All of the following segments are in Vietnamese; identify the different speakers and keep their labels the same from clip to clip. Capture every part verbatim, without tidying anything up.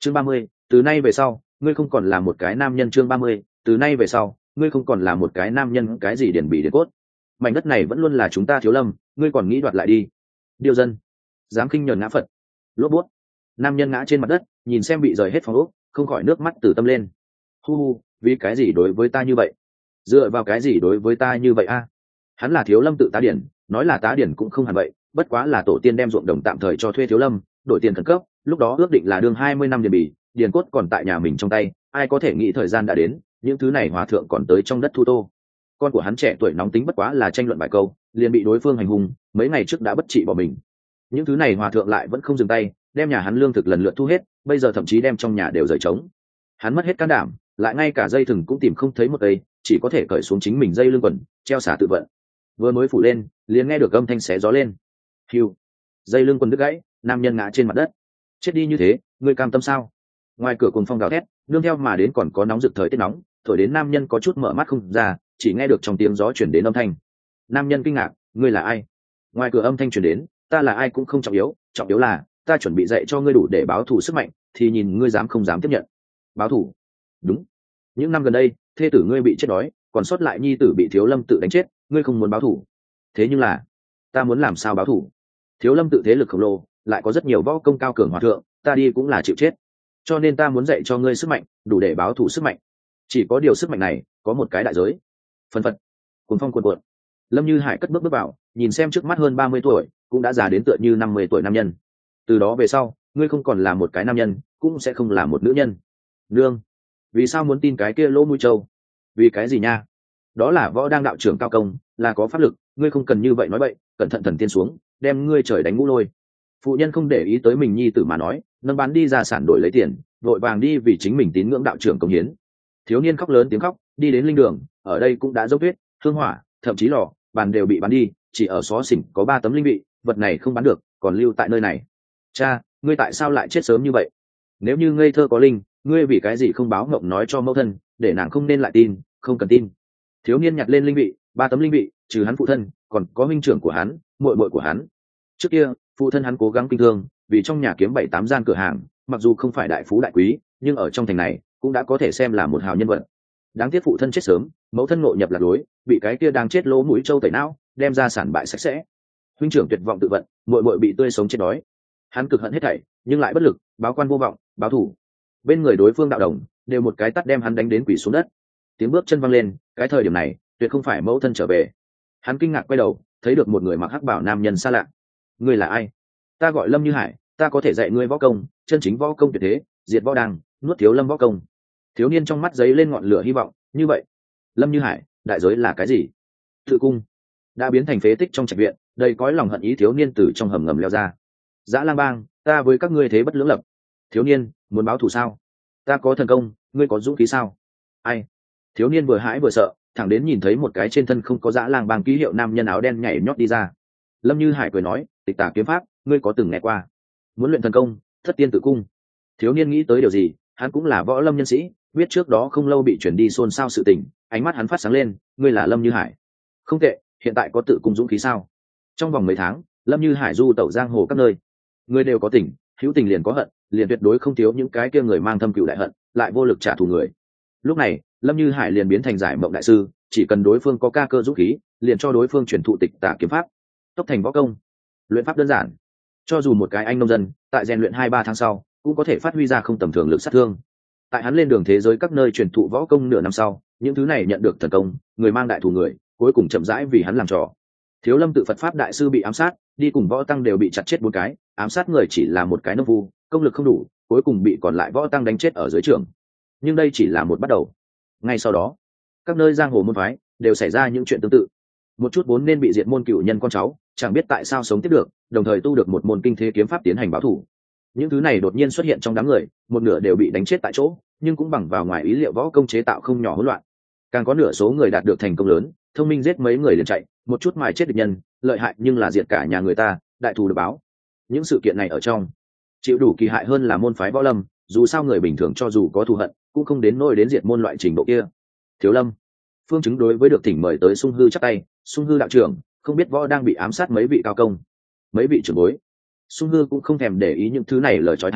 Speaker 1: chương ba mươi, từ nay về sau ngươi không còn là một cái nam nhân. chương ba mươi, từ nay về sau ngươi không còn là một cái nam nhân. Cái gì điển bỉ điển cốt, mảnh đất này vẫn luôn là chúng ta Thiếu Lâm, ngươi còn nghĩ đoạt lại đi? Điêu dân dám khinh nhờn ngã Phật. Lốp bút, nam nhân ngã trên mặt đất, nhìn xem bị rời hết phòng ốc, không khỏi nước mắt từ tâm lên. Hu hu, vì cái gì đối với ta như vậy? Dựa vào cái gì đối với ta như vậy a? Hắn là Thiếu Lâm tự tá điển, nói là tá điển cũng không hẳn vậy, bất quá là tổ tiên đem ruộng đồng tạm thời cho thuê Thiếu Lâm, đổi tiền khẩn cấp, lúc đó ước định là đương hai mươi năm điền bỉ, điền cốt còn tại nhà mình trong tay, ai có thể nghĩ thời gian đã đến, những thứ này hòa thượng còn tới trong đất thu tô. Con của hắn trẻ tuổi nóng tính bất quá là tranh luận vài câu, liền bị đối phương hành hung, mấy ngày trước đã bất trị bỏ mình. Những thứ này hòa thượng lại vẫn không dừng tay, đem nhà hắn lương thực lần lượt thu hết, bây giờ thậm chí đem trong nhà đều rời trống. Hắn mất hết can đảm, lại ngay cả dây thừng cũng tìm không thấy một cây, chỉ có thể cởi xuống chính mình dây lưng quần, treo xả tự vận. Vừa mới phủ lên, liền nghe được âm thanh xé gió lên. Hiu, dây lưng quần đứt gãy, nam nhân ngã trên mặt đất. Chết đi như thế, ngươi cam tâm sao? Ngoài cửa cùng phong gào thét, nương theo mà đến còn có nóng rực thời tiết nóng, thổi đến nam nhân có chút mở mắt không ra, chỉ nghe được trong tiếng gió chuyển đến âm thanh. Nam nhân kinh ngạc, ngươi là ai? Ngoài cửa âm thanh chuyển đến, ta là ai cũng không trọng yếu, trọng yếu là ta chuẩn bị dạy cho ngươi đủ để báo thù sức mạnh, thì nhìn ngươi dám không dám tiếp nhận. Báo thù? Đúng, những năm gần đây thê tử ngươi bị chết đói, còn sót lại nhi tử bị Thiếu Lâm tự đánh chết, ngươi không muốn báo thù. Thế nhưng là ta muốn làm sao báo thù? Thiếu Lâm tự thế lực khổng lồ, lại có rất nhiều võ công cao cường hòa thượng, ta đi cũng là chịu chết, cho nên ta muốn dạy cho ngươi sức mạnh đủ để báo thù sức mạnh. Chỉ có điều sức mạnh này có một cái đại giới. Phân phật, cuồng phong cuộn cuộn. Lâm Như Hải cất bước bước vào, nhìn xem trước mắt hơn ba mươi tuổi cũng đã già đến tựa như năm mươi tuổi nam nhân. Từ đó về sau ngươi không còn là một cái nam nhân, cũng sẽ không là một nữ nhân. Nương, vì sao muốn tin cái kia lỗ mũi trâu? Vì cái gì nha? Đó là võ đang đạo trưởng cao công, là có pháp lực, ngươi không cần như vậy nói bậy, cẩn thận thần tiên xuống, đem ngươi trời đánh ngũ lôi. Phụ nhân không để ý tới mình nhi tử mà nói, nâng bán đi ra sản đổi lấy tiền, vội vàng đi vì chính mình tín ngưỡng đạo trưởng công hiến. Thiếu niên khóc lớn tiếng khóc, đi đến linh đường, ở đây cũng đã dốc tuyết, hương hỏa, thậm chí lò bàn đều bị bán đi, chỉ ở xó xỉnh có ba tấm linh vị, vật này không bán được, còn lưu tại nơi này. Cha, ngươi tại sao lại chết sớm như vậy? Nếu như ngây thơ có linh, ngươi vì cái gì không báo ngộng nói cho mẫu thân, để nàng không nên lại tin, không cần tin. Thiếu niên nhặt lên linh vị, ba tấm linh vị, trừ hắn phụ thân, còn có huynh trưởng của hắn, muội muội của hắn. Trước kia, phụ thân hắn cố gắng kinh thương, vì trong nhà kiếm bảy tám gian cửa hàng, mặc dù không phải đại phú đại quý, nhưng ở trong thành này cũng đã có thể xem là một hào nhân vật. Đáng tiếc phụ thân chết sớm, mẫu thân ngộ nhập lạc lối, bị cái kia đang chết lỗ mũi trâu tẩy não, đem ra sản bại sạch sẽ. Huynh trưởng tuyệt vọng tự vận, muội muội bị tươi sống chết đói. Hắn cực hận hết thảy, nhưng lại bất lực, báo quan vô vọng, báo thủ. Bên người đối phương đạo đồng đều một cái tát đem hắn đánh đến quỷ xuống đất. Tiếng bước chân văng lên, cái thời điểm này tuyệt không phải mẫu thân trở về. Hắn kinh ngạc quay đầu, thấy được một người mặc hắc bảo nam nhân xa lạ. Ngươi là ai? Ta gọi Lâm Như Hải, ta có thể dạy ngươi võ công, chân chính võ công tuyệt thế, diệt võ đàng, nuốt Thiếu Lâm võ công. Thiếu niên trong mắt giấy lên ngọn lửa hy vọng. Như vậy, Lâm Như Hải, đại giới là cái gì? Tự cung đã biến thành phế tích trong trạch viện, đầy cõi lòng hận ý thiếu niên từ trong hầm ngầm leo ra. Dã Lang Bang, ta với các ngươi thế bất lưỡng lập. Thiếu niên, muốn báo thù sao? Ta có thần công, ngươi có dũng khí sao? Ai? Thiếu niên vừa hãi vừa sợ, thẳng đến nhìn thấy một cái trên thân không có Dã Lang Bang ký hiệu nam nhân áo đen nhảy nhót đi ra. Lâm Như Hải cười nói, Tịch Tà kiếm pháp, ngươi có từng nghe qua? Muốn luyện thần công, thất tiên tự cung. Thiếu niên nghĩ tới điều gì, hắn cũng là võ lâm nhân sĩ, biết trước đó không lâu bị chuyển đi xôn xao sự tình, ánh mắt hắn phát sáng lên, ngươi là Lâm Như Hải. Không tệ, hiện tại có tự cung dũng khí sao? Trong vòng mấy tháng, Lâm Như Hải du tẩu giang hồ các nơi, người đều có tình, hữu tình liền có hận, liền tuyệt đối không thiếu những cái kia người mang thâm cừu đại hận, lại vô lực trả thù người. Lúc này, Lâm Như Hải liền biến thành giải mộng đại sư, chỉ cần đối phương có ca cơ dũng khí, liền cho đối phương truyền thụ Tịch Tà kiếm pháp, tốc thành võ công. Luyện pháp đơn giản, cho dù một cái anh nông dân, tại rèn luyện hai ba tháng sau, cũng có thể phát huy ra không tầm thường lực sát thương. Tại hắn lên đường thế giới các nơi truyền thụ võ công nửa năm sau, những thứ này nhận được thần công, người mang đại thù người, cuối cùng chậm rãi vì hắn làm trò. Thiếu Lâm tự Phật pháp đại sư bị ám sát, đi cùng võ tăng đều bị chặt chết bốn cái, ám sát người chỉ là một cái nông phu, công lực không đủ, cuối cùng bị còn lại võ tăng đánh chết ở dưới trường. Nhưng đây chỉ là một bắt đầu. Ngay sau đó, các nơi giang hồ môn phái đều xảy ra những chuyện tương tự. Một chút vốn nên bị diệt môn cửu nhân con cháu, chẳng biết tại sao sống tiếp được, đồng thời tu được một môn kinh thế kiếm pháp tiến hành báo thù. Những thứ này đột nhiên xuất hiện trong đám người, một nửa đều bị đánh chết tại chỗ, nhưng cũng bằng vào ngoài ý liệu võ công chế tạo không nhỏ hỗn loạn. Càng có nửa số người đạt được thành công lớn, thông minh giết mấy người liền chạy, một chút mài chết địch nhân, lợi hại nhưng là diệt cả nhà người ta, đại thù được báo. Những sự kiện này ở trong, chịu đủ kỳ hại hơn là môn phái võ lâm, dù sao người bình thường cho dù có thù hận, cũng không đến nỗi đến diệt môn loại trình độ kia. Thiếu Lâm, Phương Chứng đối với được thỉnh mời tới Sung Hư chắp tay, Sung Hư đạo trưởng, không biết võ đang bị ám sát mấy vị cao công, mấy vị trưởng bối. Sung Hư cũng không thèm để ý những thứ này lời chói tai,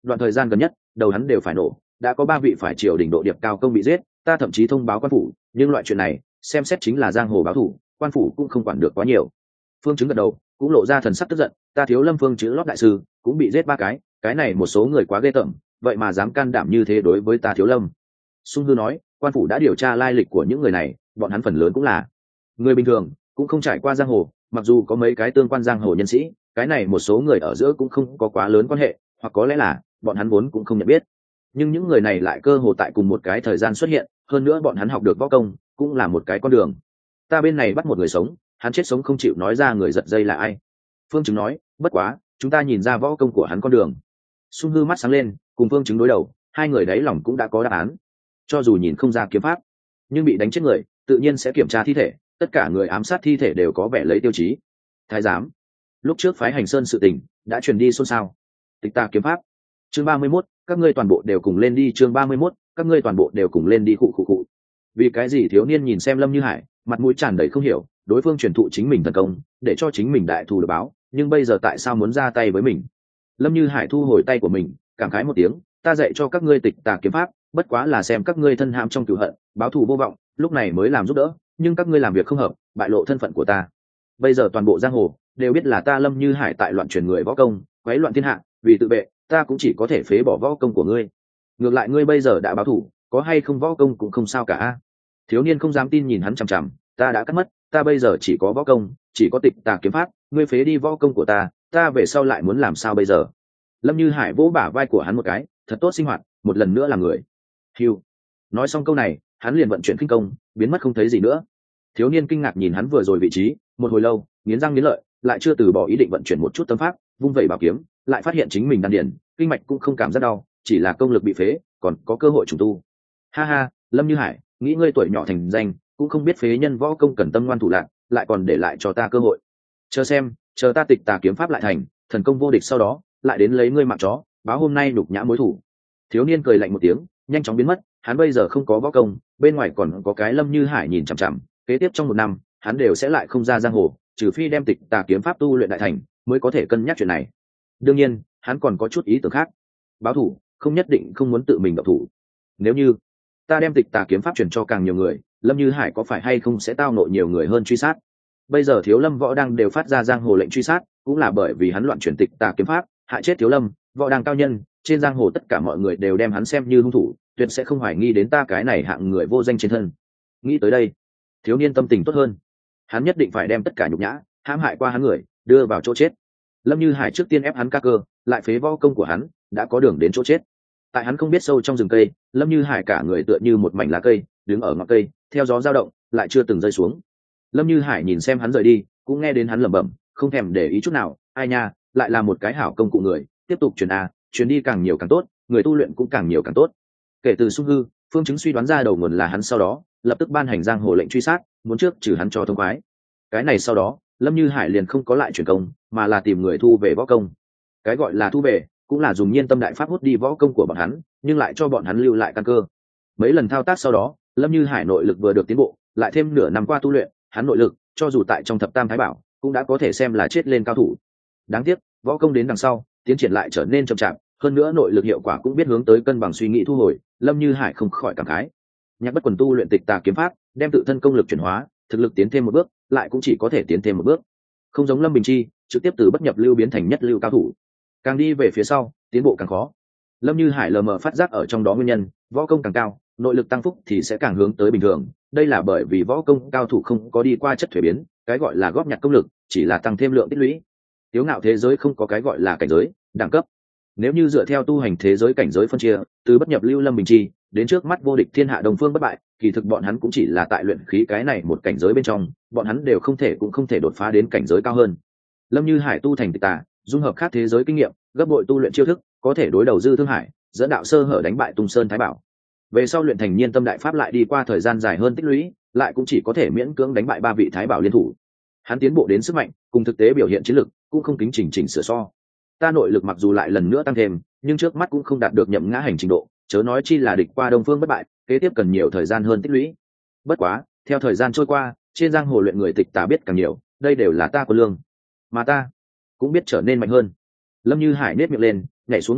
Speaker 1: đoạn thời gian gần nhất đầu hắn đều phải nổ, đã có ba vị phải triều đỉnh độ điệp cao công bị giết, ta thậm chí thông báo quan phủ, nhưng loại chuyện này xem xét chính là giang hồ báo thủ, quan phủ cũng không quản được quá nhiều. Phương Chứng gật đầu cũng lộ ra thần sắc tức giận, ta Thiếu Lâm Phương chữ lót đại sư cũng bị giết ba cái, cái này một số người quá ghê tởm, vậy mà dám can đảm như thế đối với ta Thiếu Lâm. Sung Hư nói, quan phủ đã điều tra lai lịch của những người này, bọn hắn phần lớn cũng là người bình thường, cũng không trải qua giang hồ, mặc dù có mấy cái tương quan giang hồ nhân sĩ, cái này một số người ở giữa cũng không có quá lớn quan hệ, hoặc có lẽ là bọn hắn vốn cũng không nhận biết, nhưng những người này lại cơ hồ tại cùng một cái thời gian xuất hiện, hơn nữa bọn hắn học được võ công, cũng là một cái con đường. Ta bên này bắt một người sống, hắn chết sống không chịu nói ra người giật dây là ai. Phương Chứng nói, bất quá chúng ta nhìn ra võ công của hắn con đường. Sung Hư mắt sáng lên, cùng Phương Chứng đối đầu, hai người đáy lòng cũng đã có đáp án. Cho dù nhìn không ra kiếm pháp, nhưng bị đánh chết người tự nhiên sẽ kiểm tra thi thể, tất cả người ám sát thi thể đều có vẻ lấy tiêu chí. Thái giám, lúc trước phái Hành Sơn sự tình đã truyền đi xôn xao. Tịch ta kiếm pháp. Chương ba mươi mốt, các ngươi toàn bộ đều cùng lên đi. Chương ba mươi mốt, các ngươi toàn bộ đều cùng lên đi. Khụ khụ khụ. Vì cái gì thiếu niên nhìn xem Lâm Như Hải, mặt mũi tràn đầy không hiểu, đối phương truyền thụ chính mình thần công, để cho chính mình đại thù được báo, nhưng bây giờ tại sao muốn ra tay với mình? Lâm Như Hải thu hồi tay của mình, cảm khái một tiếng, ta dạy cho các ngươi tịch tà kiếm pháp, bất quá là xem các ngươi thân hãm trong cửu hận, báo thù vô vọng, lúc này mới làm giúp đỡ, nhưng các ngươi làm việc không hợp, bại lộ thân phận của ta. Bây giờ toàn bộ giang hồ đều biết là ta Lâm Như Hải tại loạn truyền người võ công, quấy loạn thiên hạ, vì tự vệ, ta cũng chỉ có thể phế bỏ võ công của ngươi. Ngược lại ngươi bây giờ đã báo thù, có hay không võ công cũng không sao cả. Thiếu niên không dám tin nhìn hắn chằm chằm, ta đã cắt mất, ta bây giờ chỉ có võ công, chỉ có tịch tà kiếm pháp, ngươi phế đi võ công của ta, ta về sau lại muốn làm sao bây giờ? Lâm Như Hải vỗ bả vai của hắn một cái, thật tốt sinh hoạt, một lần nữa làm người. Hiu. Nói xong câu này, hắn liền vận chuyển kinh công, biến mất không thấy gì nữa. Thiếu niên kinh ngạc nhìn hắn vừa rồi vị trí, một hồi lâu, nghiến răng nghiến lợi, lại chưa từ bỏ ý định vận chuyển một chút tâm pháp, vung vẩy bảo kiếm, lại phát hiện chính mình đan điền, kinh mạch cũng không cảm giác đau, chỉ là công lực bị phế, còn có cơ hội trùng tu. Ha ha, Lâm Như Hải, nghĩ ngươi tuổi nhỏ thành danh, cũng không biết phế nhân võ công cần tâm ngoan thủ lạc, lại còn để lại cho ta cơ hội. Chờ xem, chờ ta tịch tà kiếm pháp lại thành, thần công vô địch sau đó, lại đến lấy ngươi mạng chó, báo hôm nay nhục nhã mối thủ. Thiếu niên cười lạnh một tiếng, nhanh chóng biến mất, hắn bây giờ không có võ công, bên ngoài còn có cái Lâm Như Hải nhìn chằm chằm, kế tiếp trong một năm, hắn đều sẽ lại không ra giang hồ, trừ phi đem tịch tà kiếm pháp tu luyện đại thành, mới có thể cân nhắc chuyện này. Đương nhiên, hắn còn có chút ý tưởng khác. Báo thủ, không nhất định không muốn tự mình động thủ. Nếu như ta đem tịch tà kiếm pháp truyền cho càng nhiều người, Lâm Như Hải có phải hay không sẽ tao nộ nhiều người hơn truy sát? Bây giờ Thiếu Lâm Võ đang đều phát ra giang hồ lệnh truy sát, cũng là bởi vì hắn loạn truyền tịch tà kiếm pháp, hại chết Thiếu Lâm Võ đang cao nhân, trên giang hồ tất cả mọi người đều đem hắn xem như hung thủ, tuyệt sẽ không hoài nghi đến ta cái này hạng người vô danh trên thân. Nghĩ tới đây, thiếu niên tâm tình tốt hơn, hắn nhất định phải đem tất cả nhục nhã, hãm hại qua hắn người đưa vào chỗ chết. Lâm Như Hải trước tiên ép hắn ca cơ, lại phế võ công của hắn, đã có đường đến chỗ chết. Tại hắn không biết sâu trong rừng cây, Lâm Như Hải cả người tựa như một mảnh lá cây, đứng ở ngọn cây, theo gió dao động, lại chưa từng rơi xuống. Lâm Như Hải nhìn xem hắn rời đi, cũng nghe đến hắn lẩm bẩm, không thèm để ý chút nào, ai nha, lại là một cái hảo công cụ người, tiếp tục truyền a, truyền đi càng nhiều càng tốt, người tu luyện cũng càng nhiều càng tốt. Kể từ Sung Hư, Phương Chứng suy đoán ra đầu nguồn là hắn, sau đó lập tức ban hành giang hồ lệnh truy sát, muốn trước trừ hắn cho thông khoái. Cái này sau đó, Lâm Như Hải liền không có lại truyền công, mà là tìm người thu về võ công. Cái gọi là thu về, cũng là dùng nhiên tâm đại pháp hút đi võ công của bọn hắn, nhưng lại cho bọn hắn lưu lại căn cơ. Mấy lần thao tác sau đó, Lâm Như Hải nội lực vừa được tiến bộ, lại thêm nửa năm qua tu luyện, hắn nội lực cho dù tại trong thập tam thái bảo cũng đã có thể xem là chết lên cao thủ. Đáng tiếc, võ công đến đằng sau, tiến triển lại trở nên chậm chạp, hơn nữa nội lực hiệu quả cũng biết hướng tới cân bằng suy nghĩ thu hồi. Lâm Như Hải không khỏi cảm khái, Nhạc Bất Quần tu luyện tịch tà kiếm pháp, đem tự thân công lực chuyển hóa, thực lực tiến thêm một bước, lại cũng chỉ có thể tiến thêm một bước, không giống Lâm Bình Chi trực tiếp từ bất nhập lưu biến thành nhất lưu cao thủ. Càng đi về phía sau, tiến bộ càng khó. Lâm Như Hải lờ mờ phát giác ở trong đó nguyên nhân, võ công càng cao, nội lực tăng phúc thì sẽ càng hướng tới bình thường. Đây là bởi vì võ công cao thủ không có đi qua chất thuế biến, cái gọi là góp nhặt công lực chỉ là tăng thêm lượng tích lũy. Tiếu ngạo thế giới không có cái gọi là cảnh giới, đẳng cấp. Nếu như dựa theo tu hành thế giới cảnh giới phân chia, từ bất nhập lưu Lâm Bình Chi đến trước mắt vô địch thiên hạ Đồng Phương Bất Bại, kỳ thực bọn hắn cũng chỉ là tại luyện khí cái này một cảnh giới bên trong, bọn hắn đều không thể cũng không thể đột phá đến cảnh giới cao hơn. Lâm Như Hải tu thành tịch tà, dung hợp khác thế giới kinh nghiệm, gấp bội tu luyện chiêu thức, có thể đối đầu Dư Thương Hải, dẫn đạo sơ hở đánh bại Tung Sơn Thái Bảo. Về sau luyện thành nhiên tâm đại pháp, lại đi qua thời gian dài hơn tích lũy, lại cũng chỉ có thể miễn cưỡng đánh bại ba vị thái bảo liên thủ. Hắn tiến bộ đến sức mạnh, cùng thực tế biểu hiện chiến lực, cũng không kính chỉnh chỉnh sửa so. Ta nội lực mặc dù lại lần nữa tăng thêm, nhưng trước mắt cũng không đạt được nhậm ngã hành trình độ, chớ nói chi là địch qua Đông Phương Bất Bại, kế tiếp cần nhiều thời gian hơn tích lũy. Bất quá, theo thời gian trôi qua, trên giang hồ luyện người tịch tà biết càng nhiều, đây đều là ta của lương, mà ta cũng biết trở nên mạnh hơn. Lâm Như Hải nết miệng lên, nhảy xuống ngọn cây,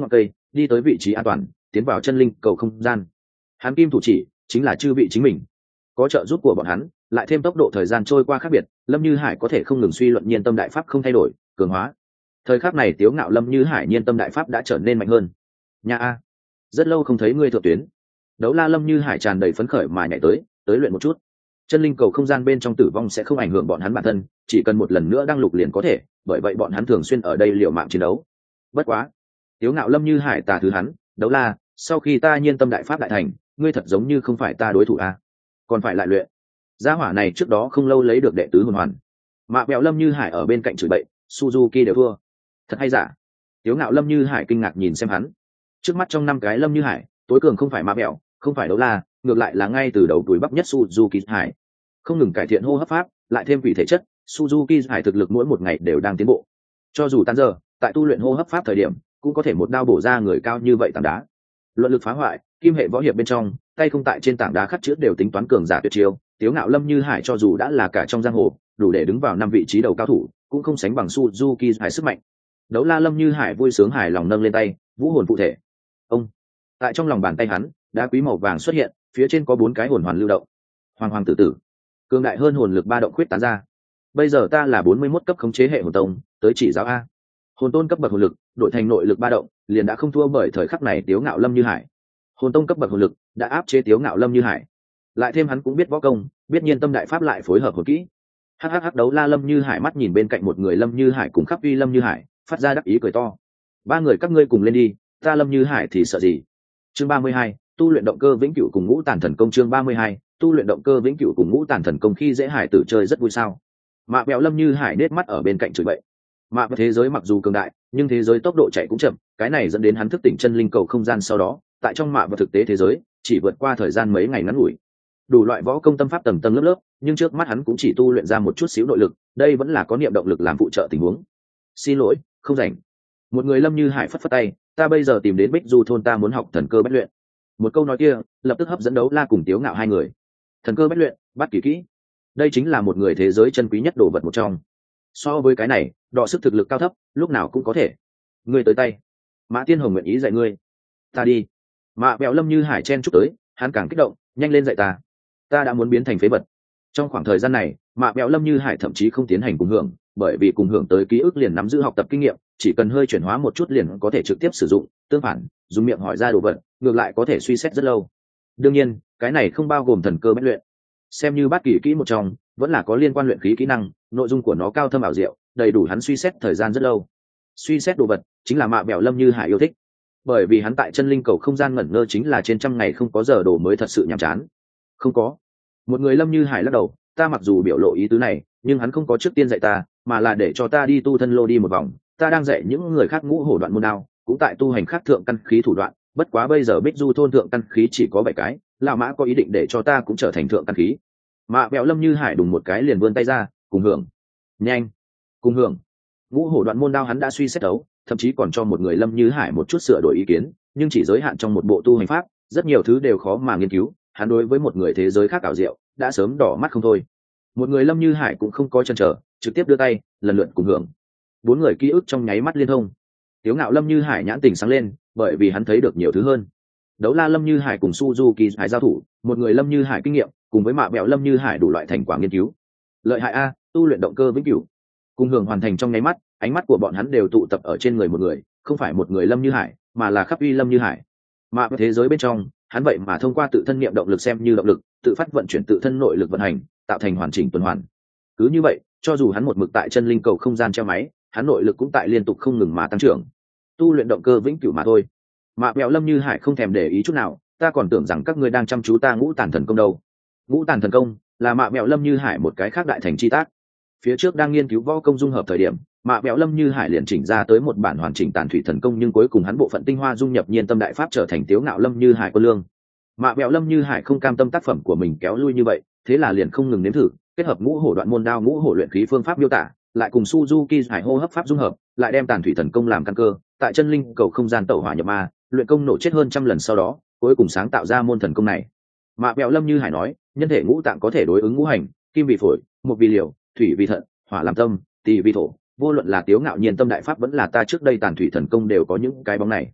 Speaker 1: đi tới vị trí an toàn, tiến vào chân linh cầu không gian. Hắn kim thủ chỉ chính là chư vị chính mình, có trợ giúp của bọn hắn, lại thêm tốc độ thời gian trôi qua khác biệt, Lâm Như Hải có thể không ngừng suy luận nhiên tâm đại pháp không thay đổi, cường hóa. Thời khắc này Tiếu Ngạo Lâm Như Hải nhiên tâm đại pháp đã trở nên mạnh hơn. Nha a, rất lâu không thấy ngươi thượng tuyến. Đấu La Lâm Như Hải tràn đầy phấn khởi mà nhảy tới, tới luyện một chút. Chân linh cầu không gian bên trong tử vong sẽ không ảnh hưởng bọn hắn bản thân, chỉ cần một lần nữa đăng lục liền có thể, bởi vậy bọn hắn thường xuyên ở đây liều mạng chiến đấu. Bất quá, Tiếu Ngạo Lâm Như Hải tà thứ hắn, Đấu La, sau khi ta nhiên tâm đại pháp đại thành, ngươi thật giống như không phải ta đối thủ a, còn phải lại luyện. Gia hỏa này trước đó không lâu lấy được đệ tứ hồn hoàn. Mạ Bẹo Lâm Như Hải ở bên cạnh chửi bậy, Suzuki đều thua. Thật hay giả? Tiếu Ngạo Lâm Như Hải kinh ngạc nhìn xem hắn. Trước mắt trong năm cái Lâm Như Hải, tối cường không phải Mạ Bẹo, không phải Đấu La, ngược lại là ngay từ đầu tuổi bắp nhất Suzuki Hải. Không ngừng cải thiện hô hấp pháp, lại thêm vị thể chất, Suzuki Hải thực lực mỗi một ngày đều đang tiến bộ. Cho dù tan giờ, tại tu luyện hô hấp pháp thời điểm, cũng có thể một đao bổ ra người cao như vậy tảng đá. Luận lực phá hoại, kim hệ võ hiệp bên trong, tay không tại trên tảng đá khắc chữ đều tính toán cường giả tuyệt chiêu. Tiếu Ngạo Lâm Như Hải cho dù đã là cả trong giang hồ, đủ để đứng vào năm vị trí đầu cao thủ, cũng không sánh bằng Suzuki Hải sức mạnh. Đấu La Lâm Như Hải vui sướng hài lòng nâng lên tay, vũ hồn phụ thể. Ông, tại trong lòng bàn tay hắn, đá quý màu vàng xuất hiện, phía trên có bốn cái hồn hoàn lưu động. Hoàng hoàng tử tử, cường đại hơn hồn lực ba động khuyết tán ra. Bây giờ ta là bốn mươi mốt cấp khống chế hệ hồn tông, tới chỉ giáo a. Hồn tôn cấp bậc hồn lực, đổi thành nội lực ba động, liền đã không thua bởi thời khắc này Tiếu Ngạo Lâm Như Hải. Hồn tông cấp bậc hồn lực đã áp chế Tiếu Ngạo Lâm Như Hải. Lại thêm hắn cũng biết võ công, biết nhiên tâm đại pháp lại phối hợp hồn kỹ. Hắc Đấu La Lâm Như Hải mắt nhìn bên cạnh một người Lâm Như Hải cùng Khắc Vi Lâm Như Hải, phát ra đắc ý cười to. Ba người các ngươi cùng lên đi, ta Lâm Như Hải thì sợ gì? Chương ba mươi hai, tu luyện động cơ vĩnh cửu cùng ngũ tàn thần công. Chương ba mươi hai, tu luyện động cơ vĩnh cửu cùng ngũ tàn thần công. Khi dễ hải tử chơi rất vui sao? Mạ Bẹo Lâm Như Hải nết mắt ở bên cạnh chửi bậy. Mạ Bẹo thế giới mặc dù cường đại, nhưng thế giới tốc độ chạy cũng chậm, cái này dẫn đến hắn thức tỉnh chân linh cầu không gian sau đó, tại trong Mạ Bẹo thực tế thế giới, chỉ vượt qua thời gian mấy ngày ngắn ngủi. Đủ loại võ công tâm pháp tầng tầng lớp lớp, nhưng trước mắt hắn cũng chỉ tu luyện ra một chút xíu nội lực, đây vẫn là có niệm động lực làm phụ trợ tình huống. Xin lỗi, không rảnh. Một người Lâm Như Hải phất phất tay, ta bây giờ tìm đến Bích Du thôn, ta muốn học thần cơ bách luyện. Một câu nói kia lập tức hấp dẫn Đấu La cùng Tiếu Ngạo hai người. Thần cơ bách luyện, bắt kỳ kỹ, đây chính là một người thế giới chân quý nhất đồ vật một trong. So với cái này, đọ sức thực lực cao thấp, lúc nào cũng có thể. Ngươi tới tay, Mã Tiên Hồng nguyện ý dạy ngươi. Ta đi. Mạ Bẹo Lâm Như Hải chen chúc tới, hắn càng kích động, nhanh lên dạy ta. Ta đã muốn biến thành phế vật. Trong khoảng thời gian này, Mạ Bẹo Lâm Như Hải thậm chí không tiến hành cùng hưởng, bởi vì cùng hưởng tới ký ức liền nắm giữ học tập kinh nghiệm, chỉ cần hơi chuyển hóa một chút liền có thể trực tiếp sử dụng. Tương phản, dùng miệng hỏi ra đồ vật, ngược lại có thể suy xét rất lâu. Đương nhiên, cái này không bao gồm thần cơ bách luyện. Xem như bát kỳ kỹ một trong, vẫn là có liên quan luyện khí kỹ năng, nội dung của nó cao thâm ảo diệu, đầy đủ hắn suy xét thời gian rất lâu. Suy xét đồ vật chính là Mạ Bẹo Lâm Như Hải yêu thích, bởi vì hắn tại chân linh cầu không gian ngẩn ngơ chính là trên trăm ngày không có giờ đồ mới thật sự nhàm chán. Không có. Một người Lâm Như Hải lắc đầu, ta mặc dù biểu lộ ý tứ này, nhưng hắn không có trước tiên dạy ta, mà là để cho ta đi tu thân lô đi một vòng. Ta đang dạy những người khác ngũ hổ đoạn môn đao, cũng tại tu hành khác thượng căn khí thủ đoạn. Bất quá bây giờ Bích Du thôn thượng căn khí chỉ có bảy cái, lão Mã có ý định để cho ta cũng trở thành thượng căn khí. Mạ Bẹo Lâm Như Hải đùng một cái liền vươn tay ra, cùng hưởng. Nhanh, cùng hưởng. Ngũ hổ đoạn môn đao hắn đã suy xét đấu, thậm chí còn cho một người Lâm Như Hải một chút sửa đổi ý kiến, nhưng chỉ giới hạn trong một bộ tu hành pháp, rất nhiều thứ đều khó mà nghiên cứu. Hắn đối với một người thế giới khác ảo diệu, đã sớm đỏ mắt không thôi. Một người Lâm Như Hải cũng không có chần chờ, trực tiếp đưa tay, lần lượt cùng hưởng. Bốn người ký ức trong nháy mắt liên thông. Tiếu Ngạo Lâm Như Hải nhãn tình sáng lên, bởi vì hắn thấy được nhiều thứ hơn. Đấu La Lâm Như Hải cùng Suzuki Hải giao thủ, một người Lâm Như Hải kinh nghiệm, cùng với Mạ Bẹo Lâm Như Hải đủ loại thành quả nghiên cứu. Lợi hại a, tu luyện động cơ vĩnh cửu. Cùng hưởng hoàn thành trong nháy mắt, ánh mắt của bọn hắn đều tụ tập ở trên người một người, không phải một người Lâm Như Hải, mà là Khắp Uy Lâm Như Hải. Mà ở thế giới bên trong, hắn vậy mà thông qua tự thân niệm động lực xem như động lực, tự phát vận chuyển tự thân nội lực vận hành, tạo thành hoàn chỉnh tuần hoàn. Cứ như vậy, cho dù hắn một mực tại chân linh cầu không gian treo máy, hắn nội lực cũng tại liên tục không ngừng mà tăng trưởng. Tu luyện động cơ vĩnh cửu mà thôi. Mạ Bẹo Lâm Như Hải không thèm để ý chút nào, ta còn tưởng rằng các ngươi đang chăm chú ta ngũ tàn thần công đâu. Ngũ tàn thần công là Mạ Bẹo Lâm Như Hải một cái khác đại thành chi tác. Phía trước đang nghiên cứu võ công dung hợp thời điểm, Mạ Bẹo Lâm Như Hải liền chỉnh ra tới một bản hoàn chỉnh tàn thủy thần công, nhưng cuối cùng hắn bộ phận tinh hoa dung nhập nhiên tâm đại pháp trở thành Tiếu Ngạo Lâm Như Hải quân lương. Mạ Bẹo Lâm Như Hải không cam tâm tác phẩm của mình kéo lui như vậy, thế là liền không ngừng nếm thử, kết hợp ngũ hổ đoạn môn đao ngũ hổ luyện khí phương pháp miêu tả, lại cùng Suzuki Hải hô hấp pháp dung hợp, lại đem tàn thủy thần công làm căn cơ, tại chân linh cầu không gian tẩu hỏa nhập ma, luyện công nổ chết hơn trăm lần sau đó, cuối cùng sáng tạo ra môn thần công này. Mạ Bẹo Lâm Như Hải nói, nhân thể ngũ tạng có thể đối ứng ngũ hành, kim vì phổi, mộc vì liều, thủy vì thận, hỏa làm tâm, tỳ vì thổ, vô luận là Tiếu Ngạo nhiên tâm đại pháp vẫn là ta trước đây tàn thủy thần công đều có những cái bóng này.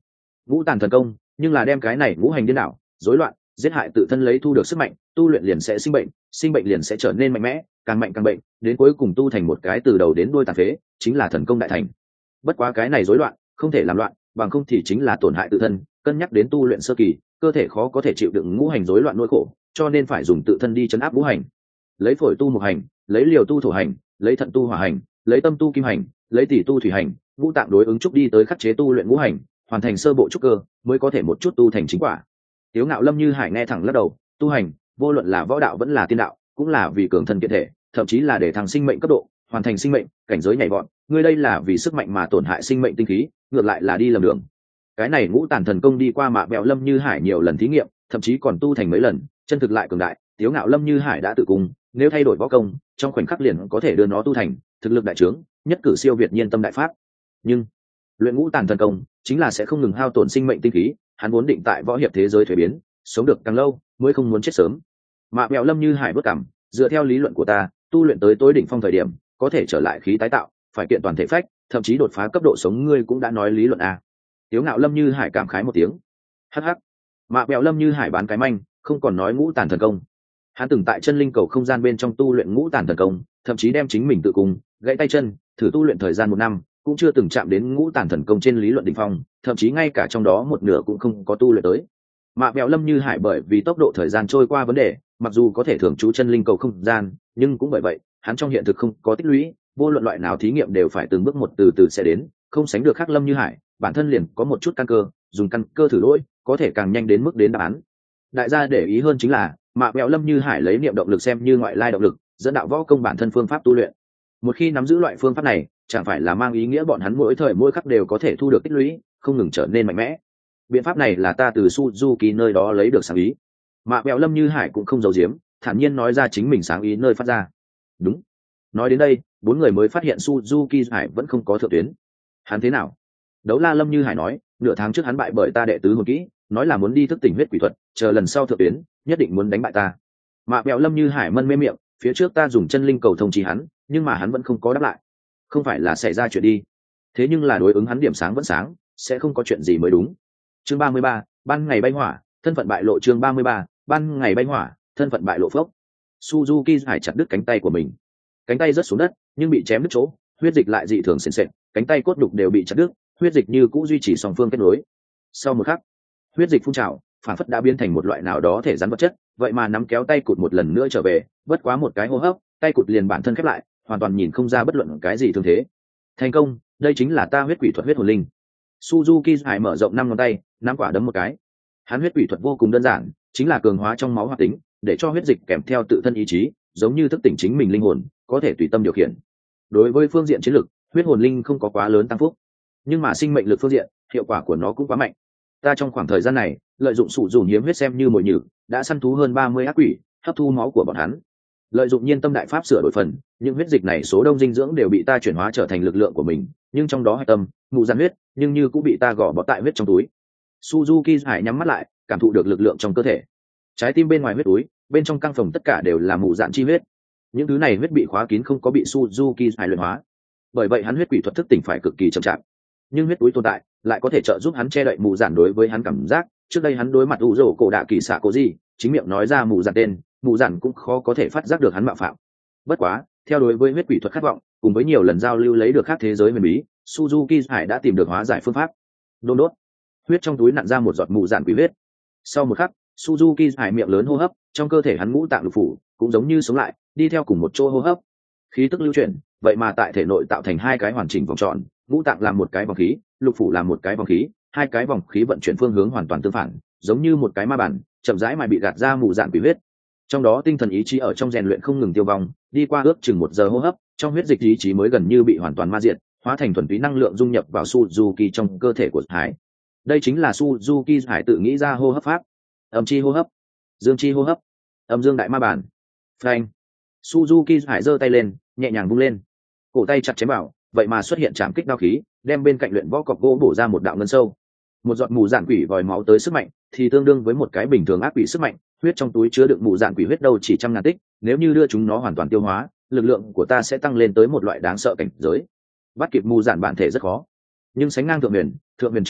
Speaker 1: ngũ tàn thần công nhưng là đem cái này ngũ hành điên đảo rối loạn giết hại tự thân lấy thu được sức mạnh, tu luyện liền sẽ sinh bệnh, sinh bệnh liền sẽ trở nên mạnh mẽ, càng mạnh càng bệnh, đến cuối cùng tu thành một cái từ đầu đến đuôi tàn phế, chính là thần công đại thành. Bất quá cái này rối loạn không thể làm loạn, bằng không thì chính là tổn hại tự thân. Cân nhắc đến tu luyện sơ kỳ, cơ thể khó có thể chịu đựng ngũ hành rối loạn nỗi khổ, cho nên phải dùng tự thân đi chấn áp ngũ hành. Lấy phổi tu mộc hành, lấy liều tu thổ hành, lấy thận tu hỏa hành, lấy tâm tu kim hành, lấy tỳ tu thủy hành, ngũ tạng đối ứng trúc đi tới khắc chế tu luyện ngũ hành, hoàn thành sơ bộ trúc cơ, mới có thể một chút tu thành chính quả. Tiếu Ngạo Lâm Như Hải nghe thẳng lắc đầu, tu hành, vô luận là võ đạo vẫn là tiên đạo, cũng là vì cường thân kiện thể, thậm chí là để thăng sinh mệnh cấp độ, hoàn thành sinh mệnh, cảnh giới nhảy vọt, ngươi đây là vì sức mạnh mà tổn hại sinh mệnh tinh khí, ngược lại là đi lầm đường. Cái này ngũ tàn thần công đi qua Mạ Bẹo Lâm Như Hải nhiều lần thí nghiệm, thậm chí còn tu thành mấy lần, chân thực lại cường đại, Tiếu Ngạo Lâm Như Hải đã tự cung, nếu thay đổi võ công, trong khoảnh khắc liền có thể đưa nó tu thành, thực lực đại trướng, nhất cử siêu việt nhiên tâm đại pháp. Nhưng luyện ngũ tàn thần công chính là sẽ không ngừng hao tổn sinh mệnh tinh khí, hắn vốn định tại võ hiệp thế giới thuế biến, sống được càng lâu mới không muốn chết sớm. Mạ Bẹo Lâm Như Hải bước cảm, dựa theo lý luận của ta, tu luyện tới tối đỉnh phong thời điểm, có thể trở lại khí tái tạo, phải kiện toàn thể phách, thậm chí đột phá cấp độ sống, ngươi cũng đã nói lý luận a. Tiếu Ngạo Lâm Như Hải cảm khái một tiếng. Hắc hắc. Mạ Bẹo Lâm Như Hải bán cái manh, không còn nói ngũ tàn thần công. Hắn từng tại chân linh cầu không gian bên trong tu luyện ngũ tàn thần công, thậm chí đem chính mình tự cùng gãy tay chân, thử tu luyện thời gian một năm, cũng chưa từng chạm đến ngũ tàn thần công trên lý luận đỉnh phong, thậm chí ngay cả trong đó một nửa cũng không có tu luyện tới. Mạ Bẹo Lâm Như Hải bởi vì tốc độ thời gian trôi qua vấn đề, mặc dù có thể thường trú chân linh cầu không gian, nhưng cũng bởi vậy, hắn trong hiện thực không có tích lũy, vô luận loại nào thí nghiệm đều phải từng bước một từ từ sẽ đến, không sánh được khác Lâm Như Hải, bản thân liền có một chút căn cơ, dùng căn cơ thử lỗi, có thể càng nhanh đến mức đến đáp án. Đại gia để ý hơn chính là, Mạ Bẹo Lâm Như Hải lấy niệm động lực xem như ngoại lai động lực, dẫn đạo võ công bản thân phương pháp tu luyện. Một khi nắm giữ loại phương pháp này, chẳng phải là mang ý nghĩa bọn hắn mỗi thời mỗi khắc đều có thể thu được tích lũy, không ngừng trở nên mạnh mẽ. Biện pháp này là ta từ Suzuki nơi đó lấy được sáng ý. Mạ Bẹo Lâm Như Hải cũng không giấu giếm, thản nhiên nói ra chính mình sáng ý nơi phát ra. Đúng. Nói đến đây, bốn người mới phát hiện Suzuki Hải vẫn không có thượng tuyến. Hắn thế nào? Đấu La Lâm Như Hải nói, nửa tháng trước hắn bại bởi ta đệ tứ hồn kỹ, nói là muốn đi thức tỉnh huyết quỷ thuật, chờ lần sau thượng tuyến, nhất định muốn đánh bại ta. Mạ Bẹo Lâm Như Hải mân mê miệng, phía trước ta dùng chân linh cầu thông trì hắn, nhưng mà hắn vẫn không có đáp lại. Không phải là xảy ra chuyện đi. Thế nhưng là đối ứng hắn điểm sáng vẫn sáng, sẽ không có chuyện gì mới đúng. Chương ba mươi ba, ban ngày bay hỏa, thân phận bại lộ. Chương ba mươi ba, ban ngày bay hỏa, thân phận bại lộ phốc. Suzuki Hải chặt đứt cánh tay của mình. Cánh tay rớt xuống đất, nhưng bị chém đứt chỗ, huyết dịch lại dị thường sền sệt, cánh tay cốt đục đều bị chặt đứt, huyết dịch như cũ duy trì song phương kết nối. Sau một khắc, huyết dịch phun trào, phản phất đã biến thành một loại nào đó thể rắn vật chất, vậy mà nắm kéo tay cụt một lần nữa trở về, bất quá một cái hô hấp, tay cụt liền bản thân khép lại, hoàn toàn nhìn không ra bất luận cái gì thương thế. Thành công, đây chính là ta huyết quỷ thuật huyết hồn linh. Suzuki Hải mở rộng năm ngón tay, nắm quả đấm một cái. Hắn huyết quỷ thuật vô cùng đơn giản, chính là cường hóa trong máu hoạt tính, để cho huyết dịch kèm theo tự thân ý chí, giống như thức tỉnh chính mình linh hồn, có thể tùy tâm điều khiển. Đối với phương diện chiến lực, huyết hồn linh không có quá lớn tăng phúc, nhưng mà sinh mệnh lực phương diện, hiệu quả của nó cũng quá mạnh. Ta trong khoảng thời gian này, lợi dụng sủ dùn hiếm huyết xem như mồi nhử, đã săn thú hơn ba mươi ác quỷ, hấp thu máu của bọn hắn. Lợi dụng nhiên tâm đại pháp sửa đổi phần, những huyết dịch này số đông dinh dưỡng đều bị ta chuyển hóa trở thành lực lượng của mình, nhưng trong đó hạch tâm, mù gian huyết, nhưng như cũng bị ta gò bó tại huyết trong túi. Suzuki Hải nhắm mắt lại, cảm thụ được lực lượng trong cơ thể. Trái tim bên ngoài huyết túi, bên trong căng phòng tất cả đều là mù dạn chi huyết. Những thứ này huyết bị khóa kín, không có bị Suzuki Hải luyện hóa. Bởi vậy hắn huyết quỷ thuật thức tỉnh phải cực kỳ chậm chạp. Nhưng huyết túi tồn tại, lại có thể trợ giúp hắn che đậy mù dạn đối với hắn cảm giác. Trước đây hắn đối mặt u rổ cổ đạ kỳ xạ cố gì, chính miệng nói ra mù dạn tên, mù dạn cũng khó có thể phát giác được hắn mạo phạm. Bất quá, theo đối với huyết quỷ thuật khát vọng, cùng với nhiều lần giao lưu lấy được khác thế giới huyền bí, Suzuki Hải đã tìm được hóa giải phương pháp. Đôn đốt, huyết trong túi nặn ra một giọt mù dạn quỷ huyết. Sau một khắc, Suzuki Hải miệng lớn hô hấp, trong cơ thể hắn ngũ tạng lục phủ cũng giống như sống lại, đi theo cùng một chỗ hô hấp. Khí tức lưu chuyển, vậy mà tại thể nội tạo thành hai cái hoàn chỉnh vòng tròn, ngũ tạng làm một cái vòng khí, lục phủ làm một cái vòng khí, hai cái vòng khí vận chuyển phương hướng hoàn toàn tương phản, giống như một cái ma bản, chậm rãi mà bị gạt ra mù dạn quỷ huyết. Trong đó tinh thần ý chí ở trong rèn luyện không ngừng tiêu vong, đi qua ước chừng một giờ hô hấp, trong huyết dịch ý chí mới gần như bị hoàn toàn ma diệt, hóa thành thuần túy năng lượng dung nhập vào Suzuki trong cơ thể của Hải. Đây chính là Suzuki Hải tự nghĩ ra hô hấp pháp. Âm chi hô hấp, dương chi hô hấp, âm dương đại ma bản. Phanh. Suzuki Hải giơ tay lên, nhẹ nhàng vung lên. Cổ tay chặt chém vào, vậy mà xuất hiện chạm kích đao khí, đem bên cạnh luyện võ cọc gỗ bổ ra một đạo ngân sâu. Một giọt mù dạn quỷ vòi máu tới sức mạnh, thì tương đương với một cái bình thường ác quỷ sức mạnh, huyết trong túi chứa đựng mù dạn quỷ huyết đâu chỉ trăm ngàn tích, nếu như đưa chúng nó hoàn toàn tiêu hóa, lực lượng của ta sẽ tăng lên tới một loại đáng sợ cảnh giới. Bắt kịp mù dạn bản thể rất khó, nhưng sánh ngang thượng huyền, thượng huyền trước ba,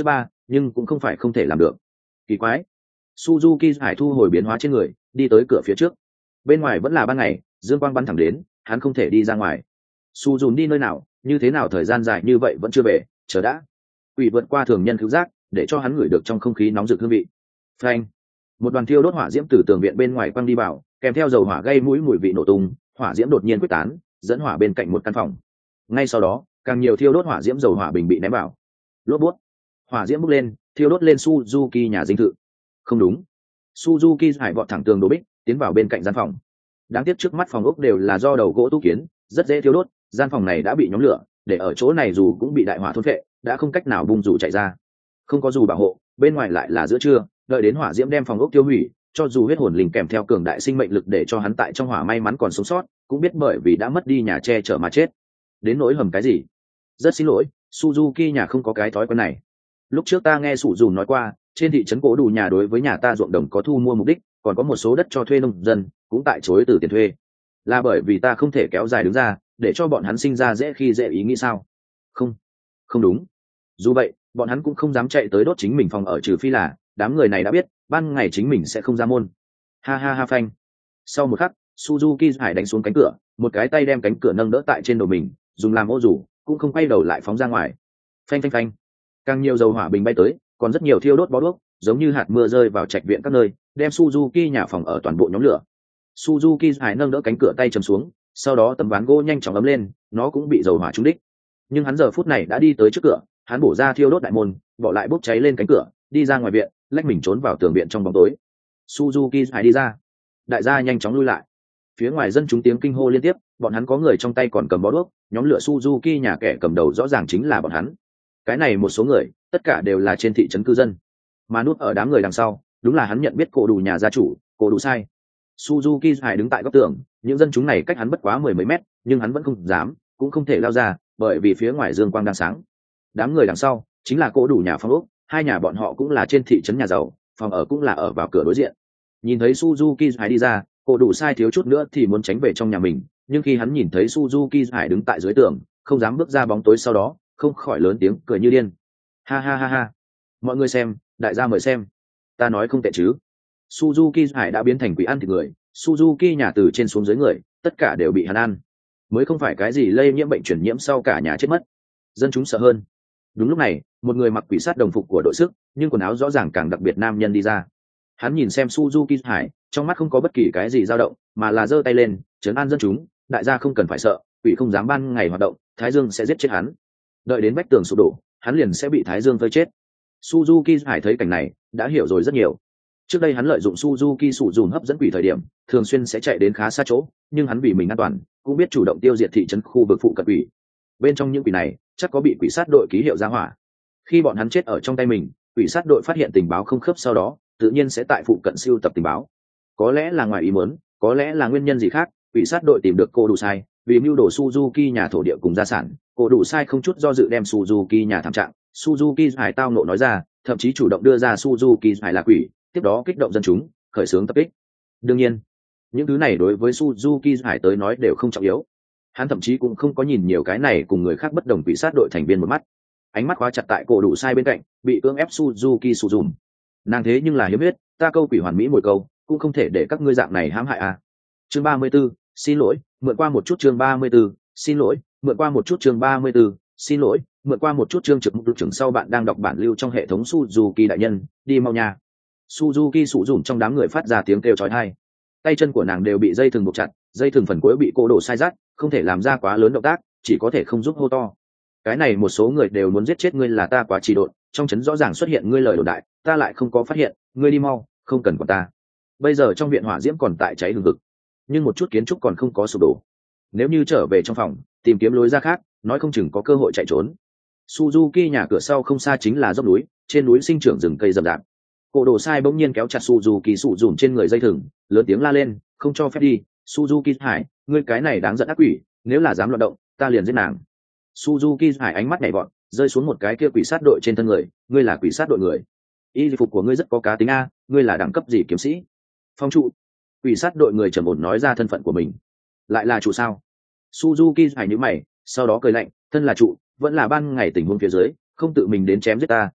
Speaker 1: nhưng cũng không phải không thể làm được. Kỳ quái. Suzuki Hải thu hồi biến hóa trên người, đi tới cửa phía trước. Bên ngoài vẫn là ban ngày, dương quang bắn thẳng đến, hắn không thể đi ra ngoài. Su dùn đi nơi nào, như thế nào thời gian dài như vậy vẫn chưa về, chờ đã. Quỷ vượt qua thường nhân cứu giác, để cho hắn ngửi được trong không khí nóng rực hương vị. Phanh. Một đoàn thiêu đốt hỏa diễm từ tường viện bên ngoài quăng đi vào, kèm theo dầu hỏa gây mũi mùi vị nổ tung, hỏa diễm đột nhiên quyết tán, dẫn hỏa bên cạnh một căn phòng. Ngay sau đó, càng nhiều thiêu đốt hỏa diễm dầu hỏa bình bị ném vào. Lốp bút. Hỏa diễm bốc lên, thiêu đốt lên Suzuki nhà dinh thự. Không đúng. Suzuki Hải vọt thẳng tường đổ bích, tiến vào bên cạnh gian phòng. Đáng tiếc trước mắt phòng ốc đều là do đầu gỗ tu kiến, rất dễ thiêu đốt, gian phòng này đã bị nhóm lửa, để ở chỗ này dù cũng bị đại hỏa thôn phệ, đã không cách nào bung dù chạy ra. Không có dù bảo hộ, bên ngoài lại là giữa trưa, đợi đến hỏa diễm đem phòng ốc tiêu hủy, cho dù huyết hồn linh kèm theo cường đại sinh mệnh lực để cho hắn tại trong hỏa may mắn còn sống sót, cũng biết bởi vì đã mất đi nhà che chở mà chết. Đến nỗi hầm cái gì? Rất xin lỗi, Suzuki nhà không có cái thói quen này. Lúc trước ta nghe sủ dùn nói qua, trên thị trấn Cố Đủ nhà đối với nhà ta ruộng đồng có thu mua mục đích, còn có một số đất cho thuê nông dân, cũng tại chối từ tiền thuê. Là bởi vì ta không thể kéo dài đứng ra, để cho bọn hắn sinh ra dễ khi dễ ý nghĩ sao? Không, không đúng. Dù vậy, bọn hắn cũng không dám chạy tới đốt chính mình phòng ở, trừ phi là đám người này đã biết ban ngày chính mình sẽ không ra môn. Ha ha ha phanh. Sau một khắc, Suzuki Hải đánh xuống cánh cửa, một cái tay đem cánh cửa nâng đỡ tại trên đầu mình, dùng làm ô rủ, cũng không quay đầu lại phóng ra ngoài. Phanh phanh phanh. Càng nhiều dầu hỏa bình bay tới, còn rất nhiều thiêu đốt bó đuốc, giống như hạt mưa rơi vào trạch viện các nơi, đem Suzuki nhà phòng ở toàn bộ nhóm lửa. Suzuki Hải nâng đỡ cánh cửa tay chầm xuống, sau đó tấm ván gỗ nhanh chóng ấm lên, nó cũng bị dầu hỏa trúng đích. Nhưng hắn giờ phút này đã đi tới trước cửa, hắn bổ ra thiêu đốt đại môn, bỏ lại bốc cháy lên cánh cửa, đi ra ngoài viện, lách mình trốn vào tường viện trong bóng tối. Suzuki Hải đi ra, đại gia nhanh chóng lui lại. Phía ngoài dân chúng tiếng kinh hô liên tiếp, bọn hắn có người trong tay còn cầm bó đuốc, nhóm lửa Suzuki nhà kẻ cầm đầu rõ ràng chính là bọn hắn. Cái này một số người, tất cả đều là trên thị trấn cư dân, mà núp ở đám người đằng sau, đúng là hắn nhận biết Cổ Đủ nhà gia chủ, Cổ Đủ Sai. Suzuki Hải đứng tại góc tường, những dân chúng này cách hắn bất quá mười mấy mét, nhưng hắn vẫn không dám, cũng không thể lao ra, bởi vì phía ngoài dương quang đang sáng. Đám người đằng sau chính là Cổ Đủ nhà phong ốc, hai nhà bọn họ cũng là trên thị trấn nhà giàu, phòng ở cũng là ở vào cửa đối diện. Nhìn thấy Suzuki Hải đi ra, Cổ Đủ Sai thiếu chút nữa thì muốn tránh về trong nhà mình, nhưng khi hắn nhìn thấy Suzuki Hải đứng tại dưới tường, không dám bước ra bóng tối, sau đó không khỏi lớn tiếng cười như điên. Ha ha ha ha, mọi người xem, đại gia mời xem, ta nói không tệ chứ? Suzuki Hải đã biến thành quỷ ăn thịt người, Suzuki nhà từ trên xuống dưới người, tất cả đều bị hắn ăn, mới không phải cái gì lây nhiễm bệnh truyền nhiễm sau cả nhà chết mất. Dân chúng sợ hơn. Đúng lúc này, một người mặc quỷ sát đồng phục của đội sức, nhưng quần áo rõ ràng càng đặc biệt nam nhân đi ra. Hắn nhìn xem Suzuki Hải, trong mắt không có bất kỳ cái gì dao động, mà là giơ tay lên, trấn an dân chúng, đại gia không cần phải sợ, quỷ không dám ban ngày hoạt động, Thái Dương sẽ giết chết hắn. Đợi đến vách tường sụp đổ, hắn liền sẽ bị Thái Dương phơi chết. Suzuki Hải thấy cảnh này, đã hiểu rồi rất nhiều. Trước đây hắn lợi dụng Suzuki sủ dùm hấp dẫn quỷ thời điểm, thường xuyên sẽ chạy đến khá xa chỗ, nhưng hắn vì mình an toàn, cũng biết chủ động tiêu diệt thị trấn khu vực phụ cận quỷ. Bên trong những quỷ này, chắc có bị quỷ sát đội ký hiệu ra hỏa. Khi bọn hắn chết ở trong tay mình, quỷ sát đội phát hiện tình báo không khớp, sau đó tự nhiên sẽ tại phụ cận siêu tập tình báo. Có lẽ là ngoài ý muốn, có lẽ là nguyên nhân gì khác, quỷ sát đội tìm được cô đủ sai, vì mưu đồ Suzuki nhà thổ địa cùng gia sản, cô đủ sai không chút do dự đem Suzuki nhà thảm trạng, Suzuki Hải tao nộ nói ra, thậm chí chủ động đưa ra Suzuki Hải là quỷ, tiếp đó kích động dân chúng, khởi xướng tập kích. Đương nhiên, những thứ này đối với Suzuki Hải tới nói đều không trọng yếu. Hắn thậm chí cũng không có nhìn nhiều cái này cùng người khác bất đồng quỷ sát đội thành viên một mắt. Ánh mắt khóa chặt tại cổ đủ sai bên cạnh, bị cưỡng ép Suzuki sử dụng. Nàng thế nhưng là hiếm biết, ta câu quỷ hoàn mỹ một câu, cũng không thể để các ngươi dạng này hãm hại à. Chương ba mươi 34, xin lỗi, mượn qua một chút chương ba mươi 34, xin lỗi, mượn qua một chút chương ba mươi 34, xin lỗi, mượn qua một chút chương trực mục trưởng sau bạn đang đọc bản lưu trong hệ thống Suzuki đại nhân, đi mau nha. Suzuki sử dụng trong đám người phát ra tiếng kêu chói tai. Tay chân của nàng đều bị dây thừng buộc chặt, dây thừng phần cuối bị cô đổ sai rát, không thể làm ra quá lớn động tác, chỉ có thể không giúp hô to. Cái này một số người đều muốn giết chết ngươi, là ta quá trì độn, trong trấn rõ ràng xuất hiện ngươi lời đồn đại, ta lại không có phát hiện, ngươi đi mau, không cần quản ta. Bây giờ trong viện hỏa diễm còn tại cháy hừng hực, nhưng một chút kiến trúc còn không có sụp đổ. Nếu như trở về trong phòng, tìm kiếm lối ra khác, nói không chừng có cơ hội chạy trốn. Suzuki nhà cửa sau không xa chính là dốc núi, trên núi sinh trưởng rừng cây rậm rạp. Cổ đồ sai bỗng nhiên kéo chặt Suzuki sụ dùn trên người dây thừng, lớn tiếng la lên, không cho phép đi. Suzuki Hải, ngươi cái này đáng giận ác quỷ, nếu là dám loạn động, ta liền giết nàng. Suzuki Hải ánh mắt nhảy vọt, rơi xuống một cái kia quỷ sát đội trên thân người, ngươi là quỷ sát đội người. Y phục của ngươi rất có cá tính a, ngươi là đẳng cấp gì kiếm sĩ? Phong trụ. Quỷ sát đội người trầm ổn nói ra thân phận của mình. Lại là trụ sao? Suzuki Hải nhíu mày, sau đó cười lạnh, thân là trụ, vẫn là ban ngày tình huống phía dưới, không tự mình đến chém giết ta,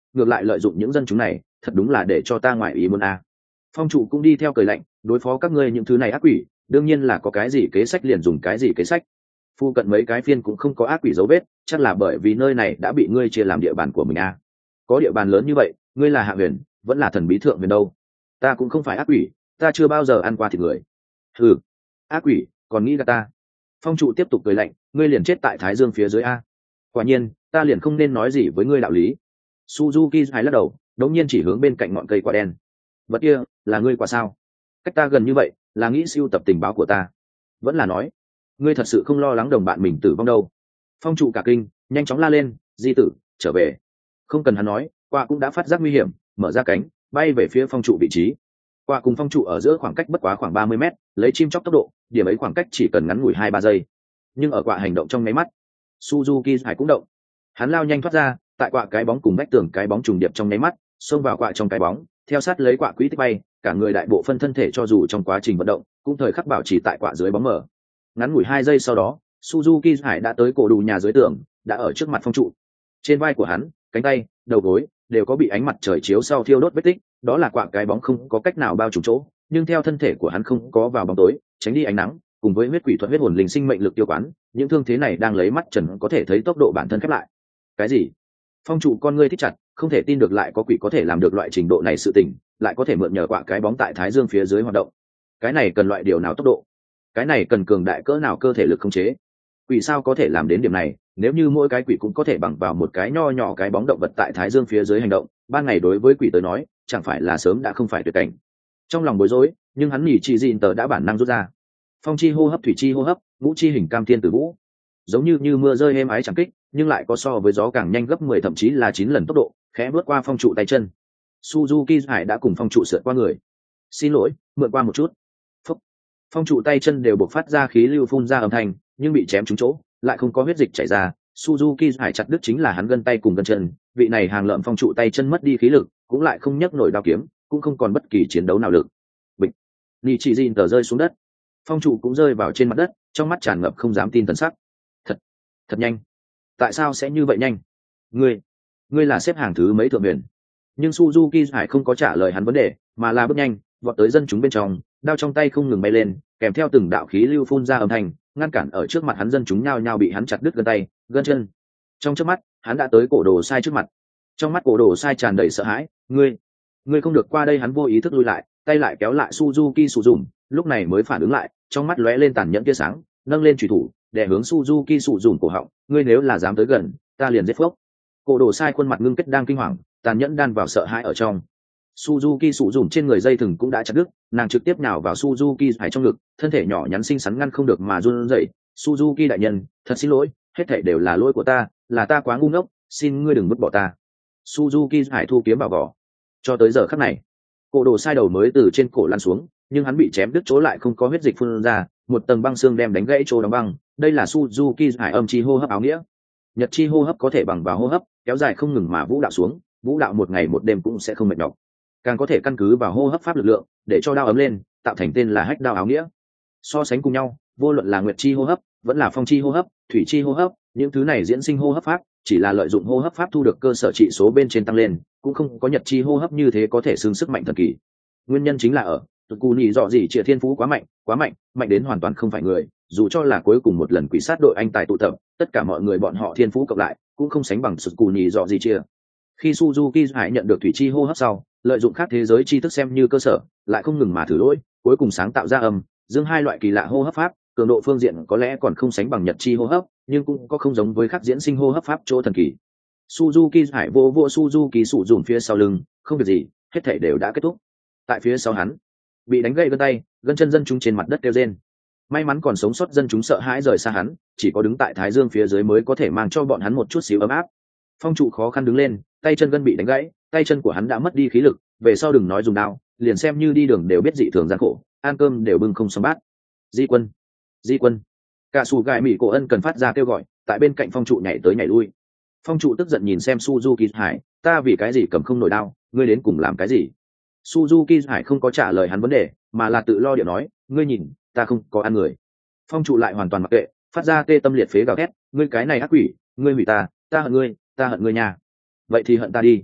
Speaker 1: ngược lại lợi dụng những dân chúng này, thật đúng là để cho ta ngoại ý muốn a. Phong trụ cũng đi theo cười lạnh, đối phó các ngươi những thứ này ác quỷ, đương nhiên là có cái gì kế sách liền dùng cái gì kế sách. Phu cận mấy cái phiên cũng không có ác quỷ dấu vết, chắc là bởi vì nơi này đã bị ngươi chia làm địa bàn của mình a. Có địa bàn lớn như vậy, ngươi là hạ huyền, vẫn là thần bí thượng huyền đâu? Ta cũng không phải ác quỷ, ta chưa bao giờ ăn qua thịt người. Ừ, ác quỷ, còn nghĩ gạt ta? Phong trụ tiếp tục cười lạnh, ngươi liền chết tại thái dương phía dưới a. Quả nhiên, ta liền không nên nói gì với ngươi đạo lý. Suzuki hay lắc đầu, đống nhiên chỉ hướng bên cạnh ngọn cây quả đen. Vật kia, là ngươi quả sao? Cách ta gần như vậy, là nghĩ siêu tập tình báo của ta. Vẫn là nói, ngươi thật sự không lo lắng đồng bạn mình tử vong đâu? Phong trụ cả kinh, nhanh chóng la lên, di tử, trở về. Không cần hắn nói, quả cũng đã phát giác nguy hiểm, mở ra cánh, bay về phía phong trụ vị trí. Quả cùng phong trụ ở giữa khoảng cách bất quá khoảng ba mươi mét, lấy chim chóc tốc độ, điểm ấy khoảng cách chỉ cần ngắn ngủi hai ba giây. Nhưng ở quả hành động trong nháy mắt, Suzuki Hải cũng động. Hắn lao nhanh thoát ra, tại quả cái bóng cùng vách tường cái bóng trùng điệp trong nháy mắt, xông vào quả trong cái bóng, theo sát lấy quả quỹ tích bay, cả người đại bộ phân thân thể cho dù trong quá trình vận động, cũng thời khắc bảo trì tại quả dưới bóng mở. Ngắn ngủi hai giây sau đó, Suzuki Hải đã tới cổ đủ nhà dưới tường, đã ở trước mặt phong trụ. Trên vai của hắn, cánh tay, đầu gối đều có bị ánh mặt trời chiếu sau thiêu đốt vết tích, đó là quả cái bóng không có cách nào bao trùm chỗ, nhưng theo thân thể của hắn không có vào bóng tối, tránh đi ánh nắng, cùng với huyết quỷ thuật huyết hồn linh sinh mệnh lực tiêu quán, những thương thế này đang lấy mắt trần có thể thấy tốc độ bản thân khép lại. Cái gì? Phong trụ con ngươi thích chặt, không thể tin được lại có quỷ có thể làm được loại trình độ này sự tình, lại có thể mượn nhờ quả cái bóng tại thái dương phía dưới hoạt động. Cái này cần loại điều nào tốc độ? Cái này cần cường đại cỡ nào cơ thể lực khống chế? Quỷ sao có thể làm đến điểm này? Nếu như mỗi cái quỷ cũng có thể bằng vào một cái nho nhỏ cái bóng động vật tại thái dương phía dưới hành động, ban ngày đối với quỷ tới nói, chẳng phải là sớm đã không phải tuyệt cảnh. Trong lòng bối rối, nhưng hắn nhỉ chỉ gìn tờ đã bản năng rút ra. Phong chi hô hấp, thủy chi hô hấp, ngũ chi hình cam thiên tử vũ, giống như như mưa rơi êm ái chẳng kích, nhưng lại có so với gió càng nhanh gấp mười thậm chí là chín lần tốc độ, khẽ bước qua phong trụ tay chân. Suzuki Hải đã cùng phong trụ sượt qua người. Xin lỗi, mượn qua một chút. Phúc. Phong trụ tay chân đều bộc phát ra khí lưu phun ra âm thanh, nhưng bị chém trúng chỗ, lại không có huyết dịch chảy ra. Suzuki Hải chặt đứt chính là hắn gân tay cùng gân chân, vị này hàng lợm phong trụ tay chân mất đi khí lực, cũng lại không nhấc nổi đao kiếm, cũng không còn bất kỳ chiến đấu nào lực. Bịch. Nỉ chỉ gìn tờ rơi xuống đất. Phong trụ cũng rơi vào trên mặt đất, trong mắt tràn ngập không dám tin thần sắc. Thật, thật nhanh. Tại sao sẽ như vậy nhanh? Ngươi, ngươi là xếp hàng thứ mấy thượng huyền? Nhưng Suzuki Hải không có trả lời hắn vấn đề, mà là bước nhanh, vọt tới dân chúng bên trong, đao trong tay không ngừng bay lên, kèm theo từng đạo khí lưu phun ra âm thanh, ngăn cản ở trước mặt hắn dân chúng nhao nhao bị hắn chặt đứt gân tay, gân chân. Trong chớp mắt, hắn đã tới cổ đồ sai trước mặt. Trong mắt cổ đồ sai tràn đầy sợ hãi, ngươi, ngươi không được qua đây, hắn vô ý thức lui lại, tay lại kéo lại Suzuki sử dụng, lúc này mới phản ứng lại, trong mắt lóe lên tàn nhẫn tia sáng, nâng lên chủy thủ, để hướng Suzuki sử dụng cổ họng, ngươi nếu là dám tới gần, ta liền giết phốc. Cổ đồ sai khuôn mặt ngưng kết đang kinh hoàng, tàn nhẫn đan vào sợ hãi ở trong. Suzuki sử dụng trên người dây thừng cũng đã chặt đứt, nàng trực tiếp nhào vào Suzuki Hải trong ngực, thân thể nhỏ nhắn xinh xắn ngăn không được mà run rẩy. Suzuki đại nhân, thật xin lỗi, hết thảy đều là lỗi của ta, là ta quá ngu ngốc, xin ngươi đừng vứt bỏ ta. Suzuki Hải thu kiếm vào vỏ. Cho tới giờ khắc này, cổ đồ sai đầu mới từ trên cổ lăn xuống, nhưng hắn bị chém đứt chỗ lại không có huyết dịch phun ra, một tầng băng xương đem đánh gãy chỗ đóng băng. Đây là Suzuki Hải âm chi hô hấp áo nghĩa. Nhật chi hô hấp có thể bằng vào hô hấp kéo dài không ngừng mà vũ đạo xuống, vũ đạo một ngày một đêm cũng sẽ không mệt nhọc, càng có thể căn cứ vào hô hấp pháp lực lượng để cho đao ấm lên, tạo thành tên là hách đao áo nghĩa. So sánh cùng nhau, vô luận là nguyệt chi hô hấp vẫn là phong chi hô hấp, thủy chi hô hấp, những thứ này diễn sinh hô hấp pháp chỉ là lợi dụng hô hấp pháp thu được cơ sở trị số bên trên tăng lên, cũng không có nhật chi hô hấp như thế có thể xưng sức mạnh thần kỳ. Nguyên nhân chính là ở tụt cù nhị dọ gì trịa thiên phú quá mạnh, quá mạnh, mạnh đến hoàn toàn không phải người, dù cho là cuối cùng một lần quỷ sát đội anh tài tụ tập, tất cả mọi người bọn họ thiên phú cộng lại cũng không sánh bằng tụt cù nhị dọ gì chia. Khi Suzuki Hải nhận được thủy chi hô hấp sau, lợi dụng khác thế giới tri thức xem như cơ sở, lại không ngừng mà thử lỗi, cuối cùng sáng tạo ra âm dương hai loại kỳ lạ hô hấp pháp, cường độ phương diện có lẽ còn không sánh bằng nhật chi hô hấp, nhưng cũng có không giống với khác diễn sinh hô hấp pháp chỗ thần kỳ. Suzuki Hải vô vô Suzuki sụ dùm phía sau lưng, không việc gì, hết thảy đều đã kết thúc. Tại phía sau hắn, bị đánh gãy gân tay, gân chân dân chúng trên mặt đất kêu rên. May mắn còn sống sót dân chúng sợ hãi rời xa hắn, chỉ có đứng tại thái dương phía dưới mới có thể mang cho bọn hắn một chút xíu ấm áp. Phong trụ khó khăn đứng lên, tay chân gân bị đánh gãy, tay chân của hắn đã mất đi khí lực, về sau đừng nói dùng đao, liền xem như đi đường đều biết dị thường gian khổ, ăn cơm đều bưng không xong bát. Di quân, di quân. Cả sủ gài mỹ cổ ân cần phát ra kêu gọi, tại bên cạnh phong trụ nhảy tới nhảy lui. Phong trụ tức giận nhìn xem Suzuki Hải, ta vì cái gì cầm không nổi đao, ngươi đến cùng làm cái gì? Suzuki Hải không có trả lời hắn vấn đề, mà là tự lo điệu nói, ngươi nhìn, ta không có ăn người. Phong trụ lại hoàn toàn mặc kệ, phát ra tê tâm liệt phế gào thét, ngươi cái này ác quỷ, ngươi hủy ta, ta hận ngươi, ta hận ngươi nha. Vậy thì hận ta đi.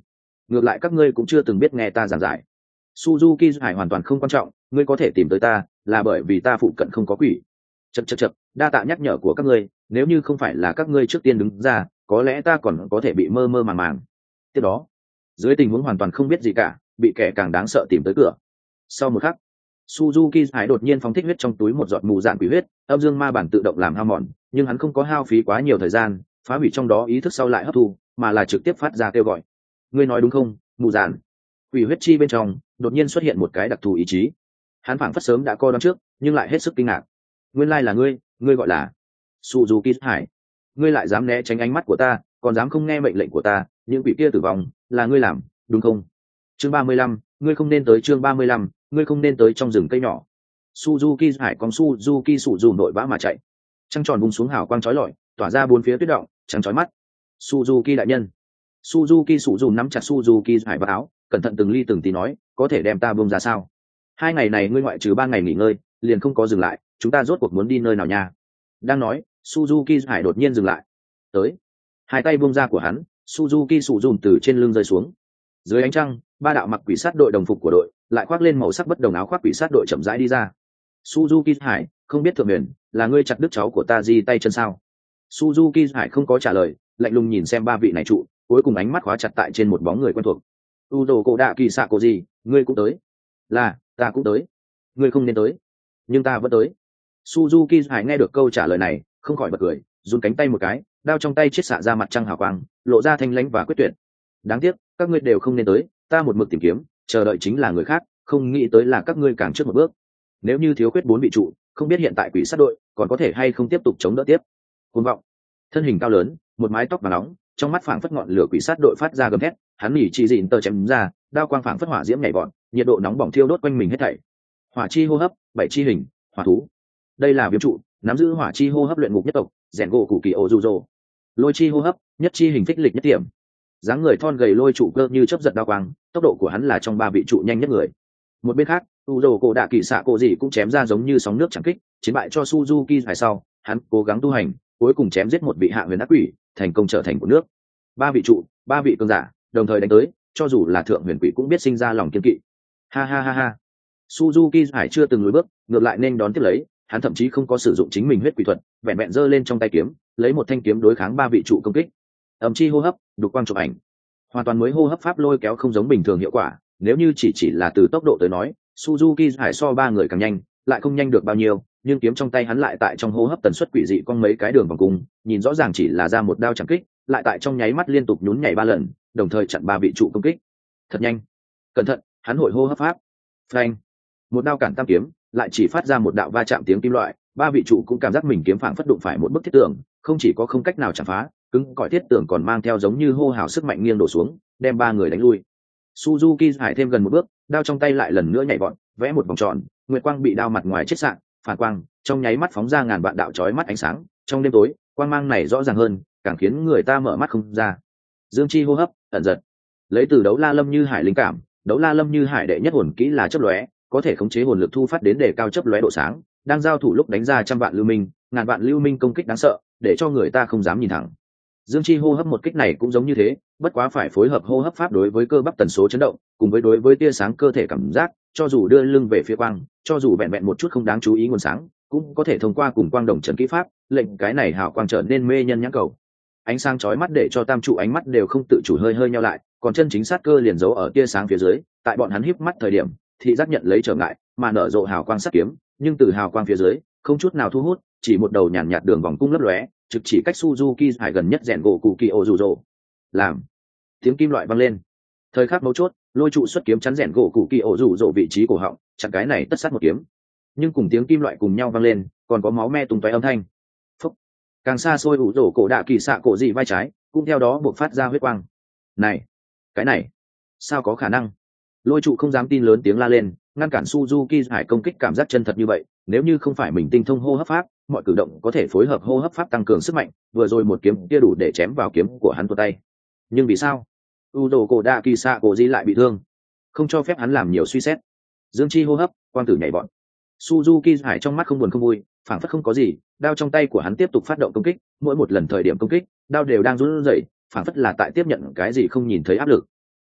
Speaker 1: ngược lại các ngươi cũng chưa từng biết nghe ta giảng giải. Suzuki Hải hoàn toàn không quan trọng, ngươi có thể tìm tới ta là bởi vì ta phụ cận không có quỷ. Chậc chậc chậc, đa tạ nhắc nhở của các ngươi, nếu như không phải là các ngươi trước tiên đứng ra, có lẽ ta còn có thể bị mơ mơ màng màng. Tiếp đó, dưới tình huống hoàn toàn không biết gì cả, bị kẻ càng đáng sợ tìm tới cửa. Sau một khắc, Suzuki Hải đột nhiên phóng thích huyết trong túi một giọt mù dạn quỷ huyết, âm dương ma bản tự động làm hao mòn, nhưng hắn không có hao phí quá nhiều thời gian, phá hủy trong đó ý thức sau lại hấp thu, mà là trực tiếp phát ra kêu gọi. Ngươi nói đúng không, mù dạn? Quỷ huyết chi bên trong đột nhiên xuất hiện một cái đặc thù ý chí. Hắn phảng phất sớm đã coi đoán trước, nhưng lại hết sức kinh ngạc. Nguyên lai là ngươi, ngươi gọi là Suzuki Hải. Ngươi lại dám né tránh ánh mắt của ta, còn dám không nghe mệnh lệnh của ta, những quỷ kia tử vong là ngươi làm, đúng không? Chương ba mươi lăm, ngươi không nên tới. Chương ba mươi lăm, ngươi không nên tới trong rừng cây nhỏ. Suzuki Hải con Suzuki sụ dù nội vã mà chạy. Trăng tròn bung xuống hào quang chói lọi, tỏa ra bốn phía tuyết động, trắng chói mắt. Suzuki đại nhân. Suzuki sụ dù nắm chặt Suzuki Hải vào áo, cẩn thận từng ly từng tí nói, có thể đem ta buông ra sao? Hai ngày này ngươi ngoại trừ ba ngày nghỉ ngơi, liền không có dừng lại, chúng ta rốt cuộc muốn đi nơi nào nha? Đang nói, Suzuki Hải đột nhiên dừng lại. Tới. Hai tay buông ra của hắn, Suzuki sụ dùm từ trên lưng rơi xuống. Dưới ánh trăng, ba đạo mặc quỷ sát đội đồng phục của đội, lại khoác lên màu sắc bất đồng áo khoác quỷ sát đội chậm rãi đi ra. Suzuki Hải, không biết thượng huyền, là ngươi chặt đứt cháu của ta di tay chân sao? Suzuki Hải không có trả lời, lạnh lùng nhìn xem ba vị này trụ, cuối cùng ánh mắt khóa chặt tại trên một bóng người quen thuộc. Udo cổ đạ kỳ xạ cổ gì, ngươi cũng tới? Là, ta cũng tới. Ngươi không nên tới, nhưng ta vẫn tới. Suzuki Hải nghe được câu trả lời này, không khỏi bật cười, run cánh tay một cái, đao trong tay chiết xạ ra mặt trăng hào quang, lộ ra thanh lãnh và quyết tuyệt. Đáng tiếc, các ngươi đều không nên tới, ta một mực tìm kiếm, chờ đợi chính là người khác, không nghĩ tới là các ngươi càng trước một bước. Nếu như thiếu khuyết bốn vị trụ, không biết hiện tại quỷ sát đội còn có thể hay không tiếp tục chống đỡ tiếp. Cuồng vọng. Thân hình cao lớn, một mái tóc vàng nóng, trong mắt phảng phất ngọn lửa quỷ sát đội phát ra gầm thét, hắn nhỉ chỉ dịn tờ chém ra, đao quang phảng phất hỏa diễm nhảy vọt, nhiệt độ nóng bỏng thiêu đốt quanh mình hết thảy. Hỏa chi hô hấp, bảy chi hình, hỏa thú. Đây là viêm trụ, nắm giữ hỏa chi hô hấp luyện ngục nhất tộc, rèn gỗ cụ kỳ ổ dù rồ. Lôi chi hô hấp, nhất chi hình phích lịch nhất điểm. Dáng người thon gầy lôi trụ cơ như chớp giật đao quang, tốc độ của hắn là trong ba vị trụ nhanh nhất người. Một bên khác, u dồ cổ đạ kỳ xạ cổ gì cũng chém ra giống như sóng nước chẳng kích, chiến bại cho Suzuki Hải sau, hắn cố gắng tu hành, cuối cùng chém giết một vị hạ huyền ác quỷ, thành công trở thành của nước. Ba vị trụ, ba vị cường giả, đồng thời đánh tới, cho dù là thượng huyền quỷ cũng biết sinh ra lòng kiên kỵ. Ha ha ha ha. Suzuki Hải chưa từng lùi bước, ngược lại nên đón tiếp lấy, hắn thậm chí không có sử dụng chính mình huyết quỷ thuật, vẹn vẹn giơ lên trong tay kiếm, lấy một thanh kiếm đối kháng ba vị trụ công kích. Ầm chi hô hấp, đục quang chụp ảnh. Hoàn toàn mới hô hấp pháp lôi kéo không giống bình thường hiệu quả, nếu như chỉ chỉ là từ tốc độ tới nói, Suzuki Hải so ba người càng nhanh, lại không nhanh được bao nhiêu, nhưng kiếm trong tay hắn lại tại trong hô hấp tần suất quỷ dị cong mấy cái đường vòng cung, nhìn rõ ràng chỉ là ra một đao chẳng kích, lại tại trong nháy mắt liên tục nhún nhảy ba lần, đồng thời chặn ba vị trụ công kích. Thật nhanh. Cẩn thận, hắn hội hô hấp pháp. Phanh. Một đao cản tam kiếm, lại chỉ phát ra một đạo va chạm tiếng kim loại, ba vị trụ cũng cảm giác mình kiếm phảng phất đụng phải một bức thiết tường, không chỉ có không cách nào chạm phá, cứng cỏi thiết tường còn mang theo giống như hô hào sức mạnh nghiêng đổ xuống, đem ba người đánh lui. Suzuki Hải thêm gần một bước, đao trong tay lại lần nữa nhảy vọt, vẽ một vòng tròn, nguyệt quang bị đao mặt ngoài chết sạn, phản quang, trong nháy mắt phóng ra ngàn vạn đạo chói mắt ánh sáng, trong đêm tối, quang mang này rõ ràng hơn, càng khiến người ta mở mắt không ra. Dương chi hô hấp, ẩn giật. Lấy từ đấu la lâm như hải linh cảm, đấu la lâm như hải đệ nhất hồn kỹ là chớp lóe, có thể khống chế hồn lực thu phát đến đề cao chớp lóe độ sáng, đang giao thủ lúc đánh ra trăm vạn lưu minh, ngàn vạn lưu minh công kích đáng sợ, để cho người ta không dám nhìn thẳng. Dương chi hô hấp một kích này cũng giống như thế, bất quá phải phối hợp hô hấp pháp đối với cơ bắp tần số chấn động, cùng với đối với tia sáng cơ thể cảm giác, cho dù đưa lưng về phía quang, cho dù vẹn vẹn một chút không đáng chú ý nguồn sáng, cũng có thể thông qua cùng quang đồng trần kỹ pháp, lệnh cái này hào quang trở nên mê nhân nhãn cầu. Ánh sáng chói mắt để cho tam trụ ánh mắt đều không tự chủ hơi hơi nheo lại, còn chân chính sát cơ liền giấu ở tia sáng phía dưới, tại bọn hắn híp mắt thời điểm, thì giác nhận lấy trở ngại, mà nở rộ hào quang sắc kiếm, nhưng từ hào quang phía dưới, không chút nào thu hút, chỉ một đầu nhàn nhạt đường vòng cung lấp lóe, trực chỉ cách Suzuki Hải gần nhất rèn gỗ cụ kỳ ô dù rồ. Làm tiếng kim loại vang lên. Thời khắc mấu chốt, lôi trụ xuất kiếm chắn rèn gỗ cụ kỳ ô dù rồ vị trí cổ họng, chặn cái này tất sát một kiếm. Nhưng cùng tiếng kim loại cùng nhau vang lên, còn có máu me tung tóe âm thanh. Phúc. Càng xa xôi ủ rổ cổ đạ kỳ xạ cổ dị vai trái, cũng theo đó buộc phát ra huyết quang. Này, cái này, sao có khả năng? Lôi trụ không dám tin lớn tiếng la lên, ngăn cản Suzuki Hải công kích cảm giác chân thật như vậy, nếu như không phải mình tinh thông hô hấp pháp, mọi cử động có thể phối hợp hô hấp pháp tăng cường sức mạnh, vừa rồi một kiếm kia đủ để chém vào kiếm của hắn tuột tay. Nhưng vì sao? Udo cổ đạ kỳ xạ cổ di lại bị thương, không cho phép hắn làm nhiều suy xét. Dương chi hô hấp, quang tử nhảy bọn. Suzuki Hải trong mắt không buồn không vui, phảng phất không có gì, đao trong tay của hắn tiếp tục phát động công kích, mỗi một lần thời điểm công kích, đao đều đang run rẩy, phảng phất là tại tiếp nhận cái gì không nhìn thấy áp lực.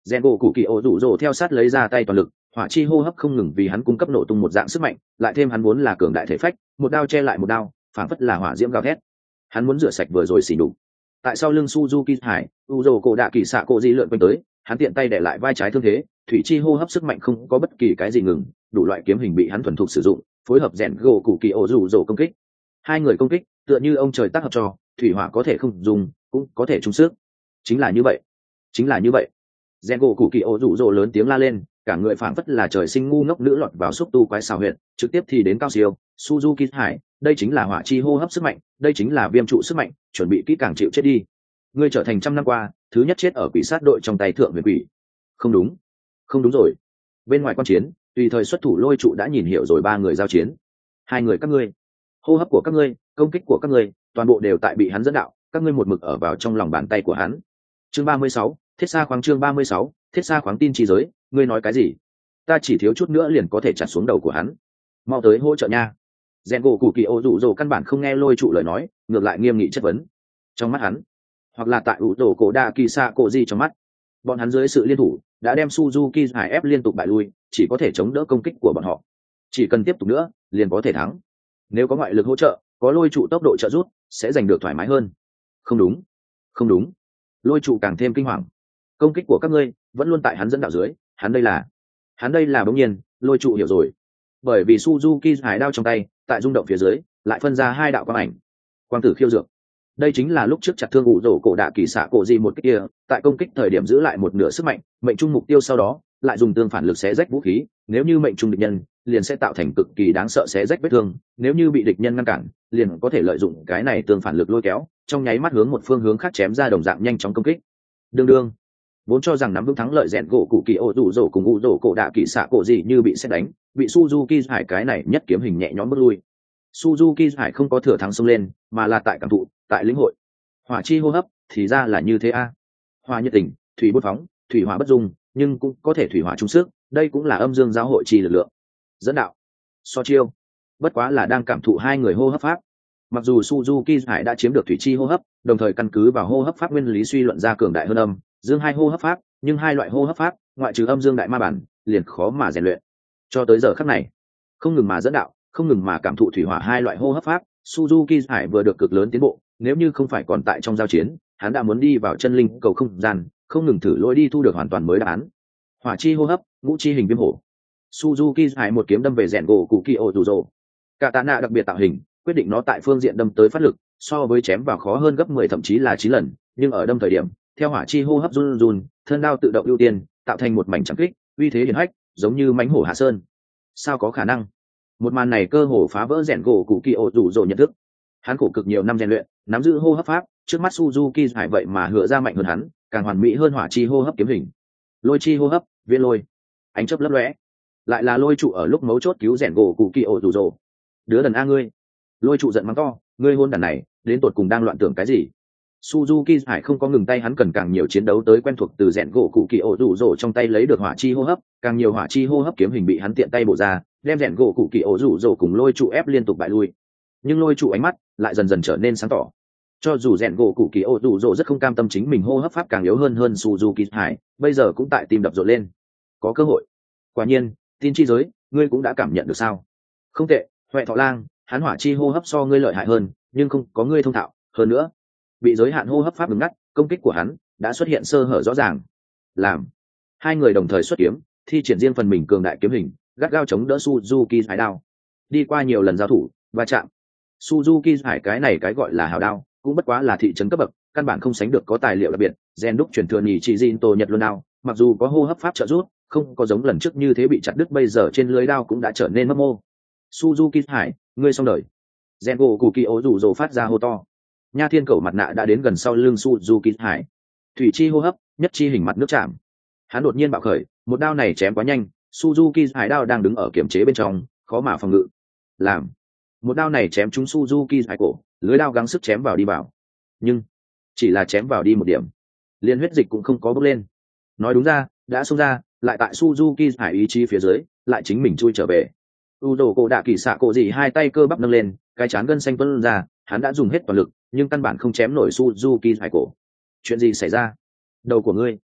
Speaker 1: rèn gỗ cụ kỳ ổ rủ rồ theo sát lấy ra tay toàn lực, hỏa chi hô hấp không ngừng vì hắn cung cấp nổ tung một dạng sức mạnh, lại thêm hắn vốn là cường đại thể phách, một đao che lại một đao, phảng phất là hỏa diễm gào thét. Hắn muốn rửa sạch vừa rồi xỉ đục. Tại sau lưng Suzuki Hải, Uzo cổ đạ kỳ xạ cổ di lượn quanh tới, hắn tiện tay để lại vai trái thương thế, thủy chi hô hấp sức mạnh không có bất kỳ cái gì ngừng, đủ loại kiếm hình bị hắn thuần thục sử dụng, phối hợp rèn gỗ cụ kỳ ổ rủ rồ công kích. Hai người công kích, tựa như ông trời tác hợp cho, thủy hỏa có thể không dùng, cũng có thể chung sức. Chính là như vậy, chính là như vậy. Rèn gỗ cụ kỳ ổ rủ rồ lớn tiếng la lên, cả người phảng phất là trời sinh ngu ngốc nữ lọt vào xúc tu quái xào huyệt, trực tiếp thì đến cao siêu. Suzuki Hải, đây chính là hỏa chi hô hấp sức mạnh, đây chính là viêm trụ sức mạnh, chuẩn bị kỹ càng chịu chết đi. Ngươi trở thành trăm năm qua thứ nhất chết ở quỷ sát đội trong tay thượng huyền quỷ. Không đúng, không đúng rồi. Bên ngoài quan chiến, tùy thời xuất thủ lôi trụ đã nhìn hiểu rồi ba người giao chiến. Hai người các ngươi, hô hấp của các ngươi, công kích của các ngươi, toàn bộ đều tại bị hắn dẫn đạo, các ngươi một mực ở vào trong lòng bàn tay của hắn. Chương ba mươi sáu, Thiết Sa khoáng chương ba mươi sáu, Thiết Sa khoáng tin chi giới, ngươi nói cái gì? Ta chỉ thiếu chút nữa liền có thể chặt xuống đầu của hắn. Mau tới hỗ trợ nha. Rèn gỗ cụ kỳ ô rủ rồ căn bản không nghe lôi trụ lời nói, ngược lại nghiêm nghị chất vấn. Trong mắt hắn, hoặc là tại ủ tổ cổ đa kỳ xạ cổ gì trong mắt, bọn hắn dưới sự liên thủ đã đem Suzuki Hải ép liên tục bại lui, chỉ có thể chống đỡ công kích của bọn họ. Chỉ cần tiếp tục nữa, liền có thể thắng. Nếu có ngoại lực hỗ trợ, có lôi trụ tốc độ trợ rút, sẽ giành được thoải mái hơn. Không đúng, không đúng. Lôi trụ càng thêm kinh hoàng. Công kích của các ngươi vẫn luôn tại hắn dẫn đạo dưới, hắn đây là, hắn đây là bỗng nhiên, lôi trụ hiểu rồi. Bởi vì Suzuki Hải đao trong tay, tại rung động phía dưới, lại phân ra hai đạo quang ảnh. Quang tử khiêu dược. Đây chính là lúc trước chặt thương ủ rổ cổ đạ kỳ xạ cổ gì một cái kia, tại công kích thời điểm giữ lại một nửa sức mạnh, mệnh trung mục tiêu sau đó lại dùng tương phản lực xé rách vũ khí, nếu như mệnh trung địch nhân liền sẽ tạo thành cực kỳ đáng sợ xé rách vết thương, nếu như bị địch nhân ngăn cản liền có thể lợi dụng cái này tương phản lực lôi kéo, trong nháy mắt hướng một phương hướng khác chém ra đồng dạng nhanh chóng công kích. Đương đương, vốn cho rằng nắm vững thắng lợi rèn gỗ cụ kỳ ô rủ rổ cùng ủ rổ cổ đạ kỳ xạ cổ gì như bị xét đánh, bị Suzuki Hải cái này nhất kiếm hình nhẹ nhõm bước lui. Suzuki Hải không có thừa thắng xông lên, mà là tại cảm thụ, tại lĩnh hội. Hỏa chi hô hấp thì ra là như thế a. À. Hỏa nhiệt tình, thủy bút phóng, thủy hỏa bất dung, nhưng cũng có thể thủy hỏa chung sức, đây cũng là âm dương giáo hội chi lực lượng. Dẫn đạo, so chiêu, bất quá là đang cảm thụ hai người hô hấp pháp. Mặc dù Suzuki Hải đã chiếm được thủy chi hô hấp, đồng thời căn cứ vào hô hấp pháp nguyên lý suy luận ra cường đại hơn âm dương hai hô hấp pháp, nhưng hai loại hô hấp pháp, ngoại trừ âm dương đại ma bản, liền khó mà rèn luyện. Cho tới giờ khắc này, không ngừng mà dẫn đạo, không ngừng mà cảm thụ thủy hỏa hai loại hô hấp pháp, Suzuki Hải vừa được cực lớn tiến bộ, nếu như không phải còn tại trong giao chiến, hắn đã muốn đi vào chân linh cầu không gian, không ngừng thử lôi đi thu được hoàn toàn mới đáp án. Hỏa chi hô hấp, ngũ chi hình viêm hổ. Suzuki Hải một kiếm đâm về rèn gỗ cụ kỳ ổ rủ rồ. Katana đặc biệt tạo hình, quyết định nó tại phương diện đâm tới phát lực, so với chém vào khó hơn gấp mười thậm chí là chín lần, nhưng ở đâm thời điểm, theo hỏa chi hô hấp run run, thân đao tự động ưu tiên, tạo thành một mảnh trắng kích, uy thế hiển hách, giống như mãnh hổ hạ sơn. Sao có khả năng? Một màn này cơ hồ phá vỡ rèn gỗ cụ kỳ ổ rủ rồ nhận thức. Hắn khổ cực nhiều năm rèn luyện, nắm giữ hô hấp pháp, trước mắt Suzuki Hải vậy mà hựa ra mạnh hơn hắn, càng hoàn mỹ hơn hỏa chi hô hấp kiếm hình. Lôi chi hô hấp, viên lôi, ánh chớp lấp lóe, lại là lôi trụ ở lúc mấu chốt cứu rèn gỗ cụ kỳ ổ rủ rồ. Đứa đần a ngươi! Lôi trụ giận mắng to, ngươi hôn đàn này, đến tột cùng đang loạn tưởng cái gì? Suzuki Hải không có ngừng tay, hắn cần càng nhiều chiến đấu tới quen thuộc từ rèn gỗ cụ kỳ ổ rủ rồ trong tay lấy được hỏa chi hô hấp, càng nhiều hỏa chi hô hấp kiếm hình bị hắn tiện tay bổ ra, đem rèn gỗ cụ kỳ ổ rủ rồ cùng lôi trụ ép liên tục bại lui. Nhưng lôi trụ ánh mắt lại dần dần trở nên sáng tỏ. Cho dù rèn gỗ cụ kỳ ổ rủ rồ rất không cam tâm chính mình hô hấp pháp càng yếu hơn hơn Suzuki Hải, bây giờ cũng tại tim đập rộn lên. Có cơ hội. Quả nhiên, tin chi giới, ngươi cũng đã cảm nhận được sao? Không tệ, Huệ Thọ Lang, hắn hỏa chi hô hấp so ngươi lợi hại hơn, nhưng không có ngươi thông thạo, hơn nữa, bị giới hạn hô hấp pháp ngừng ngắt, công kích của hắn đã xuất hiện sơ hở rõ ràng. Làm, hai người đồng thời xuất kiếm, thi triển riêng phần mình cường đại kiếm hình, gắt gao chống đỡ Suzuki Hải đao. Đi qua nhiều lần giao thủ, va chạm, Suzuki Hải cái này cái gọi là hào đao, cũng bất quá là thị trấn cấp bậc, căn bản không sánh được có tài liệu đặc biệt, gen đúc truyền thừa nhì chỉ Jin Tô Nhật luôn đao, mặc dù có hô hấp pháp trợ giúp, không có giống lần trước như thế bị chặt đứt, bây giờ trên lưới đao cũng đã trở nên mất mô. Suzuki Hải, ngươi xong đời. Gen gỗ cụ kỳ ố rủ rồ phát ra hô to. Nha Thiên Cầu mặt nạ đã đến gần sau lưng Suzuki Hải. Thủy chi hô hấp, nhất chi hình mặt nước chạm. Hắn đột nhiên bạo khởi, một đao này chém quá nhanh, Suzuki Hải đao đang đứng ở kiểm chế bên trong, khó mà phòng ngự. Làm, một đao này chém trúng Suzuki Hải cổ, lưới đao gắng sức chém vào đi vào. Nhưng chỉ là chém vào đi một điểm, liên huyết dịch cũng không có bốc lên. Nói đúng ra, đã xông ra, lại tại Suzuki Hải ý chí phía dưới, lại chính mình chui trở về. U đồ cổ đạ kỳ xạ cổ gì hai tay cơ bắp nâng lên, cái chán gân xanh tuôn ra, hắn đã dùng hết toàn lực, nhưng căn bản không chém nổi Suzuki Hải cổ. Chuyện gì xảy ra? Đầu của ngươi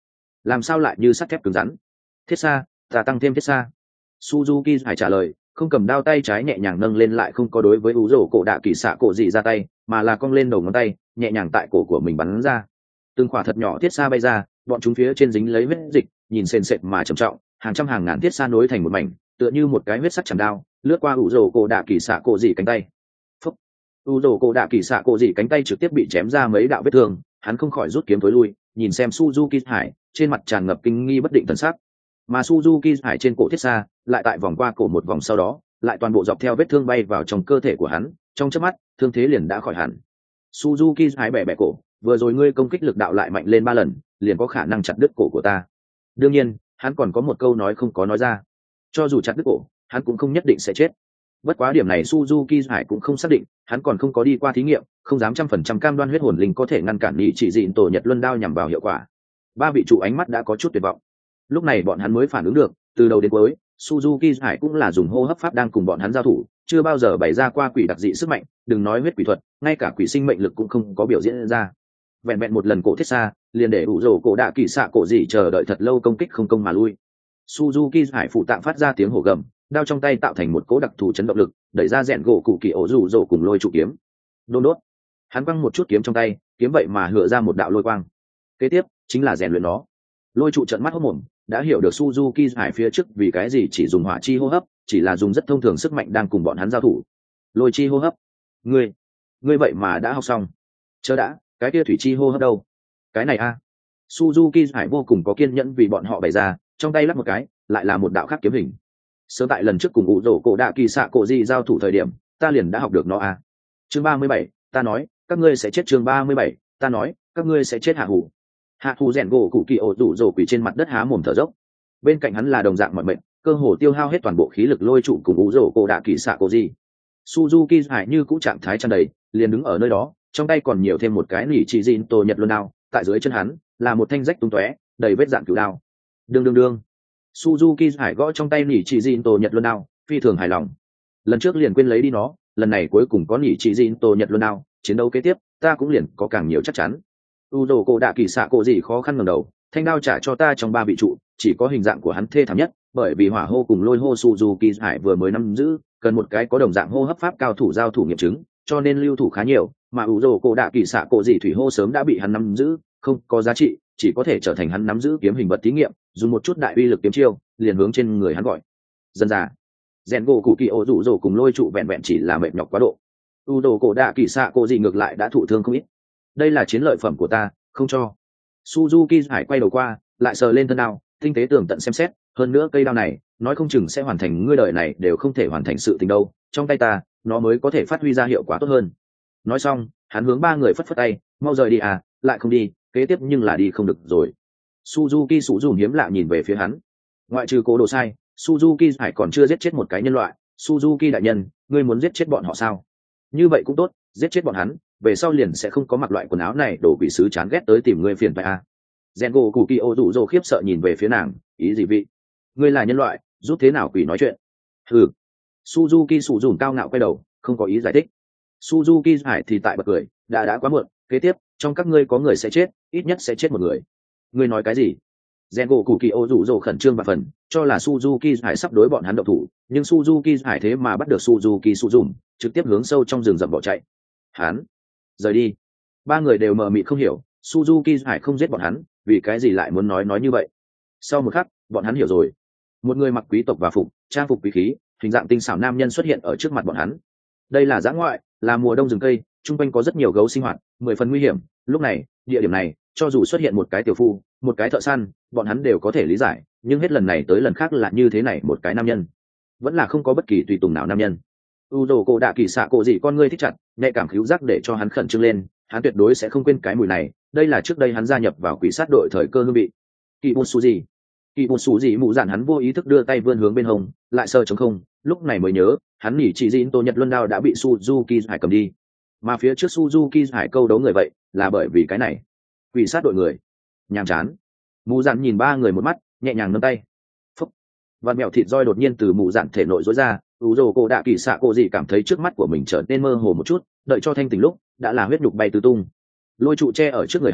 Speaker 1: làm sao lại như sắt thép cứng rắn? Thiết xa, ta tăng thêm thiết xa. Suzuki phải trả lời, không cầm đao, tay trái nhẹ nhàng nâng lên, lại không có đối với ủ rổ cổ đạ kỳ xạ cổ gì ra tay, mà là cong lên đầu ngón tay, nhẹ nhàng tại cổ của mình bắn ra. Từng khỏa thật nhỏ thiết xa bay ra, bọn chúng phía trên dính lấy huyết dịch, nhìn sền sệt mà trầm trọng, hàng trăm hàng ngàn thiết xa nối thành một mảnh, tựa như một cái huyết sắc chạm đao, lướt qua ủ rổ cổ đạ kỳ xạ cổ gì cánh tay. Phúc! ủ rổ cổ đạ kỳ xạ cổ gì cánh tay trực tiếp bị chém ra mấy đạo vết thương, hắn không khỏi rút kiếm tối lui, nhìn xem Suzuki Hải, trên mặt tràn ngập kinh nghi bất định thần sắc. Mà Suzuki Hải trên cổ thiết xa lại tại vòng qua cổ một vòng, sau đó lại toàn bộ dọc theo vết thương bay vào trong cơ thể của hắn, trong chớp mắt thương thế liền đã khỏi hẳn. Suzuki Hải bẻ bẻ cổ, vừa rồi ngươi công kích lực đạo lại mạnh lên ba lần, liền có khả năng chặt đứt cổ của ta. Đương nhiên, hắn còn có một câu nói không có nói ra, cho dù chặt đứt cổ, hắn cũng không nhất định sẽ chết. Bất quá điểm này Suzuki Hải cũng không xác định, hắn còn không có đi qua thí nghiệm, không dám trăm phần trăm cam đoan huyết hồn linh có thể ngăn cản nhị chỉ dịn tổ Nhật Luân đao nhằm vào hiệu quả. Ba vị trụ ánh mắt đã có chút tuyệt vọng. Lúc này bọn hắn mới phản ứng được, từ đầu đến cuối Suzuki Hải cũng là dùng hô hấp pháp đang cùng bọn hắn giao thủ, chưa bao giờ bày ra qua quỷ đặc dị sức mạnh, đừng nói huyết quỷ thuật, ngay cả quỷ sinh mệnh lực cũng không có biểu diễn ra. Vẹn vẹn một lần cổ thiết xa liền để đủ rổ cổ đạ kỳ xạ cổ dị chờ đợi thật lâu, công kích không công mà lui. Suzuki Hải phụ tạng phát ra tiếng hổ gầm, đao trong tay tạo thành một cỗ đặc thù chấn động lực, đẩy ra rèn gỗ cụ kỳ ổ rủ rổ cùng lôi trụ kiếm. Đôn đốt, hắn quăng một chút kiếm trong tay, kiếm vậy mà hựa ra một đạo lôi quang. Kế tiếp chính là rèn luyện nó. Lôi trụ trợn mắt hốt mồm, đã hiểu được Suzuki Hải phía trước vì cái gì chỉ dùng hỏa chi hô hấp, chỉ là dùng rất thông thường sức mạnh đang cùng bọn hắn giao thủ. Lôi chi hô hấp, ngươi, ngươi vậy mà đã học xong. Chớ đã, cái kia thủy chi hô hấp đâu? Cái này a. À. Suzuki Hải vô cùng có kiên nhẫn vì bọn họ bày ra, trong tay lắp một cái, lại là một đạo khác kiếm hình. Sớm tại lần trước cùng ủ rổ cổ đạ kỳ xạ cổ gì giao thủ thời điểm, ta liền đã học được nó a. À. Chương ba mươi bảy, ta nói, các ngươi sẽ chết. Chương ba mươi bảy, ta nói, các ngươi sẽ chết. Hạ hủ. Hạ hủ rèn gỗ cụ kỳ ổ rủ rổ quỳ trên mặt đất há mồm thở dốc. Bên cạnh hắn là đồng dạng mọi mệnh, cơ hồ tiêu hao hết toàn bộ khí lực lôi trụ cùng ủ rổ cổ đạ kỳ xạ cổ gì. Suzuki Hải như cũ trạng thái tràn đầy, liền đứng ở nơi đó, trong tay còn nhiều thêm một cái nỉ chỉ dịn tổ Nhật Luân đao, tại dưới chân hắn là một thanh rách tung tóe, đầy vết dạn cửu đao. Đương đương đương. Suzuki Hải gõ trong tay nỉ chỉ dịn tổ Nhật Luân đao, phi thường hài lòng. Lần trước liền quên lấy đi nó, lần này cuối cùng có nỉ chỉ dịn tổ Nhật Luân đao, chiến đấu kế tiếp ta cũng liền có càng nhiều chắc chắn. Udo cổ đạ kỳ xạ cổ gì khó khăn ngẩng đầu, thanh đao trả cho ta. Trong ba vị trụ, chỉ có hình dạng của hắn thê thảm nhất, bởi vì hỏa hô cùng lôi hô Suzuki Hải vừa mới nắm giữ, cần một cái có đồng dạng hô hấp pháp cao thủ giao thủ nghiệm chứng, cho nên lưu thủ khá nhiều, mà Udo cổ đạ kỳ xạ cổ gì thủy hô sớm đã bị hắn nắm giữ, không có giá trị, chỉ có thể trở thành hắn nắm giữ kiếm hình vật thí nghiệm, dùng một chút đại uy lực kiếm chiêu, liền hướng trên người hắn gọi. Dân già, rèn gỗ cụ kỳ ổ rủ rổ cùng lôi trụ vẹn vẹn chỉ là mệt nhọc quá độ. Udo cổ đạ kỳ xạ cổ gì ngược lại đã thụ thương không ít. Đây là chiến lợi phẩm của ta, không cho. Suzuki Hải quay đầu qua, lại sờ lên thân đao, tinh tế tường tận xem xét, hơn nữa cây đao này, nói không chừng sẽ hoàn thành ngươi đời này đều không thể hoàn thành sự tình đâu, trong tay ta, nó mới có thể phát huy ra hiệu quả tốt hơn. Nói xong, hắn hướng ba người phất phất tay, mau rời đi à, lại không đi, kế tiếp nhưng là đi không được rồi. Suzuki sủ dùn hiếm lạ nhìn về phía hắn. Ngoại trừ cố đồ sai, Suzuki Hải còn chưa giết chết một cái nhân loại. Suzuki đại nhân, ngươi muốn giết chết bọn họ sao? Như vậy cũng tốt, giết chết bọn hắn, về sau liền sẽ không có mặc loại quần áo này đổ quỷ sứ chán ghét tới tìm ngươi phiền phải à. Gengo cụ kỳ ô rủ rồ khiếp sợ nhìn về phía nàng, ý gì vị? Ngươi là nhân loại, giúp thế nào quỷ nói chuyện? Ừ. Suzuki sủ dùn cao ngạo quay đầu, không có ý giải thích. Suzuki Hải thì tại bật cười, đã đã quá muộn, kế tiếp, trong các ngươi có người sẽ chết, ít nhất sẽ chết một người. Ngươi nói cái gì? Gengo cụ kỳ ô rủ rồ khẩn trương và phần, cho là Suzuki Hải sắp đối bọn hắn động thủ, nhưng Suzuki Hải thế mà bắt được Suzuki sủ dùn, trực tiếp hướng sâu trong rừng rậm bỏ chạy. Hắn rời đi. Ba người đều mờ mịt không hiểu, Suzuki Hải không giết bọn hắn, vì cái gì lại muốn nói nói như vậy. Sau một khắc, bọn hắn hiểu rồi. Một người mặc quý tộc và phục, trang phục quý khí, hình dạng tinh xảo nam nhân xuất hiện ở trước mặt bọn hắn. Đây là dã ngoại, là mùa đông rừng cây, chung quanh có rất nhiều gấu sinh hoạt, mười phần nguy hiểm. Lúc này, địa điểm này, cho dù xuất hiện một cái tiểu phu, một cái thợ săn, bọn hắn đều có thể lý giải, nhưng hết lần này tới lần khác là như thế này, một cái nam nhân, vẫn là không có bất kỳ tùy tùng nào nam nhân. Udo cổ đạ kỳ xạ cổ gì con ngươi thích chặt, nhạy cảm khứu giác để cho hắn khẩn trương lên, hắn tuyệt đối sẽ không quên cái mùi này, đây là trước đây hắn gia nhập vào quỷ sát đội thời cơ hương vị. Kỳ bùn xù gì? Kỳ bùn xù gì mụ giản hắn vô ý thức đưa tay vươn hướng bên hông, lại sờ trống không, lúc này mới nhớ, hắn nhỉ chỉ dịn Tô Nhật Luân đao đã bị Suzuki Hải cầm đi, mà phía trước Suzuki Hải câu đấu người vậy, là bởi vì cái này. Quỷ sát đội người, nhàm chán. Mụ giản nhìn ba người một mắt, nhẹ nhàng nâng tay. Phúc. Vạt mèo thịt roi đột nhiên từ mụ giản thể nội rối ra. Udo cổ đạ kỳ xạ cổ gì cảm thấy trước mắt của mình trở nên mơ hồ một chút, đợi cho thanh tỉnh lúc đã là huyết nhục bay tứ tung. Lôi trụ che ở trước người hắn,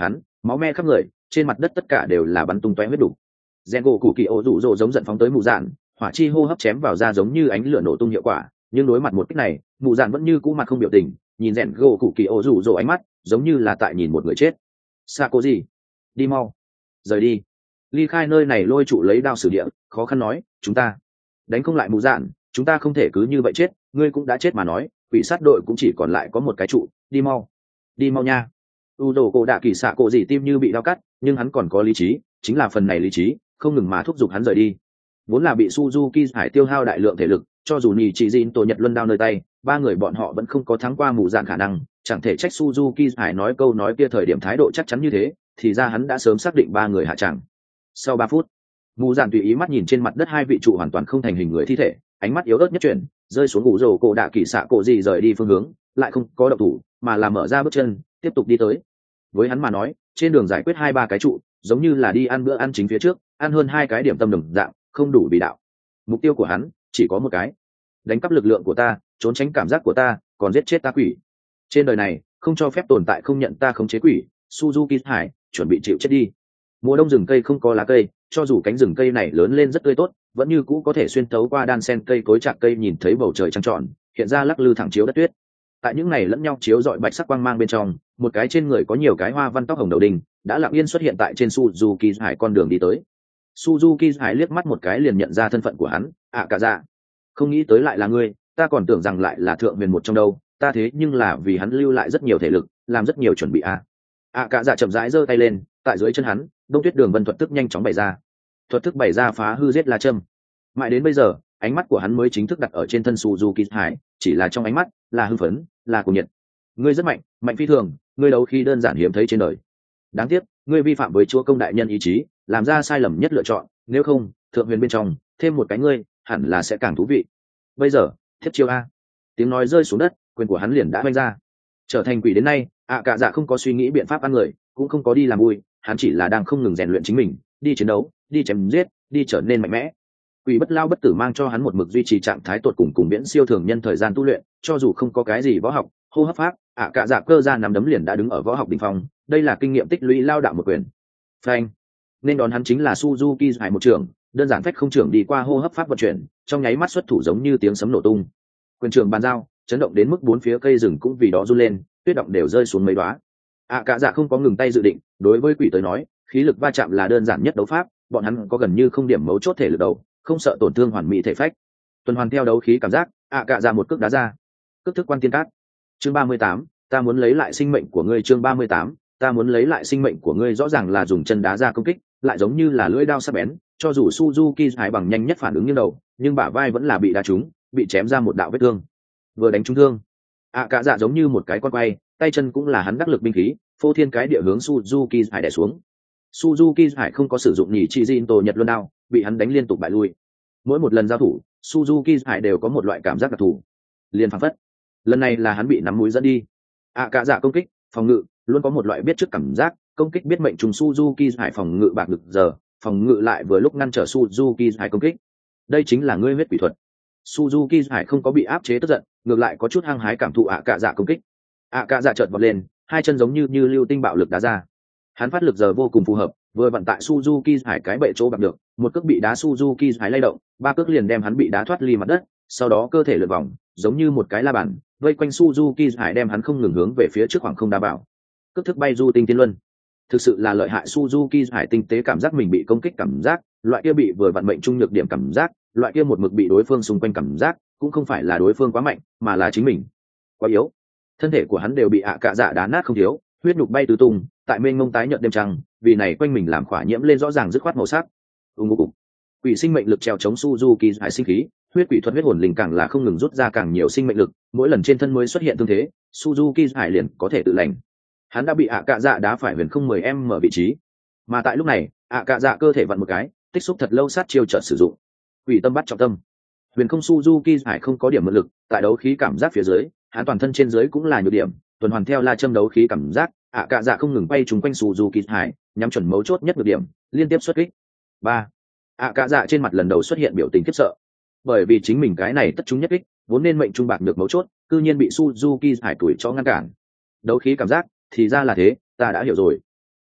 Speaker 1: máu me khắp người, trên mặt đất tất cả đều là bắn tung tóe huyết đủ. Rèn gỗ cụ kỳ ổ rủ rồ giống giận phóng tới mù dạn, hỏa chi hô hấp chém vào da giống như ánh lửa nổ tung hiệu quả, nhưng đối mặt một kích này, mù dạn vẫn như cũ mặt không biểu tình, nhìn rèn gỗ cụ kỳ ổ rủ rồ ánh mắt giống như là tại nhìn một người chết. Xa cố gì? Đi mau, rời đi, ly khai nơi này. Lôi trụ lấy đao sử địa, khó khăn nói, chúng ta đánh không lại mù dạn, chúng ta không thể cứ như vậy chết, ngươi cũng đã chết mà nói, quỷ sát đội cũng chỉ còn lại có một cái trụ, đi mau, đi mau nha. U đồ cổ đạ kỳ xạ cổ gì tim như bị đau cắt, nhưng hắn còn có lý trí, chính là phần này lý trí không ngừng mà thúc giục hắn rời đi. Vốn là bị Suzuki Hải tiêu hao đại lượng thể lực, cho dù nhì chỉ Jin tổ Nhật Luân đao nơi tay, ba người bọn họ vẫn không có thắng qua mù dạn khả năng, chẳng thể trách Suzuki Hải nói câu nói kia thời điểm thái độ chắc chắn như thế, thì ra hắn đã sớm xác định ba người hạ tràng. Sau ba phút, mù dạn tùy ý mắt nhìn trên mặt đất hai vị trụ hoàn toàn không thành hình người thi thể, ánh mắt yếu ớt nhất chuyển, rơi xuống ngủ rồ cổ đạ kỳ xạ cổ gì rời đi phương hướng, lại không có động thủ, mà là mở ra bước chân, tiếp tục đi tới. Với hắn mà nói, trên đường giải quyết hai ba cái trụ, giống như là đi ăn bữa ăn chính phía trước, ăn hơn hai cái điểm tâm đồng dạng, không đủ bị đạo. Mục tiêu của hắn chỉ có một cái: đánh cắp lực lượng của ta, trốn tránh cảm giác của ta, còn giết chết ta quỷ. Trên đời này không cho phép tồn tại không nhận ta khống chế quỷ. Suzuki Hải chuẩn bị chịu chết đi. Mùa đông rừng cây không có lá cây, cho dù cánh rừng cây này lớn lên rất tươi tốt, vẫn như cũ có thể xuyên thấu qua đan sen cây cối chạc cây nhìn thấy bầu trời trăng tròn, hiện ra lắc lư thẳng chiếu đất tuyết. Tại những này lẫn nhau chiếu rọi bạch sắc quang mang bên trong, một cái trên người có nhiều cái hoa văn tóc hồng đầu đinh đã lặng yên xuất hiện tại trên Suzuki Hải con đường đi tới. Suzuki Hải liếc mắt một cái liền nhận ra thân phận của hắn, ạ cả dạ. Không nghĩ tới lại là ngươi, ta còn tưởng rằng lại là thượng huyền một trong đâu, ta thế nhưng là vì hắn lưu lại rất nhiều thể lực, làm rất nhiều chuẩn bị à. ạ cả dạ chậm rãi giơ tay lên, tại dưới chân hắn, đông tuyết đường vân thuật thức nhanh chóng bày ra. Thuật thức bày ra phá hư giết la châm. Mãi đến bây giờ, ánh mắt của hắn mới chính thức đặt ở trên thân Suzuki Hải, chỉ là trong ánh mắt là hưng phấn, là cuồng nhiệt. Ngươi rất mạnh, mạnh phi thường, ngươi đấu khí đơn giản hiếm thấy trên đời. Đáng tiếc, ngươi vi phạm với chúa công đại nhân ý chí, làm ra sai lầm nhất lựa chọn, nếu không, thượng huyền bên trong thêm một cái ngươi, hẳn là sẽ càng thú vị. Bây giờ, thiết chiêu a. Tiếng nói rơi xuống đất, quyền của hắn liền đã vung ra. Trở thành quỷ đến nay, ạ cả dạ không có suy nghĩ biện pháp ăn người, cũng không có đi làm vui, hắn chỉ là đang không ngừng rèn luyện chính mình, đi chiến đấu, đi chém giết, đi trở nên mạnh mẽ. Quỷ bất lao bất tử mang cho hắn một mực duy trì trạng thái tột cùng cùng viễn siêu thường nhân thời gian tu luyện, cho dù không có cái gì võ học, hô hấp pháp, ạ cả dạ cơ ra nắm đấm liền đã đứng ở võ học đỉnh phong, đây là kinh nghiệm tích lũy lao đạo một quyền. Phanh. Nên đón hắn chính là Suzuki Hải một trưởng, đơn giản phách không trưởng đi qua hô hấp pháp vận chuyển, trong nháy mắt xuất thủ giống như tiếng sấm nổ tung. Quyền trưởng bàn giao, chấn động đến mức bốn phía cây rừng cũng vì đó run lên, tuyết động đều rơi xuống mấy đóa. ạ cả dạ không có ngừng tay dự định, đối với quỷ tới nói, khí lực va chạm là đơn giản nhất đấu pháp, bọn hắn có gần như không điểm mấu chốt thể lực đầu, không sợ tổn thương hoàn mỹ thể phách. Tuần hoàn theo đấu khí cảm giác, ạ cả dạ một cước đá ra. Cước thức quan tiên cát. Chương ba mươi tám, ta muốn lấy lại sinh mệnh của ngươi. Chương ba mươi tám, ta muốn lấy lại sinh mệnh của ngươi. Rõ ràng là dùng chân đá ra công kích, lại giống như là lưỡi dao sắc bén, cho dù Suzuki Hải bằng nhanh nhất phản ứng như đầu, nhưng bả vai vẫn là bị đá trúng, bị chém ra một đạo vết thương. Vừa đánh trúng thương, ạ cả dạ giống như một cái con quay, tay chân cũng là hắn đắc lực binh khí, phô thiên cái địa hướng Suzuki Hải đè xuống. Suzuki Hải không có sử dụng nhỉ chi Jin tổ Nhật Luân đao, bị hắn đánh liên tục bại lui. Mỗi một lần giao thủ, Suzuki Hải đều có một loại cảm giác đặc thù, liền phảng phất lần này là hắn bị nắm mũi dẫn đi. ạ cả dạ công kích, phòng ngự luôn có một loại biết trước cảm giác, công kích biết mệnh trùng Suzuki Hải phòng ngự bạc lực giờ, phòng ngự lại vừa lúc ngăn trở Suzuki Hải công kích. Đây chính là ngươi huyết quỷ thuật. Suzuki Hải không có bị áp chế tức giận, ngược lại có chút hăng hái cảm thụ ạ cả dạ công kích. ạ cả dạ chợt vọt lên, hai chân giống như như lưu tinh bạo lực đá ra. Hắn phát lực giờ vô cùng phù hợp, vừa vận tại Suzuki Hải cái bệ chỗ bạc được, một cước bị đá Suzuki Hải lay động, ba cước liền đem hắn bị đá thoát ly mặt đất, sau đó cơ thể lượn vòng, giống như một cái la bàn, vây quanh Suzuki Hải đem hắn không ngừng hướng về phía trước khoảng không đá bảo. Cước thức bay du tinh tiên luân, thực sự là lợi hại. Suzuki Hải tinh tế cảm giác mình bị công kích cảm giác, loại kia bị vừa vận mệnh trung nhược điểm cảm giác, loại kia một mực bị đối phương xung quanh cảm giác, cũng không phải là đối phương quá mạnh, mà là chính mình quá yếu. Thân thể của hắn đều bị ạ cả dạ đá nát không thiếu, huyết nhục bay tứ tung, tại mênh mông tái nhợt đêm trăng, vì này quanh mình làm khỏa nhiễm lên rõ ràng dứt khoát màu sắc. Ung ung. Quỷ sinh mệnh lực treo chống Suzuki Hải sinh khí, huyết quỷ thuật huyết hồn linh càng là không ngừng rút ra càng nhiều sinh mệnh lực, mỗi lần trên thân mới xuất hiện thương thế, Suzuki Hải liền có thể tự lành. Hắn đã bị ạ cạ dạ đá phải huyền không mười em ở vị trí, mà tại lúc này, ạ cạ dạ cơ thể vặn một cái, tích xúc thật lâu sát chiêu chợt sử dụng. Quỷ tâm bắt trọng tâm. Huyền không Suzuki Hải không có điểm mượn lực, tại đấu khí cảm giác phía dưới, hắn toàn thân trên dưới cũng là nhược điểm, tuần hoàn theo la châm đấu khí cảm giác, ạ cạ dạ không ngừng bay trúng quanh Suzuki Hải, nhắm chuẩn mấu chốt nhất nhược điểm, liên tiếp xuất kích. Ba. ạ cạ dạ trên mặt lần đầu xuất hiện biểu tình khiếp sợ, bởi vì chính mình cái này tất chúng nhất kích, vốn nên mệnh trung bạc được mấu chốt, cư nhiên bị Suzuki Hải tuổi cho ngăn cản. Đấu khí cảm giác, thì ra là thế, ta đã hiểu rồi.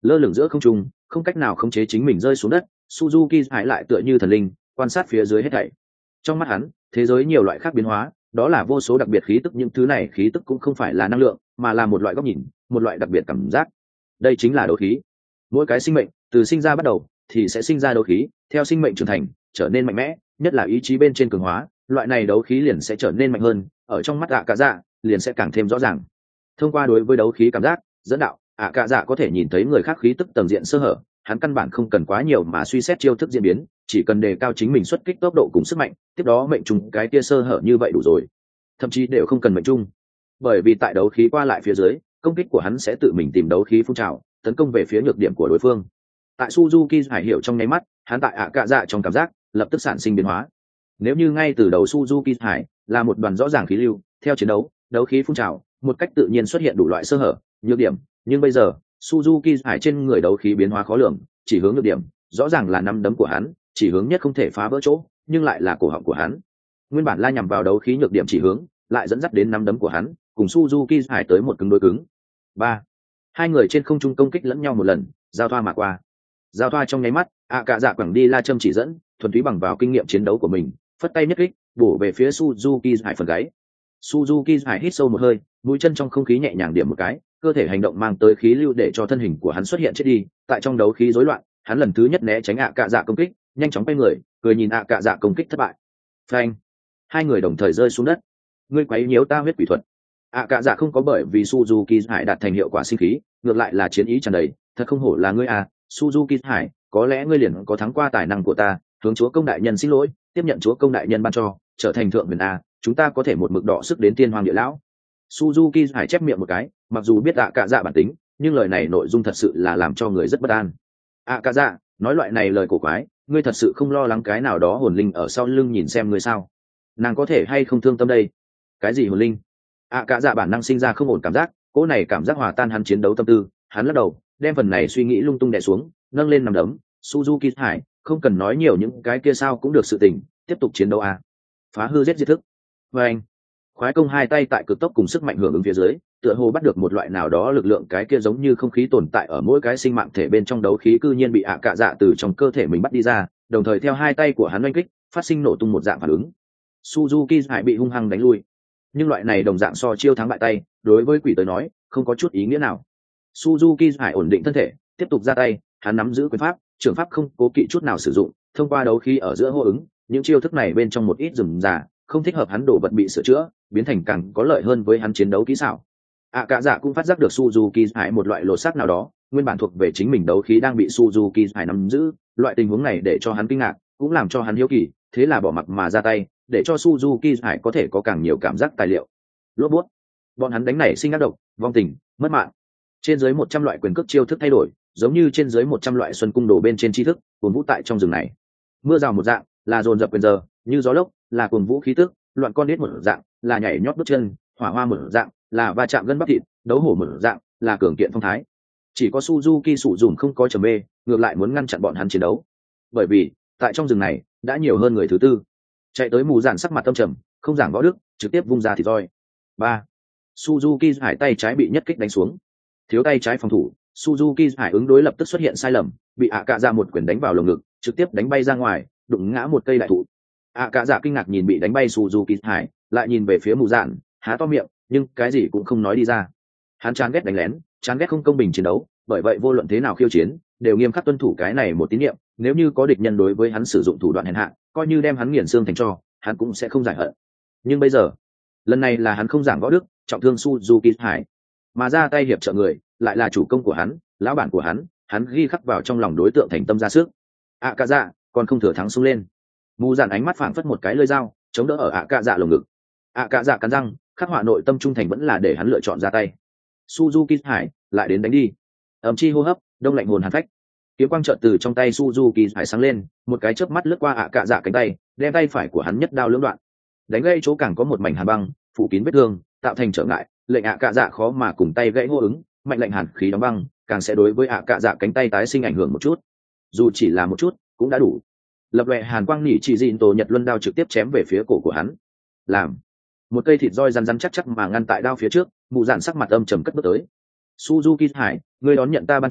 Speaker 1: lơ lửng giữa không trung, không cách nào khống chế chính mình rơi xuống đất. Suzuki Hải lại tựa như thần linh, quan sát phía dưới hết thảy. Trong mắt hắn, thế giới nhiều loại khác biến hóa, đó là vô số đặc biệt khí tức, những thứ này khí tức cũng không phải là năng lượng, mà là một loại góc nhìn, một loại đặc biệt cảm giác. Đây chính là đấu khí. Mỗi cái sinh mệnh từ sinh ra bắt đầu thì sẽ sinh ra đấu khí, theo sinh mệnh trưởng thành trở nên mạnh mẽ, nhất là ý chí bên trên cường hóa, loại này đấu khí liền sẽ trở nên mạnh hơn, ở trong mắt ạ cả dạ liền sẽ càng thêm rõ ràng. Thông qua đối với đấu khí cảm giác dẫn đạo, ạ cả dạ có thể nhìn thấy người khác khí tức tầng diện sơ hở, hắn căn bản không cần quá nhiều mà suy xét chiêu thức diễn biến, chỉ cần đề cao chính mình xuất kích tốc độ cùng sức mạnh, tiếp đó mệnh trùng cái tia sơ hở như vậy đủ rồi, thậm chí đều không cần mệnh trung, bởi vì tại đấu khí qua lại phía dưới, công kích của hắn sẽ tự mình tìm đấu khí phun trào, tấn công về phía nhược điểm của đối phương. Tại Suzuki Hải hiểu trong nháy mắt, hắn tại ạ cạ dạ trong cảm giác lập tức sản sinh biến hóa. Nếu như ngay từ đầu Suzuki Hải là một đoàn rõ ràng khí lưu, theo chiến đấu, đấu khí phun trào, một cách tự nhiên xuất hiện đủ loại sơ hở, nhược điểm, nhưng bây giờ, Suzuki Hải trên người đấu khí biến hóa khó lường, chỉ hướng nhược điểm, rõ ràng là nắm đấm của hắn, chỉ hướng nhất không thể phá vỡ chỗ, nhưng lại là cổ họng của hắn. Nguyên bản la nhằm vào đấu khí nhược điểm chỉ hướng, lại dẫn dắt đến nắm đấm của hắn, cùng Suzuki Hải tới một cứng đối cứng. Ba, hai người trên không trung công kích lẫn nhau một lần, giao thoa mà qua. Giao thoa trong nháy mắt, ạ cạ dạ quẳng đi la châm chỉ dẫn, thuần túy bằng vào kinh nghiệm chiến đấu của mình, phất tay nhất kích, bổ về phía Suzuki Hải phần gáy. Suzuki Hải hít sâu một hơi, mũi chân trong không khí nhẹ nhàng điểm một cái, cơ thể hành động mang tới khí lưu để cho thân hình của hắn xuất hiện chết đi. Tại trong đấu khí rối loạn, hắn lần thứ nhất né tránh ạ cạ dạ công kích, nhanh chóng quay người, cười nhìn ạ cạ dạ công kích thất bại. Phanh! Hai người đồng thời rơi xuống đất. Ngươi quấy nhiễu ta huyết quỷ thuật. ạ cạ dạ không có bởi vì Suzuki Hải đạt thành hiệu quả sinh khí, ngược lại là chiến ý tràn đầy. Thật không hổ là ngươi à, Suzuki Hải, có lẽ ngươi liền có thắng qua tài năng của ta. Hướng chúa công đại nhân xin lỗi, tiếp nhận chúa công đại nhân ban cho, trở thành thượng huyền a, chúng ta có thể một mực đọ sức đến tiên hoàng địa lão. Suzuki Hải chép miệng một cái, mặc dù biết ạ cạ dạ bản tính, nhưng lời này nội dung thật sự là làm cho người rất bất an. ạ cạ dạ, nói loại này lời cổ quái, ngươi thật sự không lo lắng cái nào đó hồn linh ở sau lưng nhìn xem ngươi sao? Nàng có thể hay không thương tâm đây? Cái gì hồn linh? ạ cạ dạ bản năng sinh ra không ổn cảm giác, cỗ này cảm giác hòa tan hắn chiến đấu tâm tư, hắn lắc đầu, đem phần này suy nghĩ lung tung đè xuống, nâng lên nằm đấm. Suzuki Hải, không cần nói nhiều những cái kia sao cũng được sự tình, tiếp tục chiến đấu à? Phá hư giết diệt thức. Và anh, khoái công hai tay tại cực tốc cùng sức mạnh hưởng ứng phía dưới, tựa hồ bắt được một loại nào đó lực lượng, cái kia giống như không khí tồn tại ở mỗi cái sinh mạng thể bên trong đấu khí cư nhiên bị ạ cạ dạ từ trong cơ thể mình bắt đi ra, đồng thời theo hai tay của hắn oanh kích, phát sinh nổ tung một dạng phản ứng. Suzuki Hải bị hung hăng đánh lui, nhưng loại này đồng dạng so chiêu thắng bại tay, đối với quỷ tới nói, không có chút ý nghĩa nào. Suzuki Hải ổn định thân thể, tiếp tục ra tay, hắn nắm giữ quyền pháp, trường pháp không cố kỵ chút nào sử dụng, thông qua đấu khí ở giữa hô ứng, những chiêu thức này bên trong một ít rườm rà, không thích hợp hắn đổ vật bị sửa chữa, biến thành càng có lợi hơn với hắn chiến đấu kỹ xảo. ạ cạ dạ cũng phát giác được Suzuki Hải một loại lột xác nào đó, nguyên bản thuộc về chính mình đấu khí đang bị Suzuki Hải nắm giữ, loại tình huống này để cho hắn kinh ngạc, cũng làm cho hắn hiếu kỳ, thế là bỏ mặc mà ra tay, để cho Suzuki Hải có thể có càng nhiều cảm giác tài liệu. Lốp bút, bọn hắn đánh nảy sinh ác độc, vong tình, mất mạng. Trên dưới một trăm loại quyền cước chiêu thức thay đổi, giống như trên dưới một trăm loại xuân cung đồ bên trên tri thức, cuồng vũ tại trong rừng này. Mưa rào một dạng, là dồn dập quyền giờ, như gió lốc, là cuồng vũ khí tức, loạn con đít một dạng, là nhảy nhót bước chân, hỏa hoa một dạng, là va chạm gân bắp thịt, đấu hổ một dạng, là cường kiện phong thái. Chỉ có Suzuki Sụ Dùn không có trầm mê, ngược lại muốn ngăn chặn bọn hắn chiến đấu. Bởi vì, tại trong rừng này, đã nhiều hơn người thứ tư. Chạy tới mù giản sắc mặt tâm trầm, không giảng võ đức, trực tiếp vung ra thịt roi. Ba. Suzuki Hải tay trái bị nhất kích đánh xuống. Thiếu tay trái phòng thủ, Suzuki Hải ứng đối lập tức xuất hiện sai lầm, bị ạ cạ dạ một quyền đánh vào lồng ngực, trực tiếp đánh bay ra ngoài, đụng ngã một cây đại thụ. ạ cạ dạ kinh ngạc nhìn bị đánh bay Suzuki Hải, lại nhìn về phía mù dạn, há to miệng, nhưng cái gì cũng không nói đi ra. Hắn chán ghét đánh lén, chán ghét không công bình chiến đấu, bởi vậy vô luận thế nào khiêu chiến, đều nghiêm khắc tuân thủ cái này một tín niệm, nếu như có địch nhân đối với hắn sử dụng thủ đoạn hèn hạ, coi như đem hắn nghiền xương thành tro, hắn cũng sẽ không giải hận. Nhưng bây giờ, lần này là hắn không giảng võ đức, trọng thương Suzuki Hải, mà ra tay hiệp trợ người, lại là chủ công của hắn, lão bản của hắn, hắn ghi khắc vào trong lòng đối tượng thành tâm ra sức. ạ cạ dạ còn không thừa thắng xông lên. Mù dạn ánh mắt phảng phất một cái lưỡi dao, chống đỡ ở ạ cạ dạ lồng ngực. ạ cạ dạ cắn răng, khắc họa nội tâm trung thành vẫn là để hắn lựa chọn ra tay. Suzuki Hải lại đến đánh đi. Ầm chi hô hấp, đông lạnh hồn hàn phách. Kiếm quang chợt từ trong tay Suzuki Hải sáng lên, một cái chớp mắt lướt qua ạ cạ dạ cánh tay, đem tay phải của hắn nhất đao lưỡng đoạn. Đánh gây chỗ càng có một mảnh hàn băng, phủ kín vết thương, tạo thành trở ngại, lệnh ạ cạ dạ khó mà cùng tay gãy hô ứng, mạnh lệnh hàn khí đóng băng, càng sẽ đối với ạ cạ dạ cánh tay tái sinh ảnh hưởng một chút. Dù chỉ là một chút, cũng đã đủ. Lập loè hàn quang nỉ chỉ dịn tổ nhật luân đao trực tiếp chém về phía cổ của hắn. Làm một cây thịt roi rắn rắn chắc chắc mà ngăn tại đao phía trước, mụ dạn sắc mặt âm trầm cất bước tới. Suzuki Hải, ngươi đón nhận ta ban cho,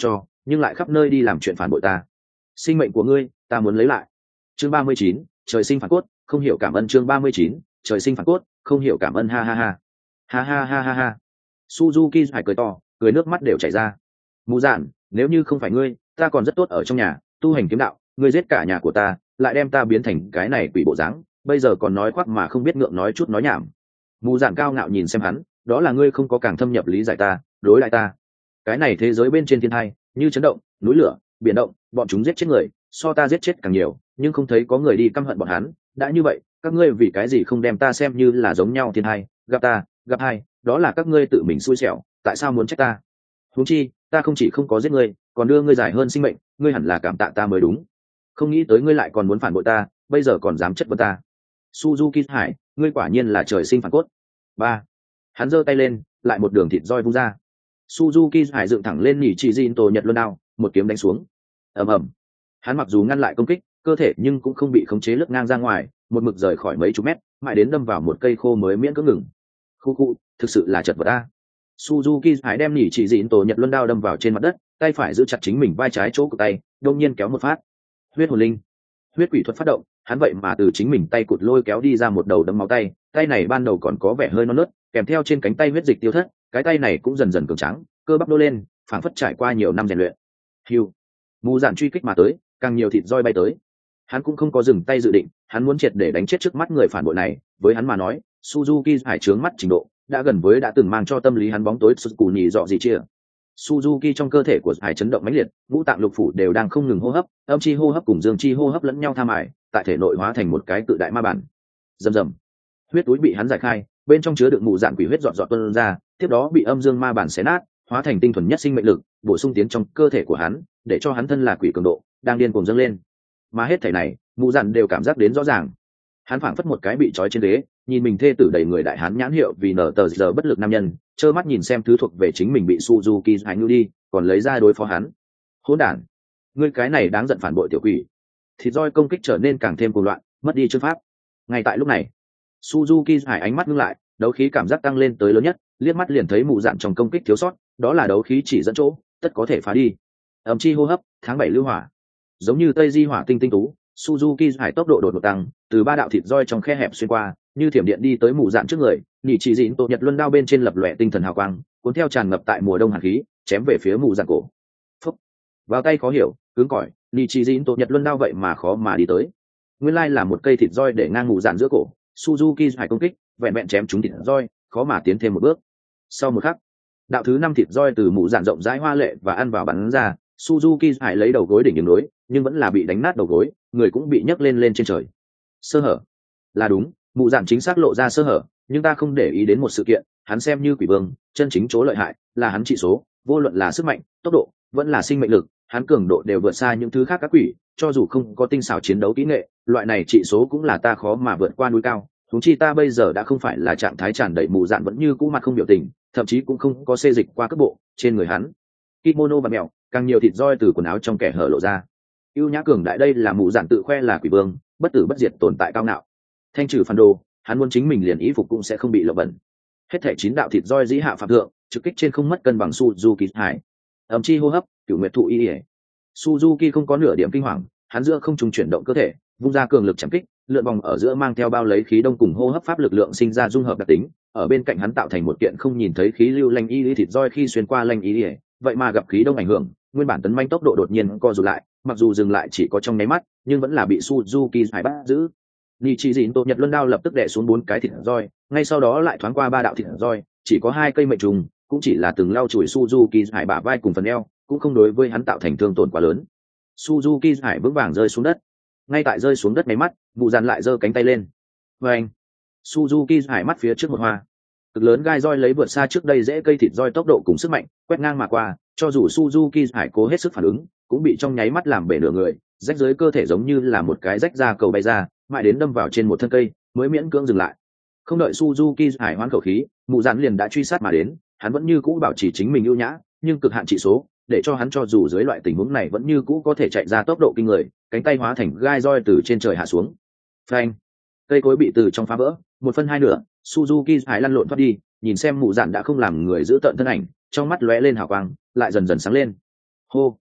Speaker 1: nhưng lại khắp nơi đi làm chuyện phản bội ta. Sinh mệnh của ngươi ta muốn lấy lại. Chương ba mươi chín, trời sinh phản cốt, không hiểu cảm ơn. Chương ba mươi chín, trời sinh phản cốt, không hiểu cảm ơn. Ha ha ha ha ha ha ha ha. Suzuki phải cười to, cười nước mắt đều chảy ra. Mù Dạn, nếu như không phải ngươi, ta còn rất tốt ở trong nhà tu hành kiếm đạo, ngươi giết cả nhà của ta, lại đem ta biến thành cái này quỷ bộ dáng, bây giờ còn nói khoác mà không biết ngượng, nói chút nói nhảm. Mù Dạn cao ngạo nhìn xem hắn, đó là ngươi không có càng thâm nhập lý giải ta, đối lại ta. Cái này thế giới bên trên thiên thai, như chấn động, núi lửa, biển động, bọn chúng giết chết người, so ta giết chết càng nhiều, nhưng không thấy có người đi căm hận bọn hắn. Đã như vậy, các ngươi vì cái gì không đem ta xem như là giống nhau thiên thai, gặp ta, gặp hai, đó là các ngươi tự mình xui xẻo, tại sao muốn trách ta? Huống chi, ta không chỉ không có giết ngươi, còn đưa ngươi dài hơn sinh mệnh, ngươi hẳn là cảm tạ ta mới đúng. Không nghĩ tới ngươi lại còn muốn phản bội ta, bây giờ còn dám chất vấn ta. Suzuki Hải, ngươi quả nhiên là trời sinh phản cốt. Ba. Hắn giơ tay lên, lại một đường thịt roi vung ra. Suzuki Hải dựng thẳng lên nhỉ chỉ Jin tổ Nhật Luân đao, một kiếm đánh xuống. Ầm ầm. Hắn mặc dù ngăn lại công kích, cơ thể nhưng cũng không bị khống chế lướt ngang ra ngoài, một mực rời khỏi mấy chục mét, mãi đến đâm vào một cây khô mới miễn cưỡng ngừng. Khu khu, thực sự là chật vật a. Suzuki Hải đem nhỉ chỉ Jin tổ Nhật Luân đao đâm vào trên mặt đất, tay phải giữ chặt chính mình vai trái chỗ của tay, đột nhiên kéo một phát. Huyết hồn linh, huyết quỷ thuật phát động, hắn vậy mà từ chính mình tay cụt lôi kéo đi ra một đầu đấm máu tay, tay này ban đầu còn có vẻ hơi non nớt, kèm theo trên cánh tay huyết dịch tiêu thất, cái tay này cũng dần dần cường tráng, cơ bắp nô lên, phảng phất trải qua nhiều năm rèn luyện. Hiu, Mù Dạn truy kích mà tới, càng nhiều thịt roi bay tới. Hắn cũng không có dừng tay dự định, hắn muốn triệt để đánh chết trước mắt người phản bội này, với hắn mà nói, Suzuki Hải trướng mắt trình độ, đã gần với đã từng mang cho tâm lý hắn bóng tối sụt cù nhì dọ gì chia. Suzuki trong cơ thể của Hải chấn động mãnh liệt, ngũ tạng lục phủ đều đang không ngừng hô hấp, âm chi hô hấp cùng dương chi hô hấp lẫn nhau tham ải, tại thể nội hóa thành một cái tự đại ma bản. Rầm rầm, huyết túi bị hắn giải khai, bên trong chứa đựng mù dạn quỷ huyết giọt giọt tuôn ra, tiếp đó bị âm dương ma bản xé nát, hóa thành tinh thuần nhất sinh mệnh lực, bổ sung tiến trong cơ thể của hắn, để cho hắn thân là quỷ cường độ đang điên cuồng dâng lên. Mà hết thảy này, mù dạn đều cảm giác đến rõ ràng. Hắn phảng phất một cái bị trói trên ghế, nhìn mình thê tử đầy người đại hán nhãn hiệu vì nở tờ giờ bất lực nam nhân, trơ mắt nhìn xem thứ thuộc về chính mình bị Suzuki hành nhu đi, còn lấy ra đối phó hắn. Hỗn đản, ngươi cái này đáng giận phản bội tiểu quỷ. Thịt roi công kích trở nên càng thêm cuồng loạn, mất đi chương pháp. Ngay tại lúc này, Suzuki Hải ánh mắt ngưng lại, đấu khí cảm giác tăng lên tới lớn nhất, liếc mắt liền thấy mù dạn trong công kích thiếu sót, đó là đấu khí chỉ dẫn chỗ, tất có thể phá đi. Ầm chi hô hấp, tháng bảy lưu hỏa. Giống như tây di hỏa tinh tinh tú, Suzuki Hải tốc độ đột ngột tăng, từ ba đạo thịt roi trong khe hẹp xuyên qua, như thiểm điện đi tới mù dạn trước người, nhị chỉ dịn tổ Nhật Luân đao bên trên lập lòe tinh thần hào quang, cuốn theo tràn ngập tại mùa đông hàn khí, chém về phía mù dạn cổ. Phúc. Vào tay khó hiểu, cứng cỏi, nhị chỉ dịn tổ Nhật Luân đao vậy mà khó mà đi tới. Nguyên lai là một cây thịt roi để ngang mù dạn giữa cổ, Suzuki Hải công kích, vẹn vẹn chém trúng thịt roi, khó mà tiến thêm một bước. Sau một khắc, đạo thứ năm thịt roi từ mù dạn rộng rãi hoa lệ và ăn vào bắn ra, Suzuki Hải lấy đầu gối đỉnh đường đối, nhưng vẫn là bị đánh nát đầu gối, người cũng bị nhấc lên lên trên trời. Sơ hở, là đúng, mụ dạn chính xác lộ ra sơ hở, nhưng ta không để ý đến một sự kiện, hắn xem như quỷ vương, chân chính chỗ lợi hại là hắn trị số, vô luận là sức mạnh, tốc độ, vẫn là sinh mệnh lực, hắn cường độ đều vượt xa những thứ khác các quỷ, cho dù không có tinh xảo chiến đấu kỹ nghệ, loại này trị số cũng là ta khó mà vượt qua núi cao. Huống chi ta bây giờ đã không phải là trạng thái tràn đầy, mù dạn vẫn như cũ mặt không biểu tình, thậm chí cũng không có xê dịch qua cấp bộ trên người hắn. Kimono và mèo, càng nhiều thịt roi từ quần áo trong kẻ hở lộ ra. Ưu nhã cường đại, đây là mù dạn tự khoe là quỷ vương, bất tử bất diệt tồn tại cao ngạo. Thanh trừ phản đồ, hắn muốn chính mình liền ý phục cũng sẽ không bị lộ bẩn. Hết thảy chín đạo thịt roi dĩ hạ phạm thượng, trực kích trên không mất cân bằng Suzuki Hải. Ầm chi hô hấp, cửu nguyệt thụ y. Suzuki không có nửa điểm kinh hoàng, hắn giữa không trùng chuyển động cơ thể, vung ra cường lực chạm kích, lượn vòng ở giữa mang theo bao lấy khí đông cùng hô hấp pháp lực lượng sinh ra dung hợp đặc tính, ở bên cạnh hắn tạo thành một kiện không nhìn thấy khí lưu lanh y thịt roi khi xuyên qua lanh y, vậy mà gặp khí đông ảnh hưởng, nguyên bản tấn manh tốc độ đột nhiên co rụt lại, mặc dù dừng lại chỉ có trong nháy mắt, nhưng vẫn là bị Suzuki Hải bắt giữ. Nị chỉ dịn tổ Nhật Luân đao lập tức đè xuống bốn cái thịt roi, ngay sau đó lại thoáng qua ba đạo thịt roi, chỉ có hai cây mệnh trùng, cũng chỉ là từng lau chùi Suzuki Hải bả vai cùng phần eo, cũng không đối với hắn tạo thành thương tổn quá lớn. Suzuki Hải vững vàng rơi xuống đất. Ngay tại rơi xuống đất mấy mắt, vụ dàn lại giơ cánh tay lên. Và anh, Suzuki Hải mắt phía trước một hoa, cực lớn gai roi lấy vượt xa trước đây dễ cây thịt roi tốc độ cùng sức mạnh, quét ngang mà qua, cho dù Suzuki Hải cố hết sức phản ứng, cũng bị trong nháy mắt làm bể nửa người, rách dưới cơ thể giống như là một cái rách ra cầu bay ra, mãi đến đâm vào trên một thân cây, mới miễn cưỡng dừng lại. Không đợi Suzuki Hải hoán khẩu khí, mụ dàn liền đã truy sát mà đến, hắn vẫn như cũ bảo trì chính mình ưu nhã, nhưng cực hạn trị số, để cho hắn cho dù dưới loại tình huống này vẫn như cũ có thể chạy ra tốc độ kinh người, cánh tay hóa thành gai roi từ trên trời hạ xuống. Phanh! Cây cối bị từ trong phá vỡ, một phân hai nửa, Suzuki Hải lăn lộn thoát đi, nhìn xem mụ dàn đã không làm người giữ tận thân ảnh, trong mắt lóe lên hào quang, lại dần dần sáng lên. Hô!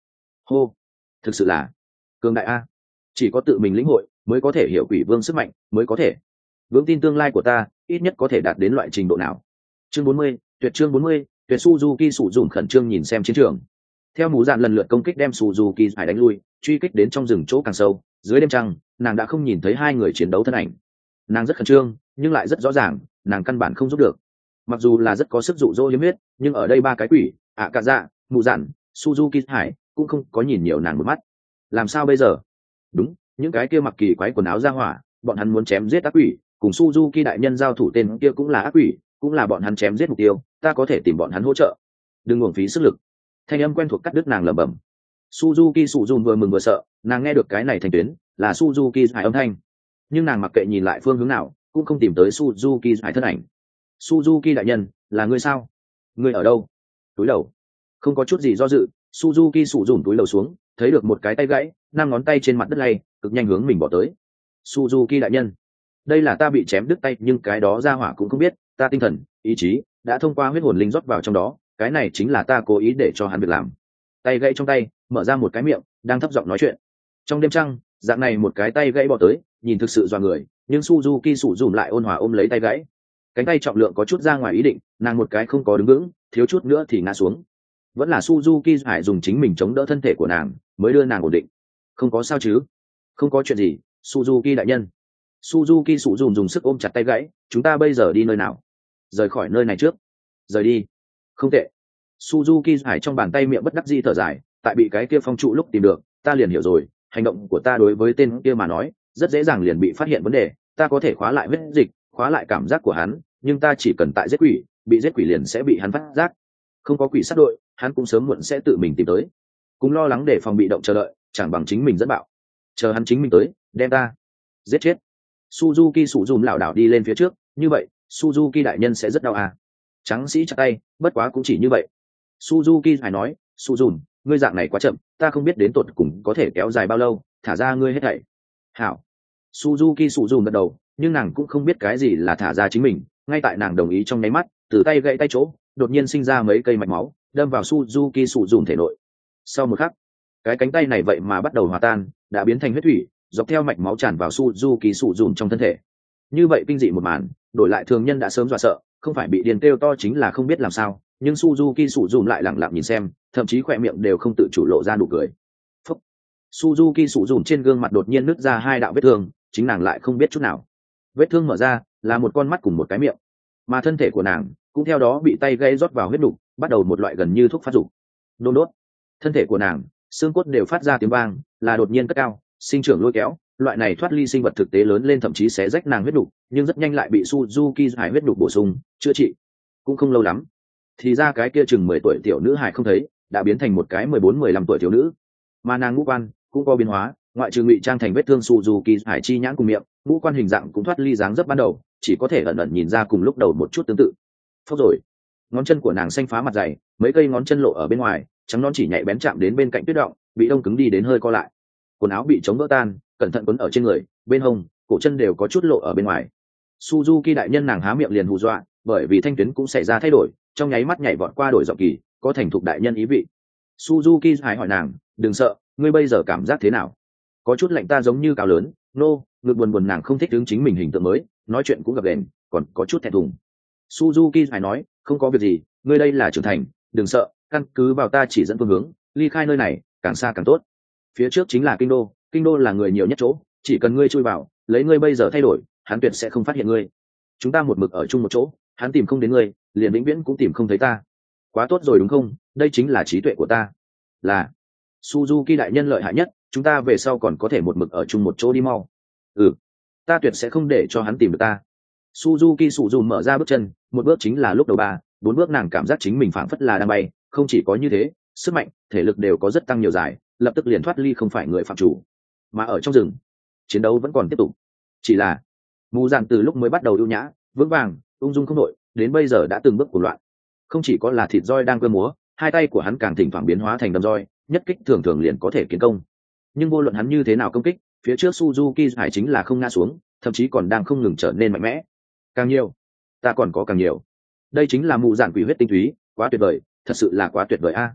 Speaker 1: hô, thực sự là cường đại a. Chỉ có tự mình lĩnh hội mới có thể hiểu quỷ vương sức mạnh, mới có thể vững tin tương lai của ta ít nhất có thể đạt đến loại trình độ nào. Chương bốn mươi, tuyệt chương bốn mươi, tuyệt Suzuki sử dụng khẩn trương nhìn xem chiến trường. Theo mũ dạn lần lượt công kích đem Suzuki phải đánh lui, truy kích đến trong rừng chỗ càng sâu, dưới đêm trăng, nàng đã không nhìn thấy hai người chiến đấu thân ảnh. Nàng rất khẩn trương, nhưng lại rất rõ ràng, nàng căn bản không giúp được. Mặc dù là rất có sức dụ dỗ liếm huyết, nhưng ở đây ba cái quỷ, ạ cả dạ, mũ dạn, Suzuki hải cũng không có nhìn nhiều nàng một mắt. Làm sao bây giờ? Đúng, những cái kia mặc kỳ quái quần áo ra hỏa, bọn hắn muốn chém giết ác quỷ, cùng Suzuki đại nhân giao thủ tên kia cũng là ác quỷ, cũng là bọn hắn chém giết mục tiêu, ta có thể tìm bọn hắn hỗ trợ. Đừng uổng phí sức lực. Thanh âm quen thuộc cắt đứt nàng lẩm bẩm. Suzuki sụ dùn vừa mừng vừa sợ, nàng nghe được cái này thành tuyến, là Suzuki hải âm thanh. Nhưng nàng mặc kệ nhìn lại phương hướng nào, cũng không tìm tới Suzuki hải thân ảnh. Suzuki đại nhân, là ngươi sao? Ngươi ở đâu? Túi đầu. Không có chút gì do dự, Suzuki sụ dùn túi đầu xuống, thấy được một cái tay gãy, năm ngón tay trên mặt đất lay, cực nhanh hướng mình bỏ tới. Suzuki đại nhân, đây là ta bị chém đứt tay, nhưng cái đó ra hỏa cũng không biết, ta tinh thần, ý chí đã thông qua huyết hồn linh rót vào trong đó, cái này chính là ta cố ý để cho hắn việc làm. Tay gãy trong tay mở ra một cái miệng, đang thấp giọng nói chuyện. Trong đêm trăng, dạng này một cái tay gãy bỏ tới, nhìn thực sự dọa người, nhưng Suzuki sụ dùn lại ôn hòa ôm lấy tay gãy. Cánh tay trọng lượng có chút ra ngoài ý định, nàng một cái không có đứng vững, thiếu chút nữa thì ngã xuống. Vẫn là Suzuki phải dùng chính mình chống đỡ thân thể của nàng, mới đưa nàng ổn định. Không có sao chứ? Không có chuyện gì, Suzuki đại nhân. Suzuki sụ dùn dùng sức ôm chặt tay gãy. Chúng ta bây giờ đi nơi nào? Rời khỏi nơi này trước. Rời đi. Không tệ. Suzuki hải trong bàn tay miệng bất đắc dĩ thở dài, tại bị cái kia phong trụ lúc tìm được, ta liền hiểu rồi, hành động của ta đối với tên kia mà nói, rất dễ dàng liền bị phát hiện vấn đề, ta có thể khóa lại vết dịch, khóa lại cảm giác của hắn, nhưng ta chỉ cần tại giết quỷ, bị giết quỷ liền sẽ bị hắn phát giác. Không có quỷ sát đội, hắn cũng sớm muộn sẽ tự mình tìm tới. Cũng lo lắng để phòng bị động chờ đợi, chẳng bằng chính mình dẫn bạo. Chờ hắn chính mình tới, đem ta giết chết. Suzuki sụ dùn lảo đảo đi lên phía trước, như vậy, Suzuki đại nhân sẽ rất đau à. Trắng sĩ chặt tay, bất quá cũng chỉ như vậy. Suzuki phải nói, sụ dùn, ngươi dạng này quá chậm, ta không biết đến tột cùng có thể kéo dài bao lâu, thả ra ngươi hết thảy. Hảo. Suzuki sụ dùn gật đầu, nhưng nàng cũng không biết cái gì là thả ra chính mình, ngay tại nàng đồng ý trong nháy mắt, từ tay gãy tay chỗ, đột nhiên sinh ra mấy cây mạch máu, đâm vào Suzuki sụ dùn thể nội. Sau một khắc, cái cánh tay này vậy mà bắt đầu hòa tan, đã biến thành huyết thủy, dọc theo mạch máu tràn vào Suzuki sụ dùn trong thân thể. Như vậy kinh dị một màn, đổi lại thường nhân đã sớm dọa sợ, không phải bị điền kêu to chính là không biết làm sao, nhưng Suzuki sụ dùn lại lặng lặng nhìn xem, thậm chí khỏe miệng đều không tự chủ lộ ra nụ cười. Phúc. Suzuki sụ dùn trên gương mặt đột nhiên nứt ra hai đạo vết thương, chính nàng lại không biết chút nào. Vết thương mở ra là một con mắt cùng một cái miệng, mà thân thể của nàng cũng theo đó bị tay gây rót vào huyết đục, bắt đầu một loại gần như thuốc phát dục. Đôn đốt. Thân thể của nàng, xương cốt đều phát ra tiếng vang, là đột nhiên cất cao, sinh trưởng lôi kéo, loại này thoát ly sinh vật thực tế lớn lên thậm chí sẽ rách nàng huyết đục, nhưng rất nhanh lại bị Suzuki hải huyết đục bổ sung, chữa trị. Cũng không lâu lắm, thì ra cái kia chừng mười tuổi tiểu nữ hải không thấy, đã biến thành một cái mười bốn mười lăm tuổi thiếu nữ. Mà nàng ngũ quan cũng có biến hóa, ngoại trừ ngụy trang thành vết thương Suzuki hải chi nhãn cùng miệng, ngũ quan hình dạng cũng thoát ly dáng dấp ban đầu, chỉ có thể ẩn ẩn nhìn ra cùng lúc đầu một chút tương tự. Phốc rồi, ngón chân của nàng xanh phá mặt dày, mấy cây ngón chân lộ ở bên ngoài, trắng non chỉ nhạy bén chạm đến bên cạnh tuyết động, bị đông cứng đi đến hơi co lại. Quần áo bị chống vỡ tan, cẩn thận quấn ở trên người, bên hông, cổ chân đều có chút lộ ở bên ngoài. Suzuki đại nhân nàng há miệng liền hù dọa, bởi vì thanh tuyến cũng xảy ra thay đổi, trong nháy mắt nhảy vọt qua đổi giọng kỳ, có thành thục đại nhân ý vị. Suzuki hài hỏi nàng, đừng sợ, ngươi bây giờ cảm giác thế nào? Có chút lạnh, ta giống như cao lớn, nô, no, ngực buồn buồn, nàng không thích đứng chính mình hình tượng mới, nói chuyện cũng gập ghềnh, còn có chút thẹn thùng. Suzuki hài nói, không có việc gì, ngươi đây là trưởng thành, đừng sợ, căn cứ vào ta chỉ dẫn phương hướng, ly khai nơi này, càng xa càng tốt. Phía trước chính là kinh đô, kinh đô là người nhiều nhất chỗ, chỉ cần ngươi chui vào, lấy ngươi bây giờ thay đổi, hắn tuyệt sẽ không phát hiện ngươi. Chúng ta một mực ở chung một chỗ, hắn tìm không đến ngươi, liền vĩnh viễn cũng tìm không thấy ta. Quá tốt rồi đúng không? Đây chính là trí tuệ của ta. Là Suzuki đại nhân lợi hại nhất, chúng ta về sau còn có thể một mực ở chung một chỗ đi mau. Ừ, ta tuyệt sẽ không để cho hắn tìm được ta. Suzuki sụ dùn mở ra bước chân, một bước chính là lúc đầu ba, bốn bước nàng cảm giác chính mình phảng phất là đang bay, không chỉ có như thế, sức mạnh, thể lực đều có rất tăng nhiều dài, lập tức liền thoát ly không phải người phạm chủ. Mà ở trong rừng, chiến đấu vẫn còn tiếp tục. Chỉ là mù dạn từ lúc mới bắt đầu ưu nhã, vững vàng, ung dung không đội, đến bây giờ đã từng bước của loạn. Không chỉ có là thịt roi đang cơ múa, hai tay của hắn càng thỉnh thoảng biến hóa thành đâm roi, nhất kích thường thường liền có thể kiến công. Nhưng vô luận hắn như thế nào công kích, phía trước Suzuki hải chính là không ngã xuống, thậm chí còn đang không ngừng trở nên mạnh mẽ. Càng nhiều, ta còn có càng nhiều. Đây chính là mù dạn quỷ huyết tinh túy, quá tuyệt vời, thật sự là quá tuyệt vời a.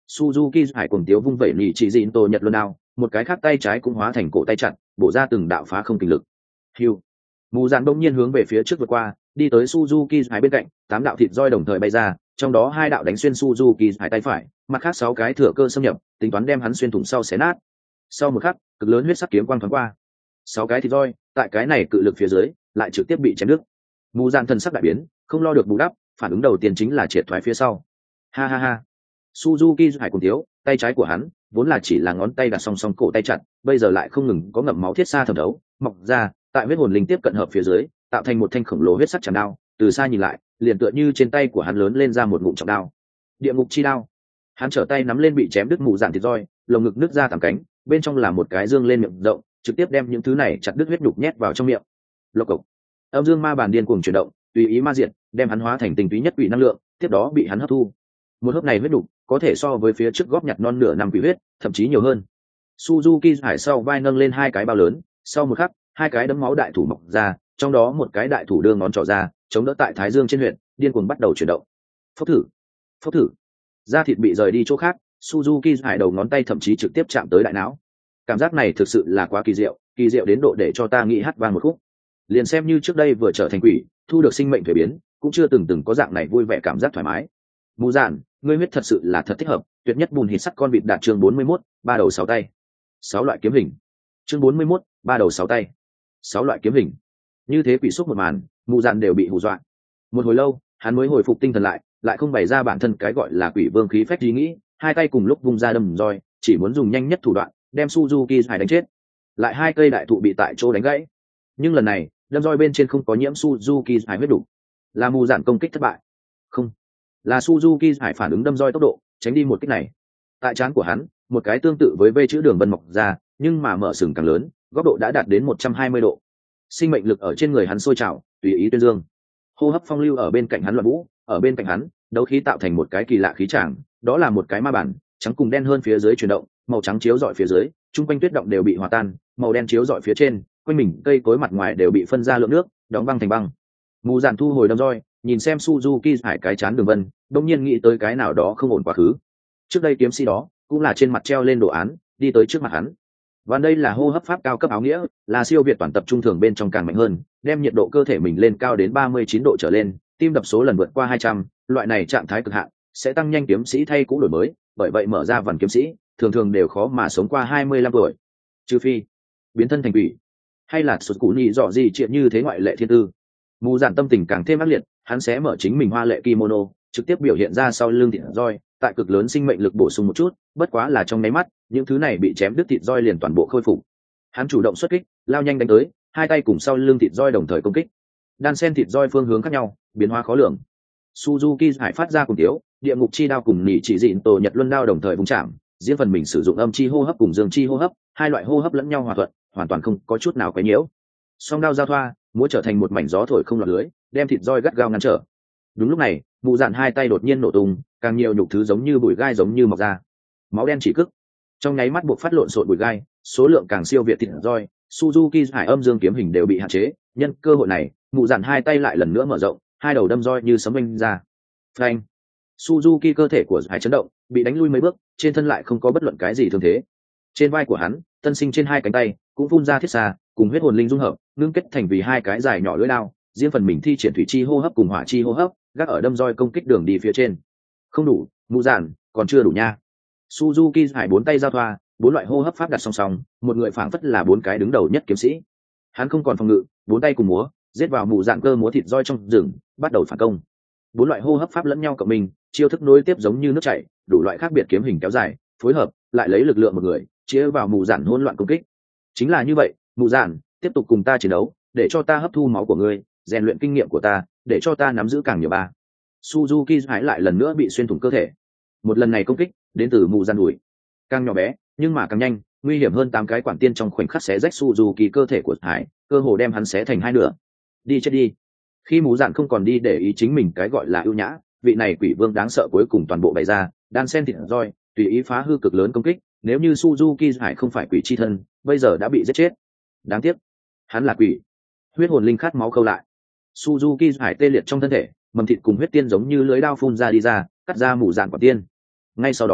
Speaker 1: Suzuki hải cuồng tiếu vung vẩy nhị chỉ dịn tổ nhật luân đao, một cái khác tay trái cũng hóa thành cổ tay chặt, bổ ra từng đạo phá không kinh lực. Hưu. Mù Dạn đông nhiên hướng về phía trước vượt qua, đi tới Suzuki hải bên cạnh, tám đạo thịt roi đồng thời bay ra, trong đó hai đạo đánh xuyên Suzuki hải tay phải, mặt khác sáu cái thừa cơ xâm nhập, tính toán đem hắn xuyên thủng sau xé nát. Sau một khắc, cực lớn huyết sắc kiếm quang thoáng qua. Sáu cái thịt roi, tại cái này cự lực phía dưới, lại trực tiếp bị chém đứt. Mù Dạn thần sắc đại biến, không lo được bù đắp, phản ứng đầu tiên chính là triệt thoái phía sau. Ha ha ha. Suzuki hải cùng thiếu, tay trái của hắn vốn là chỉ là ngón tay đặt song song cổ tay chặt, bây giờ lại không ngừng có ngậm máu thiết xa thẩm đấu, mọc ra, tại huyết hồn linh tiếp cận hợp phía dưới, tạo thành một thanh khổng lồ huyết sắc chạm đao, từ xa nhìn lại, liền tựa như trên tay của hắn lớn lên ra một ngụm trọng đao. Địa ngục chi đao. Hắn trở tay nắm lên bị chém đứt mù dạn thịt roi, lồng ngực nứt ra tầm cánh, bên trong là một cái dương lên miệng rộng, trực tiếp đem những thứ này chặt đứt huyết nhục nhét vào trong miệng. Lộc cộc. Âm dương ma bản điên cuồng chuyển động, tùy ý ma diệt, đem hắn hóa thành tinh túy nhất quỷ năng lượng, tiếp đó bị hắn hấp thu. Một hớp này huyết nhục có thể so với phía trước góp nhặt non nửa năm quỷ huyết, thậm chí nhiều hơn. Suzuki hải sau vai nâng lên hai cái bao lớn, sau một khắc, hai cái đấm máu đại thủ mọc ra, trong đó một cái đại thủ đưa ngón trỏ ra, chống đỡ tại thái dương trên huyệt, điên cuồng bắt đầu chuyển động. Phốc thử, phốc thử. Da thịt bị rời đi chỗ khác, Suzuki hải đầu ngón tay thậm chí trực tiếp chạm tới đại não. Cảm giác này thực sự là quá kỳ diệu, kỳ diệu đến độ để cho ta nghĩ hát vang một khúc. Liền xem như trước đây vừa trở thành quỷ, thu được sinh mệnh thuế biến, cũng chưa từng từng có dạng này vui vẻ cảm giác thoải mái. Mù Dạn, ngươi huyết thật sự là thật thích hợp, tuyệt nhất bùn hít sắt con vịt đạt chương bốn mươi mốt, ba đầu sáu tay. Sáu loại kiếm hình. Chương bốn mươi mốt, ba đầu sáu tay. Sáu loại kiếm hình. Như thế quỷ xúc một màn, Mù Dạn đều bị hù dọa. Một hồi lâu, hắn mới hồi phục tinh thần lại, lại không bày ra bản thân cái gọi là quỷ vương khí phách ý nghĩ, hai tay cùng lúc vung ra đâm roi, chỉ muốn dùng nhanh nhất thủ đoạn, đem Suzuki hải đánh chết. Lại hai cây đại thụ bị tại chỗ đánh gãy. Nhưng lần này, đâm roi bên trên không có nhiễm Suzuki hải huyết đủ. Là Mù Dạn công kích thất bại. Không, là Suzuki hải phản ứng đâm roi tốc độ, tránh đi một kích này. Tại trán của hắn, một cái tương tự với vê chữ đường vân mọc ra, nhưng mà mở sừng càng lớn, góc độ đã đạt đến một trăm hai mươi độ. Sinh mệnh lực ở trên người hắn sôi trào, tùy ý tuyên dương. Hô hấp phong lưu ở bên cạnh hắn loạn vũ, ở bên cạnh hắn, đấu khí tạo thành một cái kỳ lạ khí tràng, đó là một cái ma bản, trắng cùng đen hơn phía dưới chuyển động, màu trắng chiếu rọi phía dưới, trung quanh tuyết động đều bị hòa tan, màu đen chiếu rọi phía trên, quanh mình cây cối mặt ngoài đều bị phân ra lượng nước, đóng băng thành băng. Mù Dạn thu hồi đâm roi, nhìn xem Suzuki hải cái chán đường vân, đông nhiên nghĩ tới cái nào đó không ổn quá khứ. Trước đây kiếm sĩ đó cũng là trên mặt treo lên đồ án, đi tới trước mặt hắn. Và đây là hô hấp pháp cao cấp áo nghĩa, là siêu việt toàn tập trung thường bên trong càng mạnh hơn, đem nhiệt độ cơ thể mình lên cao đến ba mươi chín độ trở lên, tim đập số lần vượt qua hai trăm, loại này trạng thái cực hạn sẽ tăng nhanh kiếm sĩ thay cũ đổi mới, bởi vậy mở ra vần kiếm sĩ thường thường đều khó mà sống qua hai mươi lăm tuổi, trừ phi biến thân thành quỷ, hay là sụt cũ nhị dọ gì chuyện như thế ngoại lệ thiên tư. Mù Dạn tâm tình càng thêm ác liệt, hắn sẽ mở chính mình hoa lệ kimono, trực tiếp biểu hiện ra sau lưng thịt roi, tại cực lớn sinh mệnh lực bổ sung một chút, bất quá là trong nháy mắt, những thứ này bị chém đứt thịt roi liền toàn bộ khôi phục. Hắn chủ động xuất kích, lao nhanh đánh tới, hai tay cùng sau lưng thịt roi đồng thời công kích. Đan sen thịt roi phương hướng khác nhau, biến hóa khó lường. Suzuki hải phát ra cùng tiếu, địa ngục chi đao cùng nỉ chỉ dịn tổ nhật luân đao đồng thời vung chạm, riêng phần mình sử dụng âm chi hô hấp cùng dương chi hô hấp, hai loại hô hấp lẫn nhau hòa thuận, hoàn toàn không có chút nào quấy nhiễu. Song đao giao thoa, múa trở thành một mảnh gió thổi không lọt lưới, đem thịt roi gắt gao ngăn trở. Đúng lúc này, Mù Dạn hai tay đột nhiên nổ tung, càng nhiều nhục thứ giống như bụi gai giống như mọc ra. Máu đen chỉ cức. Trong nháy mắt buộc phát lộn xộn bụi gai, số lượng càng siêu việt thịt roi, Suzuki hải âm dương kiếm hình đều bị hạn chế, nhân cơ hội này, Mù Dạn hai tay lại lần nữa mở rộng, hai đầu đâm roi như sấm vang ra. Phanh. Suzuki cơ thể của hải chấn động, bị đánh lui mấy bước, trên thân lại không có bất luận cái gì thương thế. Trên vai của hắn, tân sinh trên hai cánh tay cũng phun ra thiết xa, cùng huyết hồn linh dung hợp, ngưng kết thành vì hai cái dài nhỏ lưỡi đao, riêng phần mình thi triển thủy chi hô hấp cùng hỏa chi hô hấp, gác ở đâm roi công kích đường đi phía trên. Không đủ, Mù Dạn, còn chưa đủ nha. Suzuki hải bốn tay giao thoa, bốn loại hô hấp pháp đặt song song, một người phảng phất là bốn cái đứng đầu nhất kiếm sĩ. Hắn không còn phòng ngự, bốn tay cùng múa, giết vào Mù Dạn cơ múa thịt roi trong rừng, bắt đầu phản công. Bốn loại hô hấp pháp lẫn nhau cộng mình, chiêu thức nối tiếp giống như nước chảy, đủ loại khác biệt kiếm hình kéo dài, phối hợp, lại lấy lực lượng một người, chia vào Mù Dạn hỗn loạn công kích. Chính là như vậy, Mù Dạn, tiếp tục cùng ta chiến đấu, để cho ta hấp thu máu của ngươi, rèn luyện kinh nghiệm của ta, để cho ta nắm giữ càng nhiều ba. Suzuki hải lại lần nữa bị xuyên thủng cơ thể. Một lần này công kích đến từ Mù Dạn đùi, càng nhỏ bé nhưng mà càng nhanh, nguy hiểm hơn tám cái quản tiên trong khoảnh khắc xé rách Suzuki cơ thể của hải, cơ hồ đem hắn xé thành hai nửa. Đi chết đi. Khi Mù Dạn không còn đi để ý chính mình cái gọi là ưu nhã, vị này quỷ vương đáng sợ cuối cùng toàn bộ bày ra, đan sen thịt roi, tùy ý phá hư cực lớn công kích. Nếu như Suzuki hải không phải quỷ chi thân, bây giờ đã bị giết chết. Đáng tiếc, hắn là quỷ. Huyết hồn linh khát máu khâu lại. Suzuki hải tê liệt trong thân thể, mầm thịt cùng huyết tiên giống như lưới đao phun ra đi ra, cắt ra Mù Dạn quả tiên. Ngay sau đó,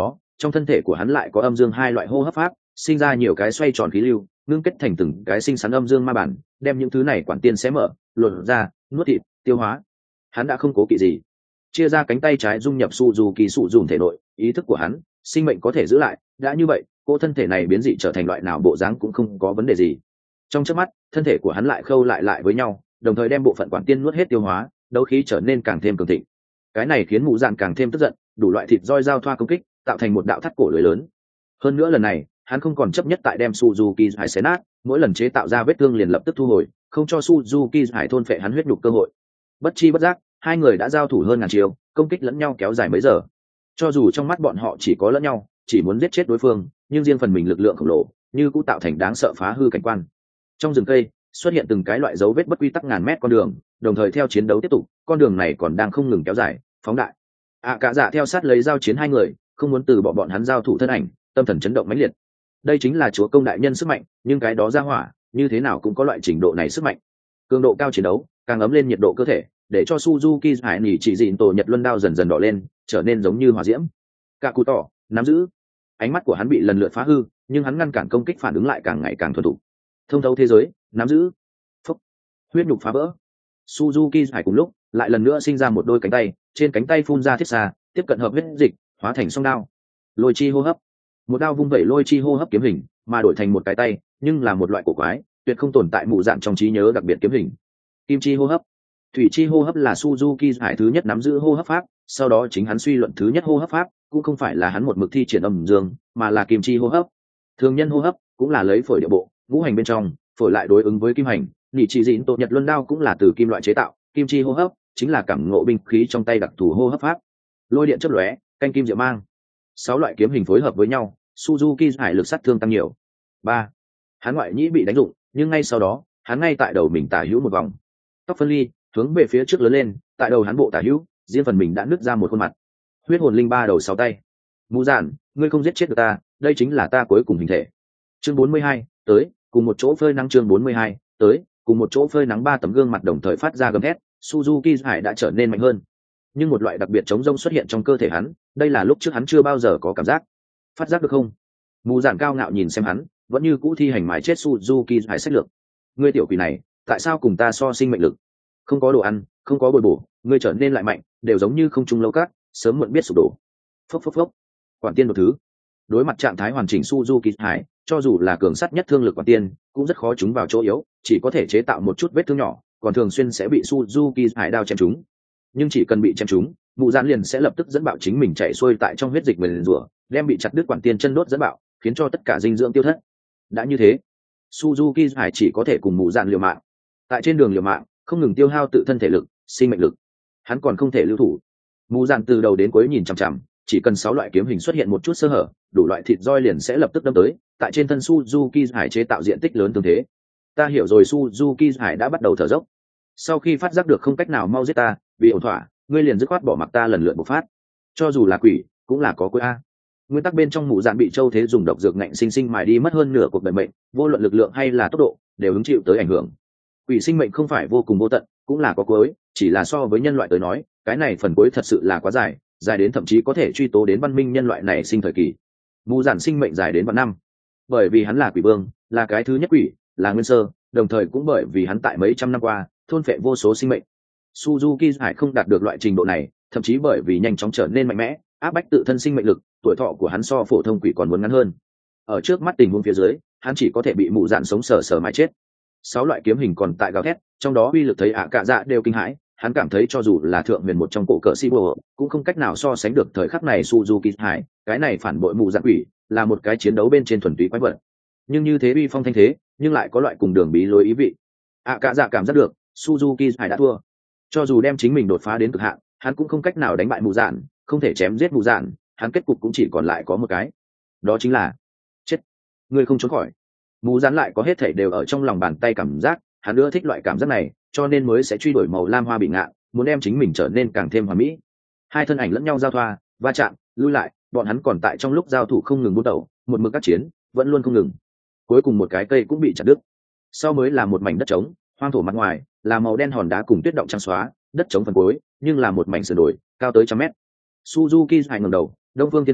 Speaker 1: trong thân thể của hắn lại có âm dương hai loại hô hấp pháp, sinh ra nhiều cái xoay tròn khí lưu, ngưng kết thành từng cái sinh sắn âm dương ma bản, đem những thứ này quản tiên xé mở, lột ra, nuốt thịt, tiêu hóa. Hắn đã không cố kỵ gì, chia ra cánh tay trái dung nhập Suzuki sụ dùng thể nội, ý thức của hắn, sinh mệnh có thể giữ lại, đã như vậy, cô thân thể này biến dị trở thành loại nào bộ dáng cũng không có vấn đề gì. Trong chớp mắt, thân thể của hắn lại khâu lại lại với nhau, đồng thời đem bộ phận quản tiên nuốt hết tiêu hóa, đấu khí trở nên càng thêm cường thịnh. Cái này khiến mụ dạn càng thêm tức giận, đủ loại thịt roi giao thoa công kích, tạo thành một đạo thắt cổ lưới lớn. Hơn nữa lần này, hắn không còn chấp nhất tại đem Suzuki hải xé nát, mỗi lần chế tạo ra vết thương liền lập tức thu hồi, không cho Suzuki hải thôn phệ hắn huyết nhục cơ hội. Bất chi bất giác, hai người đã giao thủ hơn ngàn chiều, công kích lẫn nhau kéo dài mấy giờ. Cho dù trong mắt bọn họ chỉ có lẫn nhau, chỉ muốn giết chết đối phương, nhưng riêng phần mình lực lượng khổng lồ, như cũng tạo thành đáng sợ phá hư cảnh quan. Trong rừng cây, xuất hiện từng cái loại dấu vết bất quy tắc ngàn mét con đường, đồng thời theo chiến đấu tiếp tục, con đường này còn đang không ngừng kéo dài, phóng đại. À cả dạ theo sát lấy giao chiến hai người, không muốn từ bỏ bọn hắn giao thủ thân ảnh, tâm thần chấn động mãnh liệt. Đây chính là chúa công đại nhân sức mạnh, nhưng cái đó ra hỏa, như thế nào cũng có loại trình độ này sức mạnh. Cường độ cao chiến đấu, càng ấm lên nhiệt độ cơ thể, để cho Suzuki hải nỉ chỉ dịn tổ nhật luân đao dần dần đỏ lên, trở nên giống như hỏa diễm. Cả cụ tỏ, nắm giữ. Ánh mắt của hắn bị lần lượt phá hư, nhưng hắn ngăn cản công kích phản ứng lại càng ngày càng thuần thục. Thông thấu thế giới, nắm giữ. Phốc. Huyết nhục phá vỡ. Suzuki hải cùng lúc lại lần nữa sinh ra một đôi cánh tay, trên cánh tay phun ra thiết xa, tiếp cận hợp huyết dịch, hóa thành song đao. Lôi chi hô hấp. Một đao vung vẩy lôi chi hô hấp kiếm hình, mà đổi thành một cái tay, nhưng là một loại cổ quái, tuyệt không tồn tại mụ dạng trong trí nhớ đặc biệt kiếm hình. Kim chi hô hấp. Thủy chi hô hấp là Suzuki hải thứ nhất nắm giữ hô hấp pháp, sau đó chính hắn suy luận thứ nhất hô hấp pháp, cũng không phải là hắn một mực thi triển âm dương, mà là kim chi hô hấp. Thường nhân hô hấp cũng là lấy phổi địa bộ, ngũ hành bên trong, phổi lại đối ứng với kim hành, nhị chỉ dịn tổ nhật luân đao cũng là từ kim loại chế tạo, kim chi hô hấp chính là cảm ngộ binh khí trong tay đặc thù hô hấp pháp. Lôi điện chớp lóe, canh kim diệu mang. Sáu loại kiếm hình phối hợp với nhau, Suzuki hải lực sát thương tăng nhiều. Ba, hắn ngoại nhĩ bị đánh dụng, nhưng ngay sau đó, hắn ngay tại đầu mình tả hữu một vòng. Tóc phân ly, hướng về phía trước lớn lên, tại đầu hắn bộ tả hữu, riêng phần mình đã nứt ra một khuôn mặt. Huyết hồn linh ba đầu sáu tay. Mù giản, ngươi không giết chết được ta, đây chính là ta cuối cùng hình thể. Chương bốn mươi hai, tới, cùng một chỗ phơi nắng chương bốn mươi hai, tới, cùng một chỗ phơi nắng ba tấm gương mặt đồng thời phát ra gầm thét, Suzuki hải đã trở nên mạnh hơn. Nhưng một loại đặc biệt chống rông xuất hiện trong cơ thể hắn, đây là lúc trước hắn chưa bao giờ có cảm giác. Phát giác được không? Mù giản cao ngạo nhìn xem hắn, vẫn như cũ thi hành mái chết Suzuki hải sách lược. Ngươi tiểu quỷ này, tại sao cùng ta so sinh mệnh lực? Không có đồ ăn, không có bồi bổ, ngươi trở nên lại mạnh, đều giống như không trung lâu cát, sớm muộn biết sụp đổ. Phốc phốc phốc. Quản tiên một thứ. Đối mặt trạng thái hoàn chỉnh Suzuki hải, cho dù là cường sắt nhất thương lực quản tiên, cũng rất khó trúng vào chỗ yếu, chỉ có thể chế tạo một chút vết thương nhỏ, còn thường xuyên sẽ bị Suzuki hải đao chém trúng. Nhưng chỉ cần bị chém trúng, mụ giản liền sẽ lập tức dẫn bạo chính mình chạy xuôi tại trong huyết dịch mình rủa, đem bị chặt đứt quản tiên chân đốt dẫn bạo, khiến cho tất cả dinh dưỡng tiêu thất. Đã như thế, Suzuki hải chỉ có thể cùng mụ giản liều mạng. Tại trên đường liều mạng, không ngừng tiêu hao tự thân thể lực, sinh mệnh lực. Hắn còn không thể lưu thủ. Mù giản từ đầu đến cuối nhìn chằm chằm, chỉ cần sáu loại kiếm hình xuất hiện một chút sơ hở, đủ loại thịt roi liền sẽ lập tức đâm tới, tại trên thân Suzuki hải chế tạo diện tích lớn tương thế. Ta hiểu rồi, Suzuki hải đã bắt đầu thở dốc. Sau khi phát giác được không cách nào mau giết ta, vì ổn thỏa, ngươi liền dứt khoát bỏ mặc ta lần lượt bộc phát. Cho dù là quỷ, cũng là có cuối a. Nguyên tắc bên trong mụ giản bị châu thế dùng độc dược ngạnh sinh sinh mài đi mất hơn nửa cuộc đời mệnh, vô luận lực lượng hay là tốc độ, đều hứng chịu tới ảnh hưởng. Quỷ sinh mệnh không phải vô cùng vô tận, cũng là có cuối, chỉ là so với nhân loại tới nói, cái này phần cuối thật sự là quá dài, dài đến thậm chí có thể truy tố đến văn minh nhân loại này sinh thời kỳ. Mù giản sinh mệnh dài đến vạn năm, bởi vì hắn là quỷ vương, là cái thứ nhất quỷ, là nguyên sơ, đồng thời cũng bởi vì hắn tại mấy trăm năm qua thôn phệ vô số sinh mệnh. Suzuki hải không đạt được loại trình độ này, thậm chí bởi vì nhanh chóng trở nên mạnh mẽ, áp bách tự thân sinh mệnh lực, tuổi thọ của hắn so phổ thông quỷ còn muốn ngắn hơn. Ở trước mắt tình huống phía dưới, hắn chỉ có thể bị mù giản sống sờ sờ mãi chết. Sáu loại kiếm hình còn tại gào thét, trong đó uy lực thấy ạ cả dạ đều kinh hãi, hắn cảm thấy cho dù là thượng huyền một trong cổ cỡ si bùa cũng không cách nào so sánh được thời khắc này. Suzuki hải, cái này phản bội mù giản quỷ, là một cái chiến đấu bên trên thuần túy quái vật. Nhưng như thế uy phong thanh thế, nhưng lại có loại cùng đường bí lối ý vị. ạ cả dạ cảm giác được Suzuki hải đã thua, cho dù đem chính mình đột phá đến cực hạn, hắn cũng không cách nào đánh bại mù giản, không thể chém giết mù giản, hắn kết cục cũng chỉ còn lại có một cái, đó chính là chết. Ngươi không trốn khỏi. Mù giản lại có hết thảy đều ở trong lòng bàn tay cảm giác, hắn ưa thích loại cảm giác này, cho nên mới sẽ truy đuổi màu lam hoa bị ngạn, muốn đem chính mình trở nên càng thêm hoàn mỹ. Hai thân ảnh lẫn nhau giao thoa, va chạm, lui lại, bọn hắn còn tại trong lúc giao thủ không ngừng buôn đầu, một mực các chiến, vẫn luôn không ngừng. Cuối cùng một cái cây cũng bị chặt đứt. Sau mới là một mảnh đất trống, hoang thổ mặt ngoài là màu đen hòn đá cùng tuyết động trắng xóa, đất trống phần cuối, nhưng là một mảnh sườn đồi, cao tới trăm mét. Suzuki hải ngẩng đầu, đông phương thiên không,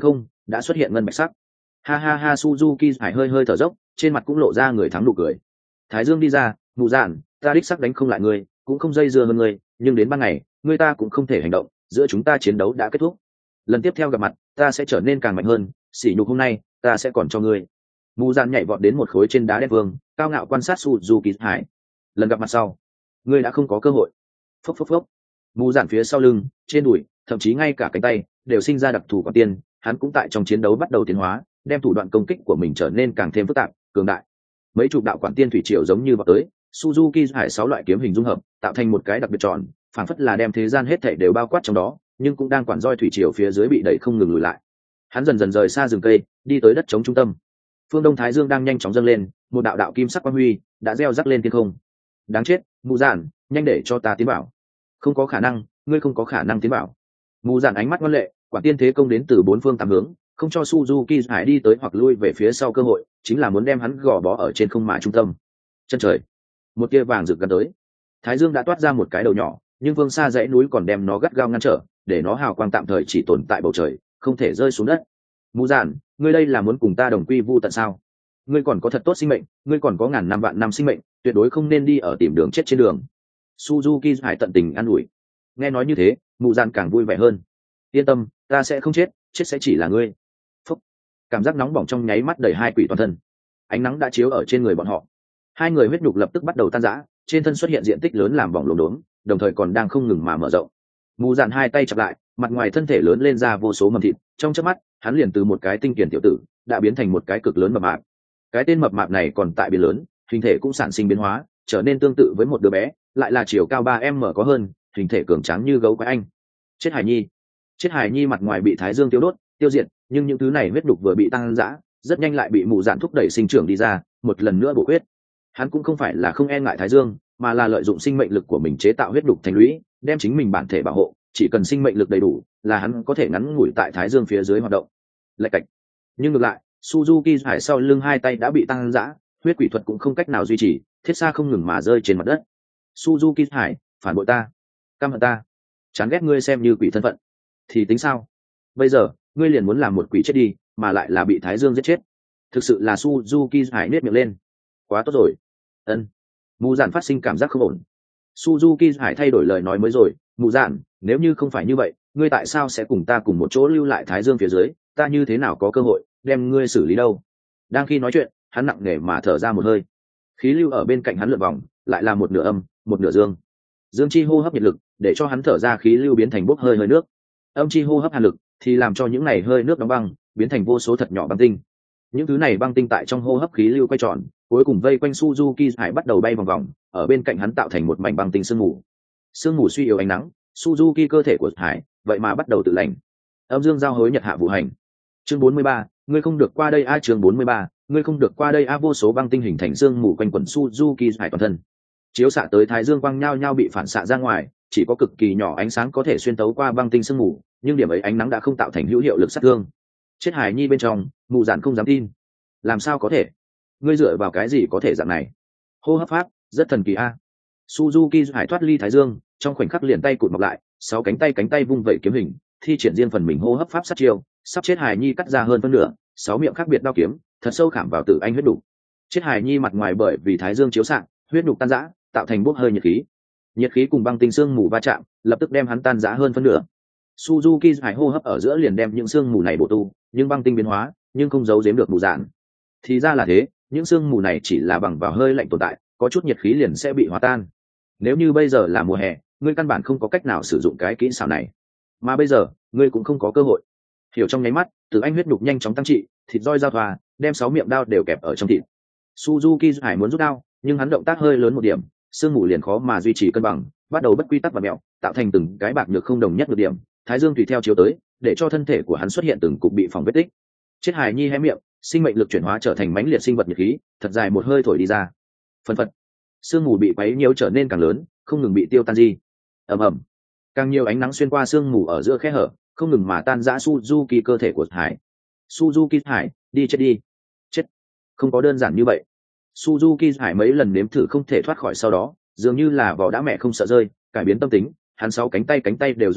Speaker 1: đã xuất hiện ngân bạch sắc. Ha ha ha, Suzuki Hải hơi hơi thở dốc, trên mặt cũng lộ ra người thắng nụ cười. Thái Dương đi ra, mù dạn, ta đích sắc đánh không lại ngươi, cũng không dây dưa hơn ngươi, nhưng đến ban ngày, ngươi ta cũng không thể hành động, giữa chúng ta chiến đấu đã kết thúc. Lần tiếp theo gặp mặt, ta sẽ trở nên càng mạnh hơn, sỉ nhục hôm nay, ta sẽ còn cho ngươi. Mù dạn nhảy vọt đến một khối trên đá đen vương, cao ngạo quan sát Suzuki Hải. Lần gặp mặt sau, ngươi đã không có cơ hội. Phốc phốc phốc. Mù dạn phía sau lưng, trên đùi, thậm chí ngay cả cánh tay đều sinh ra đặc thù quản tiên, hắn cũng tại trong chiến đấu bắt đầu tiến hóa, đem thủ đoạn công kích của mình trở nên càng thêm phức tạp, cường đại. Mấy chục đạo quản tiên thủy triều giống như vào tới, Suzuki Hải sáu loại kiếm hình dung hợp, tạo thành một cái đặc biệt tròn, phảng phất là đem thế gian hết thảy đều bao quát trong đó, nhưng cũng đang quản roi thủy triều phía dưới bị đẩy không ngừng lùi lại. Hắn dần dần rời xa rừng cây, đi tới đất trống trung tâm. Phương Đông Thái Dương đang nhanh chóng dâng lên, một đạo đạo kim sắc quang huy đã gieo rắc lên thiên không. Đáng chết, Mù Dạn, nhanh để cho ta tiến bảo. Không có khả năng, ngươi không có khả năng tiến bảo. Mù Dạn ánh mắt ngoan lệ, quản tiên thế công đến từ bốn phương tám hướng, không cho Suzuki Hải đi tới hoặc lui về phía sau cơ hội, chính là muốn đem hắn gò bó ở trên không mã trung tâm. Chân trời, một tia vàng rực gần tới. Thái Dương đã toát ra một cái đầu nhỏ, nhưng phương xa dãy núi còn đem nó gắt gao ngăn trở, để nó hào quang tạm thời chỉ tồn tại bầu trời, không thể rơi xuống đất. Mù Dạn, ngươi đây là muốn cùng ta đồng quy vu tận sao? Ngươi còn có thật tốt sinh mệnh, ngươi còn có ngàn năm vạn năm sinh mệnh, tuyệt đối không nên đi ở tìm đường chết trên đường. Suzuki Hải tận tình an ủi. Nghe nói như thế, Mù Dạn càng vui vẻ hơn. Yên tâm, ta sẽ không chết, chết sẽ chỉ là ngươi. Phúc. Cảm giác nóng bỏng trong nháy mắt đẩy hai quỷ toàn thân. Ánh nắng đã chiếu ở trên người bọn họ. Hai người huyết nhục lập tức bắt đầu tan rã, trên thân xuất hiện diện tích lớn làm bỏng lốm đốm, đồng thời còn đang không ngừng mà mở rộng. Mù Dạn hai tay chặp lại, mặt ngoài thân thể lớn lên ra vô số mầm thịt, trong chớp mắt, hắn liền từ một cái tinh kiền tiểu tử, đã biến thành một cái cực lớn mập mạp. Cái tên mập mạp này còn tại biến lớn, hình thể cũng sản sinh biến hóa, trở nên tương tự với một đứa bé, lại là chiều cao ba m có hơn, hình thể cường tráng như gấu quái anh. Chết Hải Nhi. Chết Hải Nhi mặt ngoài bị Thái Dương tiêu đốt, tiêu diệt, nhưng những thứ này huyết đục vừa bị tăng dã, rất nhanh lại bị Mù Dạn thúc đẩy sinh trưởng đi ra, một lần nữa bổ huyết. Hắn cũng không phải là không e ngại Thái Dương, mà là lợi dụng sinh mệnh lực của mình chế tạo huyết đục thành lũy, đem chính mình bản thể bảo hộ, chỉ cần sinh mệnh lực đầy đủ, là hắn có thể ngắn ngủi tại Thái Dương phía dưới hoạt động. Lạch cạch. Nhưng ngược lại, Suzuki Hải sau lưng hai tay đã bị tăng dã, huyết quỷ thuật cũng không cách nào duy trì, thiết xa không ngừng mà rơi trên mặt đất. Suzuki Hải, phản bội ta, căm hận ta, chán ghét ngươi xem như quỷ thân phận, thì tính sao? Bây giờ, ngươi liền muốn làm một quỷ chết đi, mà lại là bị Thái Dương giết chết. Thực sự là Suzuki Hải nết miệng lên. Quá tốt rồi. Ân. Mù Dạn phát sinh cảm giác không ổn. Suzuki Hải thay đổi lời nói mới rồi, Mù Dạn, nếu như không phải như vậy, ngươi tại sao sẽ cùng ta cùng một chỗ lưu lại Thái Dương phía dưới, ta như thế nào có cơ hội đem ngươi xử lý đâu? Đang khi nói chuyện, hắn nặng nề mà thở ra một hơi. Khí lưu ở bên cạnh hắn lượn vòng, lại là một nửa âm, một nửa dương. Dương chi hô hấp nhiệt lực, để cho hắn thở ra khí lưu biến thành bốc hơi hơi nước. Âm chi hô hấp hàn lực, thì làm cho những này hơi nước đóng băng, biến thành vô số thật nhỏ băng tinh. Những thứ này băng tinh tại trong hô hấp khí lưu quay tròn, cuối cùng vây quanh Suzuki Hải bắt đầu bay vòng vòng, ở bên cạnh hắn tạo thành một mảnh băng tinh sương mù. Sương mù suy yếu ánh nắng, Suzuki cơ thể của Hải, vậy mà bắt đầu tự lành. Âm dương giao hối nhật hạ vũ hành. Chương bốn mươi ba, ngươi không được qua đây a. Chương bốn mươi ba, ngươi không được qua đây a. Vô số băng tinh hình thành sương mù quanh quẩn Suzuki Hải toàn thân. Chiếu xạ tới thái dương quang nhao nhao bị phản xạ ra ngoài, chỉ có cực kỳ nhỏ ánh sáng có thể xuyên tấu qua băng tinh sương mù, nhưng điểm ấy ánh nắng đã không tạo thành hữu hiệu lực sát thương. Chết Hải Nhi bên trong, Mù Dạn không dám tin. Làm sao có thể? Ngươi dựa vào cái gì có thể dạng này? Hô hấp pháp rất thần kỳ a. Suzuki Hải thoát ly thái dương, trong khoảnh khắc liền tay cụt mọc lại, sáu cánh tay cánh tay vung vẩy kiếm hình, thi triển riêng phần mình hô hấp pháp sát chiêu, sắp chết Hải Nhi cắt ra hơn phân nửa, sáu miệng khác biệt đao kiếm, thật sâu khảm vào tử anh huyết đủ. Chết Hải Nhi mặt ngoài bởi vì thái dương chiếu xạ, huyết đục tan rã, tạo thành bốc hơi nhiệt khí. Nhiệt khí cùng băng tinh xương mù va chạm, lập tức đem hắn tan rã hơn phân nửa. Suzuki Hải hô hấp ở giữa liền đem những xương mù này bổ tu, nhưng băng tinh biến hóa, nhưng không giấu giếm được Mù Dạn. Thì ra là thế, những xương mù này chỉ là bằng vào hơi lạnh tồn tại, có chút nhiệt khí liền sẽ bị hòa tan. Nếu như bây giờ là mùa hè, ngươi căn bản không có cách nào sử dụng cái kỹ xảo này, mà bây giờ ngươi cũng không có cơ hội. Hiểu trong nháy mắt, từ anh huyết đục nhanh chóng tăng trị, thịt roi giao thoa, đem sáu miệng đao đều kẹp ở trong thịt. Suzuki Hải muốn rút đao, nhưng hắn động tác hơi lớn một điểm, xương mù liền khó mà duy trì cân bằng, bắt đầu bất quy tắc và mẹo, tạo thành từng cái bạc nhược không đồng nhất được điểm. Thái dương tùy theo chiếu tới, để cho thân thể của hắn xuất hiện từng cục bị phỏng vết tích. Chết Hải Nhi hé miệng, sinh mệnh lực chuyển hóa trở thành mãnh liệt sinh vật nhiệt khí, thật dài một hơi thổi đi ra. Phần phật, sương mù bị quấy nhiễu trở nên càng lớn, không ngừng bị tiêu tan di. ầm ầm, càng nhiều ánh nắng xuyên qua sương mù ở giữa khe hở, không ngừng mà tan rã Suzuki cơ thể của Hải. Suzuki Hải, đi chết đi. Chết, không có đơn giản như vậy. Suzuki Hải mấy lần nếm thử không thể thoát khỏi, sau đó dường như là vỏ đã mẹ không sợ rơi, cải biến tâm tính, hắn sáu cánh tay cánh tay đều rối ra,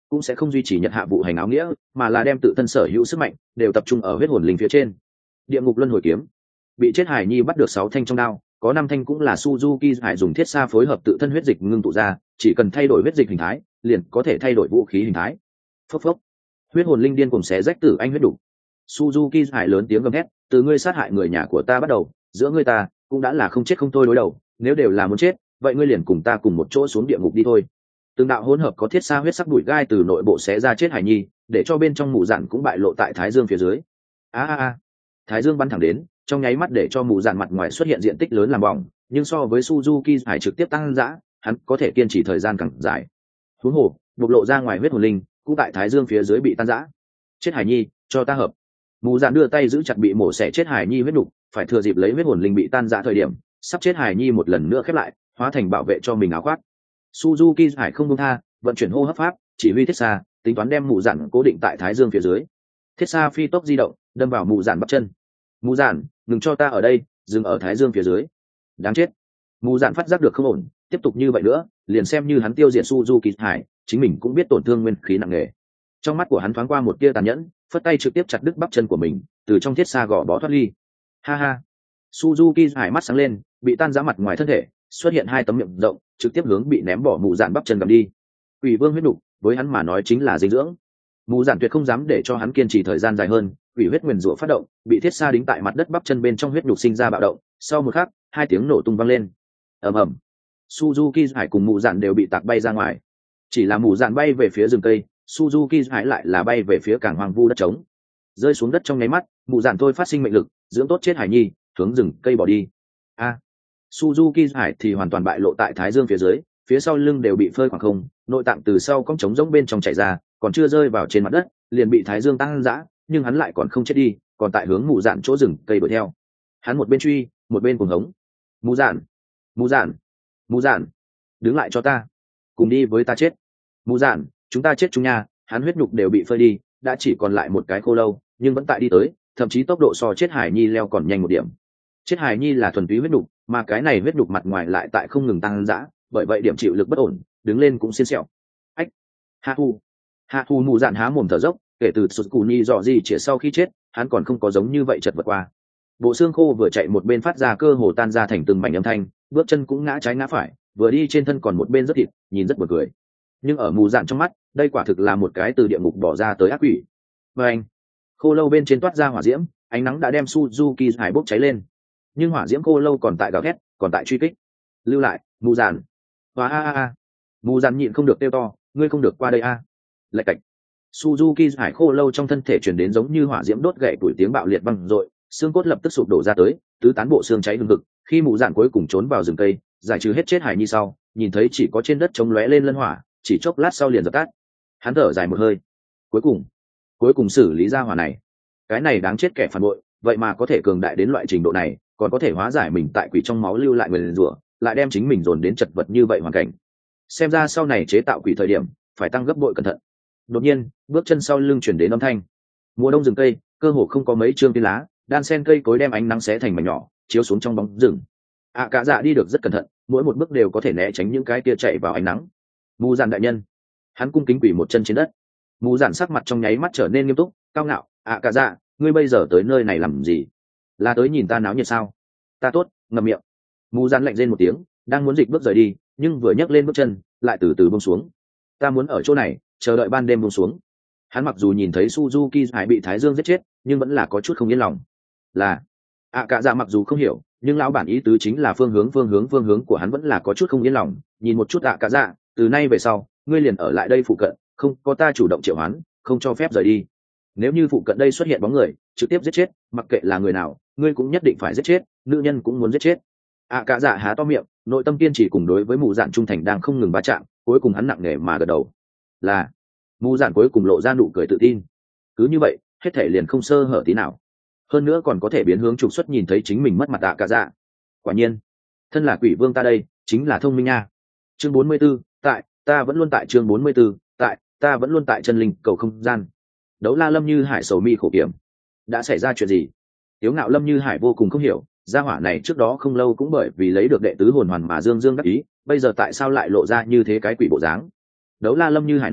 Speaker 1: cũng sẽ không duy trì nhật hạ vụ hành áo nghĩa, mà là đem tự thân sở hữu sức mạnh đều tập trung ở huyết hồn linh phía trên. Địa ngục luân hồi kiếm, bị chết hải nhi bắt được sáu thanh trong đao, có năm thanh cũng là Suzuki hải dùng thiết sa phối hợp tự thân huyết dịch ngưng tụ ra, chỉ cần thay đổi huyết dịch hình thái, liền có thể thay đổi vũ khí hình thái. Phốc phốc, huyết hồn linh điên cùng xé rách tử anh huyết đủ. Suzuki hải lớn tiếng gầm thét, từ ngươi sát hại người nhà của ta bắt đầu, giữa ngươi ta cũng đã là không chết không thôi đối đầu, nếu đều là muốn chết, vậy ngươi liền cùng ta cùng một chỗ xuống địa ngục đi thôi. Từng đạo hỗn hợp có thiết sa huyết sắc đuổi gai từ nội bộ xé ra chết hải nhi, để cho bên trong mù dạn cũng bại lộ tại thái dương phía dưới. A a a, thái dương bắn thẳng đến, trong nháy mắt để cho mù dạn mặt ngoài xuất hiện diện tích lớn làm bỏng, nhưng so với Suzuki hải trực tiếp tăng dã, hắn có thể kiên trì thời gian càng dài. Huống hồ, bộc lộ ra ngoài huyết hồn linh, cũng tại thái dương phía dưới bị tan rã. Chết hải nhi, cho ta hợp. Mù dạn đưa tay giữ chặt bị mổ xẻ chết hải nhi huyết nục, phải thừa dịp lấy huyết hồn linh bị tan rã thời điểm, sắp chết hải nhi một lần nữa khép lại, hóa thành bảo vệ cho mình áo khoác. Suzuki hải không buông tha, vận chuyển hô hấp pháp, chỉ huy thiết xa, tính toán đem mù dạn cố định tại thái dương phía dưới. Thiết xa phi tốc di động, đâm vào mù dạn bắp chân. Mù dạn, ngừng cho ta ở đây, dừng ở thái dương phía dưới. Đáng chết. Mù dạn phát giác được không ổn, tiếp tục như vậy nữa, liền xem như hắn tiêu diệt Suzuki hải, chính mình cũng biết tổn thương nguyên khí nặng nề. Trong mắt của hắn thoáng qua một tia tàn nhẫn, phất tay trực tiếp chặt đứt bắp chân của mình, từ trong thiết xa gò bó thoát ly. Ha ha. Suzuki hải mắt sáng lên, bị tan rã mặt ngoài thân thể, xuất hiện hai tấm miệng rộng, trực tiếp hướng bị ném bỏ mù dạn bắp chân cầm đi. Quỷ vương huyết nục, với hắn mà nói chính là dinh dưỡng. Mù dạn tuyệt không dám để cho hắn kiên trì thời gian dài hơn, quỷ huyết nguyền rủa phát động, bị thiết xa đính tại mặt đất bắp chân bên trong huyết nhục sinh ra bạo động. Sau một khắc, hai tiếng nổ tung vang lên. Ầm ầm. Suzuki hải cùng mù dạn đều bị tạc bay ra ngoài. Chỉ là mù dạn bay về phía rừng cây, Suzuki hải lại là bay về phía cảng hoang vu đất trống. Rơi xuống đất trong nháy mắt, mù dạn thôi phát sinh mệnh lực, dưỡng tốt chết hải nhi, hướng rừng cây bỏ đi. A. Suzuki hải thì hoàn toàn bại lộ tại thái dương phía dưới, phía sau lưng đều bị phơi khoảng không, nội tạng từ sau cong trống rỗng bên trong chảy ra, còn chưa rơi vào trên mặt đất, liền bị thái dương tăng dã, nhưng hắn lại còn không chết đi, còn tại hướng mù dạn chỗ rừng cây đuổi theo. Hắn một bên truy, một bên cuồng hống. Mù dạn, mù dạn, mù dạn, đứng lại cho ta, cùng đi với ta chết. Mù dạn, chúng ta chết chúng nha. Hắn huyết nhục đều bị phơi đi, đã chỉ còn lại một cái khô lâu, nhưng vẫn tại đi tới, thậm chí tốc độ so chết hải nhi leo còn nhanh một điểm. Chết hải nhi là thuần túy huyết nhục, mà cái này huyết nhục mặt ngoài lại tại không ngừng tăng dã, bởi vậy điểm chịu lực bất ổn, đứng lên cũng xiên xẹo. Ách. Hạ Thu. Hạ Thu mù dạn há mồm thở dốc, kể từ Tsukuni dò gì chỉ sau khi chết, hắn còn không có giống như vậy chật vật qua. Bộ xương khô vừa chạy một bên phát ra cơ hồ tan ra thành từng mảnh âm thanh, bước chân cũng ngã trái ngã phải, vừa đi trên thân còn một bên rất thịt, nhìn rất buồn cười. Nhưng ở mù dạn trong mắt, đây quả thực là một cái từ địa ngục bỏ ra tới ác quỷ. Và anh, khô lâu bên trên toát ra hỏa diễm, ánh nắng đã đem Suzuki hải bốc cháy lên, nhưng hỏa diễm khô lâu còn tại gào thét, còn tại truy kích. Lưu lại, mù dạn. Và a a a, mù dạn nhịn không được kêu to, ngươi không được qua đây a. À. Lạch cạch. Suzuki hải khô lâu trong thân thể truyền đến giống như hỏa diễm đốt gậy tuổi tiếng bạo liệt vang dội, xương cốt lập tức sụp đổ ra tới, tứ tán bộ xương cháy hừng hực. Khi mù dạn cuối cùng trốn vào rừng cây, giải trừ hết chết hải nhi sau, nhìn thấy chỉ có trên đất trống lóe lên lân hỏa, chỉ chốc lát sau liền dập tắt. Hắn thở dài một hơi. Cuối cùng, cuối cùng xử lý ra hỏa này. Cái này đáng chết kẻ phản bội, vậy mà có thể cường đại đến loại trình độ này, còn có thể hóa giải mình tại quỷ trong máu lưu lại người rủa, lại đem chính mình dồn đến chật vật như vậy hoàn cảnh. Xem ra sau này chế tạo quỷ thời điểm phải tăng gấp bội cẩn thận. Đột nhiên, bước chân sau lưng chuyển đến âm thanh. Mùa đông rừng cây, cơ hồ không có mấy trương cây lá, đan sen cây cối đem ánh nắng xé thành mảnh nhỏ, chiếu xuống trong bóng rừng. ạ à, cả dạ đi được rất cẩn thận, mỗi một bước đều có thể né tránh những cái kia chạy vào ánh nắng. Mù dạn đại nhân. Hắn cung kính quỷ một chân trên đất. Mù dạn sắc mặt trong nháy mắt trở nên nghiêm túc, cao ngạo. ạ à, cả dạ, ngươi bây giờ tới nơi này làm gì? Là tới nhìn ta náo nhiệt sao? Ta tốt, ngậm miệng. Mù dạn lạnh rên một tiếng, đang muốn dịch bước rời đi, nhưng vừa nhấc lên bước chân, lại từ từ buông xuống. Ta muốn ở chỗ này, chờ đợi ban đêm buông xuống. Hắn mặc dù nhìn thấy Suzuki hải bị Thái Dương giết chết, nhưng vẫn là có chút không yên lòng. Là, ạ à, cả dạ mặc dù không hiểu, nhưng lão bản ý tứ chính là phương hướng phương hướng phương hướng của hắn vẫn là có chút không yên lòng. Nhìn một chút ạ à, cả dạ, từ nay về sau, ngươi liền ở lại đây phụ cận, không có ta chủ động triệu hoán, không cho phép rời đi. Nếu như phụ cận đây xuất hiện bóng người, trực tiếp giết chết, mặc kệ là người nào, ngươi cũng nhất định phải giết chết, nữ nhân cũng muốn giết chết. ạ à, cả dạ há to miệng, nội tâm kiên trì cùng đối với mù dạn trung thành đang không ngừng va chạm, cuối cùng hắn nặng nề mà gật đầu. Là, mù dạn cuối cùng lộ ra nụ cười tự tin. Cứ như vậy, hết thể liền không sơ hở tí nào. Hơn nữa còn có thể biến hướng trục xuất nhìn thấy chính mình mất mặt ạ à, cả dạ. Quả nhiên, thân là quỷ vương ta đây, chính là thông minh nha. Chương bốn mươi 44, tại, ta vẫn luôn tại chương bốn mươi 44, tại, ta vẫn luôn tại chân linh cầu không gian. Đấu la Lâm Như Hải sầu mi khổ kiểm. Đã xảy ra chuyện gì? Tiếu ngạo Lâm Như Hải vô cùng không hiểu, gia hỏa này trước đó không lâu cũng bởi vì lấy được đệ tứ hồn hoàn mà dương dương đắc ý, bây giờ tại sao lại lộ ra như thế cái quỷ bộ dáng? Đấu la Lâm Như Hải nói,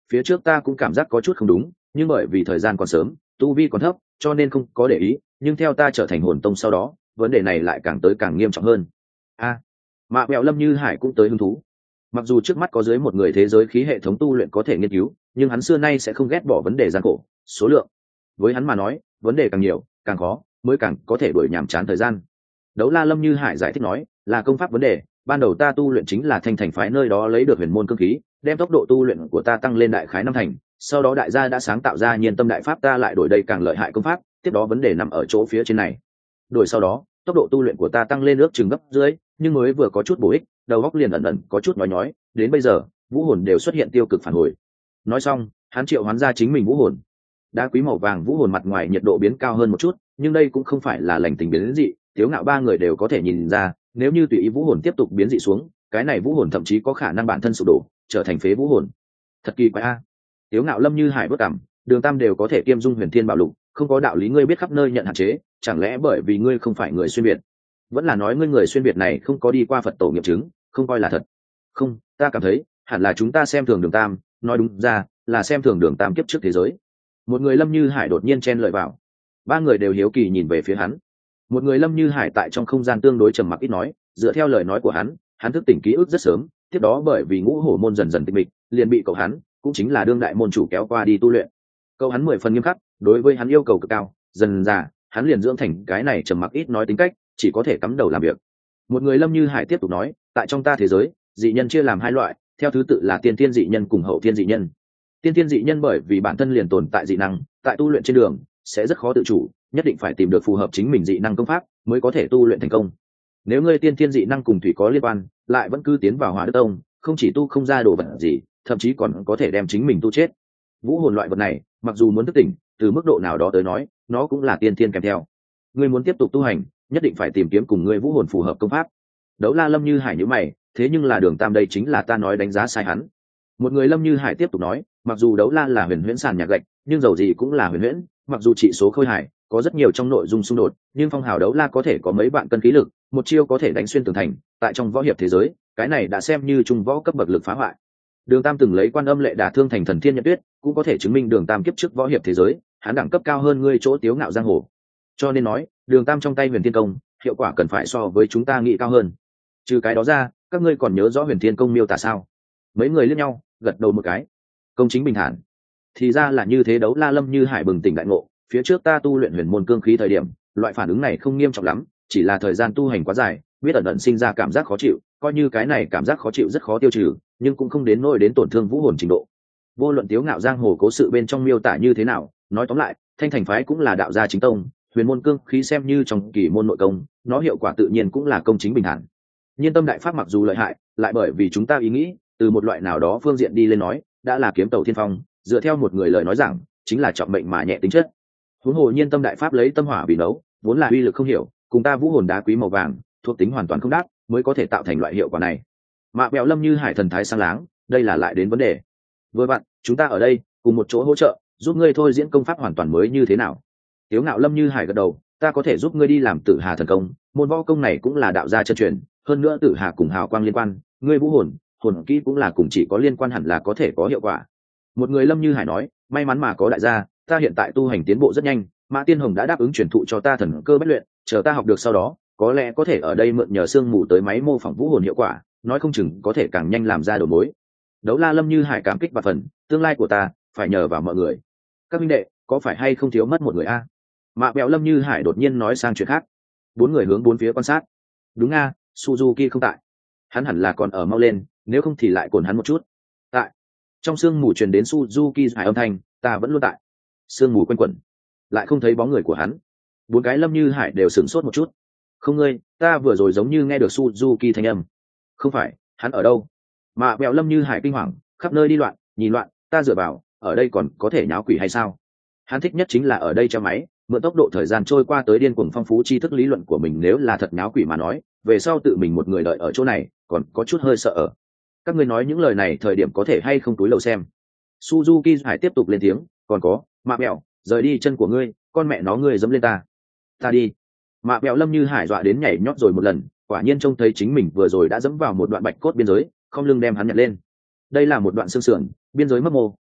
Speaker 1: phía trước ta cũng cảm giác có chút không đúng, nhưng bởi vì thời gian còn sớm, tu vi còn thấp, cho nên không có để ý, nhưng theo ta trở thành hồn tông sau đó, vấn đề này lại càng tới càng nghiêm trọng hơn. A, à, Mạ Mẹo Lâm Như Hải cũng tới hứng thú. Mặc dù trước mắt có dưới một người thế giới khí hệ thống tu luyện có thể nghiên cứu, nhưng hắn xưa nay sẽ không ghét bỏ vấn đề gian khổ, số lượng. Với hắn mà nói, vấn đề càng nhiều, càng khó, mới càng có thể đuổi nhàm chán thời gian. Đấu La Lâm Như Hải giải thích nói, là công pháp vấn đề, ban đầu ta tu luyện chính là Thanh Thành phái nơi đó lấy được huyền môn cương khí, đem tốc độ tu luyện của ta tăng lên đại khái năm thành, sau đó đại gia đã sáng tạo ra Nhiên Tâm đại pháp, ta lại đổi đây càng lợi hại công pháp, tiếp đó vấn đề nằm ở chỗ phía trên này. Đổi sau đó, tốc độ tu luyện của ta tăng lên ước chừng gấp dưới, nhưng mới vừa có chút bổ ích, đầu óc liền ẩn ẩn có chút nói nhói, đến bây giờ, vũ hồn đều xuất hiện tiêu cực phản hồi. Nói xong, hắn triệu hoán ra chính mình vũ hồn. Đá quý màu vàng vũ hồn mặt ngoài nhiệt độ biến cao hơn một chút, nhưng đây cũng không phải là lành tình biến dị, Tiếu Ngạo ba người đều có thể nhìn ra, nếu như tùy ý vũ hồn tiếp tục biến dị xuống, cái này vũ hồn thậm chí có khả năng bản thân sụp đổ, trở thành phế vũ hồn. Thật kỳ quái a. Tiếu Ngạo Lâm Như Hải bất cảm, Đường Tam đều có thể kiêm dung huyền thiên bảo lục, không có đạo lý ngươi biết khắp nơi nhận hạn chế, chẳng lẽ bởi vì ngươi không phải người xuyên việt? Vẫn là nói ngươi người xuyên việt này không có đi qua Phật tổ nghiệm chứng, không coi là thật. Không, ta cảm thấy, hẳn là chúng ta xem thường Đường Tam, nói đúng ra, là xem thường Đường Tam kiếp trước thế giới. Một người Lâm Như Hải đột nhiên chen lời vào. Ba người đều hiếu kỳ nhìn về phía hắn. Một người Lâm Như Hải tại trong không gian tương đối trầm mặc ít nói, dựa theo lời nói của hắn, hắn thức tỉnh ký ức rất sớm, tiếp đó bởi vì ngũ hổ môn dần dần tịch mịch, liền bị cậu hắn, cũng chính là đương đại môn chủ kéo qua đi tu luyện. Cậu hắn mười phần nghiêm khắc, đối với hắn yêu cầu cực cao, dần dà, hắn liền dưỡng thành cái này trầm mặc ít nói tính cách, chỉ có thể cắm đầu làm việc. Một người Lâm Như Hải tiếp tục nói, tại trong ta thế giới, dị nhân chia làm hai loại, theo thứ tự là tiên tiên dị nhân cùng hậu tiên dị nhân. Tiên tiên dị nhân bởi vì bản thân liền tồn tại dị năng, tại tu luyện trên đường sẽ rất khó tự chủ, nhất định phải tìm được phù hợp chính mình dị năng công pháp mới có thể tu luyện thành công. Nếu ngươi tiên tiên dị năng cùng thủy có liên quan, lại vẫn cứ tiến vào Hỏa Đức Tông, không chỉ tu không ra đồ vật gì, thậm chí còn có thể đem chính mình tu chết. Vũ hồn loại vật này, mặc dù muốn thức tỉnh, từ mức độ nào đó tới nói, nó cũng là tiên tiên kèm theo. Ngươi muốn tiếp tục tu hành, nhất định phải tìm kiếm cùng ngươi vũ hồn phù hợp công pháp. Đấu La Lâm Như Hải nhíu mày, thế nhưng là Đường Tam đây chính là ta nói đánh giá sai hắn. Một người Lâm Như Hải tiếp tục nói, mặc dù Đấu La là huyền huyễn sàn nhạc gạch, nhưng dầu gì cũng là huyền huyễn, mặc dù trị số khôi hài có rất nhiều trong nội dung xung đột, nhưng phong hào Đấu La có thể có mấy vạn cân khí lực, một chiêu có thể đánh xuyên tường thành, tại trong võ hiệp thế giới, cái này đã xem như trung võ cấp bậc lực phá hoại. Đường Tam từng lấy Quan Âm lệ đả thương thành thần thiên nhật tuyết, cũng có thể chứng minh Đường Tam kiếp trước võ hiệp thế giới, hắn đẳng cấp cao hơn ngươi chỗ Tiếu Ngạo giang hồ. Cho nên nói, Đường Tam trong tay Huyền Thiên Công, hiệu quả cần phải so với chúng ta nghĩ cao hơn. Trừ cái đó ra, các ngươi còn nhớ rõ Huyền Thiên Công miêu tả sao? Mấy người liếc nhau, gật đầu một cái. Công chính bình thản. Thì ra là như thế. Đấu La Lâm Như Hải bừng tỉnh đại ngộ, phía trước ta tu luyện huyền môn cương khí thời điểm, loại phản ứng này không nghiêm trọng lắm, chỉ là thời gian tu hành quá dài, biết ẩn ẩn sinh ra cảm giác khó chịu, coi như cái này cảm giác khó chịu rất khó tiêu trừ, nhưng cũng không đến nỗi đến tổn thương vũ hồn trình độ. Vô luận Tiếu Ngạo giang hồ cố sự bên trong miêu tả như thế nào, nói tóm lại, Thanh Thành phái cũng là đạo gia chính tông, huyền môn cương khí xem như trong kỳ môn nội công, nó hiệu quả tự nhiên cũng là công chính bình thản. Nhiên Tâm đại pháp mặc dù lợi hại, lại bởi vì chúng ta ý nghĩ, từ một loại nào đó phương diện đi lên nói, đã là kiếm tàu thiên phong, dựa theo một người lời nói rằng, chính là trọng mệnh mà nhẹ tính chất. Huống hồ Nhiên Tâm đại pháp lấy tâm hỏa vì nấu, vốn là uy lực không hiểu, cùng ta vũ hồn đá quý màu vàng, thuộc tính hoàn toàn không đáp, mới có thể tạo thành loại hiệu quả này. Mạ Bẹo Lâm Như Hải thần thái sáng láng, đây là lại đến vấn đề. Vừa bạn, chúng ta ở đây, cùng một chỗ hỗ trợ, giúp ngươi thôi diễn công pháp hoàn toàn mới như thế nào. Tiếu Ngạo Lâm Như Hải gật đầu, ta có thể giúp ngươi đi làm Tử Hà thần công, môn võ công này cũng là đạo gia chân truyền, hơn nữa Tử Hà cùng hào quang liên quan, ngươi vũ hồn, hồn kỹ cũng là cùng chỉ có liên quan hẳn là có thể có hiệu quả. Một người Lâm Như Hải nói, may mắn mà có đại gia, ta hiện tại tu hành tiến bộ rất nhanh, Mã Tiên Hồng đã đáp ứng truyền thụ cho ta thần cơ bất luyện, chờ ta học được sau đó, có lẽ có thể ở đây mượn nhờ xương mù tới máy mô phỏng vũ hồn hiệu quả, nói không chừng có thể càng nhanh làm ra đầu mối. Đấu La Lâm Như Hải cảm kích và phần, tương lai của ta phải nhờ vào mọi người. Các minh đệ, có phải hay không thiếu mất một người a? Mạ Bẹo Lâm Như Hải đột nhiên nói sang chuyện khác. Bốn người hướng bốn phía quan sát. Đúng a, Suzuki không tại. Hắn hẳn là còn ở mau lên, nếu không thì lại cồn hắn một chút. Tại. Trong sương mù truyền đến Suzuki Hải âm thanh, ta vẫn luôn tại. Sương mù quanh quẩn, lại không thấy bóng người của hắn. Bốn cái Lâm Như Hải đều sửng sốt một chút. Không ngươi, ta vừa rồi giống như nghe được Suzuki thanh âm. Không phải, hắn ở đâu? Mạ Bẹo Lâm Như Hải kinh hoàng, khắp nơi đi loạn, nhìn loạn, ta dựa vào, ở đây còn có thể nháo quỷ hay sao? Hắn thích nhất chính là ở đây cho máy, mượn tốc độ thời gian trôi qua tới điên cuồng phong phú tri thức lý luận của mình, nếu là thật nháo quỷ mà nói, về sau tự mình một người đợi ở chỗ này, còn có chút hơi sợ ở. Các ngươi nói những lời này thời điểm có thể hay không túi lầu xem. Suzuki Hải tiếp tục lên tiếng, còn có, Mạ Bẹo, rời đi chân của ngươi, con mẹ nó ngươi dẫm lên ta. Ta đi. Mạ Bẹo Lâm Như Hải dọa đến nhảy nhót rồi một lần, quả nhiên trông thấy chính mình vừa rồi đã dẫm vào một đoạn bạch cốt biên giới, không lưng đem hắn nhặt lên. Đây là một đoạn xương sườn, biên giới mấp mô,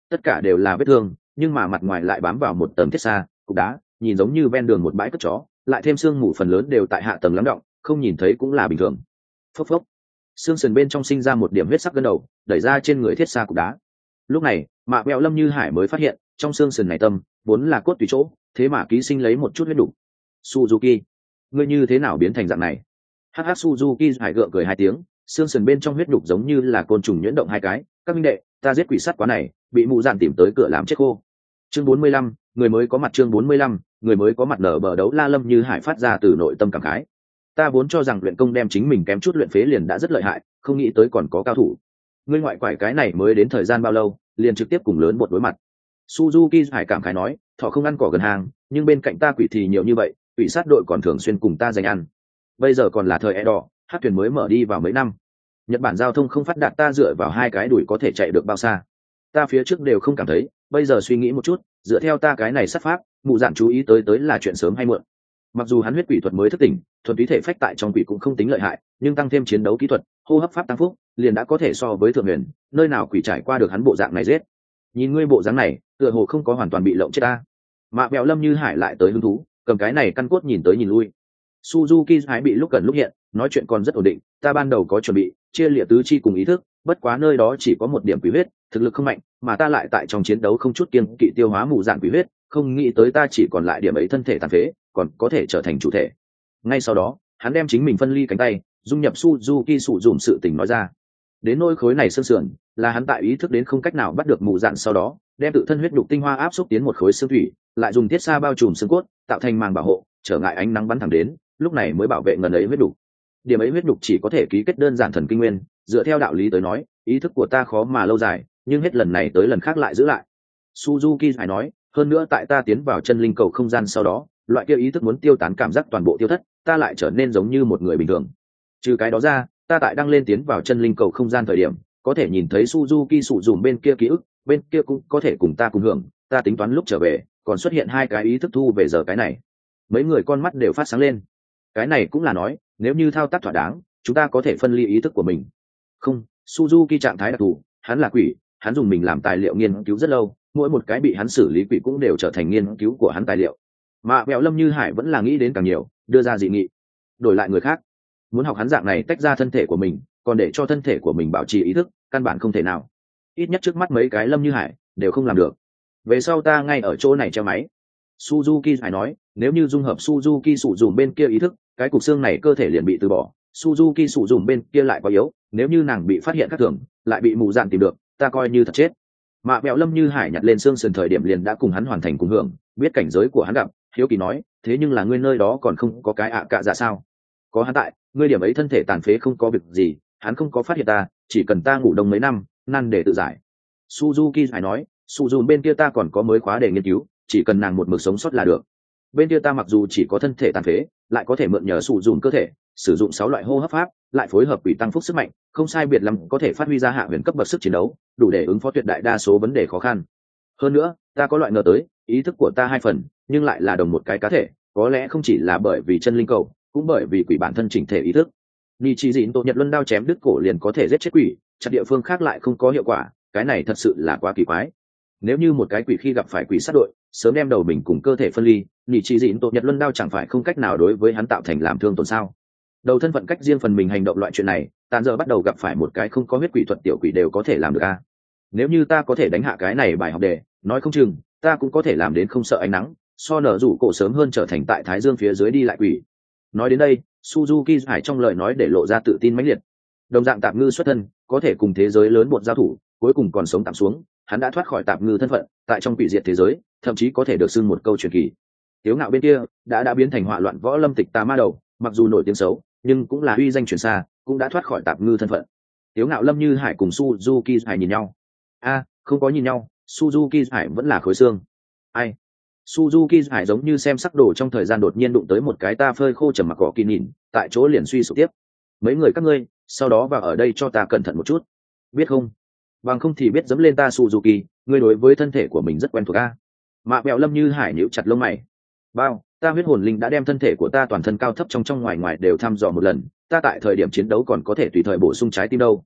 Speaker 1: tất cả đều là vết thương, nhưng mà mặt ngoài lại bám vào một tầng thiết xa cục đá, nhìn giống như ven đường một bãi cất chó, lại thêm xương mù phần lớn đều tại hạ tầng lắng động, không nhìn thấy cũng là bình thường. Phốc phốc, xương sườn bên trong sinh ra một điểm huyết sắc gân đầu, đẩy ra trên người thiết xa cục đá. Lúc này mạ bẹo Lâm Như Hải mới phát hiện trong xương sườn này tâm vốn là cốt tùy chỗ, thế mà ký sinh lấy một chút huyết đủ. Suzuki, ngươi như thế nào biến thành dạng này? Hắc hắc, Suzuki Hải gượng cười hai tiếng, xương sườn bên trong huyết đục giống như là côn trùng nhuyễn động hai cái. Các minh đệ, ta giết quỷ sắt quá này, bị mụ dạn tìm tới cửa làm chết khô. Chương bốn mươi lăm, người mới có mặt. Chương bốn mươi lăm, người mới có mặt. Nở bờ đấu la Lâm Như Hải phát ra từ nội tâm cảm khái. Ta vốn cho rằng luyện công đem chính mình kém chút luyện phế liền đã rất lợi hại, không nghĩ tới còn có cao thủ. Ngươi ngoại quải cái này mới đến thời gian bao lâu, liền trực tiếp cùng lớn một đối mặt. Suzuki Hải cảm khái nói, thọ không ăn cỏ gần hàng, nhưng bên cạnh ta quỷ thì nhiều như vậy, quỷ sát đội còn thường xuyên cùng ta giành ăn. Bây giờ còn là thời Edo, hát thuyền mới mở đi vào mấy năm. Nhật Bản giao thông không phát đạt, ta dựa vào hai cái đuổi có thể chạy được bao xa. Ta phía trước đều không cảm thấy, bây giờ suy nghĩ một chút, dựa theo ta cái này sát pháp, mụ dạn chú ý tới tới là chuyện sớm hay muộn. Mặc dù hắn huyết quỷ thuật mới thức tỉnh, thuần túy thể phách tại trong quỷ cũng không tính lợi hại, nhưng tăng thêm chiến đấu kỹ thuật, hô hấp pháp tăng phúc, liền đã có thể so với thượng huyền, nơi nào quỷ trải qua được hắn bộ dạng này giết. Nhìn ngươi bộ dáng này, tựa hồ không có hoàn toàn bị lộng chết ta. Mạ bẹo Lâm Như Hải lại tới hứng thú, cầm cái này căn cốt nhìn tới nhìn lui. Suzuki Hải bị lúc gần lúc hiện, nói chuyện còn rất ổn định, ta ban đầu có chuẩn bị, chia liệt tứ chi cùng ý thức, bất quá nơi đó chỉ có một điểm quỷ huyết, thực lực không mạnh, mà ta lại tại trong chiến đấu không chút kiêng kỵ tiêu hóa mù dạn quỷ huyết, không nghĩ tới ta chỉ còn lại điểm ấy thân thể tàn phế, còn có thể trở thành chủ thể. Ngay sau đó, hắn đem chính mình phân ly cánh tay, dung nhập Suzuki sử dụng sự tình nói ra. Đến nỗi khối này xương sườn, là hắn tại ý thức đến không cách nào bắt được mù dạn sau đó, đem tự thân huyết đục tinh hoa áp xúc tiến một khối xương thủy, lại dùng thiết sa bao trùm xương cốt, tạo thành màng bảo hộ, trở ngại ánh nắng bắn thẳng đến, lúc này mới bảo vệ ngần ấy huyết đục. Điểm ấy huyết đục chỉ có thể ký kết đơn giản thần kinh nguyên, dựa theo đạo lý tới nói, ý thức của ta khó mà lâu dài, nhưng hết lần này tới lần khác lại giữ lại. Suzuki phải nói, hơn nữa tại ta tiến vào chân linh cầu không gian sau đó, loại kia ý thức muốn tiêu tán cảm giác toàn bộ tiêu thất, ta lại trở nên giống như một người bình thường. Trừ cái đó ra, ta tại đang lên tiến vào chân linh cầu không gian thời điểm, có thể nhìn thấy Suzuki sử dụng bên kia ký ức, bên kia cũng có thể cùng ta cùng hưởng, ta tính toán lúc trở về, còn xuất hiện hai cái ý thức thu về giờ cái này. Mấy người con mắt đều phát sáng lên. Cái này cũng là nói, nếu như thao tác thỏa đáng, chúng ta có thể phân ly ý thức của mình. Không, Suzuki trạng thái đặc thù, hắn là quỷ, hắn dùng mình làm tài liệu nghiên cứu rất lâu, mỗi một cái bị hắn xử lý quỷ cũng đều trở thành nghiên cứu của hắn tài liệu. Mà Bẹo Lâm Như Hải vẫn là nghĩ đến càng nhiều, đưa ra dị nghị. Đổi lại người khác, muốn học hắn dạng này tách ra thân thể của mình, còn để cho thân thể của mình bảo trì ý thức, căn bản không thể nào. Ít nhất trước mắt mấy cái Lâm Như Hải đều không làm được. Về sau ta ngay ở chỗ này treo máy. Suzuki Hải nói, nếu như dung hợp Suzuki sử dụng bên kia ý thức, cái cục xương này cơ thể liền bị từ bỏ. Suzuki sử dụng bên kia lại quá yếu, nếu như nàng bị phát hiện khác thường, lại bị mù dạn tìm được, ta coi như thật chết. Mạ Bẹo Lâm Như Hải nhặt lên xương sườn thời điểm liền đã cùng hắn hoàn thành cùng hưởng, biết cảnh giới của hắn gặp, hiếu kỳ nói, thế nhưng là ngươi nơi đó còn không có cái ạ cạ dạ sao? Có hắn tại, ngươi điểm ấy thân thể tàn phế không có việc gì, hắn không có phát hiện ta, chỉ cần ta ngủ đông mấy năm, năn để tự giải. Suzuki Hải nói, Suzuki bên kia ta còn có mới khóa để nghiên cứu, chỉ cần nàng một mực sống sót là được. Bên kia ta mặc dù chỉ có thân thể tàn phế, lại có thể mượn nhờ Suzuki cơ thể, sử dụng sáu loại hô hấp pháp, lại phối hợp quỷ tăng phúc sức mạnh, không sai biệt lắm có thể phát huy ra hạ huyền cấp bậc sức chiến đấu, đủ để ứng phó tuyệt đại đa số vấn đề khó khăn. Hơn nữa, ta có loại ngờ tới, ý thức của ta hai phần, nhưng lại là đồng một cái cá thể, có lẽ không chỉ là bởi vì chân linh cầu, cũng bởi vì quỷ bản thân chỉnh thể ý thức. Ni chỉ dịn tổ Nhật Luân đao chém đứt cổ liền có thể giết chết quỷ, chặt địa phương khác lại không có hiệu quả, cái này thật sự là quá kỳ quái. Nếu như một cái quỷ khi gặp phải quỷ sát đội, sớm đem đầu mình cùng cơ thể phân ly, Ni chỉ dịn tổ Nhật Luân đao chẳng phải không cách nào đối với hắn tạo thành làm thương tổn sao? Đầu thân phận cách riêng phần mình hành động loại chuyện này, tàn giờ bắt đầu gặp phải một cái không có huyết quỷ thuật tiểu quỷ đều có thể làm được a. Nếu như ta có thể đánh hạ cái này bài học đề, nói không chừng ta cũng có thể làm đến không sợ ánh nắng, so nở rủ cổ sớm hơn trở thành tại thái dương phía dưới đi lại quỷ. Nói đến đây, Suzuki Hải trong lời nói để lộ ra tự tin mãnh liệt. Đồng dạng tạp ngư xuất thân, có thể cùng thế giới lớn buộc giao thủ, cuối cùng còn sống tạm xuống, hắn đã thoát khỏi tạp ngư thân phận, tại trong quỷ diệt thế giới, thậm chí có thể được xưng một câu truyền kỳ. Tiếu Ngạo bên kia đã đã biến thành họa loạn võ lâm tịch tà ma đầu, mặc dù nổi tiếng xấu, nhưng cũng là uy danh truyền xa, cũng đã thoát khỏi tạp ngư thân phận. Tiếu Ngạo Lâm Như Hải cùng Suzuki Hải nhìn nhau. A, không có nhìn nhau, Suzuki Hải vẫn là khối xương. Ai? Suzuki Hải giống như xem sắc đồ trong thời gian đột nhiên đụng tới một cái ta phơi khô trầm mặc cỏ kỳ nhìn, tại chỗ liền suy sụp tiếp. Mấy người các ngươi, sau đó vào ở đây cho ta cẩn thận một chút, biết không? Bằng không thì biết dẫm lên ta Suzuki, ngươi đối với thân thể của mình rất quen thuộc a. Mạ Bẹo Lâm Như Hải nhíu chặt lông mày. Bao, ta huyết hồn linh đã đem thân thể của ta toàn thân cao thấp trong trong ngoài ngoài đều thăm dò một lần, ta tại thời điểm chiến đấu còn có thể tùy thời bổ sung trái tim đâu.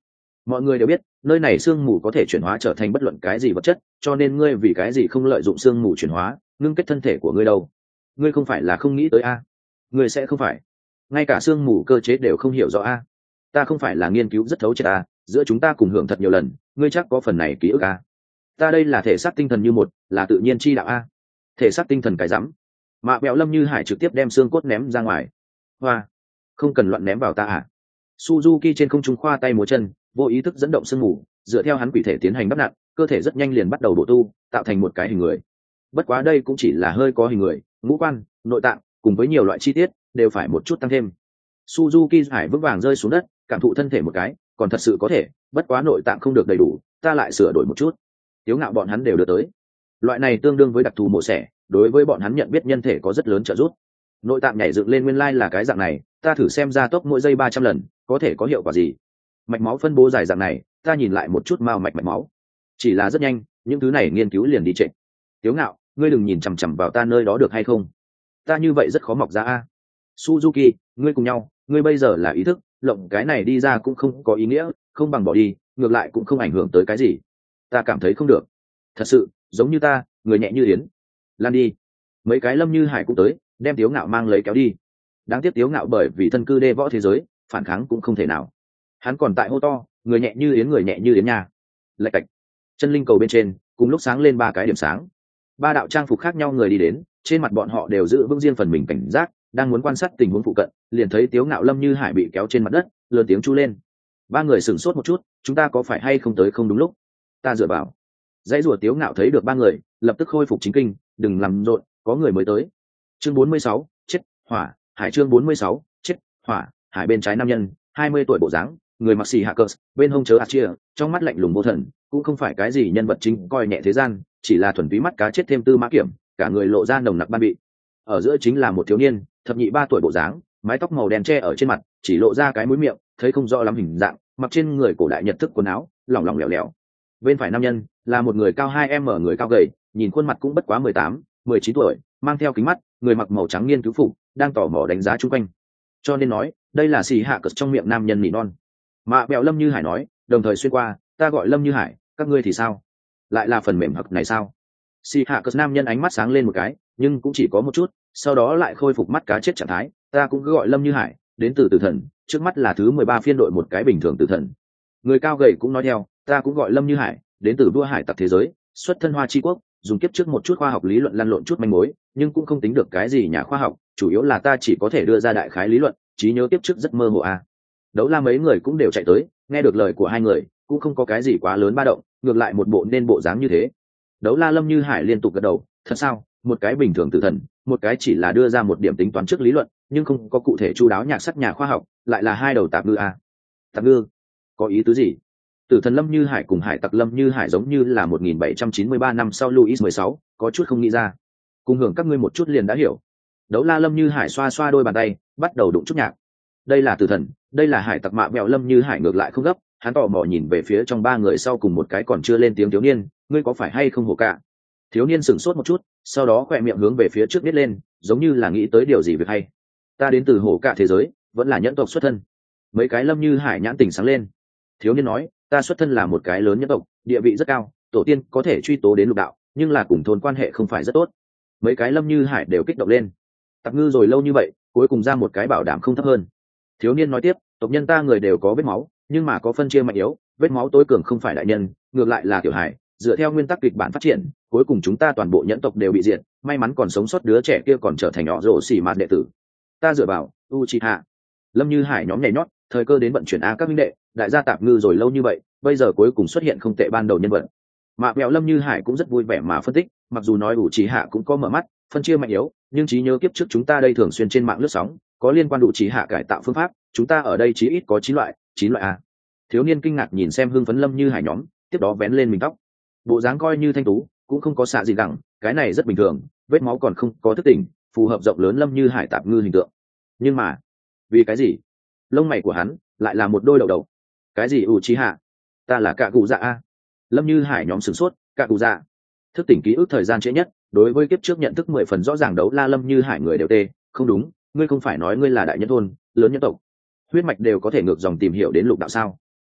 Speaker 1: mọi người đều biết nơi này sương mù có thể chuyển hóa trở thành bất luận cái gì vật chất, cho nên ngươi vì cái gì không lợi dụng sương mù chuyển hóa ngưng kết thân thể của ngươi đâu? Ngươi không phải là không nghĩ tới a? Ngươi sẽ không phải ngay cả sương mù cơ chế đều không hiểu rõ a? Ta không phải là nghiên cứu rất thấu triệt a? Giữa chúng ta cùng hưởng thật nhiều lần, ngươi chắc có phần này ký ức a? Ta đây là thể xác tinh thần như một, là tự nhiên chi đạo a. Thể xác tinh thần cái rắm. Mạ Bẹo Lâm Như Hải trực tiếp đem xương cốt ném ra ngoài. Hoa, không cần loạn ném vào ta à? Suzuki trên không trung khoa tay múa chân, vô ý thức dẫn động sương mù, dựa theo hắn quỷ thể tiến hành đắp nặn, cơ thể rất nhanh liền bắt đầu bổ tu, tạo thành một cái hình người. Bất quá đây cũng chỉ là hơi có hình người, ngũ quan, nội tạng cùng với nhiều loại chi tiết đều phải một chút tăng thêm. Suzuki Hải vững vàng rơi xuống đất, cảm thụ thân thể một cái, còn thật sự có thể, bất quá nội tạng không được đầy đủ, ta lại sửa đổi một chút. Tiếu Ngạo bọn hắn đều đưa tới. Loại này tương đương với đặc thù mổ xẻ, đối với bọn hắn nhận biết nhân thể có rất lớn trợ giúp. Nội tạng nhảy dựng lên nguyên lai là cái dạng này, ta thử xem ra tốc mỗi giây ba trăm lần, có thể có hiệu quả gì? Mạch máu phân bố dài dạng này, ta nhìn lại một chút mao mạch mạch máu. Chỉ là rất nhanh, những thứ này nghiên cứu liền đi trệ. Tiếu Ngạo, ngươi đừng nhìn chằm chằm vào ta nơi đó được hay không? Ta như vậy rất khó mọc ra a. Suzuki, ngươi cùng nhau, ngươi bây giờ là ý thức, lộng cái này đi ra cũng không có ý nghĩa, không bằng bỏ đi, ngược lại cũng không ảnh hưởng tới cái gì. Ta cảm thấy không được. Thật sự, giống như ta, người nhẹ như yến. Lan đi. Mấy cái Lâm Như Hải cũng tới, đem Tiếu Ngạo mang lấy kéo đi. Đáng tiếc Tiếu Ngạo bởi vì thân cư đê võ thế giới, phản kháng cũng không thể nào. Hắn còn tại hô to, người nhẹ như yến, người nhẹ như yến nha. Lạch cạch. Chân linh cầu bên trên, cùng lúc sáng lên ba cái điểm sáng. Ba đạo trang phục khác nhau người đi đến, trên mặt bọn họ đều giữ vững riêng phần mình cảnh giác, đang muốn quan sát tình huống phụ cận, liền thấy Tiếu Ngạo Lâm Như Hải bị kéo trên mặt đất, lớn tiếng chu lên. Ba người sửng sốt một chút, chúng ta có phải hay không tới không đúng lúc? Ta dựa vào. Dãy rùa Tiếu Ngạo thấy được ba người, lập tức khôi phục chính kinh, đừng làm rộn, có người mới tới. Chương bốn mươi sáu, chết, hỏa, hải chương bốn mươi sáu, chết, hỏa, hải bên trái nam nhân, hai mươi tuổi bộ dáng, người mặc xì hạ cờ, bên hông chớ chia, trong mắt lạnh lùng vô thần, cũng không phải cái gì nhân vật chính coi nhẹ thế gian, chỉ là thuần túy mắt cá chết thêm tư mã kiểm, cả người lộ ra nồng nặc ban bị. Ở giữa chính là một thiếu niên, thập nhị ba tuổi bộ dáng, mái tóc màu đen che ở trên mặt, chỉ lộ ra cái mũi miệng, thấy không rõ lắm hình dạng, mặc trên người cổ đại nhật thức quần áo, lỏng lỏng lẻo lẻo. Bên phải nam nhân là một người cao hai em người cao gầy, nhìn khuôn mặt cũng bất quá mười tám, mười chín tuổi, mang theo kính mắt, người mặc màu trắng nghiên cứu phục, đang tò mò đánh giá chung quanh. Cho nên nói, đây là xì hạ cất trong miệng nam nhân nỉ non. Mạ Bẹo Lâm Như Hải nói, đồng thời xuyên qua, ta gọi Lâm Như Hải, các ngươi thì sao? Lại là phần mềm hặc này sao? Xì hạ cất nam nhân ánh mắt sáng lên một cái, nhưng cũng chỉ có một chút, sau đó lại khôi phục mắt cá chết trạng thái, ta cũng cứ gọi Lâm Như Hải, đến từ tử thần, trước mắt là thứ mười ba phiên đội một cái bình thường tử thần. Người cao gầy cũng nói theo, ta cũng gọi Lâm Như Hải, đến từ đua hải tặc thế giới, xuất thân Hoa Chi quốc, dùng kiếp trước một chút khoa học lý luận lăn lộn chút manh mối, nhưng cũng không tính được cái gì nhà khoa học, chủ yếu là ta chỉ có thể đưa ra đại khái lý luận, trí nhớ kiếp trước rất mơ hồ a. Đấu La mấy người cũng đều chạy tới, nghe được lời của hai người, cũng không có cái gì quá lớn ba động, ngược lại một bộ nên bộ dáng như thế. Đấu La Lâm Như Hải liên tục gật đầu, thật sao, một cái bình thường tử thần, một cái chỉ là đưa ra một điểm tính toán trước lý luận, nhưng không có cụ thể chu đáo nhạc sắc nhà khoa học, lại là hai đầu tạp ngư a. Tạp ngư, có ý tứ gì? Tử thần Lâm Như Hải cùng hải tặc Lâm Như Hải giống như là một nghìn bảy trăm chín mươi ba năm sau Louis mười sáu, có chút không nghĩ ra. Cùng hưởng các ngươi một chút liền đã hiểu. Đấu La Lâm Như Hải xoa xoa đôi bàn tay, bắt đầu đụng chút nhạc. Đây là tử thần, đây là hải tặc. Mạ Bẹo Lâm Như Hải ngược lại không gấp, hắn tò mò nhìn về phía trong ba người sau cùng một cái còn chưa lên tiếng thiếu niên, ngươi có phải hay không hổ cả? Thiếu niên sửng sốt một chút, sau đó khỏe miệng hướng về phía trước biết lên, giống như là nghĩ tới điều gì việc hay. Ta đến từ hổ cả thế giới, vẫn là nhẫn tộc xuất thân. Mấy cái Lâm Như Hải nhãn tỉnh sáng lên. Thiếu niên nói, ta xuất thân là một cái lớn nhân tộc, địa vị rất cao, tổ tiên có thể truy tố đến lục đạo, nhưng là cùng thôn quan hệ không phải rất tốt. Mấy cái Lâm Như Hải đều kích động lên. Tặc ngư rồi lâu như vậy, cuối cùng ra một cái bảo đảm không thấp hơn. Thiếu niên nói tiếp, tộc nhân ta người đều có vết máu, nhưng mà có phân chia mạnh yếu, vết máu tối cường không phải đại nhân, ngược lại là tiểu hải. Dựa theo nguyên tắc kịch bản phát triển, cuối cùng chúng ta toàn bộ nhẫn tộc đều bị diệt, may mắn còn sống sót đứa trẻ kia còn trở thành nhỏ rổ xỉ mạt đệ tử. Ta dựa vào Uchiha. Lâm Như Hải nhóm nhảy nhót, thời cơ đến vận chuyển a các minh đệ, đại gia tạp ngư rồi lâu như vậy, bây giờ cuối cùng xuất hiện không tệ ban đầu nhân vật. Mạ Bẹo Lâm Như Hải cũng rất vui vẻ mà phân tích, mặc dù nói Uchiha cũng có mở mắt, phân chia mạnh yếu, nhưng trí nhớ kiếp trước chúng ta đây thường xuyên trên mạng lướt sóng, có liên quan Uchiha cải tạo phương pháp, chúng ta ở đây chí ít có chín loại, chín loại a. Thiếu niên kinh ngạc nhìn xem hưng phấn Lâm Như Hải nhóm, tiếp đó vén lên mình tóc. Bộ dáng coi như thanh tú, cũng không có xạ gì đẳng, cái này rất bình thường, vết máu còn không có thức tỉnh, phù hợp rộng lớn Lâm Như Hải tạp ngư hình tượng. Nhưng mà, vì cái gì? Lông mày của hắn lại là một đôi đầu đầu. Cái gì Uchiha? Ta là Cạ Cụ Dạ a. Lâm Như Hải nhóm sửng sốt, Cạ Cụ Dạ. Thức tỉnh ký ức thời gian trễ nhất, đối với kiếp trước nhận thức mười phần rõ ràng. Đấu La Lâm Như Hải người đều tê, không đúng, ngươi không phải nói ngươi là đại nhân thôn, lớn nhân tộc, huyết mạch đều có thể ngược dòng tìm hiểu đến lục đạo sao?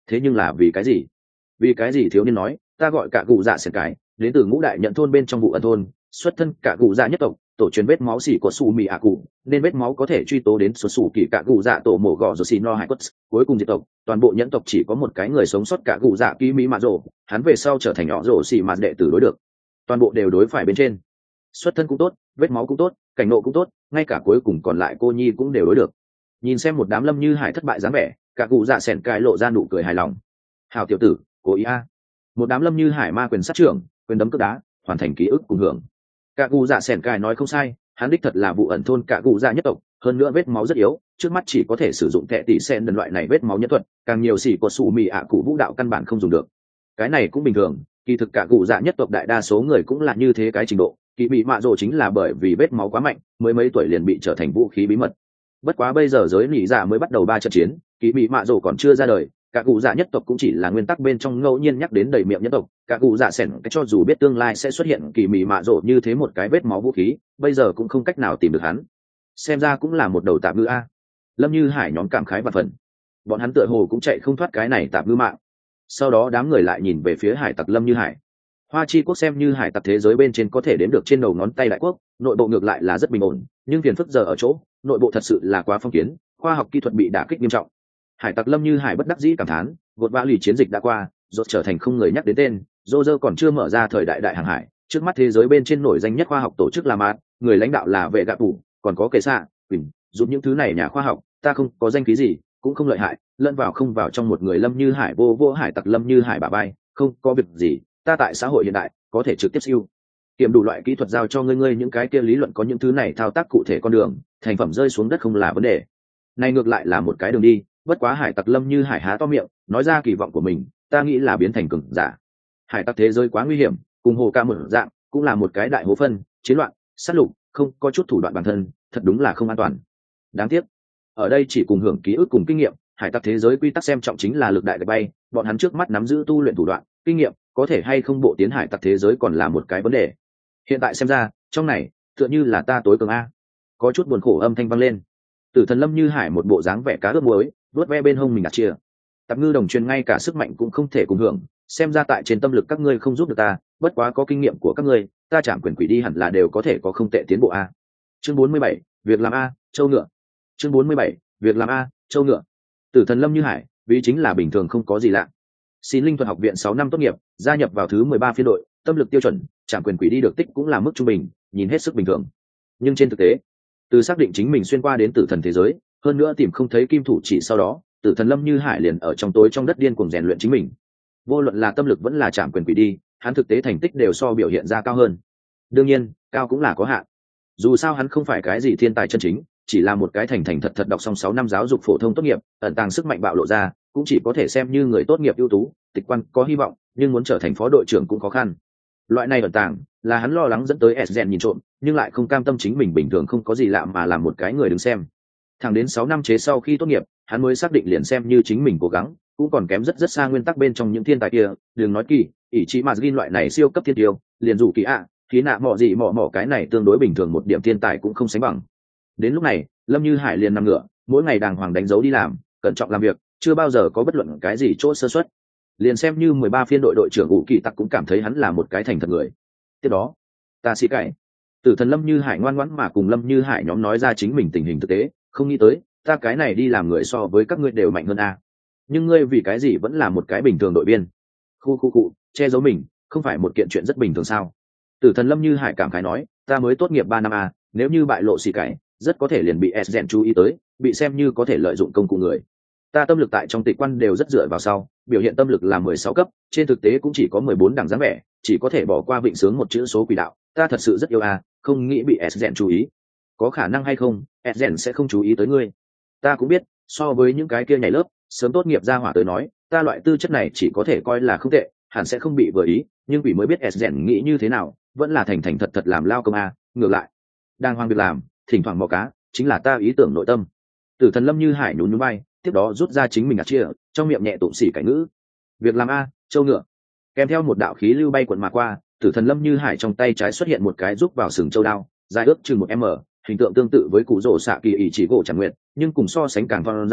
Speaker 1: thế nhưng là vì cái gì? Vì cái gì? Thiếu niên nói, ta gọi cả cụ dạ sẻn cái, đến từ ngũ đại nhận thôn bên trong vụ ẩn thôn, xuất thân cả cụ dạ nhất tộc, tổ truyền vết máu xỉ của su mì ạ cụ, nên vết máu có thể truy tố đến số sủ kỳ cả cụ dạ tổ mổ gọ rồi xì no hải quất. Cuối cùng diệt tộc, toàn bộ nhẫn tộc chỉ có một cái người sống sót cả cụ dạ ký mỹ mạ rổ, hắn về sau trở thành nhỏ rổ xì mà đệ tử đối được, toàn bộ đều đối phải bên trên. Xuất thân cũng tốt, vết máu cũng tốt, cảnh nộ cũng tốt, ngay cả cuối cùng còn lại cô nhi cũng đều đối được. Nhìn xem một đám Lâm Như Hải thất bại dáng vẻ, cả cụ dạ sẻn cái lộ ra nụ cười hài lòng. Hào tiểu tử, cố ý a. Một đám Lâm Như Hải ma quyền sát trưởng, quyền đấm cước đá, hoàn thành ký ức cùng hưởng. Cả cụ dạ sẻn cái nói không sai, hắn đích thật là vụ ẩn thôn cả cụ dạ nhất tộc, hơn nữa vết máu rất yếu, trước mắt chỉ có thể sử dụng thẻ tỷ sen đần loại này vết máu nhất thuật, càng nhiều xỉ của sủ mì ạ cụ vũ đạo căn bản không dùng được. Cái này cũng bình thường, kỳ thực cả cụ dạ nhất tộc đại đa số người cũng là như thế cái trình độ. Kỳ bị mạ rồ chính là bởi vì vết máu quá mạnh, mới mấy tuổi liền bị trở thành vũ khí bí mật. Bất quá bây giờ giới nỉ dạ mới bắt đầu ba trận chiến, kỳ bị mạ rồ còn chưa ra đời, cả cụ dạ nhất tộc cũng chỉ là nguyên tắc bên trong ngẫu nhiên nhắc đến đầy miệng nhất tộc. Cả cụ dạ sẻn cái cho dù biết tương lai sẽ xuất hiện kỳ bị mạ rồ như thế một cái vết máu vũ khí, bây giờ cũng không cách nào tìm được hắn. Xem ra cũng là một đầu tạp ngư a. Lâm Như Hải nhóm cảm khái và phần, bọn hắn tựa hồ cũng chạy không thoát cái này tạp ngư mạng. Sau đó đám người lại nhìn về phía hải tặc Lâm Như Hải. Hoa Chi quốc xem như hải tặc thế giới bên trên có thể đếm được trên đầu ngón tay đại quốc, nội bộ ngược lại là rất bình ổn, nhưng phiền phức giờ ở chỗ nội bộ thật sự là quá phong kiến, khoa học kỹ thuật bị đả kích nghiêm trọng. Hải tặc Lâm Như Hải bất đắc dĩ cảm thán, gột vã lì chiến dịch đã qua, rốt trở thành không người nhắc đến tên, Roger còn chưa mở ra thời đại đại hàng hải, trước mắt thế giới bên trên nổi danh nhất khoa học tổ chức là mát, người lãnh đạo là vệ gạ tủ, còn có kệ xạ, quỳnh, giúp những thứ này nhà khoa học, ta không có danh khí gì, cũng không lợi hại, lẫn vào không vào trong một người Lâm Như Hải vô vô hải tặc Lâm Như Hải bà bay, không có việc gì, ta tại xã hội hiện đại có thể trực tiếp siêu kiểm đủ loại kỹ thuật giao cho ngươi ngươi những cái kia lý luận có những thứ này thao tác cụ thể con đường, thành phẩm rơi xuống đất không là vấn đề. Này ngược lại là một cái đường đi, bất quá hải tặc Lâm Như Hải há to miệng, nói ra kỳ vọng của mình, ta nghĩ là biến thành cường giả. Hải tặc thế giới quá nguy hiểm, cùng hồ ca một dạng, cũng là một cái đại hố phân, chiến loạn, sát lục, không có chút thủ đoạn bản thân, thật đúng là không an toàn. Đáng tiếc, ở đây chỉ cùng hưởng ký ức cùng kinh nghiệm, hải tặc thế giới quy tắc xem trọng chính là lực đại gạch bay, bọn hắn trước mắt nắm giữ tu luyện thủ đoạn, kinh nghiệm, có thể hay không bộ tiến hải tặc thế giới còn là một cái vấn đề. Hiện tại xem ra, trong này, tựa như là ta tối cường a. Có chút buồn khổ âm thanh vang lên. Tử thần Lâm Như Hải một bộ dáng vẻ cá ướp muối, vuốt ve bên hông mình đặt chia. Tạp ngư đồng truyền ngay cả sức mạnh cũng không thể cùng hưởng, xem ra tại trên tâm lực các ngươi không giúp được ta, bất quá có kinh nghiệm của các ngươi, ta chạm quyền quỷ đi hẳn là đều có thể có không tệ tiến bộ a. Chương bốn mươi bảy, việc làm a, châu ngựa. Chương bốn mươi bảy, việc làm a, châu ngựa. Tử thần Lâm Như Hải, vì chính là bình thường không có gì lạ. Xin linh thuật học viện sáu năm tốt nghiệp, gia nhập vào thứ mười ba phiên đội, tâm lực tiêu chuẩn, chạm quyền quỷ đi được tích cũng là mức trung bình, nhìn hết sức bình thường. Nhưng trên thực tế, từ xác định chính mình xuyên qua đến tử thần thế giới, hơn nữa tìm không thấy kim thủ chỉ sau đó, tử thần Lâm Như Hải liền ở trong tối trong đất điên cuồng rèn luyện chính mình. Vô luận là tâm lực vẫn là chạm quyền quỷ đi, hắn thực tế thành tích đều so biểu hiện ra cao hơn. Đương nhiên, cao cũng là có hạn. Dù sao hắn không phải cái gì thiên tài chân chính, chỉ là một cái thành thành thật thật đọc xong sáu năm giáo dục phổ thông tốt nghiệp, ẩn tàng sức mạnh bạo lộ ra, cũng chỉ có thể xem như người tốt nghiệp ưu tú, tịch quan có hy vọng, nhưng muốn trở thành phó đội trưởng cũng khó khăn. Loại này ẩn tàng là hắn lo lắng dẫn tới Esgen nhìn trộm, nhưng lại không cam tâm chính mình bình thường không có gì lạ mà làm một cái người đứng xem. Thẳng đến sáu năm chế sau khi tốt nghiệp, hắn mới xác định liền xem như chính mình cố gắng, cũng còn kém rất rất xa nguyên tắc bên trong những thiên tài kia, đừng nói kỳ, ỷ chỉ mà gin loại này siêu cấp thiên tiêu, liền dù kỳ ạ, khí nạ mọ gì mọ mọ cái này tương đối bình thường một điểm thiên tài cũng không sánh bằng. Đến lúc này, Lâm Như Hải liền nằm ngửa, mỗi ngày đàng hoàng đánh dấu đi làm, cẩn trọng làm việc, chưa bao giờ có bất luận cái gì chỗ sơ suất. Liền xem như mười ba phiên đội đội trưởng ủ kỳ tặc cũng cảm thấy hắn là một cái thành thật người. Tiếp đó, ta sĩ cải. Tử thần Lâm Như Hải ngoan ngoãn mà cùng Lâm Như Hải nhóm nói ra chính mình tình hình thực tế, không nghĩ tới, ta cái này đi làm người so với các ngươi đều mạnh hơn a. Nhưng ngươi vì cái gì vẫn là một cái bình thường đội viên? Khu khu cụ, che giấu mình, không phải một kiện chuyện rất bình thường sao? Tử thần Lâm Như Hải cảm khái nói, ta mới tốt nghiệp ba năm a, nếu như bại lộ sĩ cải, rất có thể liền bị Esgen chú ý tới, bị xem như có thể lợi dụng công cụ người. Ta tâm lực tại trong tịch quan đều rất dựa vào sau, biểu hiện tâm lực là mười sáu cấp, trên thực tế cũng chỉ có mười bốn đẳng dáng vẻ, chỉ có thể bỏ qua vịnh sướng một chữ số quỷ đạo, ta thật sự rất yêu a, không nghĩ bị Esgen chú ý. Có khả năng hay không, Esgen sẽ không chú ý tới ngươi. Ta cũng biết, so với những cái kia nhảy lớp, sớm tốt nghiệp ra hỏa tới nói, ta loại tư chất này chỉ có thể coi là không tệ, hẳn sẽ không bị vừa ý, nhưng quỷ mới biết Esgen nghĩ như thế nào, vẫn là thành thành thật thật làm lao công a, ngược lại, đang hoang việc làm, thỉnh thoảng mò cá, chính là ta ý tưởng nội tâm. Tử thần Lâm Như Hải nhún nhún vai, tiếp đó rút ra chính mình ạt chia, trong miệng nhẹ tụng xỉ cảnh ngữ. Việc làm a, châu ngựa. Kèm theo một đạo khí lưu bay quần mà qua, tử thần Lâm Như Hải trong tay trái xuất hiện một cái rút vào sừng châu đao, dài ước chừng một m, hình tượng tương tự với cụ rổ xạ kỳ ỷ chỉ gỗ chẳng nguyện, nhưng cùng so sánh càng thon dài,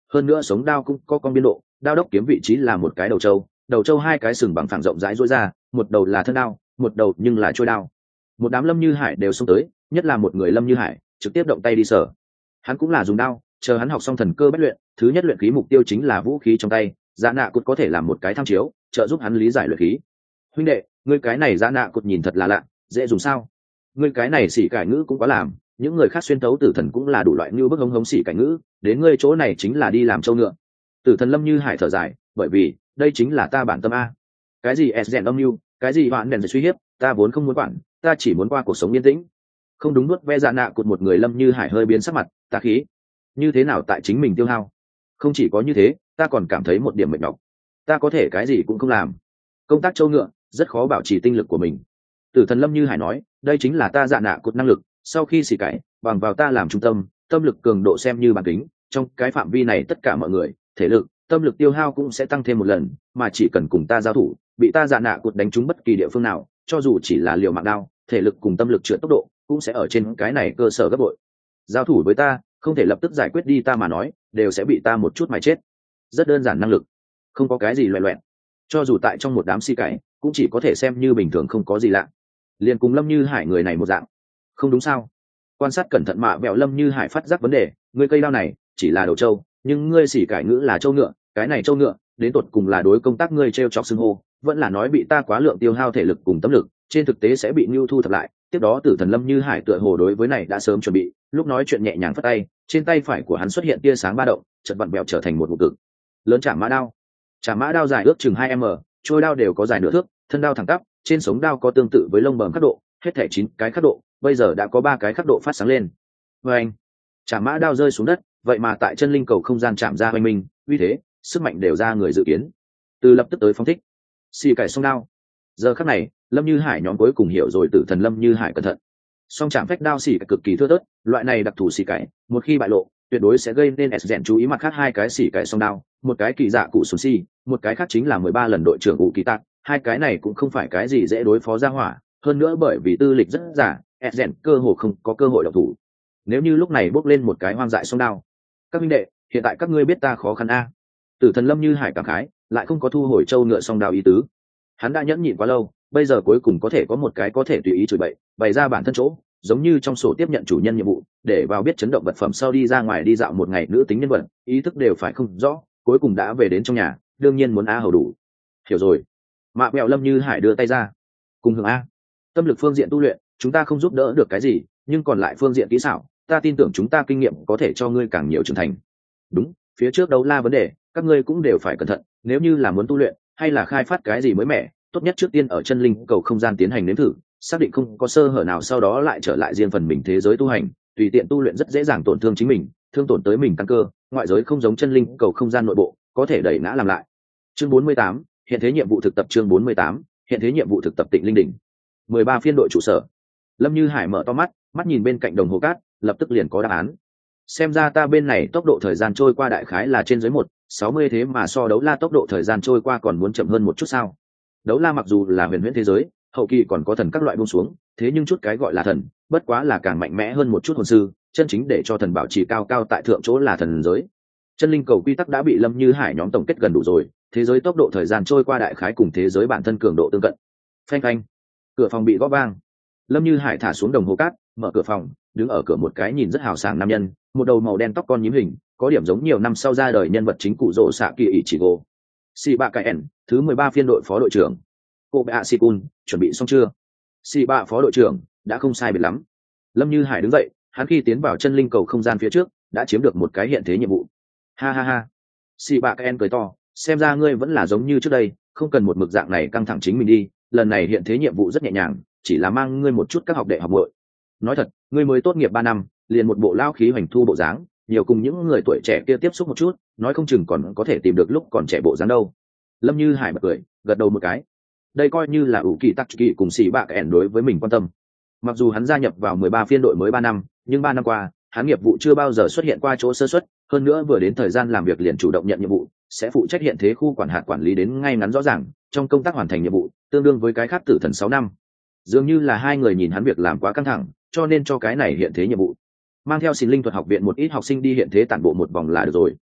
Speaker 1: hơn nữa sống đao cũng có con biên độ, đao đốc kiếm vị trí là một cái đầu trâu, đầu trâu hai cái sừng bằng phẳng rộng rãi rối ra, một đầu là thân đao, một đầu nhưng là trôi đao. Một đám Lâm Như Hải đều xông tới, nhất là một người Lâm Như Hải trực tiếp động tay đi sở. Hắn cũng là dùng đao, chờ hắn học xong thần cơ bách luyện, thứ nhất luyện khí mục tiêu chính là vũ khí trong tay, Giá Nạ Cụt có thể làm một cái tham chiếu, trợ giúp hắn lý giải luyện khí. Huynh đệ, ngươi cái này Giá Nạ Cụt nhìn thật là lạ, dễ dùng sao? Ngươi cái này xỉ cải ngữ cũng quá làm, những người khác xuyên tấu tử thần cũng là đủ loại như bức hống hống xỉ cải ngữ, đến ngươi chỗ này chính là đi làm trâu ngựa. Tử thần Lâm Như Hải thở dài, bởi vì đây chính là ta bản tâm a. Cái gì s rèn âm mưu, cái gì bạn đèn suy hiếp, ta vốn không muốn quản, ta chỉ muốn qua cuộc sống yên tĩnh. Không đúng, nuốt ve Giá Nạ Cụt một người Lâm Như Hải hơi biến sắc mặt, ta khí như thế nào tại chính mình tiêu hao. Không chỉ có như thế, ta còn cảm thấy một điểm mệt nhọc, ta có thể cái gì cũng không làm, công tác trâu ngựa rất khó bảo trì tinh lực của mình. Tử thần Lâm Như Hải nói, đây chính là ta Giá Nạ Cụt năng lực, sau khi xỉ cải bằng vào ta làm trung tâm, tâm lực cường độ xem như bàn kính, trong cái phạm vi này tất cả mọi người thể lực tâm lực tiêu hao cũng sẽ tăng thêm một lần, mà chỉ cần cùng ta giao thủ, bị ta Giá Nạ Cụt đánh trúng bất kỳ địa phương nào, cho dù chỉ là liều mạng đao, thể lực cùng tâm lực trượt tốc độ cũng sẽ ở trên cái này cơ sở gấp bội. Giao thủ với ta không thể lập tức giải quyết đi ta mà nói, đều sẽ bị ta một chút mà chết. Rất đơn giản năng lực, không có cái gì loẹ loẹn, cho dù tại trong một đám si cải cũng chỉ có thể xem như bình thường, không có gì lạ. Liền cùng Lâm Như Hải người này một dạng. Không đúng sao? Quan sát cẩn thận mạ vẹo Lâm Như Hải phát giác vấn đề, ngươi cây đao này chỉ là đầu trâu, nhưng ngươi xỉ cải ngữ là trâu ngựa, cái này trâu ngựa đến tột cùng là đối công tác ngươi treo chọc xưng hô, vẫn là nói bị ta quá lượng tiêu hao thể lực cùng tâm lực, trên thực tế sẽ bị Nưu thu thập lại. Tiếp đó tử thần Lâm Như Hải tựa hồ đối với này đã sớm chuẩn bị, lúc nói chuyện nhẹ nhàng phất tay, trên tay phải của hắn xuất hiện tia sáng ba động, chợt vặn bẹo trở thành một vụ cực lớn chạm mã đao. Chạm mã đao dài ước chừng hai m, trôi đao đều có dài nửa thước, thân đao thẳng tắp, trên sống đao có tương tự với lông bờm khắc độ, hết thảy chín cái khắc độ, bây giờ đã có ba cái khắc độ phát sáng lên. Và anh, chạm mã đao rơi xuống đất, vậy mà tại chân linh cầu không gian chạm ra hoành minh, uy thế, sức mạnh đều ra người dự kiến. Từ lập tức tới phong thích, xì cải song đao. Giờ khắc này, Lâm Như Hải nhóm cuối cùng hiểu rồi tử thần Lâm Như Hải cẩn thận. Song chạm phách đao xì cải cực kỳ thưa thớt, loại này đặc thù xì cải, một khi bại lộ, tuyệt đối sẽ gây nên S chú ý. Mặt khác hai cái xì cải song đao, một cái kỳ dạ cụ sùn xì, một cái khác chính là mười ba lần đội trưởng ủ kỳ tạc, hai cái này cũng không phải cái gì dễ đối phó ra hỏa, hơn nữa bởi vì tư lịch rất giả, S cơ hồ không có cơ hội độc thủ. Nếu như lúc này bước lên một cái hoang dại song đao, các minh đệ, hiện tại các ngươi biết ta khó khăn a. Tử thần Lâm Như Hải cảm khái, lại không có thu hồi châu ngựa song đao ý tứ. Hắn đã nhẫn nhịn quá lâu, bây giờ cuối cùng có thể có một cái có thể tùy ý chửi bậy, bày ra bản thân chỗ, giống như trong sổ tiếp nhận chủ nhân nhiệm vụ, để vào biết chấn động vật phẩm sau đi ra ngoài đi dạo một ngày, nữ tính nhân vật, ý thức đều phải không rõ, cuối cùng đã về đến trong nhà, đương nhiên muốn a hầu đủ. Hiểu rồi. Mạ Mẹo Lâm Như Hải đưa tay ra, cùng hưởng a. Tâm lực phương diện tu luyện, chúng ta không giúp đỡ được cái gì, nhưng còn lại phương diện kỹ xảo, ta tin tưởng chúng ta kinh nghiệm có thể cho ngươi càng nhiều trưởng thành. Đúng, phía trước đấu la vấn đề, các ngươi cũng đều phải cẩn thận, nếu như là muốn tu luyện hay là khai phát cái gì mới mẻ, tốt nhất trước tiên ở chân linh cầu không gian tiến hành nếm thử, xác định không có sơ hở nào, sau đó lại trở lại riêng phần mình thế giới tu hành, tùy tiện tu luyện rất dễ dàng tổn thương chính mình, thương tổn tới mình căn cơ, ngoại giới không giống chân linh cầu không gian nội bộ, có thể đẩy ngã làm lại. Chương bốn mươi tám, hiện thế nhiệm vụ thực tập. Chương bốn mươi tám, hiện thế nhiệm vụ thực tập Tịnh Linh đỉnh. mười ba phiên đội trụ sở. Lâm Như Hải mở to mắt, mắt nhìn bên cạnh đồng hồ cát, lập tức liền có đáp án. Xem ra ta bên này tốc độ thời gian trôi qua đại khái là trên dưới một sáu mươi, thế mà so đấu la tốc độ thời gian trôi qua còn muốn chậm hơn một chút sao? Đấu la mặc dù là huyền huyễn thế giới, hậu kỳ còn có thần các loại buông xuống, thế nhưng chút cái gọi là thần, bất quá là càng mạnh mẽ hơn một chút hồn sư, chân chính để cho thần bảo trì cao cao tại thượng chỗ là thần giới. Chân linh cầu quy tắc đã bị Lâm Như Hải nhóm tổng kết gần đủ rồi, thế giới tốc độ thời gian trôi qua đại khái cùng thế giới bản thân cường độ tương cận. Phanh phanh, cửa phòng bị gõ vang. Lâm Như Hải thả xuống đồng hồ cát, mở cửa phòng, đứng ở cửa một cái nhìn rất hào sảng nam nhân, một đầu màu đen tóc con nhím hình, có điểm giống nhiều năm sau ra đời nhân vật chính cụ rỗ xạ kỳ ỷ chỉ gỗ. Si Bạ Cai ẻn, thứ mười ba phiên đội phó đội trưởng. Cô Bạ Si Cun, chuẩn bị xong chưa? Si Bạ phó đội trưởng, đã không sai biệt lắm. Lâm Như Hải đứng dậy, hắn khi tiến vào chân linh cầu không gian phía trước, đã chiếm được một cái hiện thế nhiệm vụ. Ha ha ha. Si Bạ Cai ẻn cười to, xem ra ngươi vẫn là giống như trước đây, không cần một mực dạng này căng thẳng chính mình đi, lần này hiện thế nhiệm vụ rất nhẹ nhàng, chỉ là mang ngươi một chút các học đệ học muội. Nói thật, ngươi mới tốt nghiệp ba năm, liền một bộ lao khí hoành thu bộ dáng, nhiều cùng những người tuổi trẻ kia tiếp xúc một chút, nói không chừng còn có thể tìm được lúc còn trẻ bộ dáng đâu. Lâm Như Hải bật cười, gật đầu một cái. Đây coi như là ủ kỳ tắc kỳ cùng xì bạc ẻn đối với mình quan tâm. Mặc dù hắn gia nhập vào mười ba phiên đội mới ba năm, nhưng ba năm qua, hắn nghiệp vụ chưa bao giờ xuất hiện qua chỗ sơ suất, hơn nữa vừa đến thời gian làm việc liền chủ động nhận nhiệm vụ, sẽ phụ trách hiện thế khu quản hạt quản lý đến ngay ngắn rõ ràng, trong công tác hoàn thành nhiệm vụ, tương đương với cái khác tử thần sáu năm. Dường như là hai người nhìn hắn việc làm quá căng thẳng, cho nên cho cái này hiện thế nhiệm vụ. Mang theo Xin Linh thuật học viện một ít học sinh đi hiện thế tản bộ một vòng là được rồi.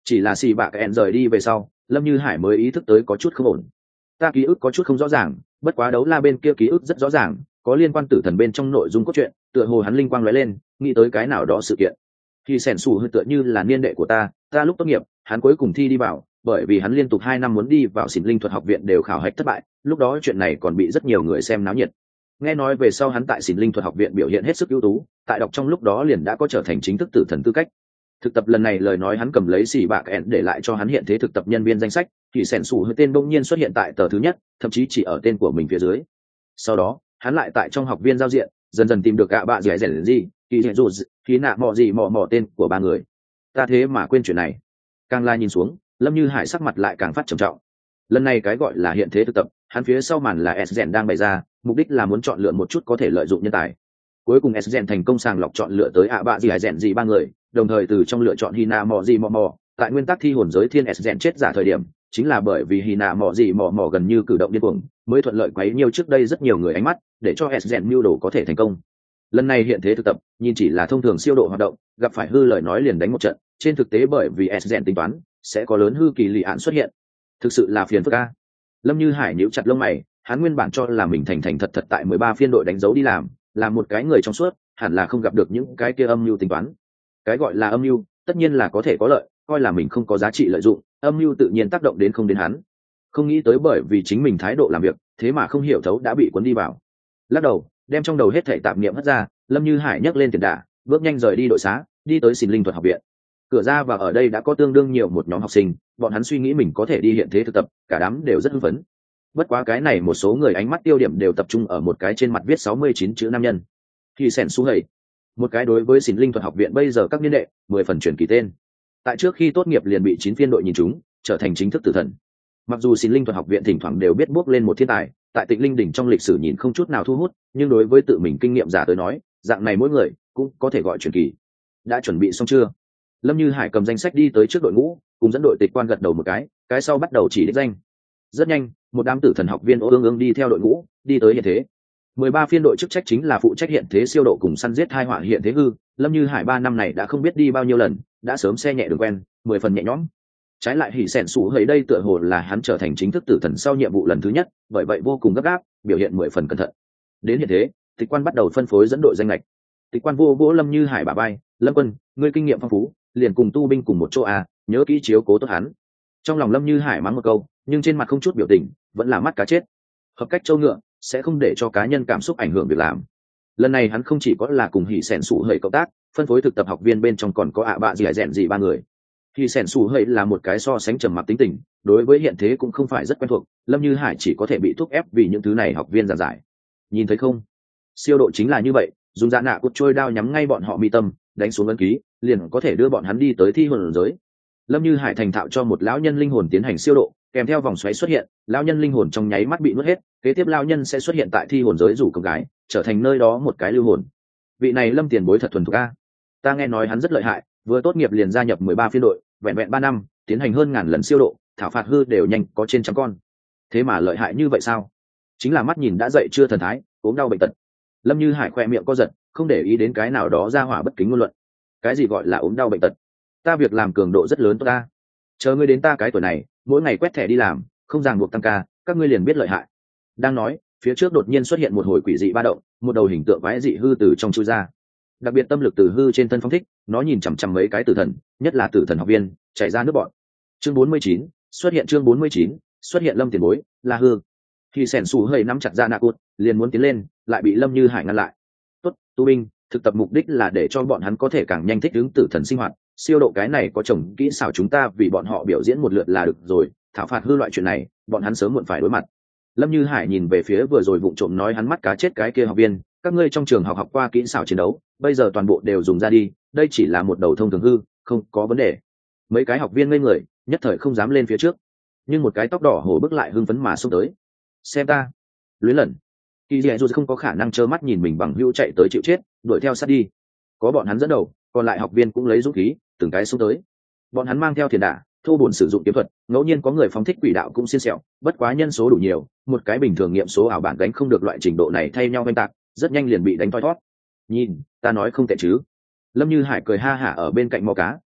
Speaker 1: Chỉ là xì bạ kẹn rời đi về sau, Lâm Như Hải mới ý thức tới có chút không ổn. Ta ký ức có chút không rõ ràng, bất quá đấu la bên kia ký ức rất rõ ràng, có liên quan tử thần bên trong nội dung cốt truyện, tựa hồ hắn linh quang lóe lên, nghĩ tới cái nào đó sự kiện. Khi sẻn sủ hơi tựa như là niên đệ của ta, ta lúc tốt nghiệp, hắn cuối cùng thi đi vào, bởi vì hắn liên tục hai năm muốn đi vào Xỉn Linh Thuật học viện đều khảo hạch thất bại, lúc đó chuyện này còn bị rất nhiều người xem náo nhiệt. Nghe nói về sau hắn tại Xỉn Linh Thuật học viện biểu hiện hết sức ưu tú, tại đọc trong lúc đó liền đã có trở thành chính thức tử thần tư cách. Thực tập lần này lời nói hắn cầm lấy xì bạc ẹn để lại cho hắn hiện thế thực tập nhân viên danh sách, thì sẻn sủ hơi tên bỗng nhiên xuất hiện tại tờ thứ nhất, thậm chí chỉ ở tên của mình phía dưới. Sau đó hắn lại tại trong học viên giao diện dần dần tìm được gạ bạ dẻ dẻ gì kỳ dẻ dù khí nạ mò gì mò mò tên của ba người. Ta thế mà quên chuyện này. Càng la nhìn xuống, Lâm Như Hải sắc mặt lại càng phát trầm trọng. Lần này cái gọi là hiện thế thực tập, hắn phía sau màn là S-Gen đang bày ra, mục đích là muốn chọn lựa một chút có thể lợi dụng nhân tài. Cuối cùng S-Gen thành công sàng lọc chọn lựa tới ạ bạ gì hải rèn gì ba người, đồng thời từ trong lựa chọn Hina mò gì mò mò, tại nguyên tắc thi hồn giới thiên S-Gen chết giả thời điểm, chính là bởi vì Hina mò gì mò mò gần như cử động điên cuồng, mới thuận lợi quấy nhiều trước đây rất nhiều người ánh mắt, để cho S-Gen mưu đồ có thể thành công. Lần này hiện thế thực tập, nhìn chỉ là thông thường siêu độ hoạt động, gặp phải hư lời nói liền đánh một trận, trên thực tế bởi vì S-Gen tính toán, sẽ có lớn hư kỳ lì án xuất hiện. Thực sự là phiền phức a. Lâm Như Hải nhíu chặt lông mày, hắn nguyên bản cho là mình thành thành thật thật tại mười ba phiên đội đánh dấu đi làm, là một cái người trong suốt, hẳn là không gặp được những cái kia âm mưu tính toán. Cái gọi là âm mưu, tất nhiên là có thể có lợi, coi là mình không có giá trị lợi dụng, âm mưu tự nhiên tác động đến không đến hắn. Không nghĩ tới bởi vì chính mình thái độ làm việc, thế mà không hiểu thấu đã bị cuốn đi vào. Lắc đầu, đem trong đầu hết thảy tạp niệm hất ra, Lâm Như Hải nhấc lên tiền đà, bước nhanh rời đi đội xá, đi tới Xỉn Linh Thuật học viện. Cửa ra và ở đây đã có tương đương nhiều một nhóm học sinh, bọn hắn suy nghĩ mình có thể đi hiện thế thực tập, cả đám đều rất hưng phấn. Bất quá cái này một số người ánh mắt tiêu điểm đều tập trung ở một cái trên mặt viết sáu mươi chín chữ nam nhân. Khi sèn su hầy, một cái đối với Xỉn Linh Thuật học viện bây giờ các niên đệ, mười phần chuyển kỳ tên. Tại trước khi tốt nghiệp liền bị chín phiên đội nhìn trúng, trở thành chính thức tử thần. Mặc dù Xỉn Linh Thuật học viện thỉnh thoảng đều biết bước lên một thiên tài, tại Tịnh Linh đỉnh trong lịch sử nhìn không chút nào thu hút, nhưng đối với tự mình kinh nghiệm giả tới nói, dạng này mỗi người cũng có thể gọi chuyển kỳ. Đã chuẩn bị xong chưa? Lâm Như Hải cầm danh sách đi tới trước đội ngũ, cùng dẫn đội tịch quan gật đầu một cái, cái sau bắt đầu chỉ đích danh. Rất nhanh, một đám tử thần học viên ô ương ương đi theo đội ngũ, đi tới hiện thế. mười ba phiên đội chức trách chính là phụ trách hiện thế siêu độ cùng săn giết hai họa hiện thế hư. Lâm Như Hải ba năm này đã không biết đi bao nhiêu lần, đã sớm xe nhẹ đường quen, mười phần nhẹ nhõm. Trái lại hỉ sẻn sủ hầy đây tựa hồ là hắn trở thành chính thức tử thần sau nhiệm vụ lần thứ nhất, bởi vậy vô cùng gấp gáp, biểu hiện mười phần cẩn thận. Đến hiện thế, tịch quan bắt đầu phân phối dẫn đội danh lệch. Tịch quan vô vỗ Lâm Như Hải bả vai, Lâm Quân, ngươi kinh nghiệm phong phú, liền cùng tu binh cùng một chỗ à, nhớ kỹ chiếu cố tốt hắn. Trong lòng Lâm Như Hải mắng một câu, nhưng trên mặt không chút biểu tình, vẫn là mắt cá chết. Hợp cách châu ngựa sẽ không để cho cá nhân cảm xúc ảnh hưởng việc làm. Lần này hắn không chỉ có là cùng hỉ sẻn sủ hầy cộng tác, phân phối thực tập học viên bên trong còn có ạ bạ gì hải rèn gì ba người. Hỉ sẻn sủ hầy là một cái so sánh trầm mặc tính tình, đối với hiện thế cũng không phải rất quen thuộc, Lâm Như Hải chỉ có thể bị thúc ép vì những thứ này học viên giảng giải. Nhìn thấy không, siêu độ chính là như vậy, dùng dạ nạ cột trôi đao nhắm ngay bọn họ mi tâm, đánh xuống ấn ký, liền có thể đưa bọn hắn đi tới thi hồn giới. Lâm Như Hải thành thạo cho một lão nhân linh hồn tiến hành siêu độ, kèm theo vòng xoáy xuất hiện, lão nhân linh hồn trong nháy mắt bị nuốt hết, kế tiếp lão nhân sẽ xuất hiện tại thi hồn giới rủ công gái, trở thành nơi đó một cái lưu hồn. Vị này Lâm tiền bối thật thuần thục a. Ta nghe nói hắn rất lợi hại, vừa tốt nghiệp liền gia nhập mười ba phiên đội, vẹn vẹn ba năm, tiến hành hơn ngàn lần siêu độ, thảo phạt hư đều nhanh có trên trăm con. Thế mà lợi hại như vậy sao? Chính là mắt nhìn đã dậy chưa thần thái, ốm đau bệnh tật. Lâm Như Hải khoe miệng co giật, không để ý đến cái nào đó ra hỏa bất kính ngôn luận. Cái gì gọi là ốm đau bệnh tật? Ta việc làm cường độ rất lớn tốt ta. Chờ ngươi đến ta cái tuổi này, mỗi ngày quét thẻ đi làm, không ràng buộc tăng ca, các ngươi liền biết lợi hại. Đang nói, phía trước đột nhiên xuất hiện một hồi quỷ dị ba động, một đầu hình tượng quái dị hư từ trong chui ra. Đặc biệt tâm lực từ hư trên thân phong thích, nó nhìn chằm chằm mấy cái tử thần, nhất là tử thần học viên, chảy ra nước bọn. Chương bốn mươi chín, xuất hiện chương bốn mươi chín, xuất hiện Lâm tiền bối, là hư. Khi sẻn sủ hơi nắm chặt ra nạ cột, liền muốn tiến lên, lại bị Lâm Như Hải ngăn lại. Tốt, tu binh, thực tập mục đích là để cho bọn hắn có thể càng nhanh thích ứng tử thần sinh hoạt, siêu độ cái này có chồng kỹ xảo chúng ta vì bọn họ biểu diễn một lượt là được rồi, thảo phạt hư loại chuyện này, bọn hắn sớm muộn phải đối mặt. Lâm Như Hải nhìn về phía vừa rồi vụng trộm nói hắn mắt cá chết cái kia học viên, các ngươi trong trường học học qua kỹ xảo chiến đấu, bây giờ toàn bộ đều dùng ra đi, đây chỉ là một đầu thông thường hư, không có vấn đề. Mấy cái học viên ngây người, nhất thời không dám lên phía trước, nhưng một cái tóc đỏ hổ bước lại hưng phấn mà xông tới. Xem ta, luyến lần. Kỳ Dệ dù không có khả năng trơ mắt nhìn mình bằng hữu chạy tới chịu chết, đuổi theo sát đi. Có bọn hắn dẫn đầu, còn lại học viên cũng lấy dũng khí, từng cái xông tới. Bọn hắn mang theo thiền đả, thô bổn sử dụng kiếm thuật, ngẫu nhiên có người phóng thích quỷ đạo cũng xiên xẹo, bất quá nhân số đủ nhiều, một cái bình thường nghiệm số ảo bản đánh không được loại trình độ này thay nhau oanh tạc, rất nhanh liền bị đánh thoi thoát. Nhìn, ta nói không tệ chứ? Lâm Như Hải cười ha hả ở bên cạnh mò cá,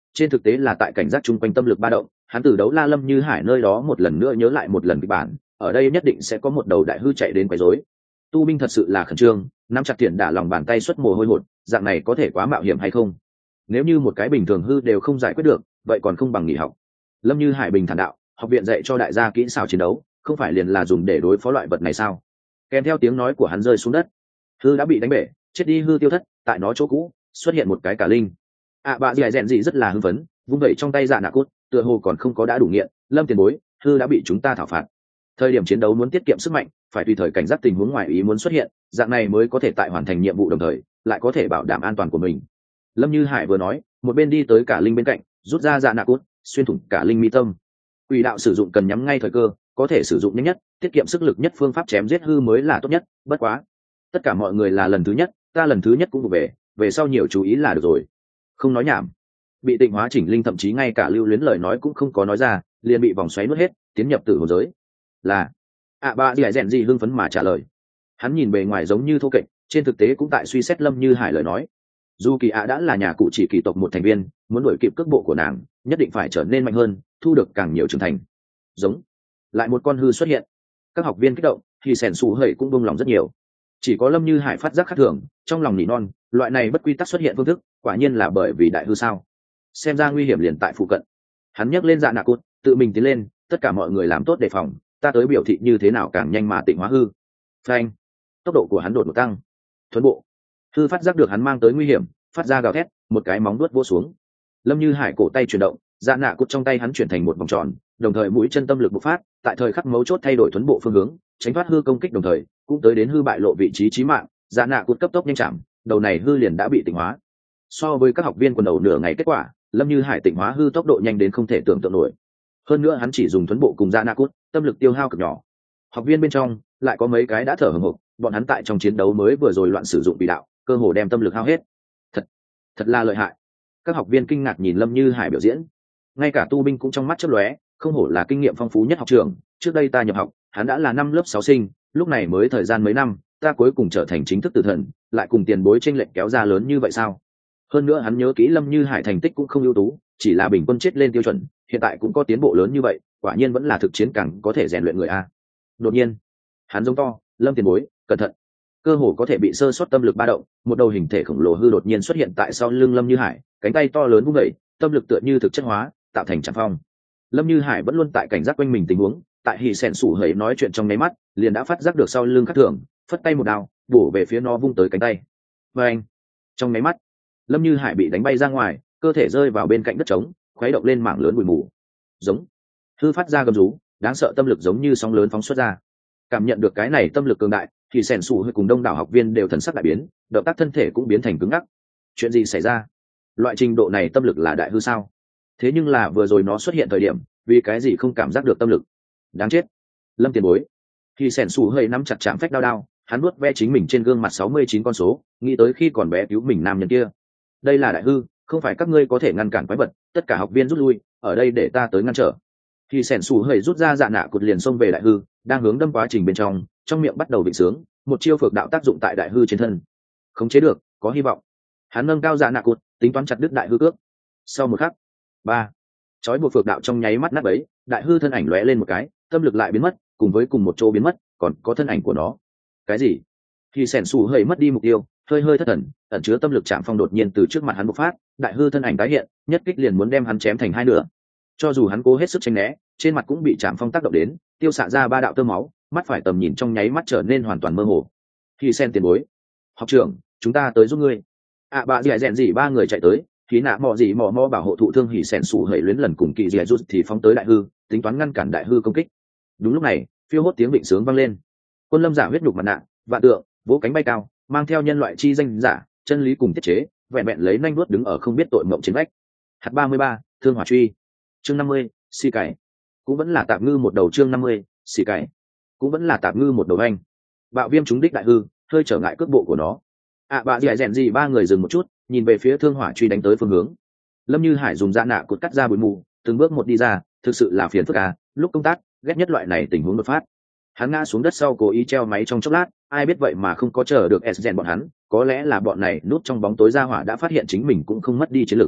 Speaker 1: trên thực tế là tại cảnh giác chung quanh tâm lực ba động. Hắn từ đấu la Lâm Như Hải nơi đó một lần nữa nhớ lại một lần kịch bản, ở đây nhất định sẽ có một đầu đại hư chạy đến quấy rối. Tu binh thật sự là khẩn trương, nắm chặt tiền đả lòng bàn tay xuất mồ hôi hột, dạng này có thể quá mạo hiểm hay không? Nếu như một cái bình thường hư đều không giải quyết được, vậy còn không bằng nghỉ học. Lâm Như Hải bình thản đạo, học viện dạy cho đại gia kỹ xảo chiến đấu, không phải liền là dùng để đối phó loại vật này sao? Kèm theo tiếng nói của hắn rơi xuống đất, hư đã bị đánh bể, chết đi hư tiêu thất, tại nó chỗ cũ xuất hiện một cái cả linh. À bà dì rèn gì rất là hưng phấn, vung vẩy trong tay dạ nạ cốt, tựa hồ còn không có đã đủ nghiện. Lâm tiền bối, hư đã bị chúng ta thảo phạt. Thời điểm chiến đấu muốn tiết kiệm sức mạnh, phải tùy thời cảnh giác tình huống ngoài ý muốn xuất hiện, dạng này mới có thể tại hoàn thành nhiệm vụ đồng thời lại có thể bảo đảm an toàn của mình. Lâm Như Hải vừa nói, một bên đi tới cả linh bên cạnh, rút ra dạ nạ cốt, xuyên thủng cả linh mi tâm. Quỷ đạo sử dụng cần nhắm ngay thời cơ, có thể sử dụng nhanh nhất, tiết kiệm sức lực nhất phương pháp chém giết hư mới là tốt nhất. Bất quá, tất cả mọi người là lần thứ nhất, ta lần thứ nhất cũng vụ về, về sau nhiều chú ý là được rồi. Không nói nhảm. Bị tịnh hóa chỉnh linh thậm chí ngay cả lưu luyến lời nói cũng không có nói ra, liền bị vòng xoáy nuốt hết, tiến nhập tử hồn giới. Là ạ bà dì rèn gì hưng phấn mà trả lời. Hắn nhìn bề ngoài giống như thô kệch, trên thực tế cũng tại suy xét Lâm Như Hải lời nói. Dù kỳ ạ đã là nhà cụ chỉ kỳ tộc một thành viên, muốn đuổi kịp cước bộ của nàng, nhất định phải trở nên mạnh hơn, thu được càng nhiều trưởng thành. Giống lại một con hư xuất hiện, các học viên kích động, thì sèn sù hẩy cũng buông lòng rất nhiều. Chỉ có Lâm Như Hải phát giác khác thường, trong lòng nỉ non, loại này bất quy tắc xuất hiện phương thức, quả nhiên là bởi vì đại hư sao? Xem ra nguy hiểm liền tại phụ cận. Hắn nhấc lên dạ nạ cốt, tự mình tiến lên, tất cả mọi người làm tốt đề phòng, ta tới biểu thị như thế nào càng nhanh mà tịnh hóa hư. Phanh, tốc độ của hắn đột ngột tăng. Thuấn bộ, hư phát giác được hắn mang tới nguy hiểm, phát ra gào thét, một cái móng vuốt vỗ xuống. Lâm Như Hải cổ tay chuyển động, dạ nạ cốt trong tay hắn chuyển thành một vòng tròn, đồng thời mũi chân tâm lực bộc phát, tại thời khắc mấu chốt thay đổi thuấn bộ phương hướng, tránh thoát hư công kích đồng thời cũng tới đến hư bại lộ vị trí chí mạng. Dạ nạ cốt cấp tốc nhanh chạm, đầu này hư liền đã bị tịnh hóa. So với các học viên quần đầu nửa ngày kết quả, Lâm Như Hải tịnh hóa hư tốc độ nhanh đến không thể tưởng tượng nổi. Hơn nữa hắn chỉ dùng thuấn bộ cùng dạ nạ cốt, tâm lực tiêu hao cực nhỏ. Học viên bên trong lại có mấy cái đã thở hổn hộc, bọn hắn tại trong chiến đấu mới vừa rồi loạn sử dụng bị đạo, cơ hồ đem tâm lực hao hết. Thật, thật là lợi hại. Các học viên kinh ngạc nhìn Lâm Như Hải biểu diễn, ngay cả tu binh cũng trong mắt chớp lóe, không hổ là kinh nghiệm phong phú nhất học trường. Trước đây ta nhập học, hắn đã là năm lớp sáu sinh, lúc này mới thời gian mấy năm, ta cuối cùng trở thành chính thức tử thần, lại cùng tiền bối chênh lệch kéo ra lớn như vậy sao? Hơn nữa hắn nhớ kỹ Lâm Như Hải thành tích cũng không ưu tú, chỉ là bình quân chết lên tiêu chuẩn, hiện tại cũng có tiến bộ lớn như vậy, quả nhiên vẫn là thực chiến càng có thể rèn luyện người a. Đột nhiên, hắn giống to, Lâm tiền bối, cẩn thận. Cơ hồ có thể bị sơ suất tâm lực ba động, một đầu hình thể khổng lồ hư đột nhiên xuất hiện tại sau lưng Lâm Như Hải, cánh tay to lớn vung dậy, tâm lực tựa như thực chất hóa, tạo thành trảm phong. Lâm Như Hải vẫn luôn tại cảnh giác quanh mình tình huống, tại hỉ sẹn sủ hầy nói chuyện trong nháy mắt, liền đã phát giác được sau lưng khác thường, phất tay một đao, bổ về phía nó vung tới cánh tay. Và anh, trong nháy mắt, Lâm Như Hải bị đánh bay ra ngoài, cơ thể rơi vào bên cạnh đất trống, khuấy động lên mảng lớn bụi mù. Giống, hư phát ra gầm rú, đáng sợ tâm lực giống như sóng lớn phóng xuất ra. Cảm nhận được cái này tâm lực cường đại, thì sẻn sủ hơi cùng đông đảo học viên đều thần sắc đại biến, động tác thân thể cũng biến thành cứng ngắc. Chuyện gì xảy ra? Loại trình độ này tâm lực là đại hư sao? Thế nhưng là vừa rồi nó xuất hiện thời điểm, vì cái gì không cảm giác được tâm lực? Đáng chết. Lâm tiền bối. Thì sẻn sủ hơi nắm chặt chạm phách đao đao, hắn nuốt ve chính mình trên gương mặt sáu mươi chín con số, nghĩ tới khi còn bé cứu mình nam nhân kia. Đây là đại hư, không phải các ngươi có thể ngăn cản quái vật, tất cả học viên rút lui, ở đây để ta tới ngăn trở. Thì sẻn sủ hơi rút ra dạ nạ cột liền xông về đại hư, đang hướng đâm quá trình bên trong, trong miệng bắt đầu định sướng, một chiêu phược đạo tác dụng tại đại hư trên thân. Khống chế được, có hy vọng. Hắn nâng cao dạ nạ cột, tính toán chặt đứt đại hư cước. Sau một khắc, ba, chói buộc phược đạo trong nháy mắt nát bấy, đại hư thân ảnh lóe lên một cái, tâm lực lại biến mất, cùng với cùng một chỗ biến mất, còn có thân ảnh của nó. Cái gì? Thì sẻn sủ hơi mất đi mục tiêu, hơi hơi thất thần, ẩn chứa tâm lực chạm phong đột nhiên từ trước mặt hắn bộc phát, đại hư thân ảnh tái hiện, nhất kích liền muốn đem hắn chém thành hai nửa. Cho dù hắn cố hết sức tránh né, trên mặt cũng bị chạm phong tác động đến, tiêu xạ ra ba đạo tơ máu, mắt phải tầm nhìn trong nháy mắt trở nên hoàn toàn mơ hồ. Khi sen tiền bối, học trưởng, chúng ta tới giúp ngươi. À bà dì dẹn gì ba người chạy tới, khí nạ mò gì mò mò bảo hộ thụ thương hỉ sẻn sủ hẩy luyến lần cùng kỳ dì rút thì phóng tới đại hư, tính toán ngăn cản đại hư công kích. Đúng lúc này, phiêu hốt tiếng vịnh sướng vang lên. Quân lâm giả huyết nhục mặt nạ, vạn tượng, vỗ cánh bay cao, mang theo nhân loại chi danh giả, chân lý cùng tiết chế, vẹn vẹn lấy nanh đuốt đứng ở không biết tội mộng trên vách. Hạt ba mươi ba, thương hỏa truy. Chương năm mươi, xì cải. Cũng vẫn là tạp ngư một đầu. Chương năm mươi, xì cải. Cũng vẫn là tạp ngư một đầu anh. Bạo viêm trúng đích đại hư, hơi trở ngại cước bộ của nó. À bà dì rèn gì ba người dừng một chút, nhìn về phía thương hỏa truy đánh tới phương hướng. Lâm Như Hải dùng da nạ cột cắt ra bụi mù, từng bước một đi ra, thực sự là phiền phức à, lúc công tác, ghét nhất loại này tình huống đột phát. Hắn ngã xuống đất sau cố ý treo máy trong chốc lát, ai biết vậy mà không có chờ được s bọn hắn, có lẽ là bọn này núp trong bóng tối ra hỏa đã phát hiện chính mình cũng không mất đi chiến lực.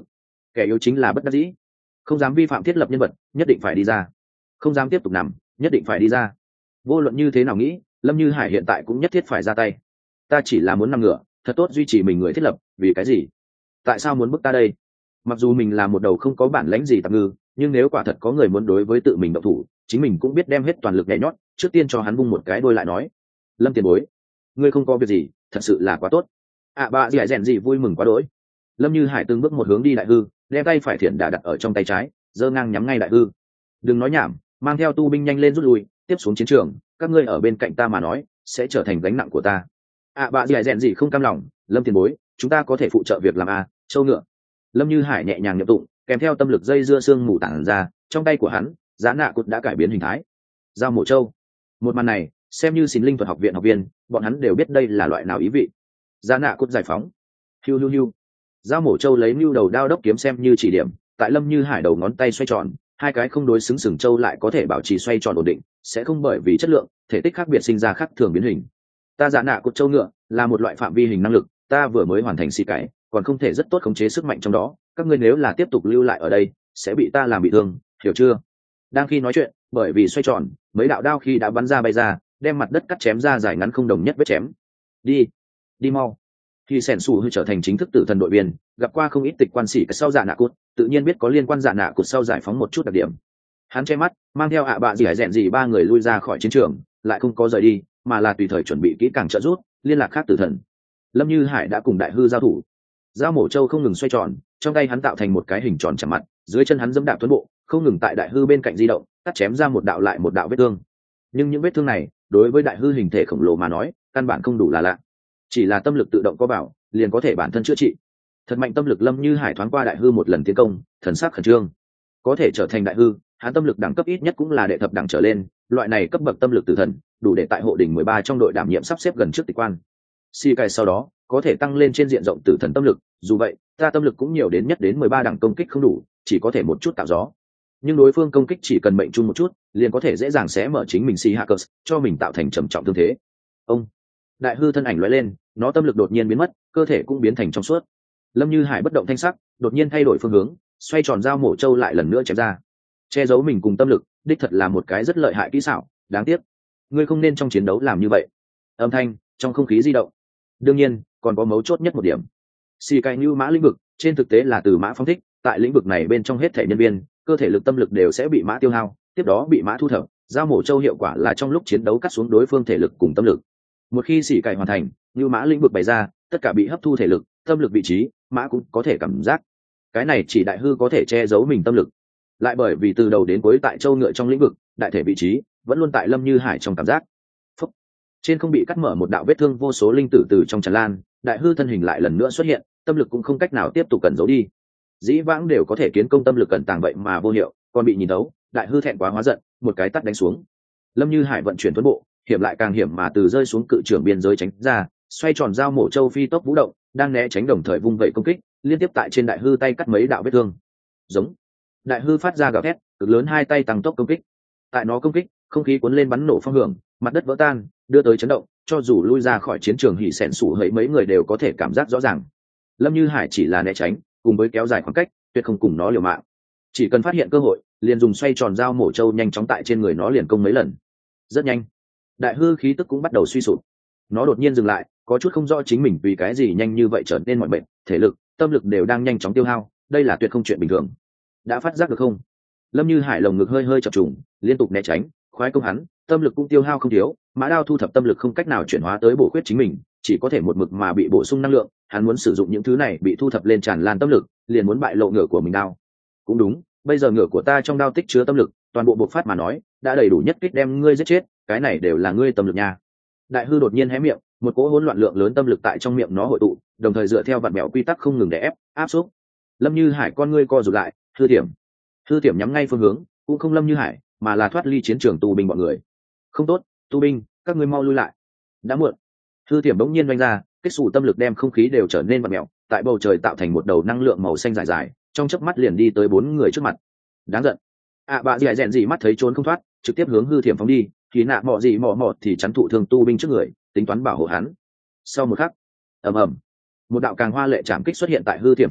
Speaker 1: kẻ yếu chính là bất đắc dĩ. Không dám vi phạm thiết lập nhân vật, nhất định phải đi ra. Không dám tiếp tục nằm, nhất định phải đi ra. Vô luận như thế nào nghĩ, Lâm Như Hải hiện tại cũng nhất thiết phải ra tay. Ta chỉ là muốn nằm ngửa, thật tốt duy trì mình người thiết lập, vì cái gì? Tại sao muốn bức ta đây? Mặc dù mình là một đầu không có bản lãnh gì tạm ngư, nhưng nếu quả thật có người muốn đối với tự mình động thủ, chính mình cũng biết đem hết toàn lực nhảy nhót, trước tiên cho hắn vung một cái đôi lại nói. Lâm tiền bối, ngươi không có việc gì, thật sự là quá tốt. À bà dì rèn gì vui mừng quá đỗi. Lâm Như Hải từng bước một hướng đi đại hư, đem tay phải thiện đà đặt ở trong tay trái, giơ ngang nhắm ngay đại hư. Đừng nói nhảm, mang theo tu binh nhanh lên rút lui, tiếp xuống chiến trường, các ngươi ở bên cạnh ta mà nói, sẽ trở thành gánh nặng của ta. À bà dì rèn gì không cam lòng, Lâm tiền bối, chúng ta có thể phụ trợ việc làm a, châu ngựa. Lâm Như Hải nhẹ nhàng nhậm tụng, kèm theo tâm lực dây dưa xương mù tản ra, trong tay của hắn, giá nạ cụt đã cải biến hình thái. Giao mổ châu. Một màn này, xem như xin linh thuật học viện học viên, bọn hắn đều biết đây là loại nào ý vị. Giá nạ cụt giải phóng. Hiu hiu hiu. Giao mổ châu lấy nưu đầu đao đốc kiếm xem như chỉ điểm, tại Lâm Như Hải đầu ngón tay xoay tròn, hai cái không đối xứng sừng châu lại có thể bảo trì xoay tròn ổn định, sẽ không bởi vì chất lượng, thể tích khác biệt sinh ra khác thường biến hình. Ta giá nạ cụt châu ngựa là một loại phạm vi hình năng lực, ta vừa mới hoàn thành xì cái, còn không thể rất tốt khống chế sức mạnh trong đó, các ngươi nếu là tiếp tục lưu lại ở đây, sẽ bị ta làm bị thương, hiểu chưa? Đang khi nói chuyện, bởi vì xoay tròn, mấy đạo đao khi đã bắn ra bay ra, đem mặt đất cắt chém ra dài ngắn không đồng nhất vết chém. Đi, đi mau. Khi sẻn sủ hư trở thành chính thức tử thần đội viên, gặp qua không ít tịch quan sĩ sau dạ nạ cụt, tự nhiên biết có liên quan dạ nạ cụt sau giải phóng một chút đặc điểm. Hắn che mắt, mang theo ạ bạ gì hải rèn gì ba người lui ra khỏi chiến trường, lại không có rời đi, mà là tùy thời chuẩn bị kỹ càng trợ giúp, liên lạc khác tử thần. Lâm Như Hải đã cùng đại hư giao thủ. Dao mổ châu không ngừng xoay tròn, trong tay hắn tạo thành một cái hình tròn chạm mặt, dưới chân hắn dẫm đạp tuấn bộ, không ngừng tại đại hư bên cạnh di động, cắt chém ra một đạo lại một đạo vết thương. Nhưng những vết thương này, đối với đại hư hình thể khổng lồ mà nói, căn bản không đủ là lạ. Chỉ là tâm lực tự động có bảo, liền có thể bản thân chữa trị. Thật mạnh tâm lực Lâm Như Hải thoáng qua đại hư một lần tiến công, thần sắc khẩn trương. Có thể trở thành đại hư, hắn tâm lực đẳng cấp ít nhất cũng là đệ thập đẳng trở lên, loại này cấp bậc tâm lực tử thần, đủ để tại hộ đỉnh mười ba trong đội đảm nhiệm sắp xếp gần trước tịch quan. Si cài sau đó, có thể tăng lên trên diện rộng tử thần tâm lực, dù vậy, ta tâm lực cũng nhiều đến nhất đến mười ba đẳng công kích không đủ, chỉ có thể một chút tạo gió. Nhưng đối phương công kích chỉ cần mệnh chung một chút, liền có thể dễ dàng xé mở chính mình Si Hackers, cho mình tạo thành trầm trọng thương thế. Ông, đại hư thân ảnh lóe lên, nó tâm lực đột nhiên biến mất, cơ thể cũng biến thành trong suốt. Lâm Như Hải bất động thanh sắc, đột nhiên thay đổi phương hướng, xoay tròn dao mổ châu lại lần nữa chém ra. Che giấu mình cùng tâm lực, đích thật là một cái rất lợi hại kỹ xảo, đáng tiếc, ngươi không nên trong chiến đấu làm như vậy. Âm thanh trong không khí di động. Đương nhiên, còn có mấu chốt nhất một điểm. Xì cài như mã lĩnh vực, trên thực tế là từ mã phong thích, tại lĩnh vực này bên trong hết thể nhân viên, cơ thể lực tâm lực đều sẽ bị mã tiêu hao, tiếp đó bị mã thu thập. Dao mổ châu hiệu quả là trong lúc chiến đấu cắt xuống đối phương thể lực cùng tâm lực. Một khi xì cài hoàn thành, như mã lĩnh vực bày ra, tất cả bị hấp thu thể lực, tâm lực vị trí, mã cũng có thể cảm giác. Cái này chỉ đại hư có thể che giấu mình tâm lực. Lại bởi vì từ đầu đến cuối tại châu ngựa trong lĩnh vực, đại thể vị trí vẫn luôn tại Lâm Như Hải trong cảm giác. Phúc. Trên không bị cắt mở một đạo vết thương, vô số linh tử từ trong tràn lan, đại hư thân hình lại lần nữa xuất hiện, tâm lực cũng không cách nào tiếp tục cẩn giấu đi. Dĩ vãng đều có thể kiến công tâm lực cẩn tàng vậy mà vô hiệu, còn bị nhìn đấu, đại hư thẹn quá hóa giận, một cái tát đánh xuống. Lâm Như Hải vận chuyển tuấn bộ, hiểm lại càng hiểm mà từ rơi xuống cự trưởng biên giới tránh ra, xoay tròn dao mổ châu phi tốc vũ động, đang né tránh đồng thời vung vẩy công kích, liên tiếp tại trên đại hư tay cắt mấy đạo vết thương. Giống. Đại hư phát ra gào thét, cực lớn hai tay tăng tốc công kích. Tại nó công kích, không khí cuốn lên bắn nổ phong hưởng, mặt đất vỡ tan, đưa tới chấn động, cho dù lui ra khỏi chiến trường hỉ sẹn sủ hấy mấy người đều có thể cảm giác rõ ràng. Lâm Như Hải chỉ là né tránh, cùng với kéo dài khoảng cách, tuyệt không cùng nó liều mạng. Chỉ cần phát hiện cơ hội, liền dùng xoay tròn dao mổ châu nhanh chóng tại trên người nó liền công mấy lần. Rất nhanh, đại hư khí tức cũng bắt đầu suy sụp. Nó đột nhiên dừng lại, có chút không rõ chính mình vì cái gì nhanh như vậy trở nên mọi bệnh, thể lực, tâm lực đều đang nhanh chóng tiêu hao, đây là tuyệt không chuyện bình thường. Đã phát giác được không? Lâm Như Hải lồng ngực hơi hơi chập trùng, liên tục né tránh, khoái công hắn, tâm lực cũng tiêu hao không thiếu, mã đao thu thập tâm lực không cách nào chuyển hóa tới bổ khuyết chính mình, chỉ có thể một mực mà bị bổ sung năng lượng, hắn muốn sử dụng những thứ này bị thu thập lên tràn lan tâm lực, liền muốn bại lộ ngựa của mình đao. Cũng đúng, bây giờ ngựa của ta trong đao tích chứa tâm lực, toàn bộ bộc phát mà nói, đã đầy đủ nhất kích đem ngươi giết chết, cái này đều là ngươi tâm lực nha. Đại hư đột nhiên hé miệng, một cỗ hỗn loạn lượng lớn tâm lực tại trong miệng nó hội tụ, đồng thời dựa theo vặn bèo quy tắc không ngừng để ép, áp xúc. Lâm Như Hải con ngươi co rụt lại, hư tiệm. Hư tiệm nhắm ngay phương hướng, cũng không Lâm Như Hải, mà là thoát ly chiến trường tù binh bọn người. Không tốt, tù binh, các ngươi mau lui lại. Đã muộn. Hư tiệm bỗng nhiên vung ra, kết xù tâm lực đem không khí đều trở nên vặn mèo, tại bầu trời tạo thành một đầu năng lượng màu xanh dài dài, trong chớp mắt liền đi tới bốn người trước mặt. Đáng giận. À bà dì dẹn gì mắt thấy trốn không thoát, trực tiếp hướng hư tiệm phóng đi, thì nạ mọ gì mọ mọt thì chắn thụ thương tu binh trước người, tính toán bảo hộ hắn. Sau một khắc, ầm ầm, một đạo càng hoa lệ chạm kích xuất hiện tại hư tiệm phía trước,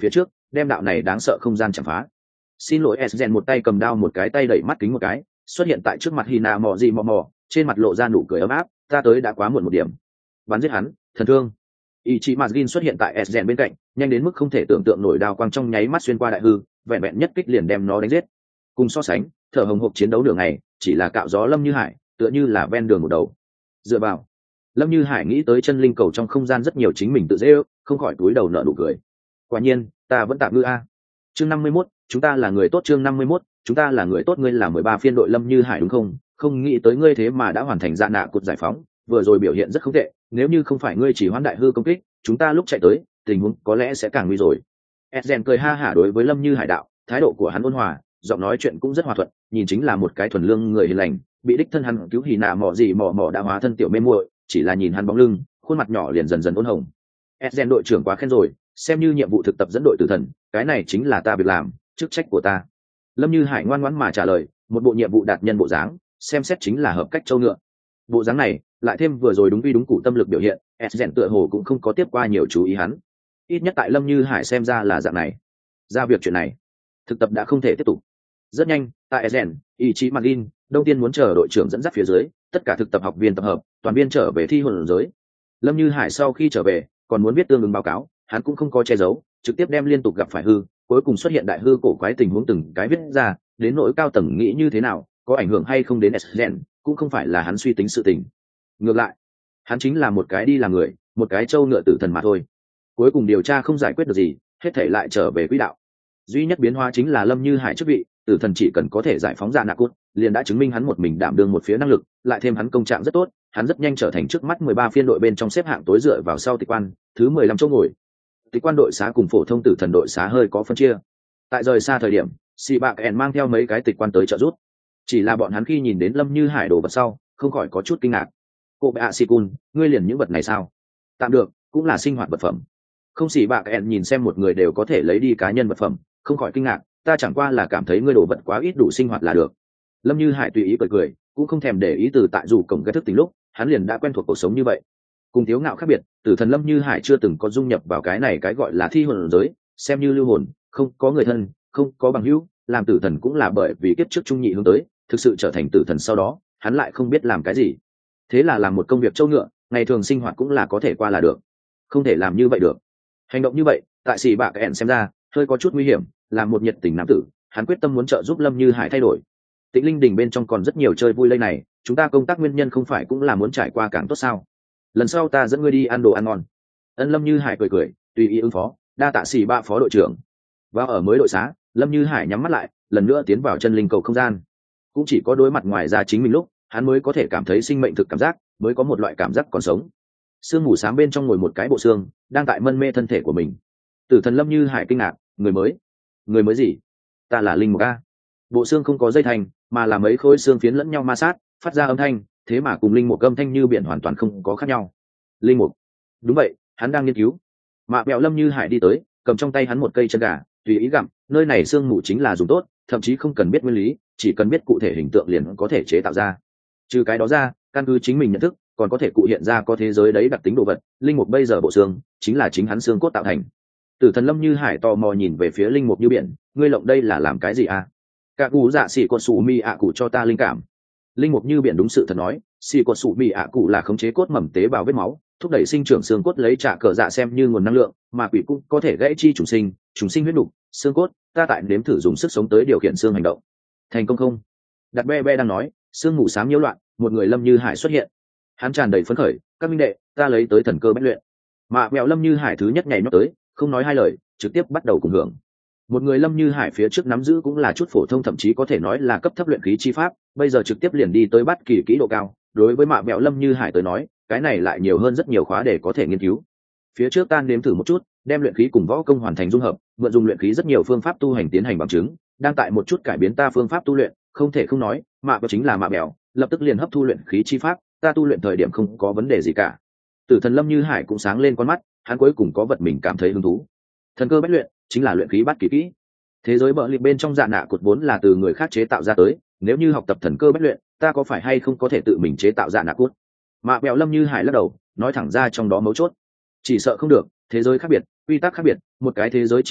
Speaker 1: đem đạo này đáng sợ không gian chạm phá. Xin lỗi Esgen, một tay cầm đao, một cái tay đẩy mắt kính một cái, xuất hiện tại trước mặt Hina mò gì mò mò, trên mặt lộ ra nụ cười ấm áp. Ta tới đã quá muộn một điểm. Bắn giết hắn, thần thương. Ichimazin xuất hiện tại Esgen bên cạnh, nhanh đến mức không thể tưởng tượng nổi, đao quang trong nháy mắt xuyên qua đại hư, vẹn vẹn nhất kích liền đem nó đánh giết. Cùng so sánh, thở hồng hộc chiến đấu đường này, chỉ là cạo gió Lâm Như Hải, tựa như là ven đường một đầu. Dựa vào. Lâm Như Hải nghĩ tới chân linh cầu trong không gian rất nhiều chính mình tự dễ ước, không khỏi túi đầu nở nụ cười. Quả nhiên, ta vẫn tạm ngư a. Chương năm mươi mốt, chúng ta là người tốt. Chương năm mươi mốt, chúng ta là người tốt. Ngươi là mười ba phiên đội Lâm Như Hải đúng không? Không nghĩ tới ngươi thế mà đã hoàn thành dạ nạ cột giải phóng, vừa rồi biểu hiện rất không tệ, nếu như không phải ngươi chỉ hoãn đại hư công kích, chúng ta lúc chạy tới, tình huống có lẽ sẽ càng nguy rồi. Esgen cười ha hả đối với Lâm Như Hải đạo, thái độ của hắn ôn hòa, giọng nói chuyện cũng rất hòa thuận, nhìn chính là một cái thuần lương người hiền lành. Bị đích thân hắn cứu hì nạ mò gì mò mò đã hóa thân tiểu mê muội, chỉ là nhìn hắn bóng lưng, khuôn mặt nhỏ liền dần dần ôn hồng. Esgen đội trưởng quá khen rồi, xem như nhiệm vụ thực tập dẫn đội tử thần, cái này chính là ta việc làm, chức trách của ta. Lâm Như Hải ngoan ngoãn mà trả lời, một bộ nhiệm vụ đạt nhân bộ dáng, xem xét chính là hợp cách châu ngựa. Bộ dáng này lại thêm vừa rồi đúng vi đúng cụ tâm lực biểu hiện, Esgen tựa hồ cũng không có tiếp qua nhiều chú ý hắn. Ít nhất tại Lâm Như Hải xem ra là dạng này. Ra việc chuyện này, thực tập đã không thể tiếp tục. Rất nhanh, tại Esgen, Ichimazin, Đông Tiên muốn chờ đội trưởng dẫn dắt phía dưới, tất cả thực tập học viên tập hợp, toàn viên trở về thi hồn giới. Lâm Như Hải sau khi trở về, còn muốn viết tương ứng báo cáo, hắn cũng không có che giấu, trực tiếp đem liên tục gặp phải hư, cuối cùng xuất hiện đại hư cổ quái tình huống từng cái viết ra, đến nỗi cao tầng nghĩ như thế nào, có ảnh hưởng hay không đến Esgen, cũng không phải là hắn suy tính sự tình. Ngược lại, hắn chính là một cái đi làm người, một cái trâu ngựa tử thần mà thôi. Cuối cùng điều tra không giải quyết được gì, hết thảy lại trở về quỹ đạo. Duy nhất biến hóa chính là Lâm Như Hải chức vị, tử thần chỉ cần có thể giải phóng ra nạ cốt, liền đã chứng minh hắn một mình đảm đương một phía năng lực, lại thêm hắn công trạng rất tốt, hắn rất nhanh trở thành trước mắt mười ba phiên đội bên trong xếp hạng tối dựa vào sau tịch quan, thứ mười lăm chỗ ngồi. Tịch quan đội xá cùng phổ thông tử thần đội xá hơi có phân chia. Tại rời xa thời điểm, Sĩ Bạc ẻn mang theo mấy cái tịch quan tới trợ giúp. Chỉ là bọn hắn khi nhìn đến Lâm Như Hải đồ vật sau, không khỏi có chút kinh ngạc. Cô bệ ạ Sĩ Cun, ngươi liền những vật này sao? Tạm được, cũng là sinh hoạt vật phẩm. Không. Sĩ Bạc ẻn nhìn xem một người đều có thể lấy đi cá nhân vật phẩm, không khỏi kinh ngạc. Ta chẳng qua là cảm thấy ngươi đồ vật quá ít đủ sinh hoạt là được. Lâm Như Hải tùy ý cười cười, cũng không thèm để ý từ tại dù cổng cái thức tính lúc, hắn liền đã quen thuộc cuộc sống như vậy. Cùng Tiếu Ngạo khác biệt, tử thần Lâm Như Hải chưa từng có dung nhập vào cái này cái gọi là thi hồn giới, xem như lưu hồn, không có người thân, không có bằng hữu, làm tử thần cũng là bởi vì kiếp trước trung nhị hướng tới, thực sự trở thành tử thần sau đó, hắn lại không biết làm cái gì. Thế là làm một công việc trâu ngựa, ngày thường sinh hoạt cũng là có thể qua là được. Không thể làm như vậy được. Hành động như vậy, tại Sĩ Bạc ẻn xem ra, hơi có chút nguy hiểm, làm một nhiệt tình nam tử, hắn quyết tâm muốn trợ giúp Lâm Như Hải thay đổi. Tĩnh Linh Đình bên trong còn rất nhiều chơi vui lây này, chúng ta công tác nguyên nhân không phải cũng là muốn trải qua càng tốt sao? Lần sau ta dẫn ngươi đi ăn đồ ăn ngon. Ân. Lâm Như Hải cười cười, tùy ý ứng phó, đa tạ Sĩ Bạ phó đội trưởng. Vào ở mới đội xá, Lâm Như Hải nhắm mắt lại, lần nữa tiến vào chân linh cầu không gian. Cũng chỉ có đối mặt ngoài ra chính mình lúc, hắn mới có thể cảm thấy sinh mệnh thực cảm giác, mới có một loại cảm giác còn sống. Sương mù xám bên trong ngồi một cái bộ xương, đang tại mân mê thân thể của mình. Tử thần Lâm Như Hải kinh ngạc, người mới? Người mới gì? Ta là linh mục a. Bộ xương không có dây thành, mà là mấy khối xương phiến lẫn nhau ma sát, phát ra âm thanh, thế mà cùng linh mục âm thanh như biển hoàn toàn không có khác nhau. Linh mục? Đúng vậy, hắn đang nghiên cứu. Mạ Bẹo Lâm Như Hải đi tới, cầm trong tay hắn một cây chân gà, tùy ý gặm, nơi này xương mù chính là dùng tốt, thậm chí không cần biết nguyên lý, chỉ cần biết cụ thể hình tượng liền có thể chế tạo ra. Trừ cái đó ra, căn cứ chính mình nhận thức, còn có thể cụ hiện ra có thế giới đấy đặc tính đồ vật, linh mục bây giờ bộ xương chính là chính hắn xương cốt tạo thành. Tử thần Lâm Như Hải tò mò nhìn về phía linh mục như biển, ngươi lộng đây là làm cái gì à? Cả cụ dạ xỉ cột sủ mi ạ cụ cho ta linh cảm. Linh mục như biển đúng sự thật nói, xỉ cột sủ mi ạ cụ là khống chế cốt mầm tế bào vết máu, thúc đẩy sinh trưởng xương cốt lấy trả cờ dạ xem như nguồn năng lượng, mà quỷ cũng có thể gãy chi trùng sinh, trùng sinh huyết đục, xương cốt, ta tại nếm thử dùng sức sống tới điều khiển xương hành động. Thành công không? Đặt be be đang nói, xương mù xám nhiễu loạn, một người Lâm Như Hải xuất hiện. Hắn tràn đầy phấn khởi, các minh đệ, ta lấy tới thần cơ bách luyện. Mạ Bẹo Lâm Như Hải thứ nhất nhảy nhót tới, không nói hai lời, trực tiếp bắt đầu cùng hưởng. Một người Lâm Như Hải phía trước nắm giữ cũng là chút phổ thông, thậm chí có thể nói là cấp thấp luyện khí chi pháp, bây giờ trực tiếp liền đi tới bắt kỳ kỹ độ cao. Đối với Mạ Bẹo Lâm Như Hải tới nói, cái này lại nhiều hơn rất nhiều khóa để có thể nghiên cứu. Phía trước ta nếm thử một chút, đem luyện khí cùng võ công hoàn thành dung hợp, mượn dùng luyện khí rất nhiều phương pháp tu hành tiến hành bằng chứng, đang tại một chút cải biến ta phương pháp tu luyện, không thể không nói, Mạ Bẹo chính là Mạ Bẹo, lập tức liền hấp thu luyện khí chi pháp, ta tu luyện thời điểm không có vấn đề gì cả. Tử thần Lâm Như Hải cũng sáng lên con mắt, hắn cuối cùng có vật mình cảm thấy hứng thú. Thần cơ bách luyện chính là luyện khí bắt kỳ kỹ. Thế giới bợ liệt bên trong dạ nạ cột vốn là từ người khác chế tạo ra tới, nếu như học tập thần cơ bách luyện, ta có phải hay không có thể tự mình chế tạo dạ nạ cốt? Mạ Bẹo Lâm Như Hải lắc đầu, nói thẳng ra trong đó mấu chốt. Chỉ sợ không được, thế giới khác biệt, quy tắc khác biệt, một cái thế giới tri thức,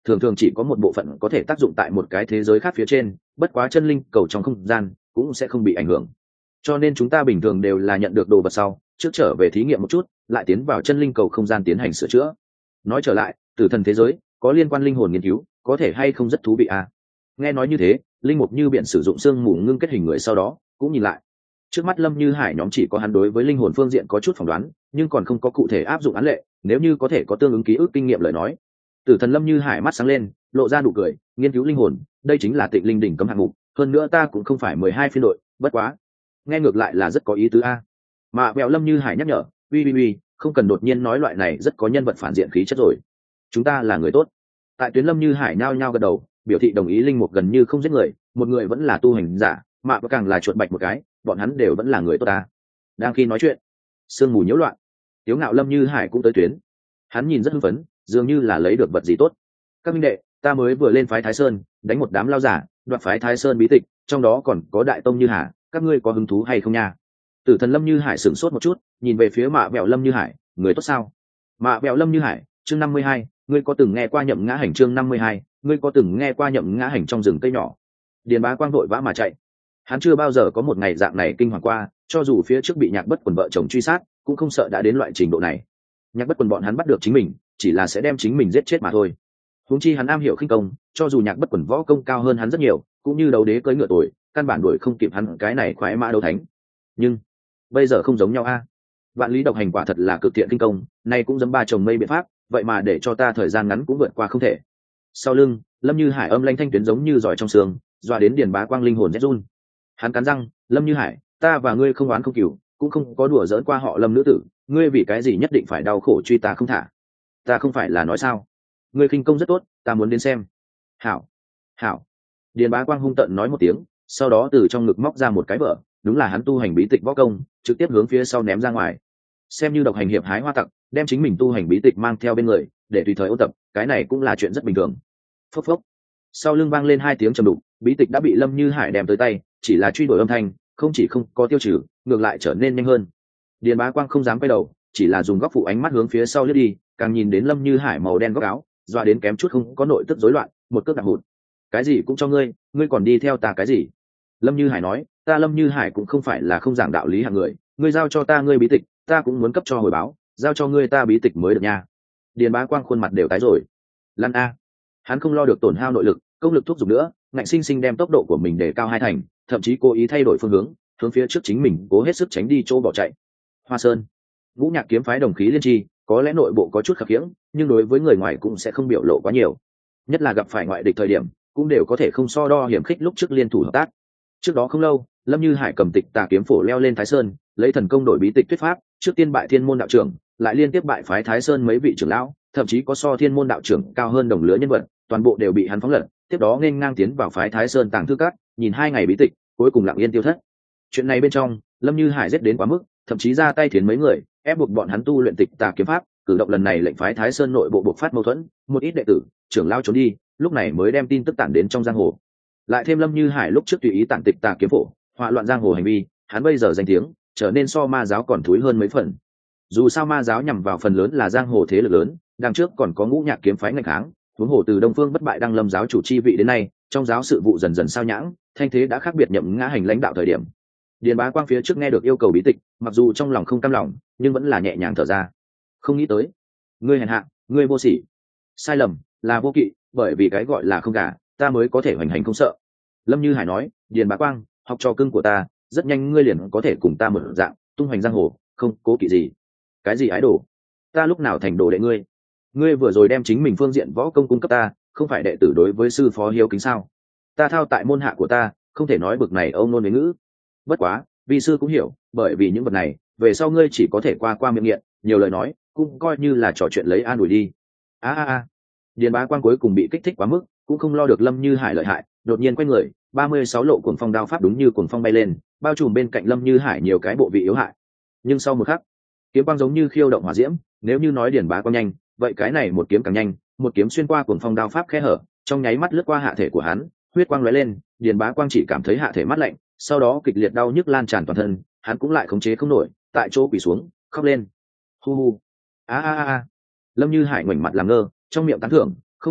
Speaker 1: thường thường chỉ có một bộ phận có thể tác dụng tại một cái thế giới khác phía trên, bất quá chân linh cầu trong không gian cũng sẽ không bị ảnh hưởng. Cho nên chúng ta bình thường đều là nhận được đồ vật sau, trước trở về thí nghiệm một chút, lại tiến vào chân linh cầu không gian tiến hành sửa chữa. Nói trở lại, tử thần thế giới có liên quan linh hồn nghiên cứu, có thể hay không rất thú vị à? Nghe nói như thế, linh mục như biển sử dụng xương mù ngưng kết hình người sau đó cũng nhìn lại. Trước mắt Lâm Như Hải nhóm chỉ có hắn đối với linh hồn phương diện có chút phỏng đoán, nhưng còn không có cụ thể áp dụng án lệ, nếu như có thể có tương ứng ký ức kinh nghiệm lời nói. Tử thần Lâm Như Hải mắt sáng lên, lộ ra nụ cười, nghiên cứu linh hồn, đây chính là Tịnh Linh đỉnh cấm hạng mục, hơn nữa ta cũng không phải mười hai phiên đội, bất quá, nghe ngược lại là rất có ý tứ a. Mà Bèo Lâm Như Hải nhắc nhở, uy uy uy, không cần đột nhiên nói loại này rất có nhân vật phản diện khí chất rồi. Chúng ta là người tốt. Tại tuyến Lâm Như Hải nhao nhao gật đầu, biểu thị đồng ý linh mục gần như không giết người, một người vẫn là tu hành giả, mà càng là chuột bạch một cái, bọn hắn đều vẫn là người tốt ta. Đang khi nói chuyện, sương mù nhiễu loạn, Tiếu Ngạo Lâm Như Hải cũng tới tuyến. Hắn nhìn rất hưng phấn, dường như là lấy được vật gì tốt. Các minh đệ, ta mới vừa lên phái Thái Sơn, đánh một đám lao giả, đoạt phái Thái Sơn bí tịch, trong đó còn có đại tông Như Hà, các ngươi có hứng thú hay không nha? Tử thần Lâm Như Hải sửng sốt một chút, nhìn về phía Mạ Bẹo Lâm Như Hải, người tốt sao? Mạ Bẹo Lâm Như Hải, chương năm mươi hai, ngươi có từng nghe qua Nhậm Ngã Hành chương năm mươi hai, ngươi có từng nghe qua Nhậm Ngã Hành trong rừng cây nhỏ? Điền Bá Quang vội vã mà chạy. Hắn chưa bao giờ có một ngày dạng này kinh hoàng qua, cho dù phía trước bị Nhạc Bất Quần vợ chồng truy sát, cũng không sợ đã đến loại trình độ này. Nhạc Bất Quần bọn hắn bắt được chính mình, chỉ là sẽ đem chính mình giết chết mà thôi. Huống chi hắn am hiểu khinh công, cho dù Nhạc Bất Quần võ công cao hơn hắn rất nhiều, cũng như đấu đế cưỡi ngựa tuổi, căn bản đuổi không kịp hắn cái này khoái mã đấu thánh. Nhưng bây giờ không giống nhau a. Vạn Lý Độc Hành quả thật là cực thiện kinh công, nay cũng dám ba chồng mây biện pháp, vậy mà để cho ta thời gian ngắn cũng vượt qua không thể. Sau lưng, Lâm Như Hải âm lanh thanh tuyến giống như giỏi trong xương, dọa đến Điền Bá Quang linh hồn rét run. Hắn cắn răng, Lâm Như Hải, ta và ngươi không oán không cừu, cũng không có đùa giỡn qua họ Lâm nữ tử, ngươi vì cái gì nhất định phải đau khổ truy ta không thả? Ta không phải là nói sao? Ngươi khinh công rất tốt, ta muốn đến xem. Hảo, hảo. Điền Bá Quang hung tợn nói một tiếng, sau đó từ trong ngực móc ra một cái vở, đúng là hắn tu hành bí tịch võ công, trực tiếp hướng phía sau ném ra ngoài. Xem như độc hành hiệp hái hoa tặc, đem chính mình tu hành bí tịch mang theo bên người, để tùy thời ôn tập, cái này cũng là chuyện rất bình thường. Phốc phốc. Sau lưng vang lên hai tiếng trầm đục, bí tịch đã bị Lâm Như Hải đem tới tay, chỉ là truy đuổi âm thanh, không chỉ không có tiêu trừ, ngược lại trở nên nhanh hơn. Điền Bá Quang không dám quay đầu, chỉ là dùng góc phụ ánh mắt hướng phía sau lướt đi, càng nhìn đến Lâm Như Hải màu đen góc áo, dọa đến kém chút không có nội tức rối loạn, một cước đạp hụt. Cái gì cũng cho ngươi, ngươi còn đi theo ta cái gì? Lâm Như Hải nói, ta Lâm Như Hải cũng không phải là không giảng đạo lý hạng người, ngươi giao cho ta ngươi bí tịch, ta cũng muốn cấp cho hồi báo, giao cho ngươi ta bí tịch mới được nha. Điền Bá Quang khuôn mặt đều tái rồi. Lăn a. Hắn không lo được tổn hao nội lực, công lực thúc giục nữa, ngạnh sinh sinh đem tốc độ của mình để cao hai thành, thậm chí cố ý thay đổi phương hướng, hướng phía trước chính mình cố hết sức tránh đi chỗ bỏ chạy. Hoa Sơn, Ngũ Nhạc kiếm phái đồng khí liên tri, có lẽ nội bộ có chút khập khiễng, nhưng đối với người ngoài cũng sẽ không biểu lộ quá nhiều. Nhất là gặp phải ngoại địch thời điểm, cũng đều có thể không so đo hiểm khích lúc trước liên thủ hợp tác. Trước đó không lâu, Lâm Như Hải cầm tịch tà kiếm phổ leo lên Thái Sơn, lấy thần công đổi bí tịch thuyết pháp, trước tiên bại Thiên Môn đạo trưởng, lại liên tiếp bại phái Thái Sơn mấy vị trưởng lão, thậm chí có so Thiên Môn đạo trưởng cao hơn đồng lứa nhân vật, toàn bộ đều bị hắn phóng lật. Tiếp đó nên ngang tiến vào phái Thái Sơn tàng thư các, nhìn hai ngày bí tịch, cuối cùng lặng yên tiêu thất. Chuyện này bên trong, Lâm Như Hải giết đến quá mức, thậm chí ra tay thiến mấy người, ép buộc bọn hắn tu luyện tịch tà kiếm pháp. Cử động lần này lệnh phái Thái Sơn nội bộ bộc phát mâu thuẫn, một ít đệ tử, trưởng lão trốn đi, lúc này mới đem tin tức tản đến trong giang hồ. Lại thêm Lâm Như Hải lúc trước tùy ý tản tịch tà kiếm phổ, họa loạn giang hồ hành vi, hắn bây giờ danh tiếng trở nên so ma giáo còn thúi hơn mấy phần. Dù sao ma giáo nhằm vào phần lớn là giang hồ thế lực lớn, đằng trước còn có Ngũ Nhạc kiếm phái ngành kháng, huống hồ từ Đông Phương bất bại đăng lâm giáo chủ chi vị đến nay, trong giáo sự vụ dần dần sao nhãng, thanh thế đã khác biệt Nhậm Ngã Hành lãnh đạo thời điểm. Điền Bá Quang phía trước nghe được yêu cầu bí tịch, mặc dù trong lòng không cam lòng, nhưng vẫn là nhẹ nhàng thở ra. Không nghĩ tới, ngươi hèn hạ, ngươi vô sỉ. Sai lầm là vô kỵ, bởi vì cái gọi là không gả, ta mới có thể hoành hành không sợ. Lâm Như Hải nói, Điền Bá Quang, học trò cưng của ta, rất nhanh ngươi liền có thể cùng ta một dạng tung hoành giang hồ, không cố kỵ gì. Cái gì ái đồ? Ta lúc nào thành đồ đệ ngươi? Ngươi vừa rồi đem chính mình phương diện võ công cung cấp ta, không phải đệ tử đối với sư phó hiếu kính sao? Ta thao tại môn hạ của ta, không thể nói bực này ông nôn với ngữ. Bất quá, vi sư cũng hiểu, bởi vì những vật này, về sau ngươi chỉ có thể qua qua miệng nghiện, nhiều lời nói, cũng coi như là trò chuyện lấy an ủi đi. A a a. Điền Bá Quang cuối cùng bị kích thích quá mức, cũng không lo được Lâm Như Hải lợi hại, đột nhiên quay người, ba mươi sáu lộ cuồng phong đao pháp đúng như cuồng phong bay lên, bao trùm bên cạnh Lâm Như Hải nhiều cái bộ vị yếu hại. Nhưng sau một khắc, kiếm quang giống như khiêu động hỏa diễm, nếu như nói Điền Bá Quang nhanh, vậy cái này một kiếm càng nhanh, một kiếm xuyên qua cuồng phong đao pháp khe hở, trong nháy mắt lướt qua hạ thể của hắn, huyết quang lóe lên, Điền Bá Quang chỉ cảm thấy hạ thể mát lạnh, sau đó kịch liệt đau nhức lan tràn toàn thân, hắn cũng lại khống chế không nổi, tại chỗ quỳ xuống, khóc lên. Hu hu. A a a. Lâm Như Hải ngoảnh mặt làm ngơ, trong miệng tán thưởng, không tệ,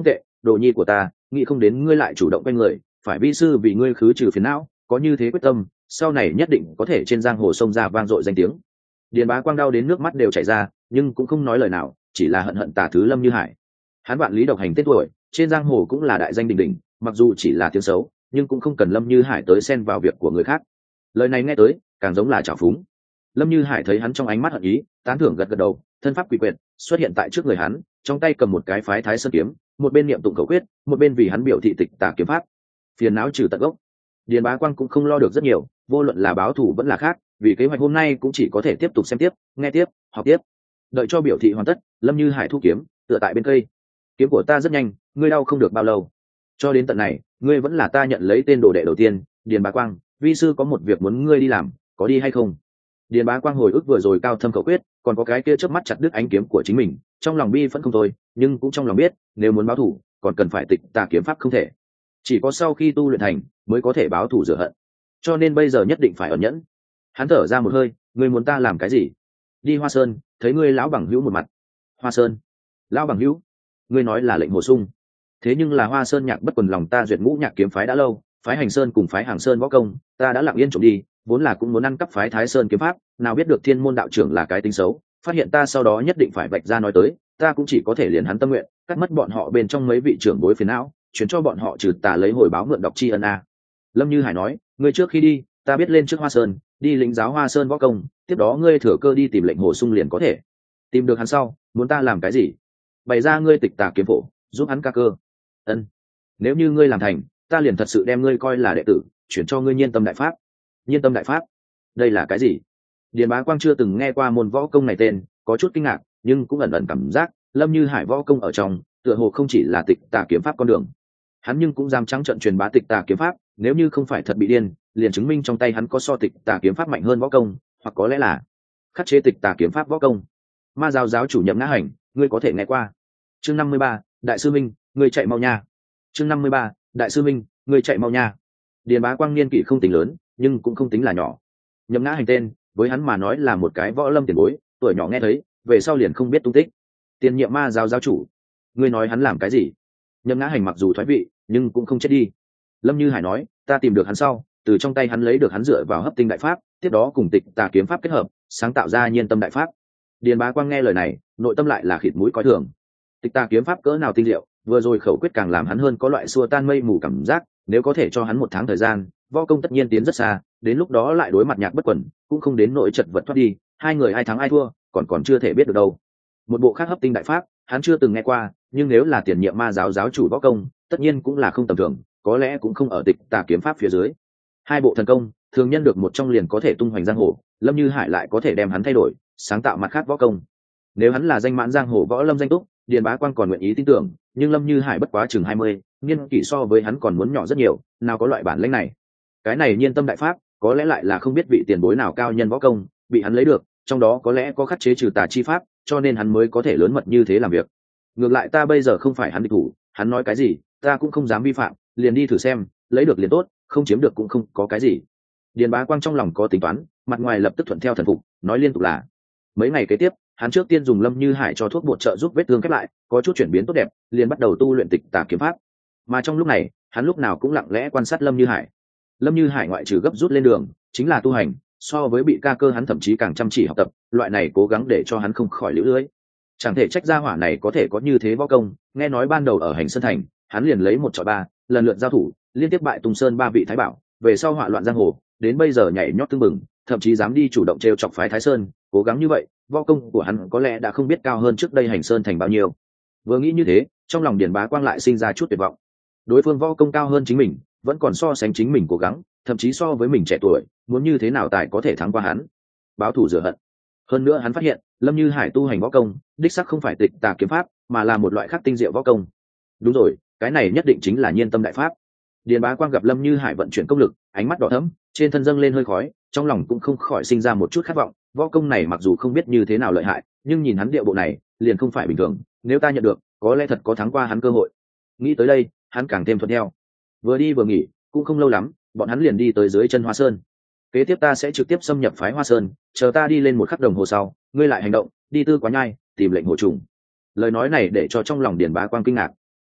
Speaker 1: đồ nhi của ta, nghĩ không đến ngươi lại chủ động quay người, phải vi sư vì ngươi khứ trừ phiền não, có như thế quyết tâm, sau này nhất định có thể trên giang hồ sông ra vang dội danh tiếng. Điền Bá Quang đau đến nước mắt đều chảy ra, nhưng cũng không nói lời nào, chỉ là hận hận tà thứ Lâm Như Hải. Hắn vạn lý độc hành tên tuổi, trên giang hồ cũng là đại danh đỉnh đỉnh, mặc dù chỉ là tiếng xấu, nhưng cũng không cần Lâm Như Hải tới xen vào việc của người khác. Lời này nghe tới, càng giống là trào phúng. Lâm Như Hải thấy hắn trong ánh mắt hận ý, tán thưởng gật gật đầu, thân pháp quỷ quyệt xuất hiện tại trước người hắn, trong tay cầm một cái phái Thái Sơn kiếm, một bên niệm tụng khẩu quyết, một bên vì hắn biểu thị tịch tà kiếm pháp. Phiền não trừ tận gốc. Điền Bá Quang cũng không lo được rất nhiều, vô luận là báo thù vẫn là khác, vì kế hoạch hôm nay cũng chỉ có thể tiếp tục xem tiếp, nghe tiếp, học tiếp. Đợi cho biểu thị hoàn tất, Lâm Như Hải thu kiếm, tựa tại bên cây. Kiếm của ta rất nhanh, ngươi đau không được bao lâu. Cho đến tận này, ngươi vẫn là ta nhận lấy tên đồ đệ đầu tiên, Điền Bá Quang, vi sư có một việc muốn ngươi đi làm, có đi hay không? Điền Bá Quang hồi ức vừa rồi cao thâm khẩu quyết, còn có cái kia chớp mắt chặt đứt ánh kiếm của chính mình, trong lòng bi vẫn không thôi, nhưng cũng trong lòng biết, nếu muốn báo thù, còn cần phải tịch tà kiếm pháp không thể. Chỉ có sau khi tu luyện thành, mới có thể báo thù rửa hận. Cho nên bây giờ nhất định phải ẩn nhẫn. Hắn thở ra một hơi, ngươi muốn ta làm cái gì? Đi Hoa Sơn, thấy ngươi lão bằng hữu một mặt. Hoa Sơn? Lão bằng hữu? Ngươi nói là lệnh bổ sung. Thế nhưng là Hoa Sơn nhạc bất quần lòng ta duyệt ngũ nhạc kiếm phái đã lâu, phái Hành Sơn cùng phái Hàng Sơn võ công, ta đã lặng yên trộm đi, vốn là cũng muốn ăn cắp phái Thái Sơn kiếm pháp, nào biết được Thiên môn đạo trưởng là cái tính xấu, phát hiện ta sau đó nhất định phải vạch ra nói tới, ta cũng chỉ có thể liền hắn tâm nguyện, cắt mất bọn họ bên trong mấy vị trưởng bối phiền não, chuyển cho bọn họ trừ tà lấy hồi báo mượn đọc tri ân a. Lâm Như Hải nói, ngươi trước khi đi, ta biết lên trước Hoa Sơn, đi lĩnh giáo Hoa Sơn võ công, tiếp đó ngươi thừa cơ đi tìm lệnh Hồ Sung liền có thể. Tìm được hắn sau, muốn ta làm cái gì? Bày ra ngươi tịch tà kiếm phổ, giúp hắn ca cơ. Ân. Nếu như ngươi làm thành, ta liền thật sự đem ngươi coi là đệ tử, chuyển cho ngươi Nhiên Tâm Đại Pháp. Nhiên Tâm Đại Pháp? Đây là cái gì? Điền Bá Quang chưa từng nghe qua môn võ công này tên, có chút kinh ngạc, nhưng cũng ẩn ẩn cảm giác, Lâm Như Hải võ công ở trong, tựa hồ không chỉ là tịch tà kiếm pháp con đường. Hắn nhưng cũng dám trắng trợn truyền bá tịch tà kiếm pháp, nếu như không phải thật bị điên, liền chứng minh trong tay hắn có so tịch tà kiếm pháp mạnh hơn võ công, hoặc có lẽ là khắc chế tịch tà kiếm pháp võ công. Ma giáo giáo chủ Nhậm Ngã Hành, ngươi có thể nghe qua. Chương năm mươi ba, Đại sư Minh, ngươi chạy mau nha. Chương năm mươi ba, Đại sư Minh, ngươi chạy mau nha. Điền Bá Quang niên kỷ không tính lớn, nhưng cũng không tính là nhỏ. Nhậm Ngã Hành tên, với hắn mà nói là một cái võ lâm tiền bối, tuổi nhỏ nghe thấy, về sau liền không biết tung tích. Tiền nhiệm ma giáo giáo chủ, ngươi nói hắn làm cái gì? Nhậm Ngã Hành mặc dù thoái vị, nhưng cũng không chết đi. Lâm Như Hải nói, ta tìm được hắn sau, từ trong tay hắn lấy được hắn dựa vào hấp tinh đại pháp, tiếp đó cùng tịch tà kiếm pháp kết hợp, sáng tạo ra Nhiên Tâm Đại Pháp. Điền Bá Quang nghe lời này, nội tâm lại là khịt mũi coi thường. Tịch tà kiếm pháp cỡ nào tinh diệu, vừa rồi khẩu quyết càng làm hắn hơn có loại xua tan mây mù cảm giác, nếu có thể cho hắn một tháng thời gian, võ công tất nhiên tiến rất xa, đến lúc đó lại đối mặt nhạc bất quần, cũng không đến nỗi chật vật thoát đi, hai người ai thắng ai thua, còn còn chưa thể biết được đâu. Một bộ khác hấp tinh đại pháp, hắn chưa từng nghe qua, nhưng nếu là tiền nhiệm ma giáo giáo chủ võ công, tất nhiên cũng là không tầm thường, có lẽ cũng không ở tịch tà kiếm pháp phía dưới. Hai bộ thần công, thường nhân được một trong liền có thể tung hoành giang hồ, Lâm Như Hải lại có thể đem hắn thay đổi, sáng tạo mặt khác võ công. Nếu hắn là danh mãn giang hồ võ lâm danh túc, Điền Bá Quang còn nguyện ý tin tưởng, nhưng Lâm Như Hải bất quá chừng hai mươi, niên kỷ so với hắn còn muốn nhỏ rất nhiều, nào có loại bản lĩnh này. Cái này Nhiên Tâm Đại Pháp, có lẽ lại là không biết vị tiền bối nào cao nhân võ công, bị hắn lấy được, trong đó có lẽ có khắc chế trừ tà chi pháp, cho nên hắn mới có thể lớn mật như thế làm việc. Ngược lại ta bây giờ không phải hắn địch thủ, hắn nói cái gì, ta cũng không dám vi phạm, liền đi thử xem, lấy được liền tốt, không chiếm được cũng không có cái gì. Điền Bá Quang trong lòng có tính toán, mặt ngoài lập tức thuận theo thần phục, nói liên tục là. Mấy ngày kế tiếp, hắn trước tiên dùng Lâm Như Hải cho thuốc bột trợ giúp vết thương khép lại, có chút chuyển biến tốt đẹp, liền bắt đầu tu luyện tịch tà kiếm pháp. Mà trong lúc này, hắn lúc nào cũng lặng lẽ quan sát Lâm Như Hải. Lâm Như Hải ngoại trừ gấp rút lên đường, chính là tu hành, so với bị ca cơ hắn thậm chí càng chăm chỉ học tập, loại này cố gắng để cho hắn không khỏi liễu lưỡi. Chẳng thể trách gia hỏa này có thể có như thế võ công, nghe nói ban đầu ở Hành Sơn thành, hắn liền lấy một chọi ba, lần lượt giao thủ, liên tiếp bại Tùng Sơn ba vị thái bảo, về sau họa loạn giang hồ, đến bây giờ nhảy nhót tưng bừng, thậm chí dám đi chủ động trêu chọc phái Thái Sơn, cố gắng như vậy, võ công của hắn có lẽ đã không biết cao hơn trước đây Hành Sơn thành bao nhiêu. Vừa nghĩ như thế, trong lòng Điền Bá Quang lại sinh ra chút tuyệt vọng. Đối phương võ công cao hơn chính mình, vẫn còn so sánh chính mình cố gắng, thậm chí so với mình trẻ tuổi, muốn như thế nào tài có thể thắng qua hắn. Báo thù rửa hận. Hơn nữa hắn phát hiện, Lâm Như Hải tu hành võ công, đích xác không phải tịch tà kiếm pháp, mà là một loại khác tinh diệu võ công. Đúng rồi, cái này nhất định chính là Nhiên Tâm Đại Pháp. Điền Bá Quang gặp Lâm Như Hải vận chuyển công lực, ánh mắt đỏ thẫm, trên thân dâng lên hơi khói, trong lòng cũng không khỏi sinh ra một chút khát vọng. Võ công này mặc dù không biết như thế nào lợi hại, nhưng nhìn hắn điệu bộ này, liền không phải bình thường. Nếu ta nhận được, có lẽ thật có thắng qua hắn cơ hội. Nghĩ tới đây, hắn càng thêm thuận theo. Vừa đi vừa nghỉ, cũng không lâu lắm, bọn hắn liền đi tới dưới chân Hoa Sơn. Kế tiếp ta sẽ trực tiếp xâm nhập phái Hoa Sơn, chờ ta đi lên một khắc đồng hồ sau, ngươi lại hành động, đi Tư Quá Nhai, tìm lệnh Hồ Trùng. Lời nói này để cho trong lòng Điền Bá Quang kinh ngạc.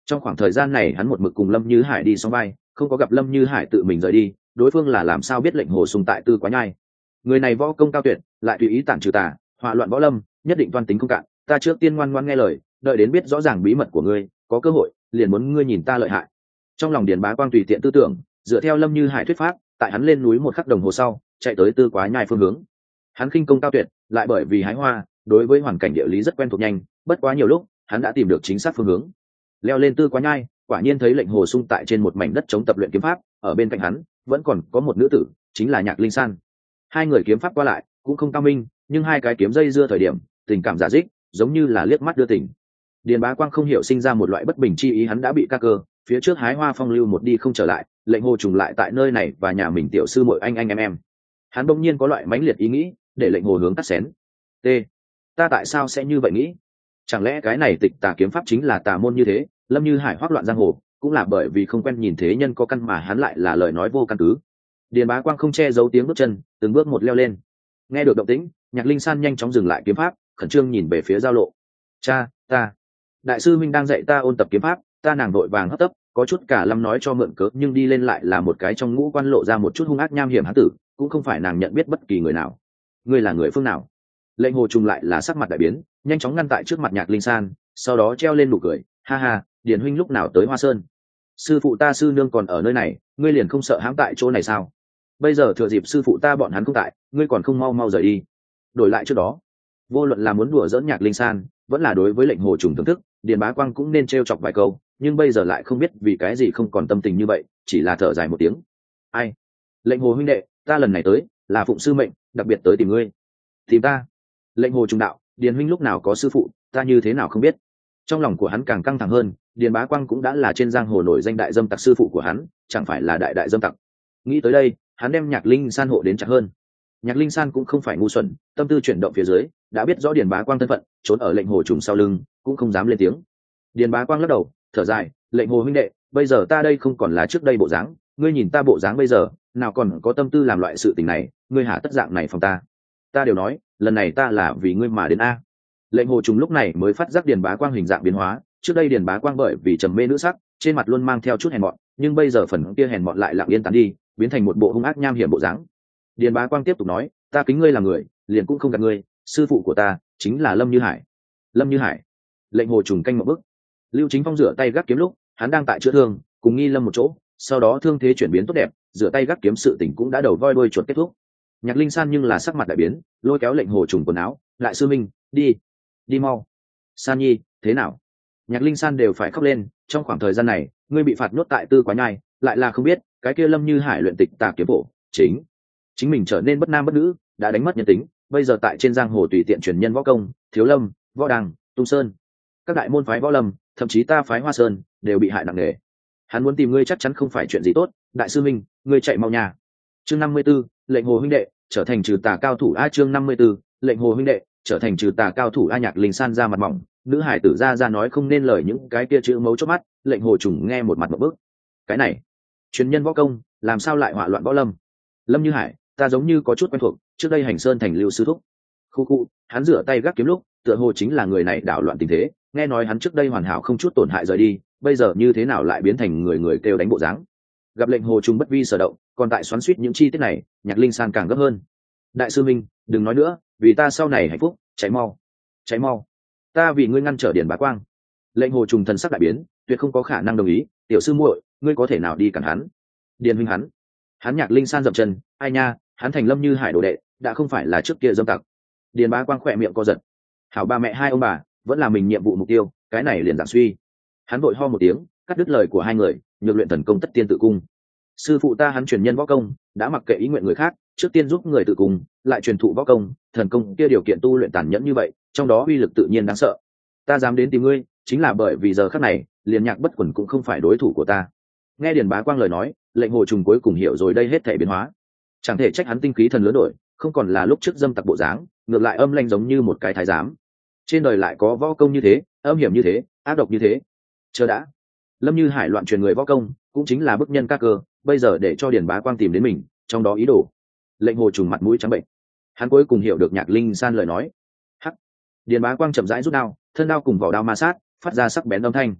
Speaker 1: Trong khoảng thời gian này hắn một mực cùng Lâm Như Hải đi song vai, không có gặp Lâm Như Hải tự mình rời đi, đối phương là làm sao biết lệnh hồ sung tại Tư Quá Nhai. Người này võ công cao tuyệt, lại tùy ý tản trừ tà hỏa loạn võ lâm, nhất định toan tính không cạn. Ta trước tiên ngoan ngoan nghe lời, đợi đến biết rõ ràng bí mật của ngươi, có cơ hội liền muốn ngươi nhìn ta lợi hại. Trong lòng Điền Bá Quang tùy tiện tư tưởng, dựa theo Lâm Như Hải thuyết pháp, tại hắn lên núi một khắc đồng hồ sau, chạy tới Tư Quá Nhai phương hướng. Hắn khinh công cao tuyệt, lại bởi vì hái hoa, đối với hoàn cảnh địa lý rất quen thuộc nhanh, bất quá nhiều lúc, hắn đã tìm được chính xác phương hướng. Leo lên Tư Quá Nhai, quả nhiên thấy lệnh hồ sung tại trên một mảnh đất chống tập luyện kiếm pháp, ở bên cạnh hắn vẫn còn có một nữ tử, chính là Nhạc Linh San. Hai người kiếm pháp qua lại cũng không cao minh, nhưng hai cái kiếm dây dưa thời điểm, tình cảm giả dích, giống như là liếc mắt đưa tình. Điền Bá Quang không hiểu sinh ra một loại bất bình chi ý, hắn đã bị ca cơ, phía trước hái hoa phong lưu một đi không trở lại, lệnh hồ trùng lại tại nơi này và nhà mình tiểu sư muội anh anh em em. Hắn bỗng nhiên có loại mãnh liệt ý nghĩ, để lệnh hồ hướng tắt xén. T. Ta tại sao sẽ như vậy nghĩ? Chẳng lẽ cái này tịch tà kiếm pháp chính là tà môn như thế? Lâm Như Hải hoắc loạn giang hồ, cũng là bởi vì không quen nhìn thế nhân có căn mà hắn lại là lời nói vô căn cứ. Điền Bá Quang không che giấu tiếng bước chân, từng bước một leo lên. Nghe được động tĩnh, Nhạc Linh San nhanh chóng dừng lại kiếm pháp, khẩn trương nhìn về phía giao lộ. Cha, ta, đại sư minh đang dạy ta ôn tập kiếm pháp, ta nàng đội vàng hấp tấp, có chút cả lâm nói cho mượn cớ, nhưng đi lên lại là một cái trong ngũ quan lộ ra một chút hung ác nham hiểm hán tử, cũng không phải nàng nhận biết bất kỳ người nào. Ngươi là người phương nào? Lệnh hồ trùng lại là sắc mặt đại biến, nhanh chóng ngăn tại trước mặt Nhạc Linh San, sau đó treo lên nụ cười, ha ha, Điền huynh lúc nào tới Hoa Sơn? Sư phụ ta sư nương còn ở nơi này, ngươi liền không sợ hãm tại chỗ này sao? Bây giờ thừa dịp sư phụ ta bọn hắn không tại, ngươi còn không mau mau rời đi. Đổi lại trước đó, vô luận là muốn đùa dỡn Nhạc Linh San, vẫn là đối với lệnh hồ trùng thưởng thức, Điền Bá Quang cũng nên trêu chọc vài câu, nhưng bây giờ lại không biết vì cái gì không còn tâm tình như vậy, chỉ là thở dài một tiếng. Ai? Lệnh hồ huynh đệ, ta lần này tới là phụng sư mệnh, đặc biệt tới tìm ngươi. Tìm ta? Lệnh hồ trùng đạo, Điền huynh lúc nào có sư phụ, ta như thế nào không biết. Trong lòng của hắn càng căng thẳng hơn, Điền Bá Quang cũng đã là trên giang hồ nổi danh đại dâm tặc, sư phụ của hắn chẳng phải là đại đại dâm tặc. Nghĩ tới đây, hắn đem Nhạc Linh San hộ đến chặt hơn. Nhạc Linh San cũng không phải ngu xuẩn, tâm tư chuyển động phía dưới, đã biết rõ Điền Bá Quang thân phận, trốn ở lệnh hồ trùng sau lưng, cũng không dám lên tiếng. Điền Bá Quang lắc đầu, thở dài, lệnh hồ huynh đệ, bây giờ ta đây không còn là trước đây bộ dáng, ngươi nhìn ta bộ dáng bây giờ, nào còn có tâm tư làm loại sự tình này, ngươi hả tất dạng này phòng ta. Ta đều nói, lần này ta là vì ngươi mà đến a. Lệnh hồ trùng lúc này mới phát giác Điền Bá Quang hình dạng biến hóa, trước đây Điền Bá Quang bởi vì trầm mê nữ sắc, trên mặt luôn mang theo chút hèn mọn, nhưng bây giờ phần kia hèn mọn lại lặng yên tán đi, biến thành một bộ hung ác nham hiểm bộ dáng. Điền Bá Quang tiếp tục nói, ta kính ngươi là người, liền cũng không gạt ngươi, sư phụ của ta chính là Lâm Như Hải. Lâm Như Hải? Lệnh hồ trùng canh một bức. Lưu Chính Phong rửa tay gác kiếm lúc, hắn đang tại chữa thương, cùng Nghi Lâm một chỗ, sau đó thương thế chuyển biến tốt đẹp, rửa tay gác kiếm sự tình cũng đã đầu voi đuôi chuột kết thúc. Nhạc Linh San nhưng là sắc mặt đại biến, lôi kéo lệnh hồ trùng quần áo, lại sư minh, đi, đi mau. San Nhi, thế nào? Nhạc Linh San đều phải khóc lên, trong khoảng thời gian này, ngươi bị phạt nhốt tại Tư Quá Nhai, lại là không biết, cái kia Lâm Như Hải luyện tịch tà kiếm bộ, chính chính mình trở nên bất nam bất nữ, đã đánh mất nhân tính, bây giờ tại trên giang hồ tùy tiện truyền nhân võ công, Thiếu Lâm, Võ Đăng, Tung Sơn, các đại môn phái võ lâm, thậm chí ta phái Hoa Sơn, đều bị hại nặng nề. Hắn muốn tìm ngươi chắc chắn không phải chuyện gì tốt, đại sư minh, ngươi chạy mau nhà. Chương năm mươi 54, lệnh hồ huynh đệ trở thành trừ tà cao thủ a. Chương năm mươi 54, lệnh hồ huynh đệ trở thành trừ tà cao thủ a. Nhạc Linh San ra mặt mỏng, nữ hải tử ra ra nói không nên lời những cái kia chữ mấu chốt mắt, lệnh hồ trùng nghe một mặt một bước. Cái này, truyền nhân võ công, làm sao lại hỏa loạn võ lâm? Lâm Như Hải, ta giống như có chút quen thuộc, trước đây Hành Sơn thành Lưu sư thúc. Khu khu, hắn rửa tay gác kiếm lúc, tựa hồ chính là người này đảo loạn tình thế, nghe nói hắn trước đây hoàn hảo không chút tổn hại rời đi, bây giờ như thế nào lại biến thành người người kêu đánh bộ dáng. Gặp lệnh hồ trùng bất vi sở động, còn tại xoắn xuýt những chi tiết này, Nhạc Linh San càng gấp hơn. Đại sư minh, đừng nói nữa, vì ta sau này hạnh phúc, cháy mau, cháy mau, ta vì ngươi ngăn trở Điền Bá Quang. Lệnh hồ trùng thần sắc đại biến, tuyệt không có khả năng đồng ý, tiểu sư muội, ngươi có thể nào đi cản hắn? Điền huynh hắn, hắn. Nhạc Linh San dậm chân, ai nha, hắn thành Lâm Như Hải đồ đệ, đã không phải là trước kia dâm tặc. Điền Bá Quang khỏe miệng co giật, hảo ba mẹ hai ông bà, vẫn là mình nhiệm vụ mục tiêu, cái này liền dạng suy. Hắn vội ho một tiếng, cắt đứt lời của hai người, nhược luyện thần công tất tiên tự cung. Sư phụ ta hắn truyền nhân võ công, đã mặc kệ ý nguyện người khác, trước tiên giúp người tự cung, lại truyền thụ võ công, thần công kia điều kiện tu luyện tàn nhẫn như vậy, trong đó uy lực tự nhiên đáng sợ. Ta dám đến tìm ngươi, chính là bởi vì giờ khắc này, liền Nhạc Bất Quần cũng không phải đối thủ của ta. Nghe Điền Bá Quang lời nói, lệnh hồ trùng cuối cùng hiểu rồi đây hết thảy biến hóa. Chẳng thể trách hắn tinh khí thần lớn đổi, không còn là lúc trước dâm tặc bộ dáng, ngược lại âm lanh giống như một cái thái giám. Trên đời lại có võ công như thế, âm hiểm như thế, ác độc như thế. Chờ đã, Lâm Như Hải loạn truyền người võ công, cũng chính là bức nhân các cơ, bây giờ để cho Điền Bá Quang tìm đến mình, trong đó ý đồ. Lệnh hồ trùng mặt mũi trắng bệnh, hắn cuối cùng hiểu được Nhạc Linh San lời nói. Hắc. Điền Bá Quang chậm rãi rút đao, thân đao cùng vỏ đao ma sát, phát ra sắc bén âm thanh.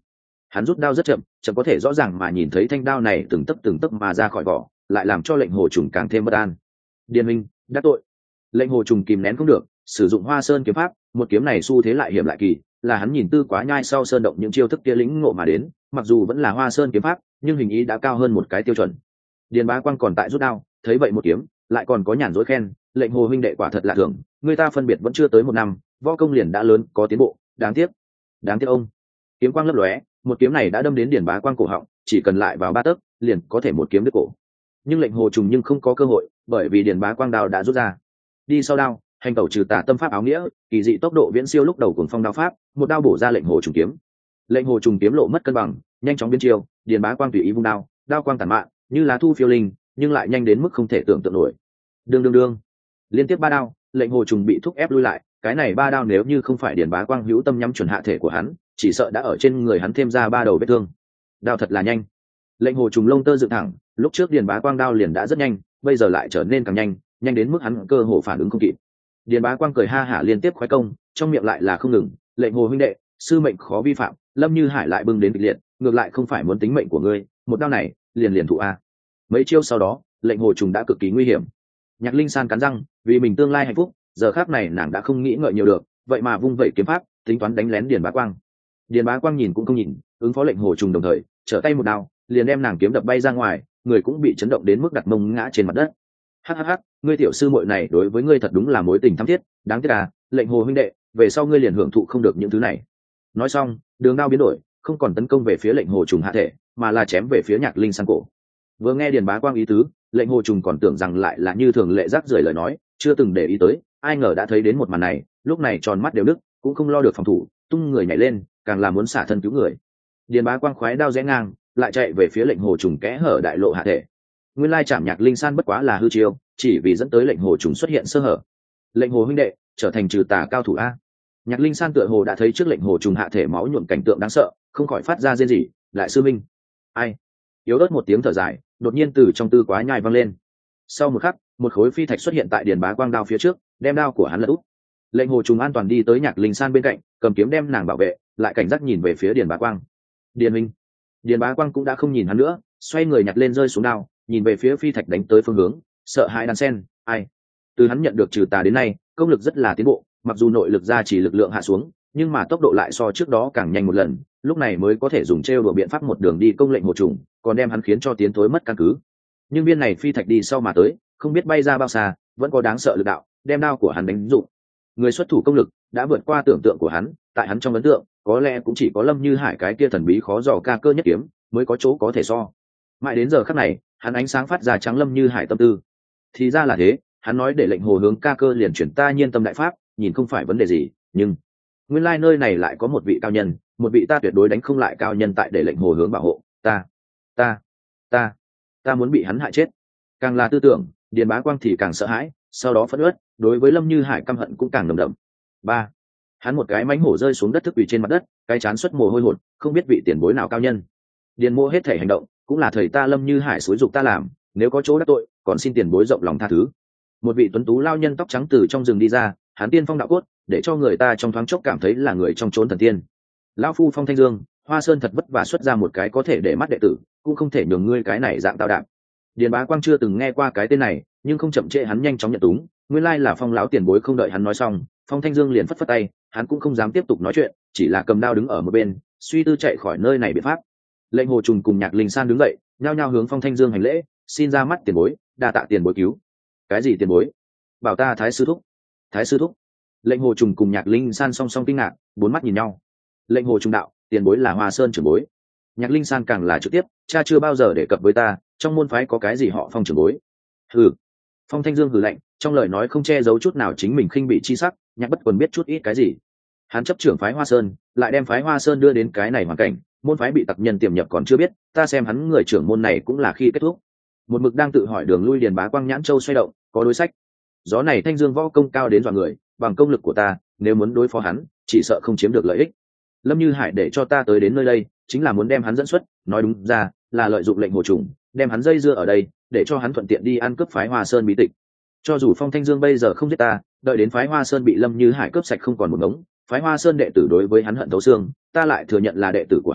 Speaker 1: Hắn rút đao rất chậm, chậm có thể rõ ràng mà nhìn thấy thanh đao này từng tấc từng tấc mà ra khỏi vỏ, lại làm cho lệnh hồ trùng càng thêm bất an. Điền minh đắc tội. Lệnh hồ trùng kìm nén không được, sử dụng hoa sơn kiếm pháp, một kiếm này xu thế lại hiểm lại kỳ, là hắn nhìn tư quá nhai sau sơn động những chiêu thức kia lĩnh ngộ mà đến, mặc dù vẫn là hoa sơn kiếm pháp nhưng hình ý đã cao hơn một cái tiêu chuẩn. Điền bá quang còn tại rút đao, thấy vậy một kiếm lại còn có nhàn dối khen, lệnh hồ huynh đệ quả thật lạ thường, người ta phân biệt vẫn chưa tới một năm, võ công liền đã lớn có tiến bộ, đáng tiếc đáng tiếc ông. Kiếm quang lấp lóe, một kiếm này đã đâm đến Điền bá quang cổ họng, chỉ cần lại vào ba tấc liền có thể một kiếm đứt cổ. Nhưng lệnh hồ trùng nhưng không có cơ hội, bởi vì Điền bá quang đao đã rút ra. Đi sau đao, hành tẩu trừ tà tâm pháp áo nghĩa, kỳ dị tốc độ viễn siêu lúc đầu cuồng phong đao pháp, một đao bổ ra lệnh hồ trùng kiếm. Lệnh hồ trùng kiếm lộ mất cân bằng, nhanh chóng biến chiêu, Điền bá quang tùy ý vung đao, đao quang tàn mạn như lá thu phiêu linh, nhưng lại nhanh đến mức không thể tưởng tượng nổi. Đương đương đương, liên tiếp ba đao, lệnh hồ trùng bị thúc ép lui lại. Cái này ba đao nếu như không phải Điền bá quang hữu tâm nhắm chuẩn hạ thể của hắn, chỉ sợ đã ở trên người hắn thêm ra ba đầu vết thương. Đao thật là nhanh. Lệnh hồ trùng lông tơ dựng thẳng, lúc trước Điền bá quang đao liền đã rất nhanh, bây giờ lại trở nên càng nhanh, nhanh đến mức hắn cơ hồ phản ứng không kịp. Điền bá quang cười ha hả liên tiếp khoái công, trong miệng lại là không ngừng, lệnh hồ huynh đệ, sư mệnh khó vi phạm, Lâm Như Hải lại bưng đến kịch liệt, ngược lại không phải muốn tính mệnh của ngươi, một đao này liền liền thụ a. Mấy chiêu sau đó, lệnh hồ trùng đã cực kỳ nguy hiểm. Nhạc Linh San cắn răng, vì mình tương lai hạnh phúc, giờ khắc này nàng đã không nghĩ ngợi nhiều được, vậy mà vung vẩy kiếm pháp, tính toán đánh lén Điền bá quang. Điền bá quang nhìn cũng không nhìn, ứng phó lệnh hồ trùng đồng thời trở tay một đao, liền đem nàng kiếm đập bay ra ngoài, người cũng bị chấn động đến mức đặt mông ngã trên mặt đất. Hắc hắc hắc, ngươi tiểu sư muội này đối với ngươi thật đúng là mối tình thắm thiết, đáng tiếc à, lệnh hồ huynh đệ, về sau ngươi liền hưởng thụ không được những thứ này. Nói xong, đường đao biến đổi, không còn tấn công về phía lệnh hồ trùng hạ thể, mà là chém về phía Nhạc Linh San cổ. Vừa nghe Điền bá quang ý tứ, lệnh hồ trùng còn tưởng rằng lại là như thường lệ rác rưởi lời nói, chưa từng để ý tới, ai ngờ đã thấy đến một màn này, lúc này tròn mắt đều đứt, cũng không lo được phòng thủ, tung người nhảy lên, càng là muốn xả thân cứu người. Điền bá quang khoái đao rẽ ngang, lại chạy về phía lệnh hồ trùng kẽ hở đại lộ hạ thể. Nguyên lai chạm Nhạc Linh San bất quá là hư chiêu, chỉ vì dẫn tới lệnh hồ trùng xuất hiện sơ hở. Lệnh hồ huynh đệ trở thành trừ tà cao thủ a. Nhạc Linh San tựa hồ đã thấy trước lệnh hồ trùng hạ thể máu nhuộm cảnh tượng đáng sợ, không khỏi phát ra rên rỉ, lại sư minh. Ai? Yếu ớt một tiếng thở dài, đột nhiên từ trong tư quá nhai vang lên. Sau một khắc, một khối phi thạch xuất hiện tại Điền bá quang đao phía trước, đem đao của hắn lật úp. Lệnh hồ trùng an toàn đi tới Nhạc Linh San bên cạnh, cầm kiếm đem nàng bảo vệ, lại cảnh giác nhìn về phía Điền bá quang. Điền minh. Điền bá quang cũng đã không nhìn hắn nữa, xoay người nhặt lên rơi xuống đao, nhìn về phía phi thạch đánh tới phương hướng, sợ hãi đan sen. Ai? Từ hắn nhận được trừ tà đến nay, công lực rất là tiến bộ, mặc dù nội lực gia trì lực lượng hạ xuống, nhưng mà tốc độ lại so trước đó càng nhanh một lần, lúc này mới có thể dùng trêu đùa biện pháp một đường đi công lệnh hồ trùng, còn đem hắn khiến cho tiến thối mất căn cứ. Nhưng viên này phi thạch đi sau mà tới, không biết bay ra bao xa, vẫn có đáng sợ lực đạo, đem đao của hắn đánh dụng. Người xuất thủ công lực đã vượt qua tưởng tượng của hắn, tại hắn trong ấn tượng, có lẽ cũng chỉ có Lâm Như Hải cái kia thần bí khó dò ca cơ nhất kiếm mới có chỗ có thể so. Mãi đến giờ khắc này, hắn ánh sáng phát ra trắng Lâm Như Hải tâm tư. Thì ra là thế, hắn nói để lệnh hồ hướng ca cơ liền chuyển ta nhiên tâm đại pháp, nhìn không phải vấn đề gì, nhưng nguyên lai nơi này lại có một vị cao nhân, một vị ta tuyệt đối đánh không lại cao nhân tại để lệnh hồ hướng bảo hộ ta, ta, ta, ta muốn bị hắn hại chết. Càng là tư tưởng, Điền bá quang thì càng sợ hãi, sau đó phẫn uất, đối với Lâm Như Hải căm hận cũng càng nồng đậm. Ba, hắn một cái mánh hổ rơi xuống đất thức quỳ trên mặt đất, cái chán xuất mồ hôi hột, không biết vị tiền bối nào cao nhân. Điền mô hết thể hành động cũng là thầy ta Lâm Như Hải xúi giục ta làm, nếu có chỗ đắc tội, còn xin tiền bối rộng lòng tha thứ. Một vị tuấn tú lao nhân tóc trắng từ trong rừng đi ra, hắn tiên phong đạo cốt, để cho người ta trong thoáng chốc cảm thấy là người trong chốn thần tiên. Lão phu Phong Thanh Dương, Hoa Sơn thật vất vả xuất ra một cái có thể để mắt đệ tử, cũng không thể nhường ngươi cái này dạng tao đạm. Điền bá quang chưa từng nghe qua cái tên này, nhưng không chậm trễ hắn nhanh chóng nhận túng, nguyên lai là Phong lão tiền bối. Không đợi hắn nói xong, Phong Thanh Dương liền phất phất tay, hắn cũng không dám tiếp tục nói chuyện, chỉ là cầm đao đứng ở một bên, suy tư chạy khỏi nơi này biện pháp. Lệnh hồ trùng cùng Nhạc Linh San đứng dậy, nhao nhao hướng Phong Thanh Dương hành lễ, xin ra mắt tiền bối, đa tạ tiền bối cứu. Cái gì tiền bối? Bảo ta Thái sư thúc. Thái sư thúc. Lệnh hồ trùng cùng Nhạc Linh San song song kinh ngạc, bốn mắt nhìn nhau. Lệnh hồ trùng đạo, tiền bối là Hoa Sơn trưởng bối. Nhạc Linh San càng là trực tiếp, cha chưa bao giờ đề cập với ta, trong môn phái có cái gì họ Phong trưởng bối. Hừ. Phong Thanh Dương hừ lạnh, trong lời nói không che giấu chút nào chính mình khinh bị chi sắc. Nhạc Bất Quần biết chút ít cái gì. Hắn chấp trưởng phái Hoa Sơn, lại đem phái Hoa Sơn đưa đến cái này hoàn cảnh, môn phái bị tặc nhân tiềm nhập còn chưa biết, ta xem hắn người trưởng môn này cũng là khi kết thúc. Một mực đang tự hỏi đường lui Điền bá quang nhãn châu xoay động, có đối sách. Gió này Thanh Dương võ công cao đến dọa người, bằng công lực của ta, nếu muốn đối phó hắn, chỉ sợ không chiếm được lợi ích. Lâm Như Hải để cho ta tới đến nơi đây, chính là muốn đem hắn dẫn xuất, nói đúng ra là lợi dụng lệnh hồ trùng, đem hắn dây dưa ở đây, để cho hắn thuận tiện đi ăn cướp phái Hoa Sơn bí tịch. Cho dù Phong Thanh Dương bây giờ không giết ta, đợi đến phái Hoa Sơn bị Lâm Như Hải cướp sạch không còn một ngống, phái Hoa Sơn đệ tử đối với hắn hận thấu xương, ta lại thừa nhận là đệ tử của hắn,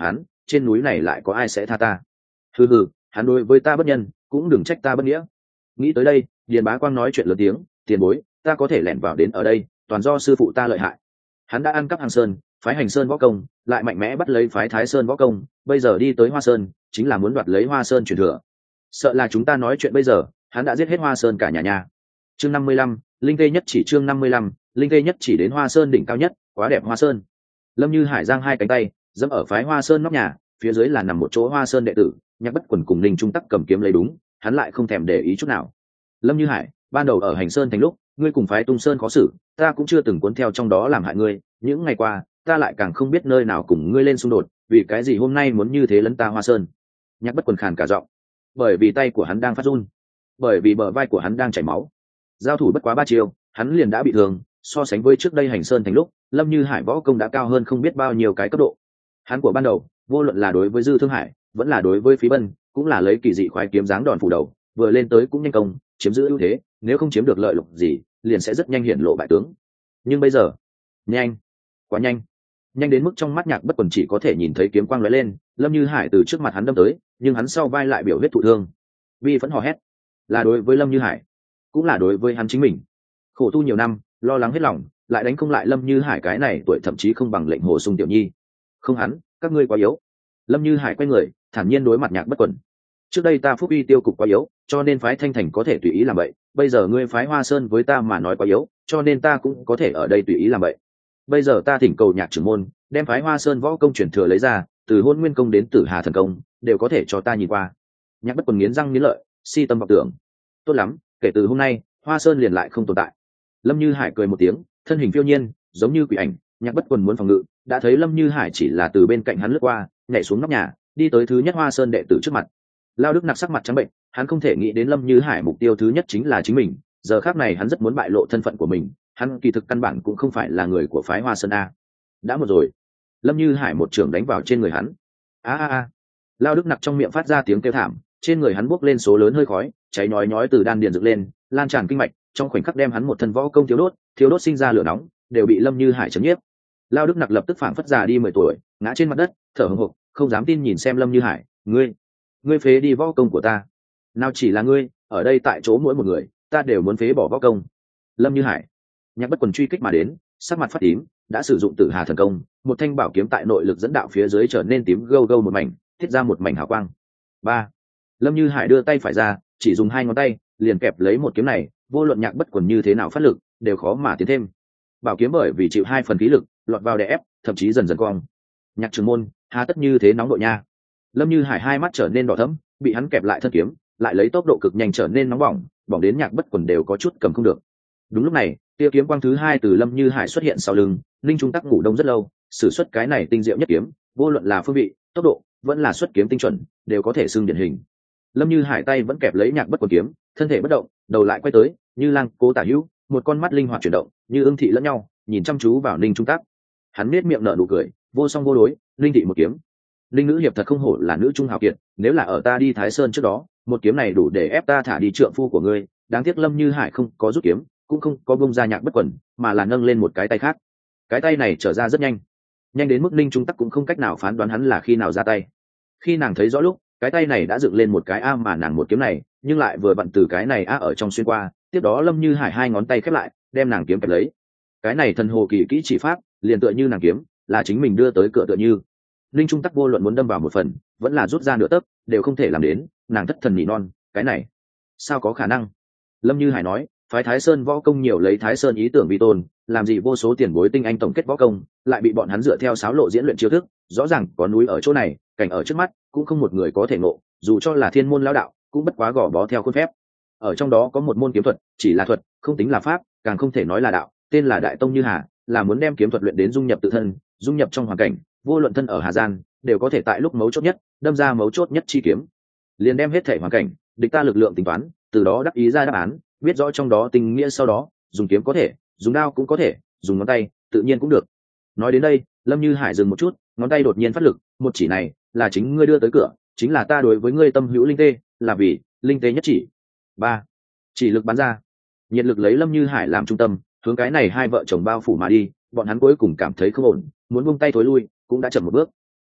Speaker 1: trên núi này lại có ai sẽ tha ta. Hừ hừ, hắn đối với ta bất nhân, cũng đừng trách ta bất nghĩa. Nghĩ tới đây, Điền Bá Quang nói chuyện lớn tiếng, tiền bối, ta có thể lẻn vào đến ở đây, toàn do sư phụ ta lợi hại. Hắn đã ăn cắp Hàng Sơn, phái Hành Sơn võ công, lại mạnh mẽ bắt lấy phái Thái Sơn võ công, bây giờ đi tới Hoa Sơn, chính là muốn đoạt lấy Hoa Sơn truyền thừa. Sợ là chúng ta nói chuyện bây giờ, hắn đã giết hết Hoa Sơn cả nhà nhà. Chương năm mươi lăm, linh tê nhất chỉ chương năm mươi lăm, linh tê nhất chỉ đến Hoa Sơn đỉnh cao nhất, quá đẹp Hoa Sơn. Lâm Như Hải giang hai cánh tay, dẫm ở phái Hoa Sơn nóc nhà, phía dưới là nằm một chỗ Hoa Sơn đệ tử, Nhạc Bất Quần cùng Ninh Trung Tắc cầm kiếm lấy đúng, hắn lại không thèm để ý chút nào. Lâm Như Hải, ban đầu ở Hành Sơn thành lúc, ngươi cùng phái Tung Sơn khó xử, ta cũng chưa từng cuốn theo trong đó làm hại ngươi, những ngày qua, ta lại càng không biết nơi nào cùng ngươi lên xung đột, vì cái gì hôm nay muốn như thế lấn ta Hoa Sơn. Nhạc Bất Quần khàn cả giọng, bởi vì tay của hắn đang phát run, bởi vì bờ vai của hắn đang chảy máu. Giao thủ bất quá ba chiêu, hắn liền đã bị thương, so sánh với trước đây Hành Sơn thành lúc, Lâm Như Hải võ công đã cao hơn không biết bao nhiêu cái cấp độ. Hắn của ban đầu, vô luận là đối với Dư Thương Hải, vẫn là đối với Phí Bân, cũng là lấy kỳ dị khoái kiếm dáng đòn phủ đầu, vừa lên tới cũng nhanh công, chiếm giữ ưu thế, nếu không chiếm được lợi lộc gì, liền sẽ rất nhanh hiện lộ bại tướng. Nhưng bây giờ, nhanh, quá nhanh, nhanh đến mức trong mắt Nhạc Bất Quần chỉ có thể nhìn thấy kiếm quang lóe lên, Lâm Như Hải từ trước mặt hắn đâm tới, nhưng hắn sau vai lại biểu huyết thụ thương. Vi vẫn hò hét, là đối với Lâm Như Hải, cũng là đối với hắn chính mình. Khổ tu nhiều năm, lo lắng hết lòng, lại đánh không lại Lâm Như Hải cái này tuổi thậm chí không bằng lệnh Hồ Sung tiểu nhi. Không hắn, các ngươi quá yếu. Lâm Như Hải quay người, thản nhiên đối mặt Nhạc Bất Quần. Trước đây ta Phúc Uy tiêu cục quá yếu, cho nên phái Thanh Thành có thể tùy ý làm vậy, bây giờ ngươi phái Hoa Sơn với ta mà nói quá yếu, cho nên ta cũng có thể ở đây tùy ý làm vậy. Bây giờ ta thỉnh cầu Nhạc trưởng môn, đem phái Hoa Sơn võ công truyền thừa lấy ra, từ Hôn Nguyên công đến Tử Hà thần công, đều có thể cho ta nhìn qua. Nhạc Bất Quần nghiến răng nghiến lợi, si tâm vọng tưởng. Tốt lắm, kể từ hôm nay, Hoa Sơn liền lại không tồn tại. Lâm Như Hải cười một tiếng, thân hình phiêu nhiên, giống như quỷ ảnh. Nhạc Bất Quần muốn phòng ngự, đã thấy Lâm Như Hải chỉ là từ bên cạnh hắn lướt qua, nhảy xuống nóc nhà, đi tới thứ nhất Hoa Sơn đệ tử trước mặt. Lao Đức Nặc sắc mặt trắng bệnh, hắn không thể nghĩ đến Lâm Như Hải mục tiêu thứ nhất chính là chính mình, giờ khắc này hắn rất muốn bại lộ thân phận của mình, hắn kỳ thực căn bản cũng không phải là người của phái Hoa Sơn a. Đã một rồi. Lâm Như Hải một trường đánh vào trên người hắn. A a a. Lao Đức Nặc trong miệng phát ra tiếng kêu thảm, trên người hắn bốc lên số lớn hơi khói, cháy nhói nhói từ đan điền dựng lên, lan tràn kinh mạch, trong khoảnh khắc đem hắn một thân võ công thiếu đốt, thiếu đốt sinh ra lửa nóng, đều bị Lâm Như Hải chấn nhiếp. Lao Đức Nặc lập tức phảng phất già đi mười tuổi, ngã trên mặt đất, thở hổn hộc, không dám tin nhìn xem Lâm Như Hải, "Ngươi, ngươi phế đi võ công của ta. Nào chỉ là ngươi, ở đây tại chỗ mỗi một người, ta đều muốn phế bỏ võ công." Lâm Như Hải, Nhạc Bất Quần truy kích mà đến, sắc mặt phát tím, đã sử dụng Tử Hà thần công, một thanh bảo kiếm tại nội lực dẫn đạo phía dưới trở nên tím gâu gâu một mảnh, tiết ra một mảnh hào quang. Ba. Lâm Như Hải đưa tay phải ra, chỉ dùng hai ngón tay, liền kẹp lấy một kiếm này, vô luận Nhạc Bất Quần như thế nào phát lực, đều khó mà tiến thêm. Bảo kiếm bởi vì chịu hai phần khí lực, lọt vào đè ép, thậm chí dần dần cong. Nhạc trưởng môn, hà tất như thế nóng độ nha. Lâm Như Hải hai mắt trở nên đỏ thẫm, bị hắn kẹp lại thân kiếm, lại lấy tốc độ cực nhanh trở nên nóng bỏng, bỏng đến Nhạc Bất Quần đều có chút cầm không được. Đúng lúc này, tia kiếm quang thứ hai từ Lâm Như Hải xuất hiện sau lưng, Ninh Trung Tắc ngủ đông rất lâu, sử xuất cái này tinh diệu nhất kiếm, vô luận là phương vị, tốc độ, vẫn là xuất kiếm tinh chuẩn, đều có thể xưng điển hình. Lâm Như Hải tay vẫn kẹp lấy Nhạc Bất Quần kiếm, thân thể bất động, đầu lại quay tới, như lang cố tả hữu, một con mắt linh hoạt chuyển động, như ưng thị lẫn nhau, nhìn chăm chú vào Ninh Trung Tắc. Hắn nét miệng nở nụ cười, vô song vô đối, linh thị một kiếm. Linh nữ hiệp thật không hổ là nữ trung hào kiệt, nếu là ở ta đi Thái Sơn trước đó, một kiếm này đủ để ép ta thả đi trượng phu của ngươi. Đáng tiếc Lâm Như Hải không có rút kiếm, cũng không có bông ra Nhạc Bất Quần, mà là nâng lên một cái tay khác. Cái tay này trở ra rất nhanh, nhanh đến mức Ninh Trung Tắc cũng không cách nào phán đoán hắn là khi nào ra tay. Khi nàng thấy rõ lúc, cái tay này đã dựng lên một cái a mà nàng một kiếm này, nhưng lại vừa vặn từ cái này a ở trong xuyên qua, tiếp đó Lâm Như Hải hai ngón tay khép lại, đem nàng kiếm kẹp lấy. Cái này thần hồ kỳ kỹ chỉ pháp, liền tựa như nàng kiếm, là chính mình đưa tới cửa tựa như. Linh Trung Tắc vô luận muốn đâm vào một phần, vẫn là rút ra nửa tấc, đều không thể làm đến, nàng thất thần nhị non, cái này, sao có khả năng? Lâm Như Hải nói, phái Thái Sơn võ công nhiều lấy Thái Sơn ý tưởng vi tôn, làm gì vô số tiền bối tinh anh tổng kết võ công, lại bị bọn hắn dựa theo sáo lộ diễn luyện chiêu thức, rõ ràng có núi ở chỗ này, cảnh ở trước mắt, cũng không một người có thể ngộ, dù cho là thiên môn lão đạo, cũng bất quá gò bó theo khuôn phép. Ở trong đó có một môn kiếm thuật, chỉ là thuật, không tính là pháp, càng không thể nói là đạo, tên là Đại Tông Như Hà, là muốn đem kiếm thuật luyện đến dung nhập tự thân, dung nhập trong hoàn cảnh, vô luận thân ở Hà Giang, đều có thể tại lúc mấu chốt nhất, đâm ra mấu chốt nhất chi kiếm. Liền đem hết thể hoàn cảnh, địch ta lực lượng tính toán, từ đó đắc ý ra đáp án, biết rõ trong đó tình nghĩa sau đó, dùng kiếm có thể, dùng đao cũng có thể, dùng ngón tay, tự nhiên cũng được. Nói đến đây, Lâm Như Hải dừng một chút, ngón tay đột nhiên phát lực, một chỉ này, là chính ngươi đưa tới cửa, chính là ta đối với ngươi tâm hữu linh tê, là vì linh tê nhất chỉ. Ba, chỉ lực bắn ra, nhiệt lực lấy Lâm Như Hải làm trung tâm, hướng cái này hai vợ chồng bao phủ mà đi, bọn hắn cuối cùng cảm thấy không ổn, muốn buông tay thối lui, cũng đã chậm một bước.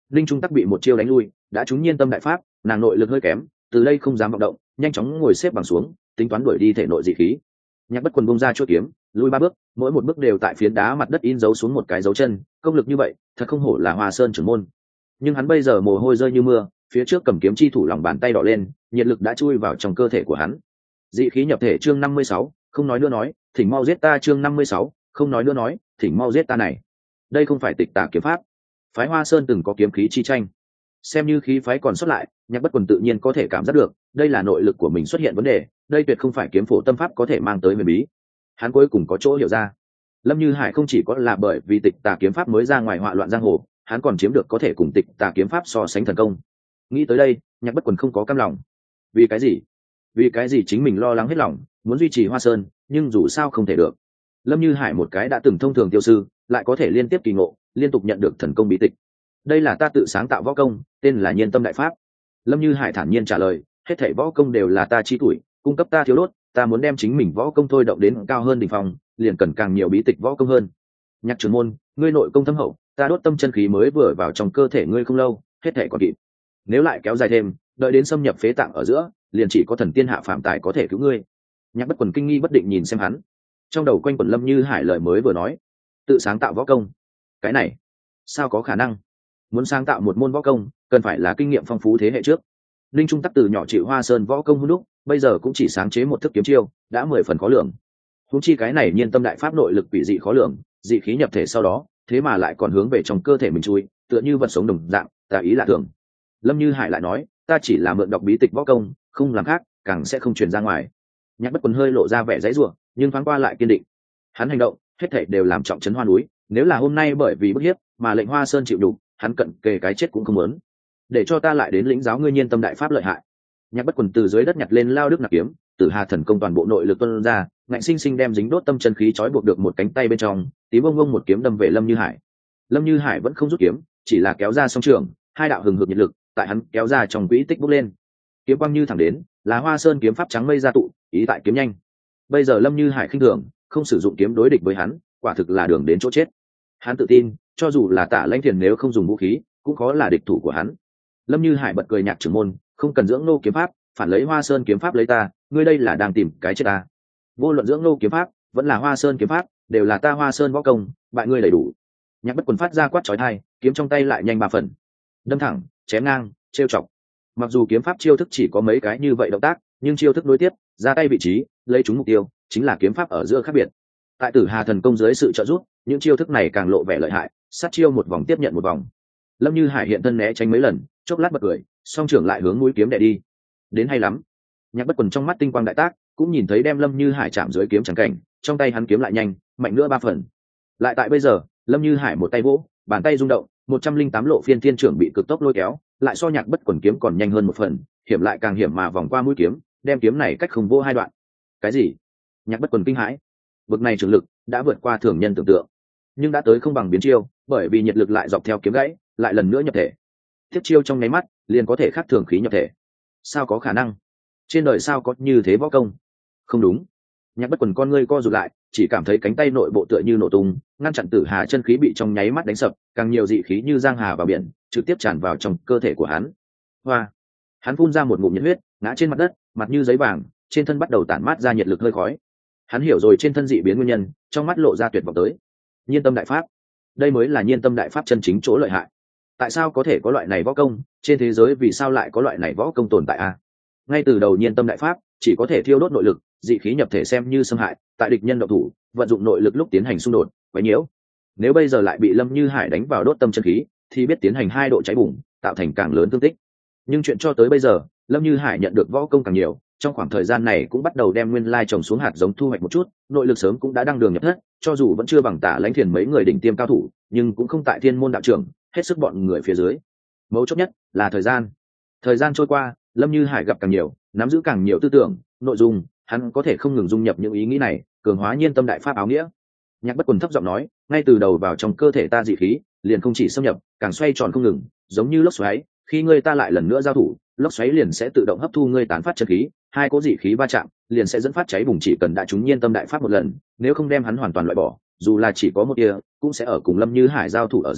Speaker 1: linh trung tắc bị một chiêu đánh lui, đã trúng nhiên tâm đại pháp, nàng nội lực hơi kém, từ đây không dám vọng động, nhanh chóng ngồi xếp bằng xuống, tính toán đuổi đi thể nội dị khí. Nhạc Bất Quần bung ra chuôi kiếm, lùi ba bước, mỗi một bước đều tại phiến đá mặt đất in dấu xuống một cái dấu chân, công lực như vậy thật không hổ là Hoa Sơn trưởng môn. Nhưng hắn bây giờ mồ hôi rơi như mưa, phía trước cầm kiếm chi thủ lòng bàn tay đỏ lên, nhiệt lực đã chui vào trong cơ thể của hắn. Dị khí nhập thể chương năm mươi sáu, không nói nữa nói, thỉnh mau giết ta chương năm mươi sáu, không nói nữa nói, thỉnh mau giết ta này. Đây không phải Tịch Tà kiếm pháp. Phái Hoa Sơn từng có kiếm khí chi tranh, xem như khí phái còn sót lại, Nhạc Bất Quần tự nhiên có thể cảm giác được, đây là nội lực của mình xuất hiện vấn đề, đây tuyệt không phải kiếm phổ tâm pháp có thể mang tới huyền bí. Hắn cuối cùng có chỗ hiểu ra, Lâm Như Hải không chỉ có là bởi vì Tịch Tà kiếm pháp mới ra ngoài họa loạn giang hồ, hắn còn chiếm được có thể cùng Tịch Tà kiếm pháp so sánh thần công. Nghĩ tới đây, Nhạc Bất Quần không có cam lòng. Vì cái gì? Vì cái gì chính mình lo lắng hết lòng, muốn duy trì Hoa Sơn, nhưng dù sao không thể được. Lâm Như Hải một cái đã từng thông thường tiêu sư, lại có thể liên tiếp kỳ ngộ, liên tục nhận được thần công bí tịch. Đây là ta tự sáng tạo võ công, tên là Nhiên Tâm Đại Pháp. Lâm Như Hải thản nhiên trả lời, hết thảy võ công đều là ta chi tuổi, cung cấp ta thiếu đốt, ta muốn đem chính mình võ công thôi động đến cao hơn đỉnh phong, liền cần càng nhiều bí tịch võ công hơn. Nhạc trưởng môn, ngươi nội công thâm hậu, ta đốt tâm chân khí mới vừa vào trong cơ thể ngươi không lâu, hết thảy còn kịp. Nếu lại kéo dài thêm, đợi đến xâm nhập phế tạng ở giữa, liền chỉ có thần tiên hạ phàm tài có thể cứu ngươi. Nhạc Bất Quần kinh nghi bất định nhìn xem hắn, trong đầu quanh quẩn Lâm Như Hải lời mới vừa nói, tự sáng tạo võ công, cái này sao có khả năng? Muốn sáng tạo một môn võ công, cần phải là kinh nghiệm phong phú thế hệ trước. Linh Trung Tắc từ nhỏ chịu Hoa Sơn võ công hôn đúc, bây giờ cũng chỉ sáng chế một thức kiếm chiêu, đã mười phần khó lường. Huống chi cái này Nhiên Tâm Đại Pháp nội lực quỷ dị khó lường, dị khí nhập thể sau đó, thế mà lại còn hướng về trong cơ thể mình chui, tựa như vật sống đồng dạng, tà ý lạ thường. Lâm Như Hải lại nói, ta chỉ là mượn đọc bí tịch võ công, không làm khác, càng sẽ không truyền ra ngoài. Nhạc Bất Quần hơi lộ ra vẻ giãy giụa, nhưng thoáng qua lại kiên định. Hắn hành động, hết thảy đều làm trọng trấn Hoa núi, nếu là hôm nay bởi vì bức hiếp mà lệnh Hoa Sơn chịu đủ, hắn cận kề cái chết cũng không muốn. Để cho ta lại đến lĩnh giáo ngươi Nhiên Tâm Đại Pháp lợi hại. Nhạc Bất Quần từ dưới đất nhặt lên lao đức nạp kiếm, Tử Hà thần công toàn bộ nội lực tuôn ra, ngạnh sinh sinh đem dính đốt tâm chân khí trói buộc được một cánh tay bên trong, tím bông bông một kiếm đâm về Lâm Như Hải. Lâm Như Hải vẫn không rút kiếm, chỉ là kéo ra song trường, hai đạo hừng hực nhiệt lực, tại hắn kéo ra trong quỹ tích bốc lên. Kiếm quang như thẳng đến, là Hoa Sơn kiếm pháp trắng mây ra tụ, ý tại kiếm nhanh. Bây giờ Lâm Như Hải khinh thường, không sử dụng kiếm đối địch với hắn, quả thực là đường đến chỗ chết. Hắn tự tin, cho dù là Tả Lãnh Thiền nếu không dùng vũ khí, cũng khó là địch thủ của hắn. Lâm Như Hải bật cười nhạc trưởng môn, không cần dưỡng nô kiếm pháp, phản lấy Hoa Sơn kiếm pháp lấy ta, ngươi đây là đang tìm cái chết ta. Vô luận dưỡng nô kiếm pháp, vẫn là Hoa Sơn kiếm pháp, đều là ta Hoa Sơn võ công, bại ngươi đầy đủ. Nhạc Bất Quần phát ra quát chói tai, kiếm trong tay lại nhanh ba phần, đâm thẳng, chém ngang, trêu chọc. Mặc dù kiếm pháp chiêu thức chỉ có mấy cái như vậy động tác, nhưng chiêu thức nối tiếp, ra tay vị trí, lấy trúng mục tiêu, chính là kiếm pháp ở giữa khác biệt. Tại Tử Hà thần công dưới sự trợ giúp, những chiêu thức này càng lộ vẻ lợi hại, sát chiêu một vòng tiếp nhận một vòng. Lâm Như Hải hiện thân né tránh mấy lần, chốc lát bật cười, song trưởng lại hướng mũi kiếm đè đi. Đến hay lắm. Nhạc Bất Quần trong mắt tinh quang đại tác, cũng nhìn thấy đem Lâm Như Hải chạm dưới kiếm chẳng cảnh, trong tay hắn kiếm lại nhanh, mạnh nữa ba phần. Lại tại bây giờ, Lâm Như Hải một tay vỗ, bàn tay rung động, một trăm linh tám lộ phiên thiên trưởng bị cực tốc lôi kéo, lại so Nhạc Bất Quần kiếm còn nhanh hơn một phần, hiểm lại càng hiểm mà vòng qua mũi kiếm, đem kiếm này cách không vô hai đoạn. Cái gì? Nhạc Bất Quần kinh hãi. Bực này trường lực đã vượt qua thường nhân tưởng tượng, nhưng đã tới không bằng biến chiêu, bởi vì nhiệt lực lại dọc theo kiếm gãy, lại lần nữa nhập thể. Tiếp chiêu trong nháy mắt, liền có thể khắc thường khí nhập thể. Sao có khả năng? Trên đời sao có như thế võ công? Không đúng. Nhạc Bất Quần con ngươi co rụt lại, chỉ cảm thấy cánh tay nội bộ tựa như nổ tung, ngăn chặn Tử Hà chân khí bị trong nháy mắt đánh sập, càng nhiều dị khí như giang hà vào biển, trực tiếp tràn vào trong cơ thể của hắn. Hoa! Hắn phun ra một ngụm nhiệt huyết, ngã trên mặt đất, mặt như giấy vàng, trên thân bắt đầu tản mát ra nhiệt lực hơi khói. Hắn hiểu rồi trên thân dị biến nguyên nhân, trong mắt lộ ra tuyệt vọng tới. Nhiên Tâm Đại Pháp, đây mới là Nhiên Tâm Đại Pháp chân chính chỗ lợi hại. Tại sao có thể có loại này võ công, trên thế giới vì sao lại có loại này võ công tồn tại a? Ngay từ đầu Nhiên Tâm Đại Pháp chỉ có thể thiêu đốt nội lực, dị khí nhập thể xem như xâm hại, tại địch nhân động thủ, vận dụng nội lực lúc tiến hành xung đột, quấy nhiễu. Nếu bây giờ lại bị Lâm Như Hải đánh vào đốt tâm chân khí, thì biết tiến hành hai độ cháy bùng, tạo thành càng lớn thương tích. Nhưng chuyện cho tới bây giờ, Lâm Như Hải nhận được võ công càng nhiều, trong khoảng thời gian này cũng bắt đầu đem nguyên lai trồng xuống hạt giống thu hoạch một chút, nội lực sớm cũng đã đăng đường nhập thất, cho dù vẫn chưa bằng Tả Lãnh Thiền mấy người đỉnh tiêm cao thủ, nhưng cũng không tại thiên môn đạo trưởng, hết sức bọn người phía dưới. Mấu chốt nhất là thời gian. Thời gian trôi qua, Lâm Như Hải gặp càng nhiều, nắm giữ càng nhiều tư tưởng, nội dung, hắn có thể không ngừng dung nhập những ý nghĩ này, cường hóa Nhiên Tâm Đại Pháp áo nghĩa. Nhạc Bất Quần thấp giọng nói, ngay từ đầu vào trong cơ thể ta dị khí, liền không chỉ xâm nhập, càng xoay tròn không ngừng, giống như lốc xoáy, khi ngươi ta lại lần nữa giao thủ, lốc xoáy liền sẽ tự động hấp thu ngươi tán phát chân khí, hai cỗ dị khí va chạm, liền sẽ dẫn phát cháy bùng, chỉ cần đã trúng Nhiên Tâm Đại Pháp một lần, nếu không đem hắn hoàn toàn loại bỏ, dù là chỉ có một tia, cũng sẽ ở cùng Lâm Như Hải giao thủ ở giữa,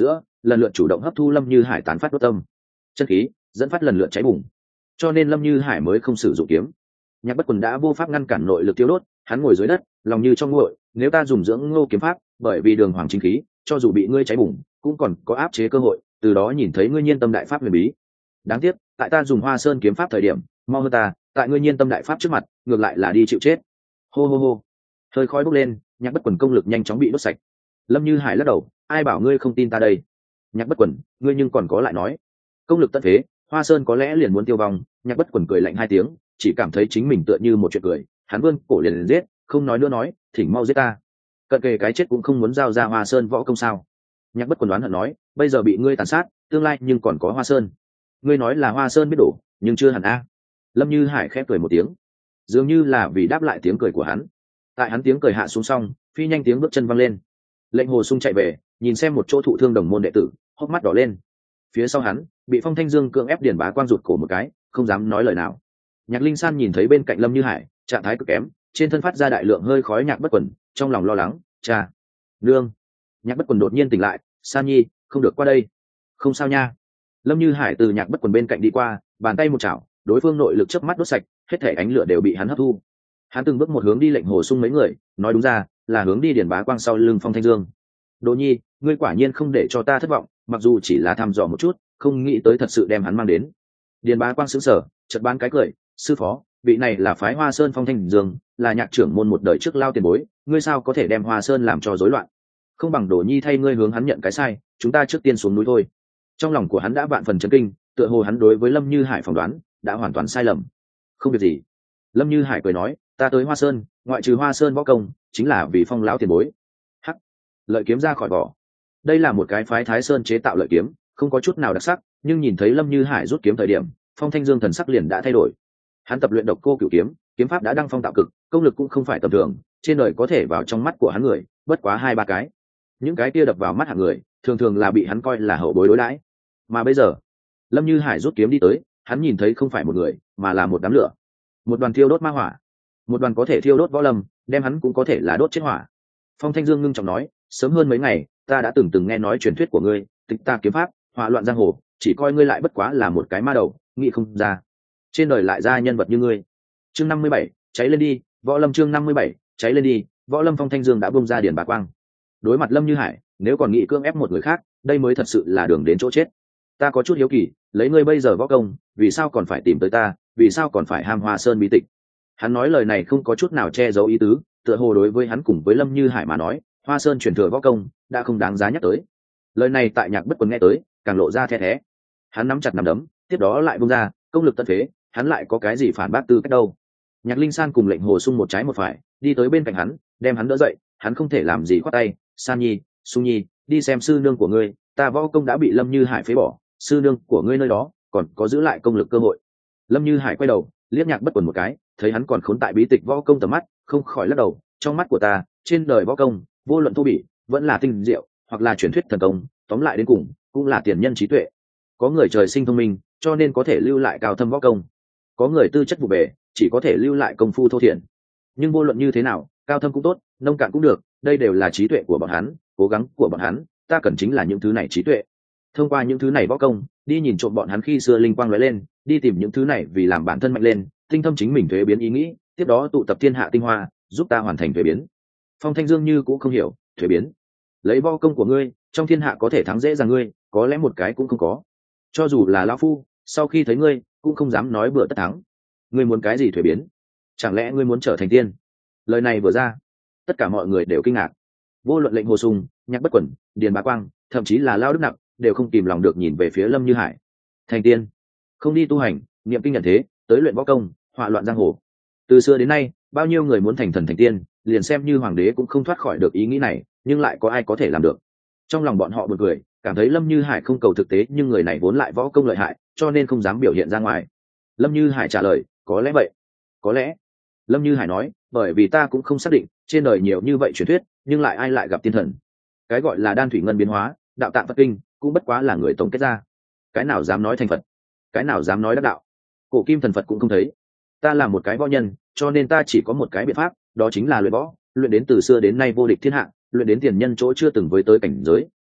Speaker 1: lần lượt chủ động hấp thu lâm như hải tán phát đốt tâm chân khí, dẫn phát lần lượt cháy bùng, cho nên lâm như hải mới không sử dụng kiếm. Nhạc Bất Quần đã vô pháp ngăn cản nội lực tiêu đốt, hắn ngồi dưới đất lòng như trong nguội. Nếu ta dùng dưỡng ngô kiếm pháp, bởi vì đường hoàng chính khí, cho dù bị ngươi cháy bùng cũng còn có áp chế cơ hội, từ đó nhìn thấy ngươi nhiên tâm đại pháp huyền bí. Đáng tiếc tại ta dùng hoa sơn kiếm pháp thời điểm mau hơn ta, tại ngươi nhiên tâm đại pháp trước mặt ngược lại là đi chịu chết. Hô hô hô, hơi khói bốc lên, Nhạc Bất Quần công lực nhanh chóng bị đốt sạch. Lâm như hải lắc đầu, ai bảo ngươi không tin ta đây. Nhạc Bất Quần, ngươi nhưng còn có lại nói, công lực tận thế, hoa sơn có lẽ liền muốn tiêu vong. Nhạc Bất Quần cười lạnh hai tiếng, chỉ cảm thấy chính mình tựa như một chuyện cười. Hắn vươn cổ liền, liền giết, không nói nữa nói, thỉnh mau giết ta, cận kề cái chết cũng không muốn giao ra hoa sơn võ công sao. Nhạc Bất Quần đoán hận nói, bây giờ bị ngươi tàn sát, tương lai nhưng còn có hoa sơn. Ngươi nói là hoa sơn biết đổ, nhưng chưa hẳn a. Lâm như hải khép cười một tiếng, dường như là vì đáp lại tiếng cười của hắn. Tại hắn tiếng cười hạ xuống xong, phi nhanh tiếng bước chân văng lên. Lệnh Hồ Sung chạy về, nhìn xem một chỗ thụ thương đồng môn đệ tử, hốc mắt đỏ lên. Phía sau hắn bị Phong Thanh Dương cưỡng ép Điền Bá Quang rụt cổ một cái, không dám nói lời nào. Nhạc Linh San nhìn thấy bên cạnh Lâm như hải trạng thái cực kém, trên thân phát ra đại lượng hơi khói. Nhạc Bất Quần trong lòng lo lắng, cha, nương. Nhạc Bất Quần đột nhiên tỉnh lại, San Nhi, không được qua đây. Không sao nha. Lâm như hải từ Nhạc Bất Quần bên cạnh đi qua, bàn tay một chảo, đối phương nội lực chớp mắt đốt sạch, hết thể ánh lửa đều bị hắn hấp thu. Hắn từng bước một hướng đi Lệnh Hồ Sung mấy người, nói đúng ra là hướng đi Điền Bá Quang sau lưng Phong Thanh Dương. Đỗ Nhi, ngươi quả nhiên không để cho ta thất vọng, mặc dù chỉ là thăm dò một chút, không nghĩ tới thật sự đem hắn mang đến. Điền Bá Quang sững sờ, chợt bán cái cười, sư phó, vị này là phái Hoa Sơn Phong Thanh Dương, là nhạc trưởng môn một đời trước lao tiền bối, ngươi sao có thể đem Hoa Sơn làm cho rối loạn? Không bằng Đỗ Nhi thay ngươi hướng hắn nhận cái sai, chúng ta trước tiên xuống núi thôi. Trong lòng của hắn đã vạn phần chấn kinh, tựa hồ hắn đối với Lâm như hải phỏng đoán đã hoàn toàn sai lầm. Không việc gì. Lâm như hải cười nói, ta tới Hoa Sơn, ngoại trừ Hoa Sơn võ công, chính là vì Phong lão tiền bối. Hắc, lợi kiếm ra khỏi vỏ. Đây là một cái phái Thái Sơn chế tạo lợi kiếm, không có chút nào đặc sắc, nhưng nhìn thấy Lâm như hải rút kiếm thời điểm, Phong Thanh Dương thần sắc liền đã thay đổi. Hắn tập luyện độc cô cửu kiếm, kiếm pháp đã đăng phong tạo cực, công lực cũng không phải tầm thường, trên đời có thể vào trong mắt của hắn người bất quá hai ba cái. Những cái kia đập vào mắt hạng người thường thường là bị hắn coi là hậu bối đối đãi. Mà bây giờ Lâm như hải rút kiếm đi tới, hắn nhìn thấy không phải một người mà là một đám lửa, một đoàn thiêu đốt ma hỏa, một đoàn có thể thiêu đốt võ lâm, đem hắn cũng có thể là đốt chết hỏa. Phong Thanh Dương ngưng trọng nói, sớm hơn mấy ngày ta đã từng từng nghe nói truyền thuyết của ngươi, tịch ta kiếm pháp hỏa loạn giang hồ, chỉ coi ngươi lại bất quá là một cái ma đầu, nghĩ không ra trên đời lại ra nhân vật như ngươi. Chương năm mươi bảy, cháy lên đi, võ lâm. Chương năm mươi bảy, cháy lên đi, võ lâm. Phong Thanh Dương đã bung ra Điền Bá Quang. Đối mặt Lâm như hải, nếu còn nghĩ cưỡng ép một người khác, đây mới thật sự là đường đến chỗ chết. Ta có chút hiếu kỳ, lấy ngươi bây giờ võ công, vì sao còn phải tìm tới ta, vì sao còn phải ham Hoa Sơn bí tịch? Hắn nói lời này không có chút nào che giấu ý tứ, tựa hồ đối với hắn cùng với Lâm như hải mà nói, Hoa Sơn truyền thừa võ công đã không đáng giá nhắc tới. Lời này tại Nhạc Bất Quần nghe tới, càng lộ ra the thé. Hắn nắm chặt nắm đấm, tiếp đó lại bung ra, công lực tận phế, hắn lại có cái gì phản bác tư cách đâu. Nhạc Linh San cùng Lệnh Hồ Sung một trái một phải đi tới bên cạnh hắn, đem hắn đỡ dậy. Hắn không thể làm gì khoát tay, San Nhi, Sung Nhi, đi xem sư nương của ngươi, ta võ công đã bị Lâm như hải phế bỏ, sư nương của ngươi nơi đó còn có giữ lại công lực cơ hội. Lâm như hải quay đầu liếc Nhạc Bất Quần một cái, thấy hắn còn khốn tại bí tịch võ công tầm mắt, không khỏi lắc đầu, trong mắt của ta, trên đời võ công vô luận thô bỉ vẫn là tinh diệu, hoặc là truyền thuyết thần công, tóm lại đến cùng cũng là tiền nhân trí tuệ. Có người trời sinh thông minh, cho nên có thể lưu lại cao thâm võ công, có người tư chất vụ bề, chỉ có thể lưu lại công phu thô thiển. Nhưng vô luận như thế nào, cao thâm cũng tốt, nông cạn cũng được, đây đều là trí tuệ của bọn hắn, cố gắng của bọn hắn, ta cần chính là những thứ này trí tuệ. Thông qua những thứ này võ công, đi nhìn trộm bọn hắn khi xưa linh quang lóe lên, đi tìm những thứ này vì làm bản thân mạnh lên, tinh thâm chính mình thuế biến ý nghĩ, tiếp đó tụ tập thiên hạ tinh hoa, giúp ta hoàn thành thuế biến. Phong Thanh Dương như cũng không hiểu, thuế biến? Lấy võ công của ngươi, trong thiên hạ có thể thắng dễ dàng ngươi, có lẽ một cái cũng không có. Cho dù là lão phu, sau khi thấy ngươi, cũng không dám nói bừa tất thắng. Ngươi muốn cái gì thuế biến? Chẳng lẽ ngươi muốn trở thành tiên? Lời này vừa ra, tất cả mọi người đều kinh ngạc. Vô luận Lệnh Hồ Sung, Nhạc Bất Quần, Điền Bá Quang, thậm chí là Lao Đức Nặc, đều không kìm lòng được nhìn về phía Lâm như hải. Thành tiên, không đi tu hành, niệm kinh nhận thế, tới luyện võ công, họa loạn giang hồ. Từ xưa đến nay, bao nhiêu người muốn thành thần thành tiên, liền xem như hoàng đế cũng không thoát khỏi được ý nghĩ này, nhưng lại có ai có thể làm được? Trong lòng bọn họ buồn cười, cảm thấy Lâm như hải không cầu thực tế, nhưng người này vốn lại võ công lợi hại, cho nên không dám biểu hiện ra ngoài. Lâm như hải trả lời, có lẽ vậy. Có lẽ. Lâm như hải nói, bởi vì ta cũng không xác định, trên đời nhiều như vậy truyền thuyết, nhưng lại ai lại gặp tiên thần? Cái gọi là đan thủy ngân biến hóa, đạo tạng Phật kinh, cũng bất quá là người tổng kết ra. Cái nào dám nói thành Phật? Cái nào dám nói đắc đạo? Cổ kim thần Phật cũng không thấy. Ta là một cái võ nhân, cho nên ta chỉ có một cái biện pháp, đó chính là luyện võ, luyện đến từ xưa đến nay vô địch thiên hạ, luyện đến tiền nhân chỗ chưa từng với tới cảnh giới,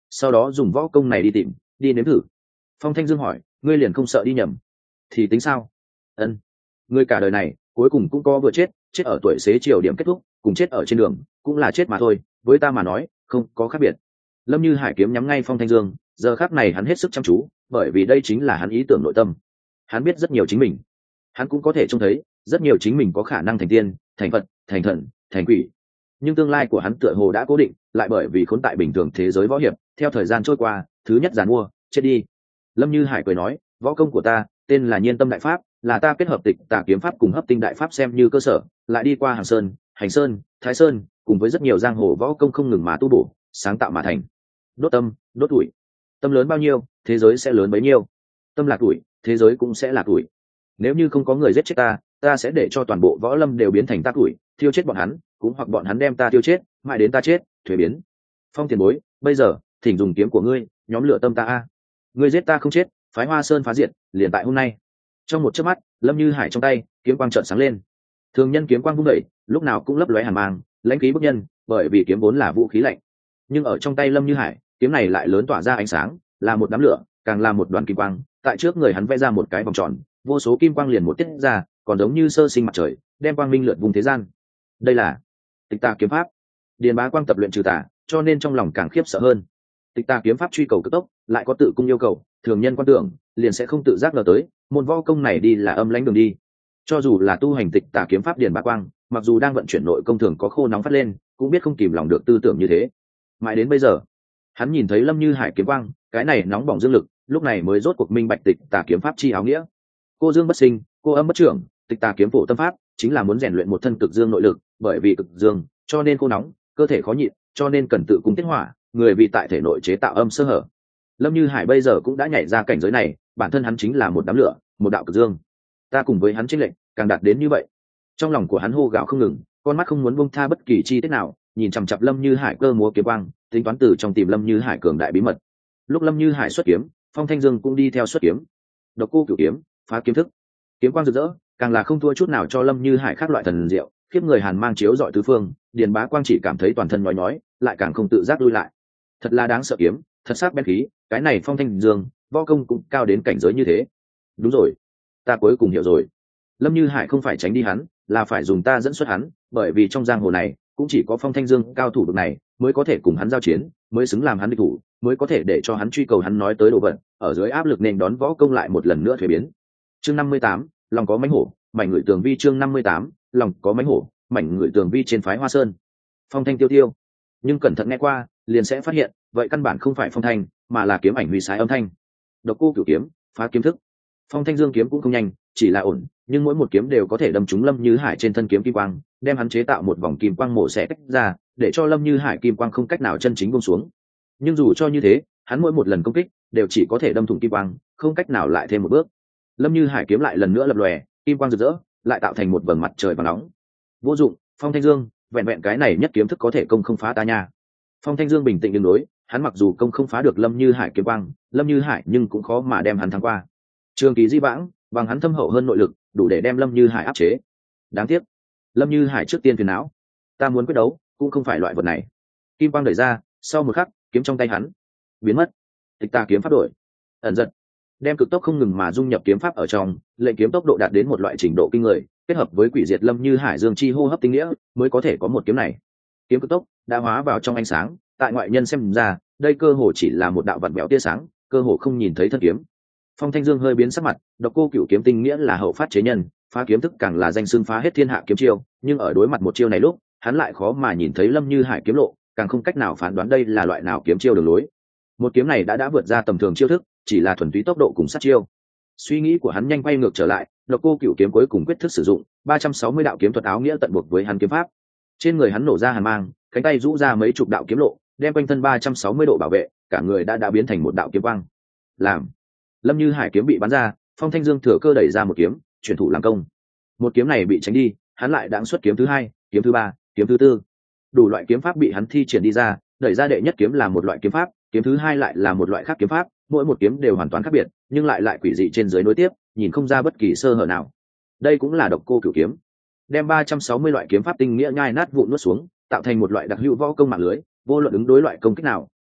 Speaker 1: sau đó dùng võ công này đi tìm đi nếm thử. Phong Thanh Dương hỏi, ngươi liền không sợ đi nhầm thì tính sao? Ân, ngươi cả đời này cuối cùng cũng có vừa chết, chết ở tuổi xế chiều điểm kết thúc, cùng chết ở trên đường cũng là chết mà thôi, với ta mà nói không có khác biệt. Lâm Như Hải kiếm nhắm ngay Phong Thanh Dương, giờ khắc này hắn hết sức chăm chú, bởi vì đây chính là hắn ý tưởng nội tâm. Hắn biết rất nhiều chính mình, hắn cũng có thể trông thấy rất nhiều chính mình có khả năng thành tiên, thành Phật, thành thần, thành quỷ, nhưng tương lai của hắn tựa hồ đã cố định, lại bởi vì khốn tại bình thường thế giới võ hiệp, theo thời gian trôi qua, thứ nhất giàn mua, chết đi. Lâm Như Hải cười nói, võ công của ta tên là Nhiên Tâm Đại Pháp, là ta kết hợp Tịch Tà Kiếm Pháp cùng Hấp Tinh Đại Pháp xem như cơ sở, lại đi qua Hàng Sơn, Hành Sơn, Thái Sơn, cùng với rất nhiều giang hồ võ công không ngừng mà tu bổ, sáng tạo mà thành. Đốt tâm, đốt tuổi. Tâm lớn bao nhiêu, thế giới sẽ lớn bấy nhiêu. Tâm là tuổi, thế giới cũng sẽ là tuổi. Nếu như không có người giết chết ta, ta sẽ để cho toàn bộ võ lâm đều biến thành ta tuổi, thiêu chết bọn hắn, cũng hoặc bọn hắn đem ta tiêu chết, mãi đến ta chết, thuế biến. Phong tiền bối, bây giờ thỉnh dùng kiếm của ngươi nhóm lửa tâm ta a. Ngươi giết ta không chết, phái Hoa Sơn phá diệt, liền tại hôm nay. Trong một chớp mắt, Lâm Như Hải trong tay kiếm quang chợt sáng lên. Thường nhân kiếm quang vung đẩy, lúc nào cũng lấp lóe hàn mang, lãnh khí bức nhân, bởi vì kiếm vốn là vũ khí lạnh. Nhưng ở trong tay Lâm Như Hải, kiếm này lại lớn tỏa ra ánh sáng, là một đám lửa, càng là một đoàn kim quang, tại trước người hắn vẽ ra một cái vòng tròn, vô số kim quang liền một tiết ra, còn giống như sơ sinh mặt trời, đem quang minh lượn vùng thế gian. Đây là Tịch Tà Kiếm Pháp. Điền Bá Quang tập luyện trừ tà, cho nên trong lòng càng khiếp sợ hơn. Tịch Tà Kiếm Pháp truy cầu cực tốc, lại có tự cung yêu cầu, thường nhân quan tưởng liền sẽ không tự giác ngờ tới, môn võ công này đi là âm lãnh đường đi. Cho dù là tu hành Tịch Tà Kiếm Pháp Điền Bá Quang, mặc dù đang vận chuyển nội công thường có khô nóng phát lên, cũng biết không kìm lòng được tư tưởng như thế. Mãi đến bây giờ, hắn nhìn thấy Lâm Như Hải kiếm quang, cái này nóng bỏng dương lực, lúc này mới rốt cuộc minh bạch Tịch Tà Kiếm Pháp chi áo nghĩa. Cô dương bất sinh, cô âm bất trưởng, Tịch Tà Kiếm phổ tâm pháp chính là muốn rèn luyện một thân cực dương nội lực, bởi vì cực dương, cho nên khô nóng, cơ thể khó nhịn, cho nên cần tự cung tiết hỏa, người vì tại thể nội chế tạo âm sơ hở. Lâm Như Hải bây giờ cũng đã nhảy ra cảnh giới này, bản thân hắn chính là một đám lửa, một đạo cực dương. Ta cùng với hắn chênh lệch càng đạt đến như vậy. Trong lòng của hắn hô gào không ngừng, con mắt không muốn buông tha bất kỳ chi tiết nào, nhìn chằm chằm Lâm Như Hải cơ múa kiếm quang, tính toán từ trong tìm Lâm Như Hải cường đại bí mật. Lúc Lâm Như Hải xuất kiếm, Phong Thanh Dương cũng đi theo xuất kiếm. Độc Cô Cửu kiếm, phá kiếm thức, kiếm quang rực rỡ, càng là không thua chút nào cho Lâm Như Hải khác loại thần diệu, khiếp người hàn mang chiếu rọi tứ phương. Điền Bá Quang chỉ cảm thấy toàn thân nhói nhói, lại càng không tự giác lui lại. Thật là đáng sợ kiếm, thật sắc bén khí, cái này Phong Thanh Dương, võ công cũng cao đến cảnh giới như thế. Đúng rồi, ta cuối cùng hiểu rồi. Lâm Như Hải không phải tránh đi hắn, là phải dùng ta dẫn xuất hắn, bởi vì trong giang hồ này cũng chỉ có Phong Thanh Dương cao thủ bậc này mới có thể cùng hắn giao chiến, mới xứng làm hắn địch thủ, mới có thể để cho hắn truy cầu hắn nói tới đồ vật, ở dưới áp lực nên đón võ công lại một lần nữa thuế biến. Chương năm mươi tám, lòng có mãnh hổ, mảnh người tường vi. Chương năm mươi tám, lòng có mãnh hổ, mảnh người tường vi. Trên phái Hoa Sơn, phong thanh tiêu tiêu, nhưng cẩn thận nghe qua liền sẽ phát hiện, vậy căn bản không phải phong thanh, mà là kiếm ảnh huy sái âm thanh. Độc Cô Cửu kiếm, phá kiếm thức. Phong Thanh Dương kiếm cũng không nhanh, chỉ là ổn, nhưng mỗi một kiếm đều có thể đâm trúng Lâm Như Hải trên thân kiếm kim quang, đem hắn chế tạo một vòng kim quang mổ xẻ tách ra, để cho Lâm Như Hải kim quang không cách nào chân chính buông xuống. Nhưng dù cho như thế, hắn mỗi một lần công kích đều chỉ có thể đâm thủng kim quang, không cách nào lại thêm một bước. Lâm Như Hải kiếm lại lần nữa lập lòe, kim quang rực rỡ, lại tạo thành một vầng mặt trời vàng nóng. Vô dụng, Phong Thanh Dương, vẹn vẹn cái này nhất kiếm thức có thể công không phá ta nha. Phong Thanh Dương bình tĩnh đứng đối, hắn mặc dù công không phá được Lâm Như Hải kiếm quang, Lâm Như Hải nhưng cũng khó mà đem hắn thắng qua. Trường kỳ di vãng, bằng hắn thâm hậu hơn nội lực, đủ để đem Lâm Như Hải áp chế. Đáng tiếc, Lâm Như Hải trước tiên phiền não, ta muốn quyết đấu, cũng không phải loại vật này. Kim quang đẩy ra, sau một khắc, kiếm trong tay hắn biến mất. Tịch Tà kiếm pháp đổi, ẩn giật, đem cực tốc không ngừng mà dung nhập kiếm pháp ở trong, lệnh kiếm tốc độ đạt đến một loại trình độ kinh người, kết hợp với quỷ diệt Lâm Như Hải dương chi hô hấp tinh nghĩa, mới có thể có một kiếm này. Kiếm cực tốc đã hóa vào trong ánh sáng, tại ngoại nhân xem ra, đây cơ hồ chỉ là một đạo vặn vẹo tia sáng, cơ hồ không nhìn thấy thân kiếm. Phong Thanh Dương hơi biến sắc mặt, Độc Cô Cửu kiếm tinh nghĩa là hậu phát chế nhân, phá kiếm thức càng là danh xưng phá hết thiên hạ kiếm chiêu, nhưng ở đối mặt một chiêu này lúc, hắn lại khó mà nhìn thấy Lâm Như Hải kiếm lộ, càng không cách nào phán đoán đây là loại nào kiếm chiêu đường lối. Một kiếm này đã đã vượt ra tầm thường chiêu thức, chỉ là thuần túy tốc độ cùng sát chiêu. Suy nghĩ của hắn nhanh quay ngược trở lại, Độc Cô Cửu kiếm cuối cùng quyết thức sử dụng, ba trăm sáu mươi đạo kiếm thuật áo nghĩa tận buộc với hắn kiếm pháp. Trên người hắn nổ ra hàn mang, cánh tay rũ ra mấy chục đạo kiếm lộ, đem quanh thân ba trăm sáu mươi độ bảo vệ, cả người đã đã biến thành một đạo kiếm quang. Làm Lâm Như Hải kiếm bị bắn ra, Phong Thanh Dương thừa cơ đẩy ra một kiếm, chuyển thủ làm công. Một kiếm này bị tránh đi, hắn lại đãng xuất kiếm thứ hai, kiếm thứ ba, kiếm thứ tư. Đủ loại kiếm pháp bị hắn thi triển đi ra, đẩy ra đệ nhất kiếm là một loại kiếm pháp, kiếm thứ hai lại là một loại khác kiếm pháp, mỗi một kiếm đều hoàn toàn khác biệt, nhưng lại lại quỷ dị trên dưới nối tiếp, nhìn không ra bất kỳ sơ hở nào. Đây cũng là Độc Cô Cửu kiếm, đem ba trăm sáu mươi loại kiếm pháp tinh nghĩa nhai nát vụn nuốt xuống, tạo thành một loại đặc hữu võ công mạng lưới, vô luận ứng đối loại công kích nào,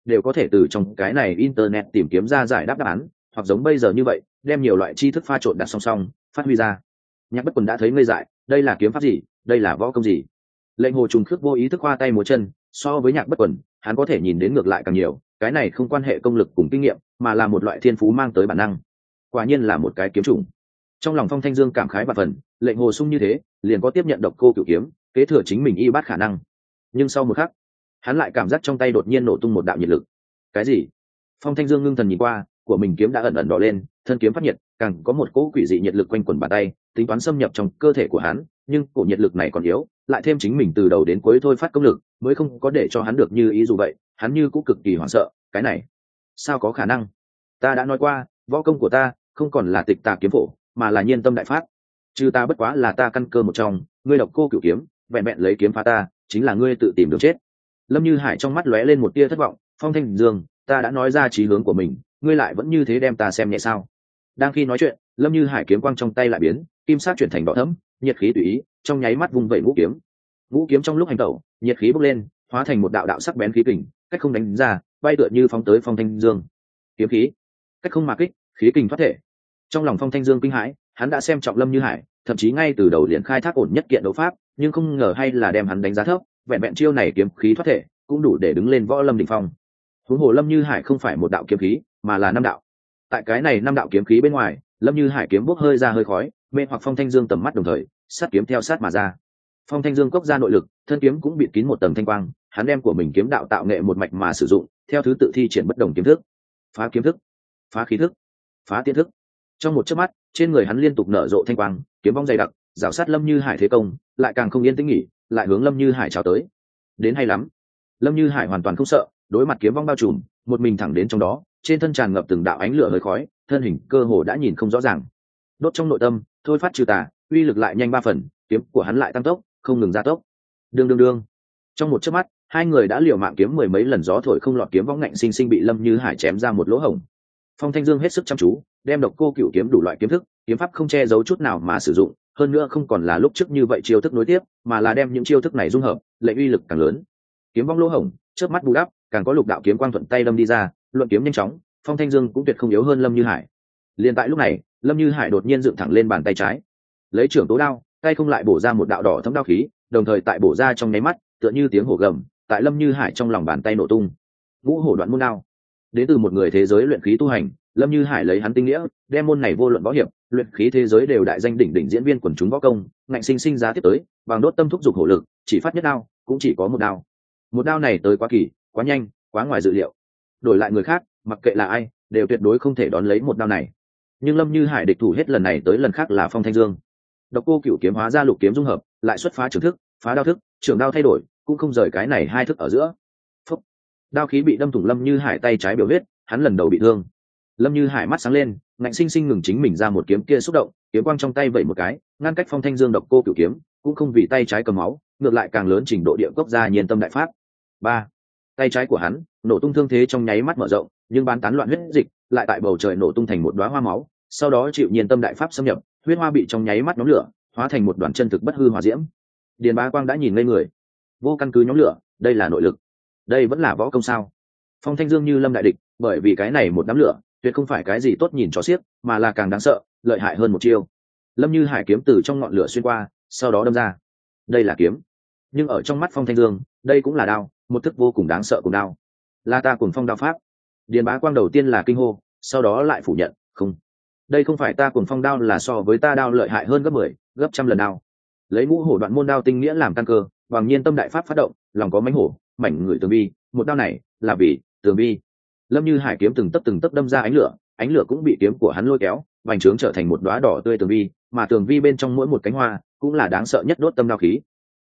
Speaker 1: đều có thể từ trong cái này internet tìm kiếm ra giải đáp đáp án, hoặc giống bây giờ như vậy đem nhiều loại tri thức pha trộn đặt song song phát huy ra. Nhạc Bất Quần đã thấy ngây dại, đây là kiếm pháp gì, đây là võ công gì? Lệnh Hồ Trùng Khước vô ý thức khoa tay múa chân, so với Nhạc Bất Quần hắn có thể nhìn đến ngược lại càng nhiều, cái này không quan hệ công lực cùng kinh nghiệm, mà là một loại thiên phú mang tới bản năng. Quả nhiên là một cái kiếm chủng. Trong lòng Phong Thanh Dương cảm khái và phần, Lệnh Hồ Sung như thế liền có tiếp nhận độc cô cửu kiếm, kế thừa chính mình y bát khả năng. Nhưng sau một khắc, hắn lại cảm giác trong tay đột nhiên nổ tung một đạo nhiệt lực. Cái gì? Phong Thanh Dương ngưng thần nhìn qua, của mình kiếm đã ẩn ẩn đỏ lên, thân kiếm phát nhiệt, càng có một cỗ quỷ dị nhiệt lực quanh quẩn bàn tay, tính toán xâm nhập trong cơ thể của hắn, nhưng cổ nhiệt lực này còn yếu, lại thêm chính mình từ đầu đến cuối thôi phát công lực, mới không có để cho hắn được như ý. Dù vậy, hắn như cũng cực kỳ hoảng sợ, cái này, sao có khả năng? Ta đã nói qua, võ công của ta không còn là tịch tà kiếm phổ, mà là nhiên tâm đại phát. Chứ ta bất quá là ta căn cơ một trong, ngươi độc cô cửu kiếm, vẹn vẹn lấy kiếm phá ta, chính là ngươi tự tìm đường chết. Lâm Như Hải trong mắt lóe lên một tia thất vọng, Phong Thanh Dương, ta đã nói ra chí hướng của mình, ngươi lại vẫn như thế đem ta xem nhẹ sao? Đang khi nói chuyện, Lâm Như Hải kiếm quang trong tay lại biến, kim sắc chuyển thành đỏ thẫm, nhiệt khí tùy ý, trong nháy mắt vung vẩy ngũ kiếm. Ngũ kiếm trong lúc hành tẩu, nhiệt khí bốc lên, hóa thành một đạo đạo sắc bén khí kình, cách không đánh ra, bay tựa như phóng tới Phong Thanh Dương. Kiếm khí, cách không mà kích, khí kình thoát thể. Trong lòng Phong Thanh Dương kinh hãi, hắn đã xem trọng Lâm Như Hải, thậm chí ngay từ đầu liền khai thác ổn nhất kiện đấu pháp, nhưng không ngờ hay là đem hắn đánh giá thấp, vẹn vẹn chiêu này kiếm khí thoát thể, cũng đủ để đứng lên võ lâm đỉnh phong. Huống hồ Lâm Như Hải không phải một đạo kiếm khí, mà là năm đạo. Tại cái này năm đạo kiếm khí bên ngoài, Lâm Như Hải kiếm bốc hơi ra hơi khói, mê hoặc Phong Thanh Dương tầm mắt đồng thời, sát kiếm theo sát mà ra. Phong Thanh Dương cốc ra nội lực, thân kiếm cũng bịt kín một tầng thanh quang, hắn đem của mình kiếm đạo tạo nghệ một mạch mà sử dụng, theo thứ tự thi triển bất đồng kiếm thức. Phá kiếm thức, phá khí thức, phá tiên thức. Trong một chớp mắt, trên người hắn liên tục nở rộ thanh quang, kiếm vong dày đặc, rảo sát Lâm Như Hải thế công, lại càng không yên tĩnh nghỉ, lại hướng Lâm Như Hải chào tới. Đến hay lắm. Lâm Như Hải hoàn toàn không sợ, đối mặt kiếm vong bao trùm, một mình thẳng đến trong đó, trên thân tràn ngập từng đạo ánh lửa hơi khói, thân hình cơ hồ đã nhìn không rõ ràng. Đốt trong nội tâm, thôi phát trừ tà, uy lực lại nhanh ba phần, kiếm của hắn lại tăng tốc, không ngừng gia tốc. Đương đương đương. Trong một chớp mắt, hai người đã liều mạng kiếm mười mấy lần gió thổi không lọt, kiếm vong ngạnh sinh sinh bị Lâm Như Hải chém ra một lỗ hổng. Phong Thanh Dương hết sức chăm chú, đem độc cô cửu kiếm đủ loại kiếm thức, kiếm pháp không che giấu chút nào mà sử dụng, hơn nữa không còn là lúc trước như vậy chiêu thức nối tiếp, mà là đem những chiêu thức này dung hợp, lệnh uy lực càng lớn. Kiếm vong lỗ hổng, chớp mắt bù đắp, càng có lục đạo kiếm quang thuận tay đâm đi ra, luận kiếm nhanh chóng, Phong Thanh Dương cũng tuyệt không yếu hơn Lâm Như Hải. Liên tại lúc này, Lâm Như Hải đột nhiên dựng thẳng lên bàn tay trái, lấy trưởng tố đao, tay không lại bổ ra một đạo đỏ thấm đao khí, đồng thời tại bổ ra trong nháy mắt, tựa như tiếng hổ gầm, tại Lâm Như Hải trong lòng bàn tay nổ tung. Ngũ hổ đoạn môn đao, đến từ một người thế giới luyện khí tu hành, Lâm Như Hải lấy hắn tinh nghĩa, đem môn này vô luận võ hiệp, luyện khí thế giới đều đại danh đỉnh đỉnh diễn viên quần chúng võ công, ngạnh sinh sinh giá tiếp tới, bằng đốt tâm thúc dục hổ lực, chỉ phát nhất đao, cũng chỉ có một đao. Một đao này tới quá kỳ, quá nhanh, quá ngoài dự liệu. Đổi lại người khác, mặc kệ là ai, đều tuyệt đối không thể đón lấy một đao này. Nhưng Lâm Như Hải địch thủ hết lần này tới lần khác là Phong Thanh Dương. Độc cô cửu kiếm hóa ra lục kiếm dung hợp, lại xuất phá trường thức, phá đao thức, trường đao thay đổi, cũng không rời cái này hai thức ở giữa. Phúc. Đao khí bị đâm thủng Lâm Như Hải tay trái biểu huyết, hắn lần đầu bị thương. Lâm Như Hải mắt sáng lên, ngạnh sinh sinh ngừng chính mình ra một kiếm kia xúc động, kiếm quang trong tay vẩy một cái, ngăn cách Phong Thanh Dương độc cô cửu kiếm, cũng không vì tay trái cầm máu, ngược lại càng lớn trình độ địa cốc ra nhiên tâm đại phát. Ba. Tay trái của hắn nổ tung, thương thế trong nháy mắt mở rộng, nhưng bán tán loạn huyết dịch lại tại bầu trời nổ tung thành một đóa hoa máu, sau đó chịu nhiên tâm đại pháp xâm nhập, huyết hoa bị trong nháy mắt nhóm lửa, hóa thành một đoàn chân thực bất hư hỏa diễm. Điền Bá Quang đã nhìn ngây người. Vô căn cứ nhóm lửa, đây là nội lực, đây vẫn là võ công sao? Phong Thanh Dương như lâm đại địch, bởi vì cái này một đám lửa, tuyệt không phải cái gì tốt nhìn cho xiếc, mà là càng đáng sợ, lợi hại hơn một chiêu. Lâm Như Hải kiếm từ trong ngọn lửa xuyên qua, sau đó đâm ra. Đây là kiếm, nhưng ở trong mắt Phong Thanh Dương, đây cũng là đao, một thức vô cùng đáng sợ của đao. Là ta Cuồng Phong đao pháp. Điền Bá Quang đầu tiên là kinh hô, sau đó lại phủ nhận, không, đây không phải ta Cuồng Phong đao, là so với ta đao lợi hại hơn gấp mười, gấp trăm lần đao. Lấy ngũ hổ đoạn môn đao tinh nghĩa làm căn cơ, bằng nhiên tâm đại pháp phát động, lòng có mãnh hổ, mảnh người tường bi, một đao này là vì tường bi. Lâm Như Hải kiếm từng tấc từng tấc đâm ra ánh lửa, ánh lửa cũng bị kiếm của hắn lôi kéo, vành trướng trở thành một đóa đỏ tươi tường vi, mà tường vi bên trong mỗi một cánh hoa cũng là đáng sợ nhất đốt tâm đao khí.